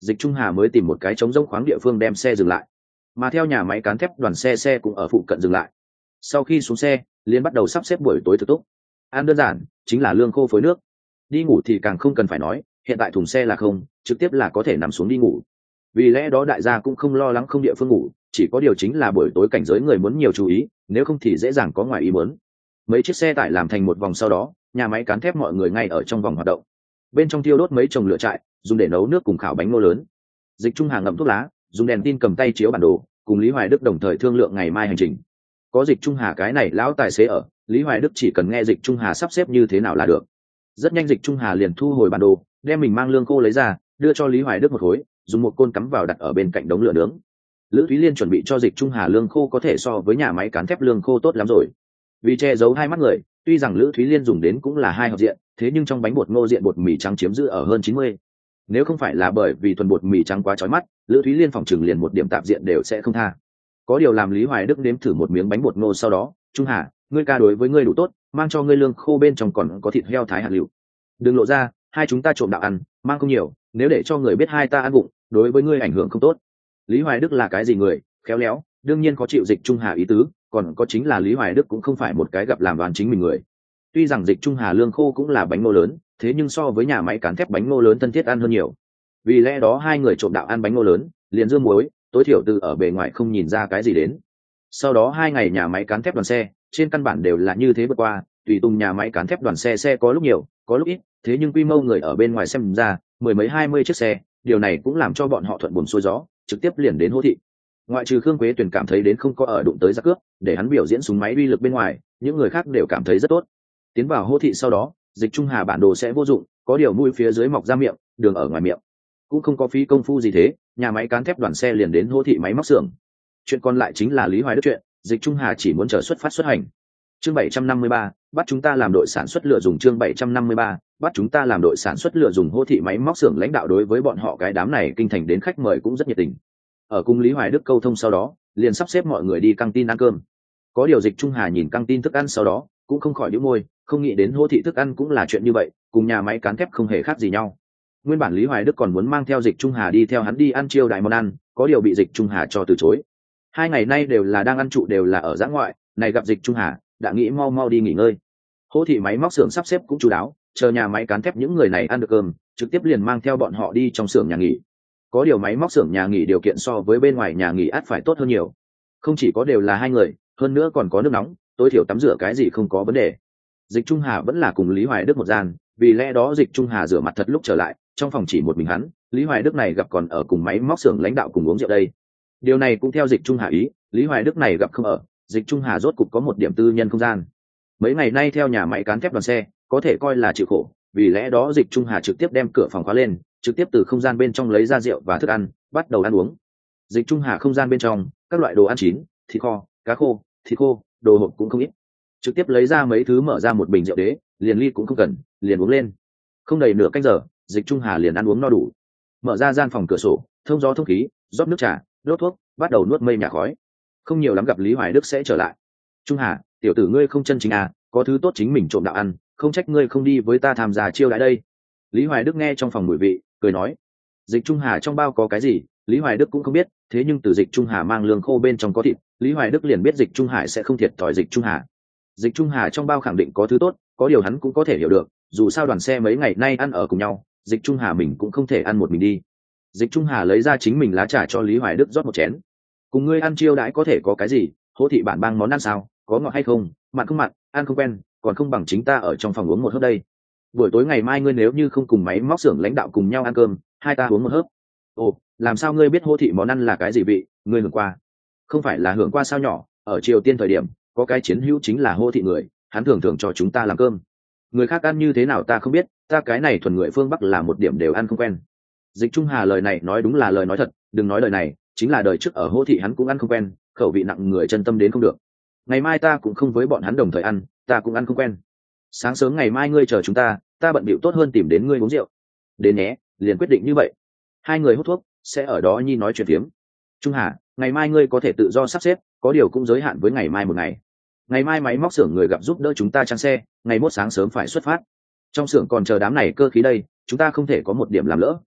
Dịch Trung Hà mới tìm một cái trống rỗng khoáng địa phương đem xe dừng lại, mà theo nhà máy cán thép đoàn xe cũng ở phụ cận dừng lại. Sau khi xuống xe liền bắt đầu sắp xếp buổi tối thực túc. Ăn đơn giản chính là lương khô phối nước, đi ngủ thì càng không cần phải nói, hiện tại thùng xe là không, trực tiếp là có thể nằm xuống đi ngủ. Vì lẽ đó đại gia cũng không lo lắng không địa phương ngủ, chỉ có điều chính là buổi tối cảnh giới người muốn nhiều chú ý, nếu không thì dễ dàng có ngoài ý muốn. Mấy chiếc xe tải làm thành một vòng, sau đó nhà máy cán thép mọi người ngay ở trong vòng hoạt động, bên trong thiêu đốt mấy chồng lửa trại dùng để nấu nước cùng khảo bánh ngô lớn. Dịch Trung Hà ngậm thuốc lá, dùng đèn tin cầm tay chiếu bản đồ, cùng Lý Hoài Đức đồng thời thương lượng ngày mai hành trình. Có Dịch Trung Hà cái này lão tài xế ở, Lý Hoài Đức chỉ cần nghe Dịch Trung Hà sắp xếp như thế nào là được. Rất nhanh Dịch Trung Hà liền thu hồi bản đồ, đem mình mang lương khô lấy ra, đưa cho Lý Hoài Đức một khối, dùng một côn cắm vào đặt ở bên cạnh đống lửa nướng. Lữ Thúy Liên chuẩn bị cho Dịch Trung Hà lương khô có thể so với nhà máy cán thép lương khô tốt lắm rồi. Vì che giấu hai mắt người, tuy rằng Lữ Thúy Liên dùng đến cũng là hai hợp diện, thế nhưng trong bánh bột ngô diện bột mì trắng chiếm giữ ở hơn 90. Nếu không phải là bởi vì thuần bột mì trắng quá chói mắt, Lữ Thúy Liên phòng trừng liền một điểm tạp diện đều sẽ không tha. Có điều làm Lý Hoài Đức nếm thử một miếng bánh bột ngô sau đó, Trung Hà, ngươi ca đối với ngươi đủ tốt, mang cho ngươi lương khô bên trong còn có thịt heo thái hạt lựu. Đừng lộ ra, hai chúng ta trộm đạo ăn, mang không nhiều, nếu để cho người biết hai ta ăn bụng, đối với ngươi ảnh hưởng không tốt. Lý Hoài Đức là cái gì người, khéo léo, đương nhiên có chịu Dịch Trung Hà ý tứ, còn có chính là Lý Hoài Đức cũng không phải một cái gặp làm đoàn chính mình người. Tuy rằng Dịch Trung Hà lương khô cũng là bánh ngô lớn, thế nhưng so với nhà máy cán thép bánh ngô lớn thân thiết ăn hơn nhiều. Vì lẽ đó hai người trộm đạo ăn bánh ngô lớn, liền dưa muối, tối thiểu từ ở bề ngoài không nhìn ra cái gì đến. Sau đó 2 ngày nhà máy cán thép đoàn xe, trên căn bản đều là như thế vượt qua, tùy tùng nhà máy cán thép đoàn xe có lúc nhiều, có lúc ít, thế nhưng quy mô người ở bên ngoài xem ra, mười mấy 20 chiếc xe, điều này cũng làm cho bọn họ thuận buồm xuôi gió, trực tiếp liền đến Hô Thị. Ngoại trừ Khương Quế Tuyền cảm thấy đến không có ở đụng tới giặc cướp, để hắn biểu diễn súng máy uy lực bên ngoài, những người khác đều cảm thấy rất tốt. Tiến vào Hô Thị sau đó, Dịch Trung Hà bản đồ sẽ vô dụng, có điều mũi phía dưới mọc ra miệng, đường ở ngoài miệng, cũng không có phí công phu gì thế, nhà máy cán thép đoàn xe liền đến Hô Thị máy móc xưởng. Chuyện còn lại chính là Lý Hoài Đức chuyện, Dịch Trung Hà chỉ muốn chờ xuất phát xuất hành. Chương 753, bắt chúng ta làm đội sản xuất lửa dùng. Chương 753, bắt chúng ta làm đội sản xuất lửa dùng. Hô Thị máy móc xưởng lãnh đạo đối với bọn họ cái đám này kinh thành đến khách mời cũng rất nhiệt tình. Ở cùng Lý Hoài Đức câu thông sau đó, liền sắp xếp mọi người đi căng tin ăn cơm. Có điều Dịch Trung Hà nhìn căng tin thức ăn sau đó, cũng không khỏi nhíu môi, không nghĩ đến Hô Thị thức ăn cũng là chuyện như vậy, cùng nhà máy cán thép không hề khác gì nhau. Nguyên bản Lý Hoài Đức còn muốn mang theo Dịch Trung Hà đi theo hắn đi ăn chiêu đại món ăn, có điều bị Dịch Trung Hà cho từ chối. 2 ngày nay đều là đang ăn trụ, đều là ở dã ngoại, này gặp Dịch Trung Hà, đã nghĩ mau đi nghỉ ngơi. Hô Thị máy móc xưởng sắp xếp cũng chu đáo, chờ nhà máy cán thép những người này ăn được cơm, trực tiếp liền mang theo bọn họ đi trong xưởng nhà nghỉ. Có điều máy móc xưởng nhà nghỉ điều kiện so với bên ngoài nhà nghỉ ắt phải tốt hơn nhiều. Không chỉ có đều là 2 người, hơn nữa còn có nước nóng, tối thiểu tắm rửa cái gì không có vấn đề. Dịch Trung Hà vẫn là cùng Lý Hoài Đức một gian, vì lẽ đó Dịch Trung Hà rửa mặt thật lúc trở lại, trong phòng chỉ một mình hắn, Lý Hoài Đức này gặp còn ở cùng máy móc xưởng lãnh đạo cùng uống rượu đây. Điều này cũng theo Dịch Trung Hà ý, Lý Hoài Đức này gặp không ở, Dịch Trung Hà rốt cục có một điểm tư nhân không gian. Mấy ngày nay theo nhà máy cán thép đoàn xe, có thể coi là chịu khổ, vì lẽ đó Dịch Trung Hà trực tiếp đem cửa phòng khóa lên, trực tiếp từ không gian bên trong lấy ra rượu và thức ăn, bắt đầu ăn uống. Dịch Trung Hà không gian bên trong, các loại đồ ăn chín, thịt kho, cá khô, thịt khô, đồ hộp cũng không ít. Trực tiếp lấy ra mấy thứ, mở ra một bình rượu đế, liền ly cũng không cần, liền uống lên. Không đầy nửa canh giờ, Dịch Trung Hà liền ăn uống no đủ. Mở ra gian phòng cửa sổ, thông gió thông khí, rót nước trà, đốt thuốc, bắt đầu nuốt mây nhà khói. Không nhiều lắm gặp Lý Hoài Đức sẽ trở lại. Trung Hà, tiểu tử ngươi không chân chính à, có thứ tốt chính mình trộm đạo ăn, không trách ngươi không đi với ta tham gia chiêu đãi đây. Lý Hoài Đức nghe trong phòng mùi vị, cười nói. Dịch Trung Hà trong bao có cái gì, Lý Hoài Đức cũng không biết, thế nhưng từ Dịch Trung Hà mang lương khô bên trong có thịt, Lý Hoài Đức liền biết Dịch Trung Hà sẽ không thiệt thòi Dịch Trung Hà. Dịch Trung Hà trong bao khẳng định có thứ tốt, có điều hắn cũng có thể hiểu được, dù sao đoàn xe mấy ngày nay ăn ở cùng nhau, Dịch Trung Hà mình cũng không thể ăn một mình đi. Dịch Trung Hà lấy ra chính mình lá trà cho Lý Hoài Đức rót một chén. Cùng ngươi ăn chiêu đãi có thể có cái gì, Hô Thị bản bang món ăn sao, có ngọt hay không, mặn không mặn, ăn không quen, còn không bằng chính ta ở trong phòng uống một hớp đây. Buổi tối ngày mai ngươi nếu như không cùng máy móc xưởng lãnh đạo cùng nhau ăn cơm, hai ta uống một hớp. Ồ, làm sao ngươi biết Hô Thị món ăn là cái gì vị, ngươi hưởng qua? Không phải là hưởng qua sao nhỏ, ở Triều Tiên thời điểm, có cái chiến hữu chính là Hô Thị người, hắn thường thường cho chúng ta làm cơm. Người khác ăn như thế nào ta không biết, ta cái này thuần người phương Bắc là một điểm đều ăn không quen. Dịch Trung Hà lời này nói đúng là lời nói thật, đừng nói lời này, chính là đời trước ở Hô Thị hắn cũng ăn không quen, khẩu vị nặng người chân tâm đến không được. Ngày mai ta cũng không với bọn hắn đồng thời ăn, ta cũng ăn không quen. Sáng sớm ngày mai ngươi chờ chúng ta bận bịu tốt hơn tìm đến ngươi uống rượu. Đến nhé, liền quyết định như vậy. Hai người hút thuốc, sẽ ở đó nhi nói chuyện phiếm. Trung Hà, ngày mai ngươi có thể tự do sắp xếp, có điều cũng giới hạn với ngày mai một ngày. Ngày mai máy móc xưởng người gặp giúp đỡ chúng ta trang xe, ngày mốt sáng sớm phải xuất phát. Trong xưởng còn chờ đám này cơ khí đây, chúng ta không thể có một điểm làm lỡ.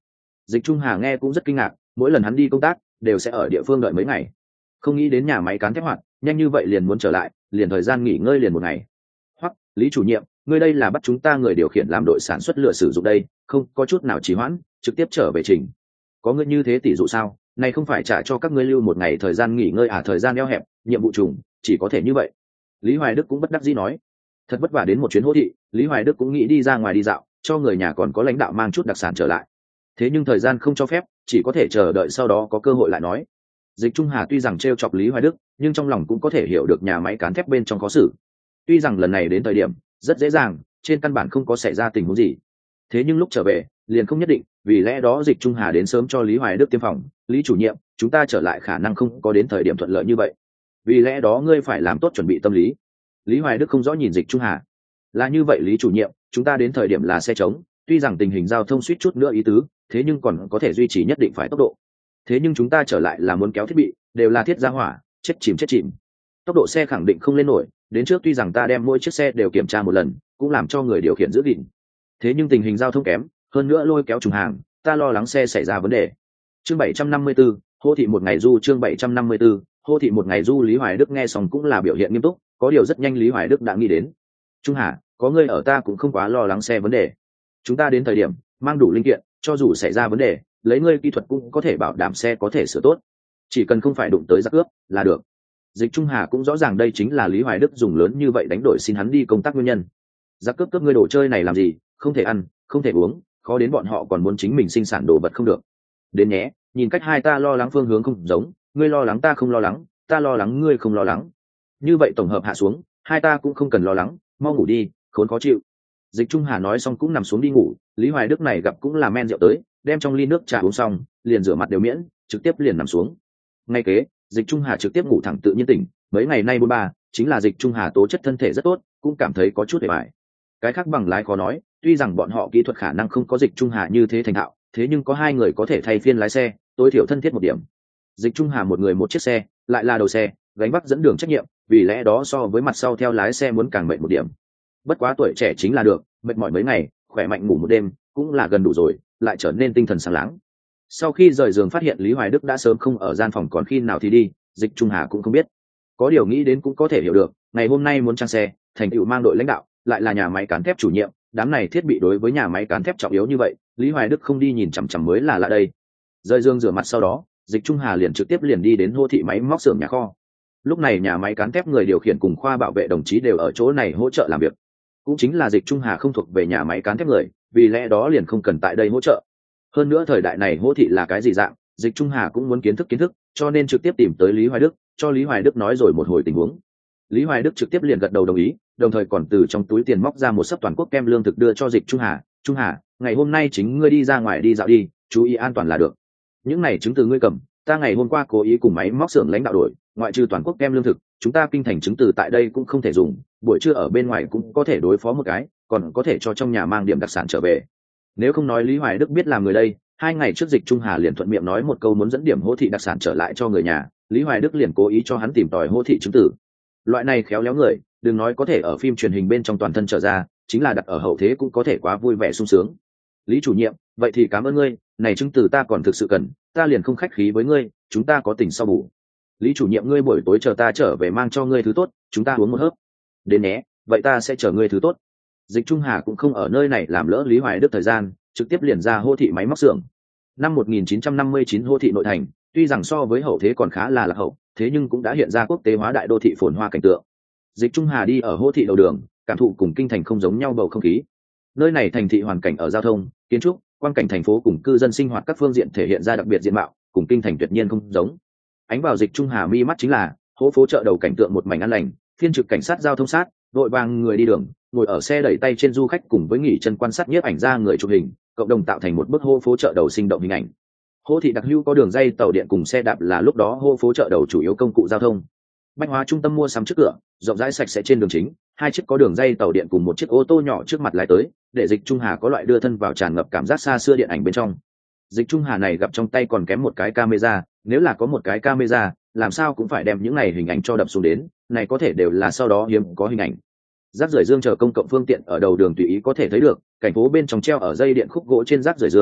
Dịch Trung Hà nghe cũng rất kinh ngạc, mỗi lần hắn đi công tác đều sẽ ở địa phương đợi mấy ngày, không nghĩ đến nhà máy cán thép hoạt nhanh như vậy liền muốn trở lại, liền thời gian nghỉ ngơi liền một ngày. Hoặc Lý chủ nhiệm, ngươi đây là bắt chúng ta người điều khiển làm đội sản xuất lựa sử dụng đây, không có chút nào trì hoãn, trực tiếp trở về trình. Có ngươi như thế tỷ dụ sao? Này không phải trả cho các ngươi lưu một ngày thời gian nghỉ ngơi à? Thời gian eo hẹp, nhiệm vụ trùng, chỉ có thể như vậy. Lý Hoài Đức cũng bất đắc dĩ nói, thật vất vả đến một chuyến hỗ thị, Lý Hoài Đức cũng nghĩ đi ra ngoài đi dạo, cho người nhà còn có lãnh đạo mang chút đặc sản trở lại. Thế nhưng thời gian không cho phép, chỉ có thể chờ đợi sau đó có cơ hội lại nói. Dịch Trung Hà tuy rằng trêu chọc Lý Hoài Đức, nhưng trong lòng cũng có thể hiểu được nhà máy cán thép bên trong khó xử. Tuy rằng lần này đến thời điểm rất dễ dàng, trên căn bản không có xảy ra tình huống gì, thế nhưng lúc trở về liền không nhất định, vì lẽ đó Dịch Trung Hà đến sớm cho Lý Hoài Đức tiêm phòng. Lý chủ nhiệm, chúng ta trở lại khả năng không có đến thời điểm thuận lợi như vậy, vì lẽ đó ngươi phải làm tốt chuẩn bị tâm lý. Lý Hoài Đức không rõ nhìn Dịch Trung Hà. Là như vậy Lý chủ nhiệm, chúng ta đến thời điểm là xe trống, tuy rằng tình hình giao thông suýt chút nữa ý tứ, thế nhưng còn có thể duy trì nhất định phải tốc độ. Thế nhưng chúng ta trở lại là muốn kéo thiết bị, đều là thiết gia hỏa, chết chìm, tốc độ xe khẳng định không lên nổi. Đến trước tuy rằng ta đem mỗi chiếc xe đều kiểm tra một lần, cũng làm cho người điều khiển giữ gìn, thế nhưng tình hình giao thông kém, hơn nữa lôi kéo trùng hàng, ta lo lắng xe xảy ra vấn đề. Chương 754, hô thị một ngày du. Chương 754, hô thị một ngày du. Lý Hoài Đức nghe xong cũng là biểu hiện nghiêm túc, có điều rất nhanh Lý Hoài Đức đã nghĩ đến. Trung Hà, có ngươi ở ta cũng không quá lo lắng xe vấn đề. Chúng ta đến thời điểm mang đủ linh kiện, cho dù xảy ra vấn đề, lấy ngươi kỹ thuật cũng có thể bảo đảm xe có thể sửa tốt, chỉ cần không phải đụng tới giặc cướp là được. Dịch Trung Hà cũng rõ ràng đây chính là Lý Hoài Đức dùng lớn như vậy đánh đổi xin hắn đi công tác nguyên nhân. Giặc cướp ngươi đồ chơi này làm gì, không thể ăn, không thể uống, khó đến bọn họ còn muốn chính mình sinh sản đồ vật không được. Đến nhé, nhìn cách hai ta lo lắng phương hướng không giống, ngươi lo lắng ta không lo lắng, ta lo lắng ngươi không lo lắng. Như vậy tổng hợp hạ xuống, hai ta cũng không cần lo lắng, mau ngủ đi, khốn khó chịu. Dịch Trung Hà nói xong cũng nằm xuống đi ngủ. Lý Hoài Đức này gặp cũng là men rượu tới, đem trong ly nước trà uống xong, liền rửa mặt đều miễn, trực tiếp liền nằm xuống. Ngay kế, Dịch Trung Hà trực tiếp ngủ thẳng tự nhiên tỉnh. Mấy ngày nay 43, chính là Dịch Trung Hà tố chất thân thể rất tốt, cũng cảm thấy có chút hề bại. Cái khác bằng lái khó nói, tuy rằng bọn họ kỹ thuật khả năng không có Dịch Trung Hà như thế thành thạo, thế nhưng có hai người có thể thay phiên lái xe, tối thiểu thân thiết một điểm. Dịch Trung Hà một người một chiếc xe, lại là đầu xe, gánh vác dẫn đường trách nhiệm, vì lẽ đó so với mặt sau theo lái xe muốn càng mệt một điểm. Bất quá tuổi trẻ chính là được, mệt mỏi mấy ngày, khỏe mạnh ngủ một đêm cũng là gần đủ rồi, lại trở nên tinh thần sáng láng. Sau khi rời giường phát hiện Lý Hoài Đức đã sớm không ở gian phòng, còn khi nào thì đi, Dịch Trung Hà cũng không biết. Có điều nghĩ đến cũng có thể hiểu được, ngày hôm nay muốn trang xe, thành tựu mang đội lãnh đạo, lại là nhà máy cán thép chủ nhiệm, đám này thiết bị đối với nhà máy cán thép trọng yếu như vậy, Lý Hoài Đức không đi nhìn chằm chằm mới là lạ đây. Rời giường rửa mặt sau đó, Dịch Trung Hà liền trực tiếp liền đi đến hô thị máy móc xưởng nhà kho. Lúc này nhà máy cán thép người điều khiển cùng khoa bảo vệ đồng chí đều ở chỗ này hỗ trợ làm việc. Cũng chính là Dịch Trung Hà không thuộc về nhà máy cán thép người, vì lẽ đó liền không cần tại đây hỗ trợ. Hơn nữa thời đại này hỗ thị là cái gì dạng, Dịch Trung Hà cũng muốn kiến thức, cho nên trực tiếp tìm tới Lý Hoài Đức, cho Lý Hoài Đức nói rồi một hồi tình huống. Lý Hoài Đức trực tiếp liền gật đầu đồng ý, đồng thời còn từ trong túi tiền móc ra một xấp toàn quốc kem lương thực đưa cho Dịch Trung Hà. Trung Hà, ngày hôm nay chính ngươi đi ra ngoài đi dạo đi, chú ý an toàn là được. Những này chứng từ ngươi cầm, ta ngày hôm qua cố ý cùng máy móc xưởng lãnh đạo đổi, ngoại trừ toàn quốc kem lương thực, chúng ta kinh thành chứng từ tại đây cũng không thể dùng, buổi trưa ở bên ngoài cũng có thể đối phó một cái, còn có thể cho trong nhà mang điểm đặc sản trở về. Nếu không nói Lý Hoài Đức biết làm người đây, 2 ngày trước Dịch Trung Hà liền thuận miệng nói một câu muốn dẫn điểm hỗ thị đặc sản trở lại cho người nhà, Lý Hoài Đức liền cố ý cho hắn tìm tòi hỗ thị chứng từ. Loại này khéo léo người, đừng nói có thể ở phim truyền hình bên trong toàn thân trở ra, chính là đặt ở hậu thế cũng có thể quá vui vẻ sung sướng. Lý chủ nhiệm, vậy thì cảm ơn ngươi, này chứng từ ta còn thực sự cần, ta liền không khách khí với ngươi, chúng ta có tình sau bù. Lý chủ nhiệm, ngươi buổi tối chờ ta trở về mang cho ngươi thứ tốt, chúng ta uống một hớp. Đến nhé, vậy ta sẽ chờ ngươi thứ tốt. Dịch Trung Hà cũng không ở nơi này làm lỡ Lý Hoài Đức thời gian, trực tiếp liền ra hô thị máy móc xưởng. Năm 1959 hô thị nội thành, tuy rằng so với hậu thế còn khá là lạc hậu, thế nhưng cũng đã hiện ra quốc tế hóa đại đô thị phồn hoa cảnh tượng. Dịch Trung Hà đi ở hô thị đầu đường, cảm thụ cùng kinh thành không giống nhau bầu không khí. Nơi này thành thị hoàn cảnh ở giao thông, kiến trúc, quang cảnh thành phố cùng cư dân sinh hoạt các phương diện thể hiện ra đặc biệt diện mạo, cùng kinh thành tuyệt nhiên không giống. Ánh vào Dịch Trung Hà mi mắt chính là hố phố chợ đầu cảnh tượng một mảnh an lành, phiên trực cảnh sát giao thông sát, vội vàng người đi đường, ngồi ở xe đẩy tay trên du khách cùng với nghỉ chân quan sát nhiếp ảnh ra người chụp hình, cộng đồng tạo thành một bức hô phố chợ đầu sinh động hình ảnh. Hô thị đặc hữu có đường dây tàu điện cùng xe đạp là lúc đó hô phố chợ đầu chủ yếu công cụ giao thông. Bách hóa trung tâm mua sắm trước cửa, rộng rãi sạch sẽ trên đường chính, 2 chiếc có đường dây tàu điện cùng một chiếc ô tô nhỏ trước mặt lái tới, để Dịch Trung Hà có loại đưa thân vào tràn ngập cảm giác xa xưa điện ảnh bên trong. Dịch Trung Hà này gặp trong tay còn kém một cái camera, nếu là có một cái camera, làm sao cũng phải đem những này hình ảnh cho đập xuống đến, này có thể đều là sau đó hiếm có hình ảnh. Rác rưởi dương chờ công cộng phương tiện ở đầu đường tùy ý có thể thấy được, cảnh phố bên trong treo ở dây điện khúc gỗ trên rác rưởi dương,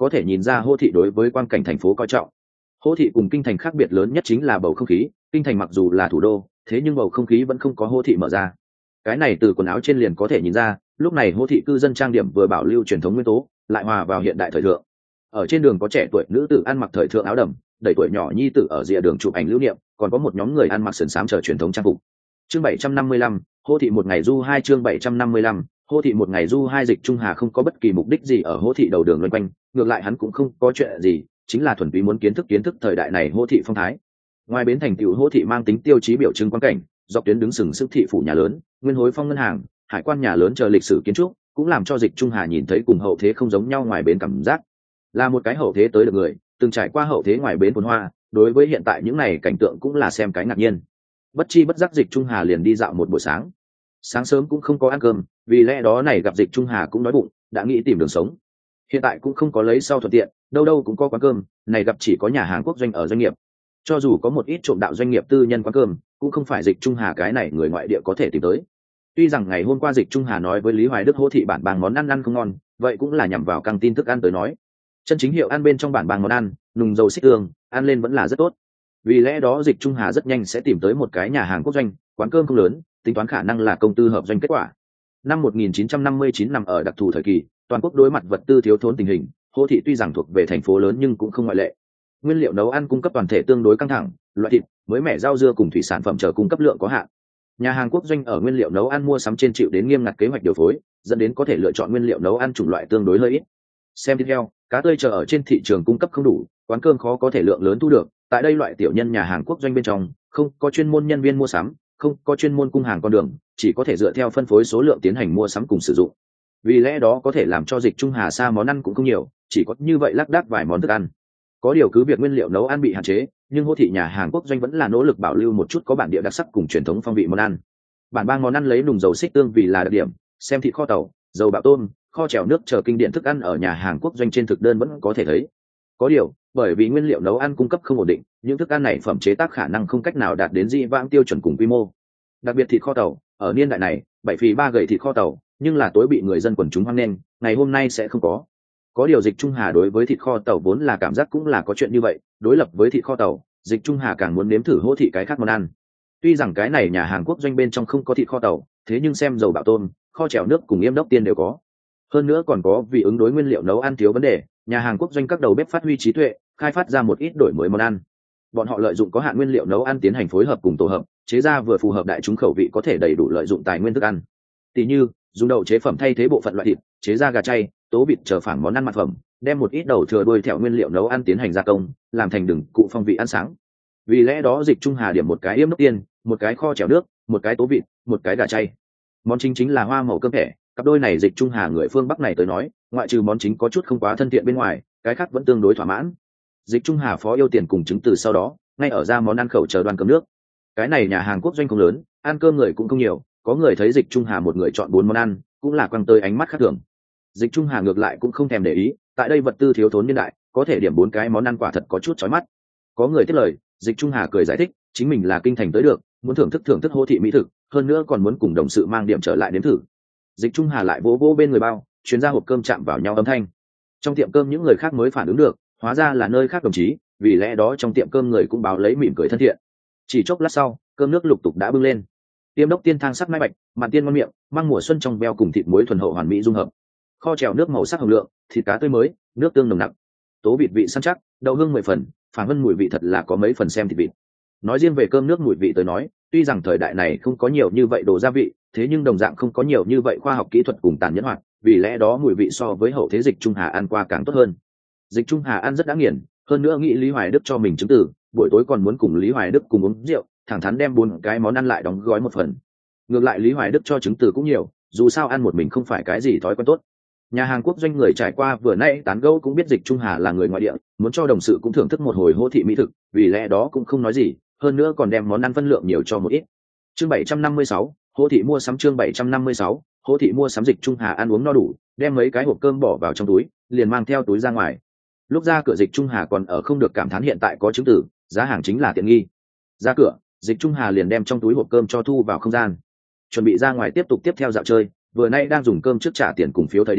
có thể nhìn ra Hô thị đối với quang cảnh thành phố coi trọng. Hô thị cùng kinh thành khác biệt lớn nhất chính là bầu không khí, kinh thành mặc dù là thủ đô, thế nhưng bầu không khí vẫn không có Hô thị mở ra. Cái này từ quần áo trên liền có thể nhìn ra, lúc này Hô thị cư dân trang điểm vừa bảo lưu truyền thống nguyên tố, lại hòa vào hiện đại thời thượng. Ở trên đường có trẻ tuổi nữ tử ăn mặc thời thượng áo đầm, đẩy tuổi nhỏ nhi tử ở rìa đường chụp ảnh lưu niệm, còn có một nhóm người ăn mặc sườn xám chờ truyền thống trang phục. Chương 755, Hô thị một ngày du 2 chương 755, Hô thị một ngày du 2 Dịch Trung Hà không có bất kỳ mục đích gì ở Hô thị đầu đường loanh quanh, ngược lại hắn cũng không có chuyện gì, chính là thuần túy muốn kiến thức thời đại này Hô thị phong thái. Ngoài bến thành tiểu Hô thị mang tính tiêu chí biểu trưng quang cảnh, dọc tuyến đứng sừng sững thị phủ nhà lớn, nguyên hối phong ngân hàng, hải quan nhà lớn chờ lịch sử kiến trúc, cũng làm cho Dịch Trung Hà nhìn thấy cùng hậu thế không giống nhau ngoài bến cảm giác. Là một cái hậu thế tới được người, từng trải qua hậu thế ngoài bến phồn hoa, đối với hiện tại những này cảnh tượng cũng là xem cái ngạc nhiên. Bất chi bất giác Dịch Trung Hà liền đi dạo một buổi sáng. Sáng sớm cũng không có ăn cơm, vì lẽ đó này gặp Dịch Trung Hà cũng đói bụng, đã nghĩ tìm đường sống. Hiện tại cũng không có lấy sau thuận tiện, đâu đâu cũng có quán cơm, này gặp chỉ có nhà hàng quốc doanh ở doanh nghiệp. Cho dù có một ít trộm đạo doanh nghiệp tư nhân quán cơm, cũng không phải Dịch Trung Hà cái này người ngoại địa có thể tìm tới. Tuy rằng ngày hôm qua Dịch Trung Hà nói với Lý Hoài Đức Hô thị bản bang món ăn không ngon, vậy cũng là nhằm vào căng tin thức ăn tới nói. Chân chính hiệu ăn bên trong bản bang món ăn, nùng dầu xích tương, ăn lên vẫn là rất tốt. Vì lẽ đó Dịch Trung Hà rất nhanh sẽ tìm tới một cái nhà hàng quốc doanh, quán cơm không lớn, tính toán khả năng là công tư hợp doanh kết quả. Năm 1959 nằm ở đặc thù thời kỳ, toàn quốc đối mặt vật tư thiếu thốn tình hình, Hô thị tuy rằng thuộc về thành phố lớn nhưng cũng không ngoại lệ. Nguyên liệu nấu ăn cung cấp toàn thể tương đối căng thẳng, loại thịt, mới mẻ rau dưa cùng thủy sản phẩm chờ cung cấp lượng có hạn. Nhà hàng quốc doanh ở nguyên liệu nấu ăn mua sắm trên chịu đến nghiêm ngặt kế hoạch điều phối, dẫn đến có thể lựa chọn nguyên liệu nấu ăn chủng loại tương đối hơi ít. Xem thịt heo, cá tươi chờ ở trên thị trường cung cấp không đủ, quán cơm khó có thể lượng lớn thu được. Tại đây loại tiểu nhân nhà hàng quốc doanh bên trong, không có chuyên môn nhân viên mua sắm, không có chuyên môn cung hàng con đường, chỉ có thể dựa theo phân phối số lượng tiến hành mua sắm cùng sử dụng. Vì lẽ đó có thể làm cho Dịch Trung Hà xa món ăn cũng không nhiều, chỉ có như vậy lác đác vài món thức ăn. Có điều cứ việc nguyên liệu nấu ăn bị hạn chế, nhưng Hô thị nhà hàng quốc doanh vẫn là nỗ lực bảo lưu một chút có bản địa đặc sắc cùng truyền thống phong vị món ăn. Bản bang món ăn lấy nùng dầu xích tương vì là đặc điểm, xem thịt kho tàu, dầu bạo tôm, kho chèo nước chờ kinh điển thức ăn ở nhà hàng quốc doanh trên thực đơn vẫn có thể thấy. Có điều, bởi vì nguyên liệu nấu ăn cung cấp không ổn định, những thức ăn này phẩm chế tác khả năng không cách nào đạt đến dị vãng tiêu chuẩn cùng quy mô. Đặc biệt thịt kho tàu, ở niên đại này, 7 phì 3 gầy thịt kho tàu, nhưng là tối bị người dân quần chúng hoan nghênh, ngày hôm nay sẽ không có. Có điều Dịch Trung Hà đối với thịt kho tàu vốn là cảm giác cũng là có chuyện như vậy, đối lập với thịt kho tàu, Dịch Trung Hà càng muốn nếm thử Hô thị cái khác món ăn. Tuy rằng cái này nhà hàng quốc doanh bên trong không có thịt kho tàu, thế nhưng xem dầu bạo tôm, kho chèo nước cùng yêm đốc tiên đều có. Hơn nữa còn có vì ứng đối nguyên liệu nấu ăn thiếu vấn đề, nhà hàng quốc doanh các đầu bếp phát huy trí tuệ, khai phát ra một ít đổi mới món ăn. Bọn họ lợi dụng có hạn nguyên liệu nấu ăn tiến hành phối hợp cùng tổ hợp, chế ra vừa phù hợp đại chúng khẩu vị có thể đầy đủ lợi dụng tài nguyên thức ăn. Tỷ như, dùng đậu chế phẩm thay thế bộ phận loại thịt, chế ra gà chay, tố vịt chờ phản món ăn mặt phẩm, đem một ít đầu thừa đuôi theo nguyên liệu nấu ăn tiến hành gia công, làm thành đừng cụ phong vị ăn sáng. Vì lẽ đó Dịch Trung Hà điểm một cái yêm đốc tiên, một cái kho chèo nước, một cái tố vịt, một cái gà chay. Món chính là hoa màu cơm thẻ, cặp đôi này Dịch Trung Hà người phương Bắc này tới nói, ngoại trừ món chính có chút không quá thân thiện bên ngoài, cái khác vẫn tương đối thỏa mãn. Dịch Trung Hà phó yêu tiền cùng chứng từ sau đó, ngay ở ra món ăn khẩu chờ đoàn cơm nước. Cái này nhà hàng quốc doanh không lớn, ăn cơm người cũng không nhiều, có người thấy Dịch Trung Hà một người chọn 4 món ăn, cũng là quăng tới ánh mắt khác thường. Dịch Trung Hà ngược lại cũng không thèm để ý, tại đây vật tư thiếu thốn niên đại, có thể điểm 4 cái món ăn quả thật có chút chói mắt. Có người tiếp lời, Dịch Trung Hà cười giải thích, chính mình là kinh thành tới được, muốn thưởng thức Hô thị mỹ thực, hơn nữa còn muốn cùng đồng sự mang điểm trở lại nếm thử. Dịch Trung Hà lại vỗ vỗ bên người bao, chuyến ra hộp cơm chạm vào nhau âm thanh. Trong tiệm cơm những người khác mới phản ứng được, hóa ra là nơi khác đồng chí, vì lẽ đó trong tiệm cơm người cũng báo lấy mỉm cười thân thiện. Chỉ chốc lát sau, cơm nước lục tục đã bưng lên. Tiêm đốc tiên thang sắc mai bạch, mặn tiên ngon miệng, mang mùa xuân trong beo cùng thịt muối thuần hậu hoàn mỹ dung hợp. Kho chèo nước màu sắc hồng lượng, thịt cá tươi mới, nước tương nồng nặc. Tố vịt vị săn chắc, đậu hương 10 phần, phảng phất mùi vị thật là có mấy phần xem thịt vịt. Nói riêng về cơm nước mùi vị tới nói, tuy rằng thời đại này không có nhiều như vậy đồ gia vị, thế nhưng đồng dạng không có nhiều như vậy khoa học kỹ thuật cùng tàn nhẫn hoạt, vì lẽ đó mùi vị so với hậu thế Dịch Trung Hà ăn qua càng tốt hơn. Dịch Trung Hà ăn rất đã nghiền, hơn nữa nghĩ Lý Hoài Đức cho mình chứng từ, buổi tối còn muốn cùng Lý Hoài Đức cùng uống rượu, thẳng thắn đem 4 cái món ăn lại đóng gói một phần. Ngược lại Lý Hoài Đức cho chứng từ cũng nhiều, dù sao ăn một mình không phải cái gì thói quen tốt. Nhà hàng quốc doanh người trải qua vừa nãy tán gẫu cũng biết Dịch Trung Hà là người ngoại địa, muốn cho đồng sự cũng thưởng thức một hồi Hô thị mỹ thực, vì lẽ đó cũng không nói gì, hơn nữa còn đem món ăn phân lượng nhiều cho một ít. Chương 756, Hô thị mua sắm chương 756, Hô thị mua sắm. Dịch Trung Hà ăn uống no đủ, đem mấy cái hộp cơm bỏ vào trong túi, liền mang theo túi ra ngoài. Lúc ra cửa Dịch Trung Hà còn ở không được cảm thán hiện tại có chứng tử, giá hàng chính là tiện nghi. Ra cửa, Dịch Trung Hà liền đem trong túi hộp cơm cho thu vào không gian, chuẩn bị ra ngoài tiếp theo dạo chơi. Vừa nay đang dùng cơm trước trả tiền cùng phiếu thời điểm,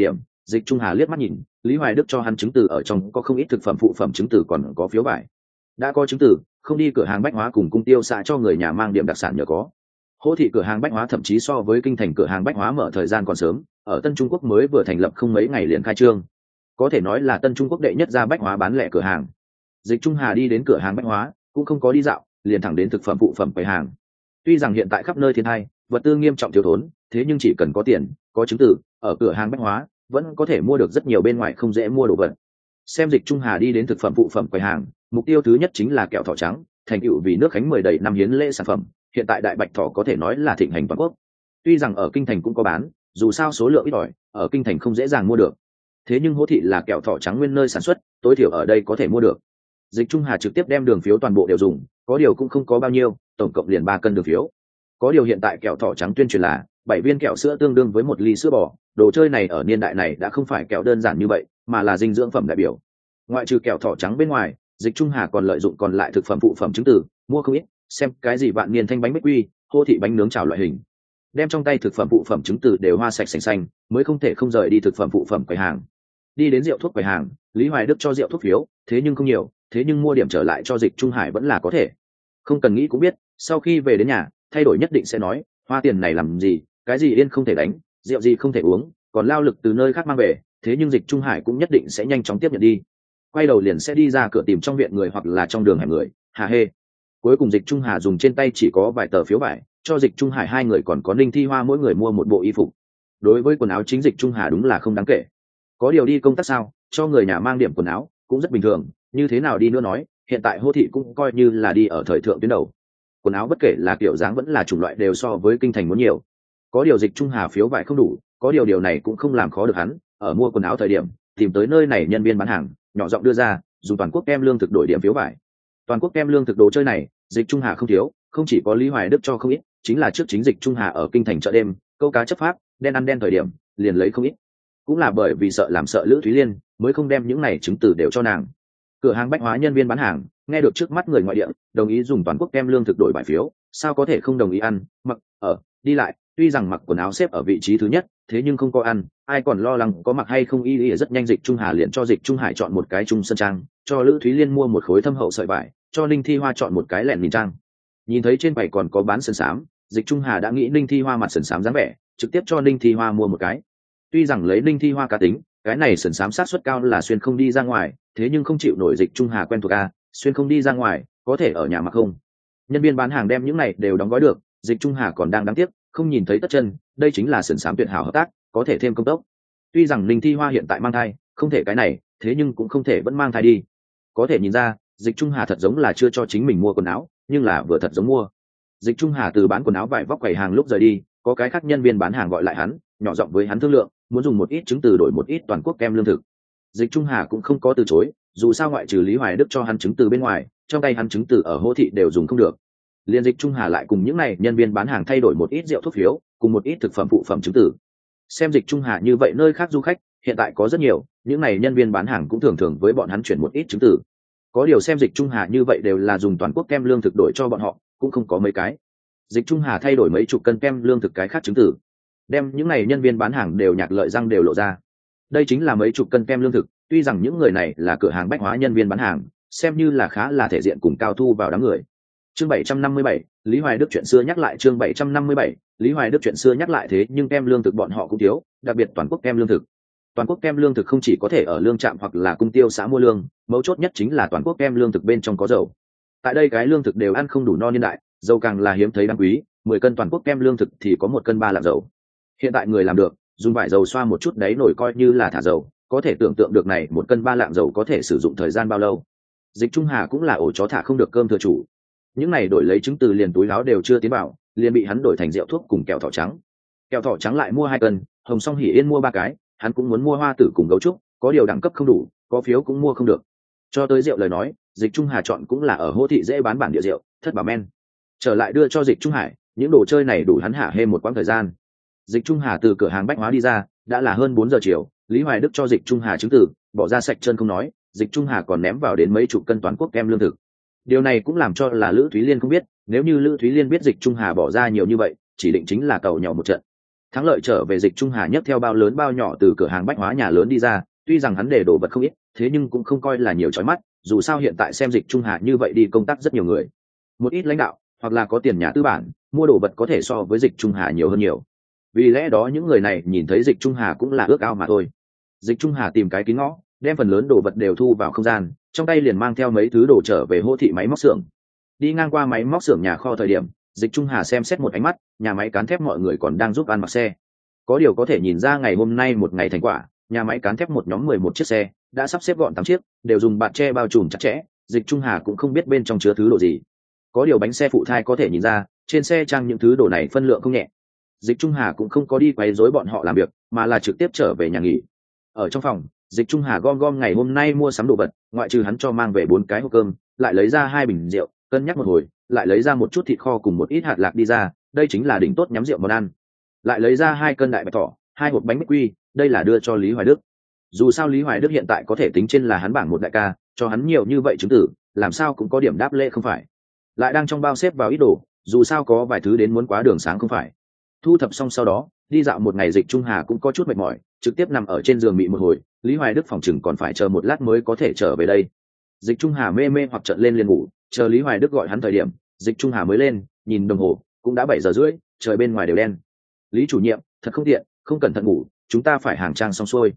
Dịch Trung Hà liếc mắt nhìn, Lý Hoài Đức cho hắn chứng từ ở trong có không ít thực phẩm phụ phẩm chứng từ, còn có phiếu vải. Đã có chứng từ, không đi cửa hàng bách hóa cùng cung tiêu xã cho người nhà mang điểm đặc sản nhờ có. Hỗ thị cửa hàng bách hóa thậm chí so với kinh thành cửa hàng bách hóa mở thời gian còn sớm, ở Tân Trung Quốc mới vừa thành lập không mấy ngày liền khai trương, có thể nói là Tân Trung Quốc đệ nhất ra bách hóa bán lẻ cửa hàng. Dịch Trung Hà đi đến cửa hàng bách hóa cũng không có đi dạo, liền thẳng đến thực phẩm phụ phẩm quầy hàng. Tuy rằng hiện tại khắp nơi thiên tai, vật tư nghiêm trọng thiếu thốn, thế nhưng chỉ cần có tiền, có chứng từ, ở cửa hàng bách hóa vẫn có thể mua được rất nhiều bên ngoài không dễ mua đồ vật. Xem Dịch Trung Hà đi đến thực phẩm phụ phẩm quầy hàng, mục tiêu thứ nhất chính là kẹo thỏ trắng, thành tựu vì nước Khánh 10 đầy năm hiến lễ sản phẩm, hiện tại đại bạch thỏ có thể nói là thịnh hành toàn quốc. Tuy rằng ở kinh thành cũng có bán, dù sao số lượng ít ỏi, ở kinh thành không dễ dàng mua được. Thế nhưng Hỗ thị là kẹo thỏ trắng nguyên nơi sản xuất, tối thiểu ở đây có thể mua được. Dịch Trung Hà trực tiếp đem đường phiếu toàn bộ đều dùng, có điều cũng không có bao nhiêu, tổng cộng liền 3 cân đường phiếu. Có điều hiện tại kẹo thỏ trắng tuyên truyền là 7 viên kẹo sữa tương đương với 1 ly sữa bò, đồ chơi này ở niên đại này đã không phải kẹo đơn giản như vậy, mà là dinh dưỡng phẩm đại biểu. Ngoại trừ kẹo thỏ trắng bên ngoài, Dịch Trung Hà còn lợi dụng còn lại thực phẩm phụ phẩm chứng từ, mua không ít, xem cái gì vạn niên thanh bánh bích quy, Hô thị bánh nướng chảo loại hình. Đem trong tay thực phẩm phụ phẩm chứng từ đều hoa sạch sành xanh, mới không thể không rời đi thực phẩm phụ phẩm quầy hàng. Đi đến rượu thuốc quầy hàng, Lý Hoài Đức cho rượu thuốc phiếu, thế nhưng không nhiều, thế nhưng mua điểm trở lại cho Dịch Trung Hải vẫn là có thể. Không cần nghĩ cũng biết, sau khi về đến nhà, thay đổi nhất định sẽ nói, hoa tiền này làm gì, cái gì yên không thể đánh, rượu gì không thể uống, còn lao lực từ nơi khác mang về, thế nhưng Dịch Trung Hải cũng nhất định sẽ nhanh chóng tiếp nhận đi. Quay đầu liền sẽ đi ra cửa tìm trong viện người hoặc là trong đường hẻm người, hà hê. Cuối cùng Dịch Trung Hà dùng trên tay chỉ có vài tờ phiếu vải, cho Dịch Trung Hải 2 người còn có Ninh Thi Hoa mỗi người mua một bộ y phục. Đối với quần áo chính Dịch Trung Hà đúng là không đáng kể. Có điều đi công tác sao, cho người nhà mang điểm quần áo cũng rất bình thường, như thế nào đi nữa nói, hiện tại Hô thị cũng coi như là đi ở thời thượng tuyến đầu. Quần áo bất kể là kiểu dáng vẫn là chủng loại đều so với kinh thành muốn nhiều. Có điều Dịch Trung Hà phiếu vải không đủ, có điều này cũng không làm khó được hắn, ở mua quần áo thời điểm, tìm tới nơi này nhân viên bán hàng, nhỏ giọng đưa ra, dùng toàn quốc kem lương thực đổi điểm phiếu vải. Toàn quốc kem lương thực đồ chơi này, Dịch Trung Hà không thiếu, không chỉ có Lý Hoài Đức cho không ít, chính là trước chính Dịch Trung Hà ở kinh thành chợ đêm, câu cá chấp pháp, đen ăn đen thời điểm, liền lấy không ít. Cũng là bởi vì sợ làm sợ Lữ Thúy Liên, mới không đem những này chứng từ đều cho nàng. Cửa hàng bách hóa nhân viên bán hàng, nghe được trước mắt người ngoại địa, đồng ý dùng toàn quốc kem lương thực đổi vải phiếu, sao có thể không đồng ý ăn, mặc, ở, đi lại, tuy rằng mặc quần áo xếp ở vị trí thứ nhất, thế nhưng không có ăn, ai còn lo lắng có mặc hay không y rất nhanh Dịch Trung Hà liền cho Dịch Trung Hải chọn một cái trung sơn trang, cho Lữ Thúy Liên mua một khối thâm hậu sợi vải, cho Ninh Thi Hoa chọn một cái lẹn nhìn trang. Nhìn thấy trên vải còn có bán sườn xám, Dịch Trung Hà đã nghĩ Ninh Thi Hoa mặt sườn xám dáng vẻ, trực tiếp cho Ninh Thi Hoa mua một cái. Tuy rằng lấy Ninh Thi Hoa cá tính, cái này sườn xám sát suất cao là xuyên không đi ra ngoài, thế nhưng không chịu nổi Dịch Trung Hà quen thuộc xuyên không đi ra ngoài, có thể ở nhà mặc không. Nhân viên bán hàng đem những này đều đóng gói được, Dịch Trung Hà còn đang đáng tiếc, không nhìn thấy tất chân, đây chính là sườn xám tuyệt hảo hợp tác, có thể thêm công tốc. Tuy rằng Ninh Thi Hoa hiện tại mang thai, không thể cái này, thế nhưng cũng không thể vẫn mang thai đi. Có thể nhìn ra, Dịch Trung Hà thật giống là chưa cho chính mình mua quần áo, nhưng là vừa thật giống mua. Dịch Trung Hà từ bán quần áo vải vóc quầy hàng lúc rời đi, có cái khác nhân viên bán hàng gọi lại hắn, nhỏ giọng với hắn thương lượng, muốn dùng một ít chứng từ đổi một ít toàn quốc kem lương thực. Dịch Trung Hà cũng không có từ chối, dù sao ngoại trừ Lý Hoài Đức cho hắn chứng từ bên ngoài, trong tay hắn chứng từ ở Hỗ thị đều dùng không được. Liên Dịch Trung Hà lại cùng những này nhân viên bán hàng thay đổi một ít rượu thuốc phiếu, cùng một ít thực phẩm phụ phẩm chứng từ. Xem Dịch Trung Hà như vậy nơi khác du khách hiện tại có rất nhiều, những này nhân viên bán hàng cũng thường thường với bọn hắn chuyển một ít chứng từ. Có điều xem Dịch Trung Hà như vậy đều là dùng toàn quốc kem lương thực đổi cho bọn họ, cũng không có mấy cái. Dịch Trung Hà thay đổi mấy chục cân kem lương thực cái khác chứng từ, đem những này nhân viên bán hàng đều nhạc lợi răng đều lộ ra. Đây chính là mấy chục cân kem lương thực, tuy rằng những người này là cửa hàng bách hóa nhân viên bán hàng, xem như là khá là thể diện cùng cao thu vào đám người. Chương 757, Lý Hoài Đức chuyện xưa nhắc lại. Chương 757, Lý Hoài Đức chuyện xưa nhắc lại. Thế nhưng kem lương thực bọn họ cũng thiếu, đặc biệt toàn quốc kem lương thực. Toàn quốc kem lương thực không chỉ có thể ở lương trạm hoặc là cung tiêu xã mua lương, mấu chốt nhất chính là toàn quốc kem lương thực bên trong có dầu. Tại đây cái lương thực đều ăn không đủ no niên đại, dầu càng là hiếm thấy đáng quý, 10 cân toàn quốc kem lương thực thì có 1 cân 3 lạng dầu. Hiện tại người làm được, dùng vải dầu xoa một chút đáy nổi coi như là thả dầu, có thể tưởng tượng được này 1 cân 3 lạng dầu có thể sử dụng thời gian bao lâu. Dịch Trung Hà cũng là ổ chó thả không được cơm thừa chủ. Những này đổi lấy chứng từ liền túi áo đều chưa tiến vào, liền bị hắn đổi thành rượu thuốc cùng kẹo thỏ trắng. Kẹo thỏ trắng lại mua 2 cân, Hồng Song Hỉ Yên mua 3 cái, hắn cũng muốn mua hoa tử cùng gấu trúc, có điều đẳng cấp không đủ, có phiếu cũng mua không được. Cho tới rượu lời nói, Dịch Trung Hà chọn cũng là ở Hỗ thị dễ bán bản địa rượu, Thất Bảo Men. Trở lại đưa cho Dịch Trung Hải, những đồ chơi này đủ hắn hả hê một quãng thời gian. Dịch Trung Hà từ cửa hàng bách hóa đi ra, đã là hơn 4 giờ chiều, Lý Hoài Đức cho Dịch Trung Hà chứng từ, bỏ ra sạch chân không nói, Dịch Trung Hà còn ném vào đến mấy chục cân toàn quốc kem lương thực. Điều này cũng làm cho là Lữ Thúy Liên không biết, nếu như Lữ Thúy Liên biết Dịch Trung Hà bỏ ra nhiều như vậy, chỉ định chính là cầu nhỏ một trận. Thắng lợi trở về, Dịch Trung Hà nhấc theo bao lớn bao nhỏ từ cửa hàng bách hóa nhà lớn đi ra, tuy rằng hắn để đồ vật không ít, thế nhưng cũng không coi là nhiều chói mắt, dù sao hiện tại xem Dịch Trung Hà như vậy đi công tác rất nhiều người, một ít lãnh đạo hoặc là có tiền nhà tư bản mua đồ vật có thể so với Dịch Trung Hà nhiều hơn nhiều, vì lẽ đó những người này nhìn thấy Dịch Trung Hà cũng là ước ao mà thôi. Dịch Trung Hà tìm cái kín ngõ, đem phần lớn đồ vật đều thu vào không gian, trong tay liền mang theo mấy thứ đồ trở về Hô thị máy móc xưởng. Đi ngang qua máy móc xưởng nhà kho thời điểm, Dịch Trung Hà xem xét một ánh mắt, nhà máy cán thép mọi người còn đang giúp ăn mặc xe, có điều có thể nhìn ra ngày hôm nay một ngày thành quả, nhà máy cán thép một nhóm 11 chiếc xe đã sắp xếp gọn 8 chiếc, đều dùng bạt tre bao trùm chặt chẽ. Dịch Trung Hà cũng không biết bên trong chứa thứ đồ gì, có điều bánh xe phụ thai có thể nhìn ra trên xe trang những thứ đồ này phân lượng không nhẹ. Dịch Trung Hà cũng không có đi quấy rối bọn họ làm việc, mà là trực tiếp trở về nhà nghỉ. Ở trong phòng, Dịch Trung Hà gom gom ngày hôm nay mua sắm đồ vật, ngoại trừ hắn cho mang về 4 cái hộp cơm, lại lấy ra 2 bình rượu, cân nhắc một hồi, lại lấy ra một chút thịt kho cùng một ít hạt lạc đi ra, đây chính là đỉnh tốt nhắm rượu món ăn. Lại lấy ra 2 cân đại bạch thỏ, 2 hộp bánh bích quy, đây là đưa cho Lý Hoài Đức. Dù sao Lý Hoài Đức hiện tại có thể tính trên là hắn bảng một đại ca, cho hắn nhiều như vậy chứng tử, làm sao cũng có điểm đáp lễ không phải. Lại đang trong bao xếp vào ít đồ, dù sao có vài thứ đến muốn quá đường sáng không phải. Thu thập xong sau đó, đi dạo một ngày, Dịch Trung Hà cũng có chút mệt mỏi, trực tiếp nằm ở trên giường mị một hồi. Lý Hoài Đức phòng chừng còn phải chờ một lát mới có thể trở về đây. Dịch Trung Hà mê mê hoặc trợn lên liền ngủ, chờ Lý Hoài Đức gọi hắn thời điểm, Dịch Trung Hà mới lên, nhìn đồng hồ, cũng đã 7 giờ rưỡi, trời bên ngoài đều đen. Lý chủ nhiệm, thật không tiện, không cẩn thận ngủ, chúng ta phải hàng trang xong xuôi.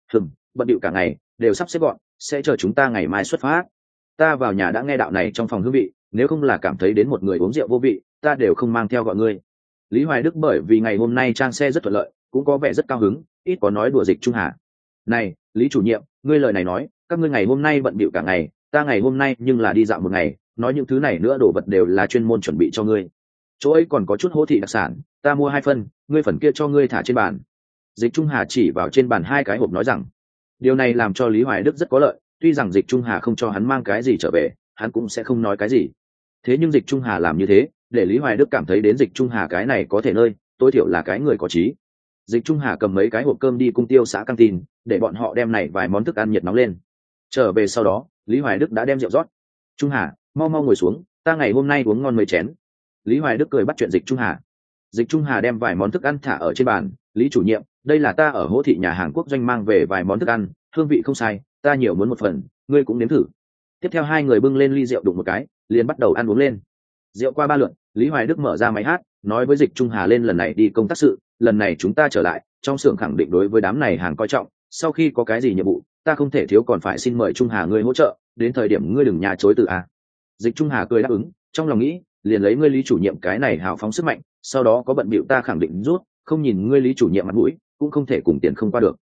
Bận điệu cả ngày, đều sắp xếp gọn, sẽ chờ chúng ta ngày mai xuất phát. Ta vào nhà đã nghe đạo này trong phòng hương vị, nếu không là cảm thấy đến một người uống rượu vô vị, ta đều không mang theo gọi ngươi. Lý Hoài Đức bởi vì ngày hôm nay trang xe rất thuận lợi, cũng có vẻ rất cao hứng, ít có nói đùa Dịch Trung Hà. Này, Lý chủ nhiệm, ngươi lời này nói, các ngươi ngày hôm nay bận bịu cả ngày, ta ngày hôm nay nhưng là đi dạo một ngày, nói những thứ này nữa đồ vật đều là chuyên môn chuẩn bị cho ngươi. Chỗ ấy còn có chút Hô thị đặc sản, ta mua 2 phần, ngươi phần kia cho ngươi thả trên bàn. Dịch Trung Hà chỉ vào trên bàn 2 cái hộp nói rằng, điều này làm cho Lý Hoài Đức rất có lợi, tuy rằng Dịch Trung Hà không cho hắn mang cái gì trở về, hắn cũng sẽ không nói cái gì. Thế nhưng Dịch Trung Hà làm như thế, để Lý Hoài Đức cảm thấy đến Dịch Trung Hà cái này có thể nơi, tối thiểu là cái người có trí. Dịch Trung Hà cầm mấy cái hộp cơm đi cung tiêu xã căng tin, để bọn họ đem này vài món thức ăn nhiệt nóng lên. Trở về sau đó, Lý Hoài Đức đã đem rượu rót. Trung Hà, mau mau ngồi xuống, ta ngày hôm nay uống ngon mấy chén. Lý Hoài Đức cười bắt chuyện Dịch Trung Hà. Dịch Trung Hà đem vài món thức ăn thả ở trên bàn. Lý chủ nhiệm, đây là ta ở Hỗ thị nhà hàng quốc doanh mang về vài món thức ăn, hương vị không sai, ta nhiều muốn một phần, ngươi cũng nếm thử. Tiếp theo 2 người bưng lên ly rượu đụng một cái, liền bắt đầu ăn uống lên. Rượu qua 3 lượt, Lý Hoài Đức mở ra máy hát, nói với Dịch Trung Hà lên lần này đi công tác sự, lần này chúng ta trở lại, trong xưởng khẳng định đối với đám này hàng coi trọng, sau khi có cái gì nhiệm vụ, ta không thể thiếu, còn phải xin mời Trung Hà ngươi hỗ trợ, đến thời điểm ngươi đừng nhà chối từ a. Dịch Trung Hà cười đáp ứng, trong lòng nghĩ, liền lấy ngươi Lý chủ nhiệm cái này hào phóng sức mạnh, sau đó có bận bịu ta khẳng định rút, không nhìn ngươi Lý chủ nhiệm mặt mũi, cũng không thể cùng tiền không qua được.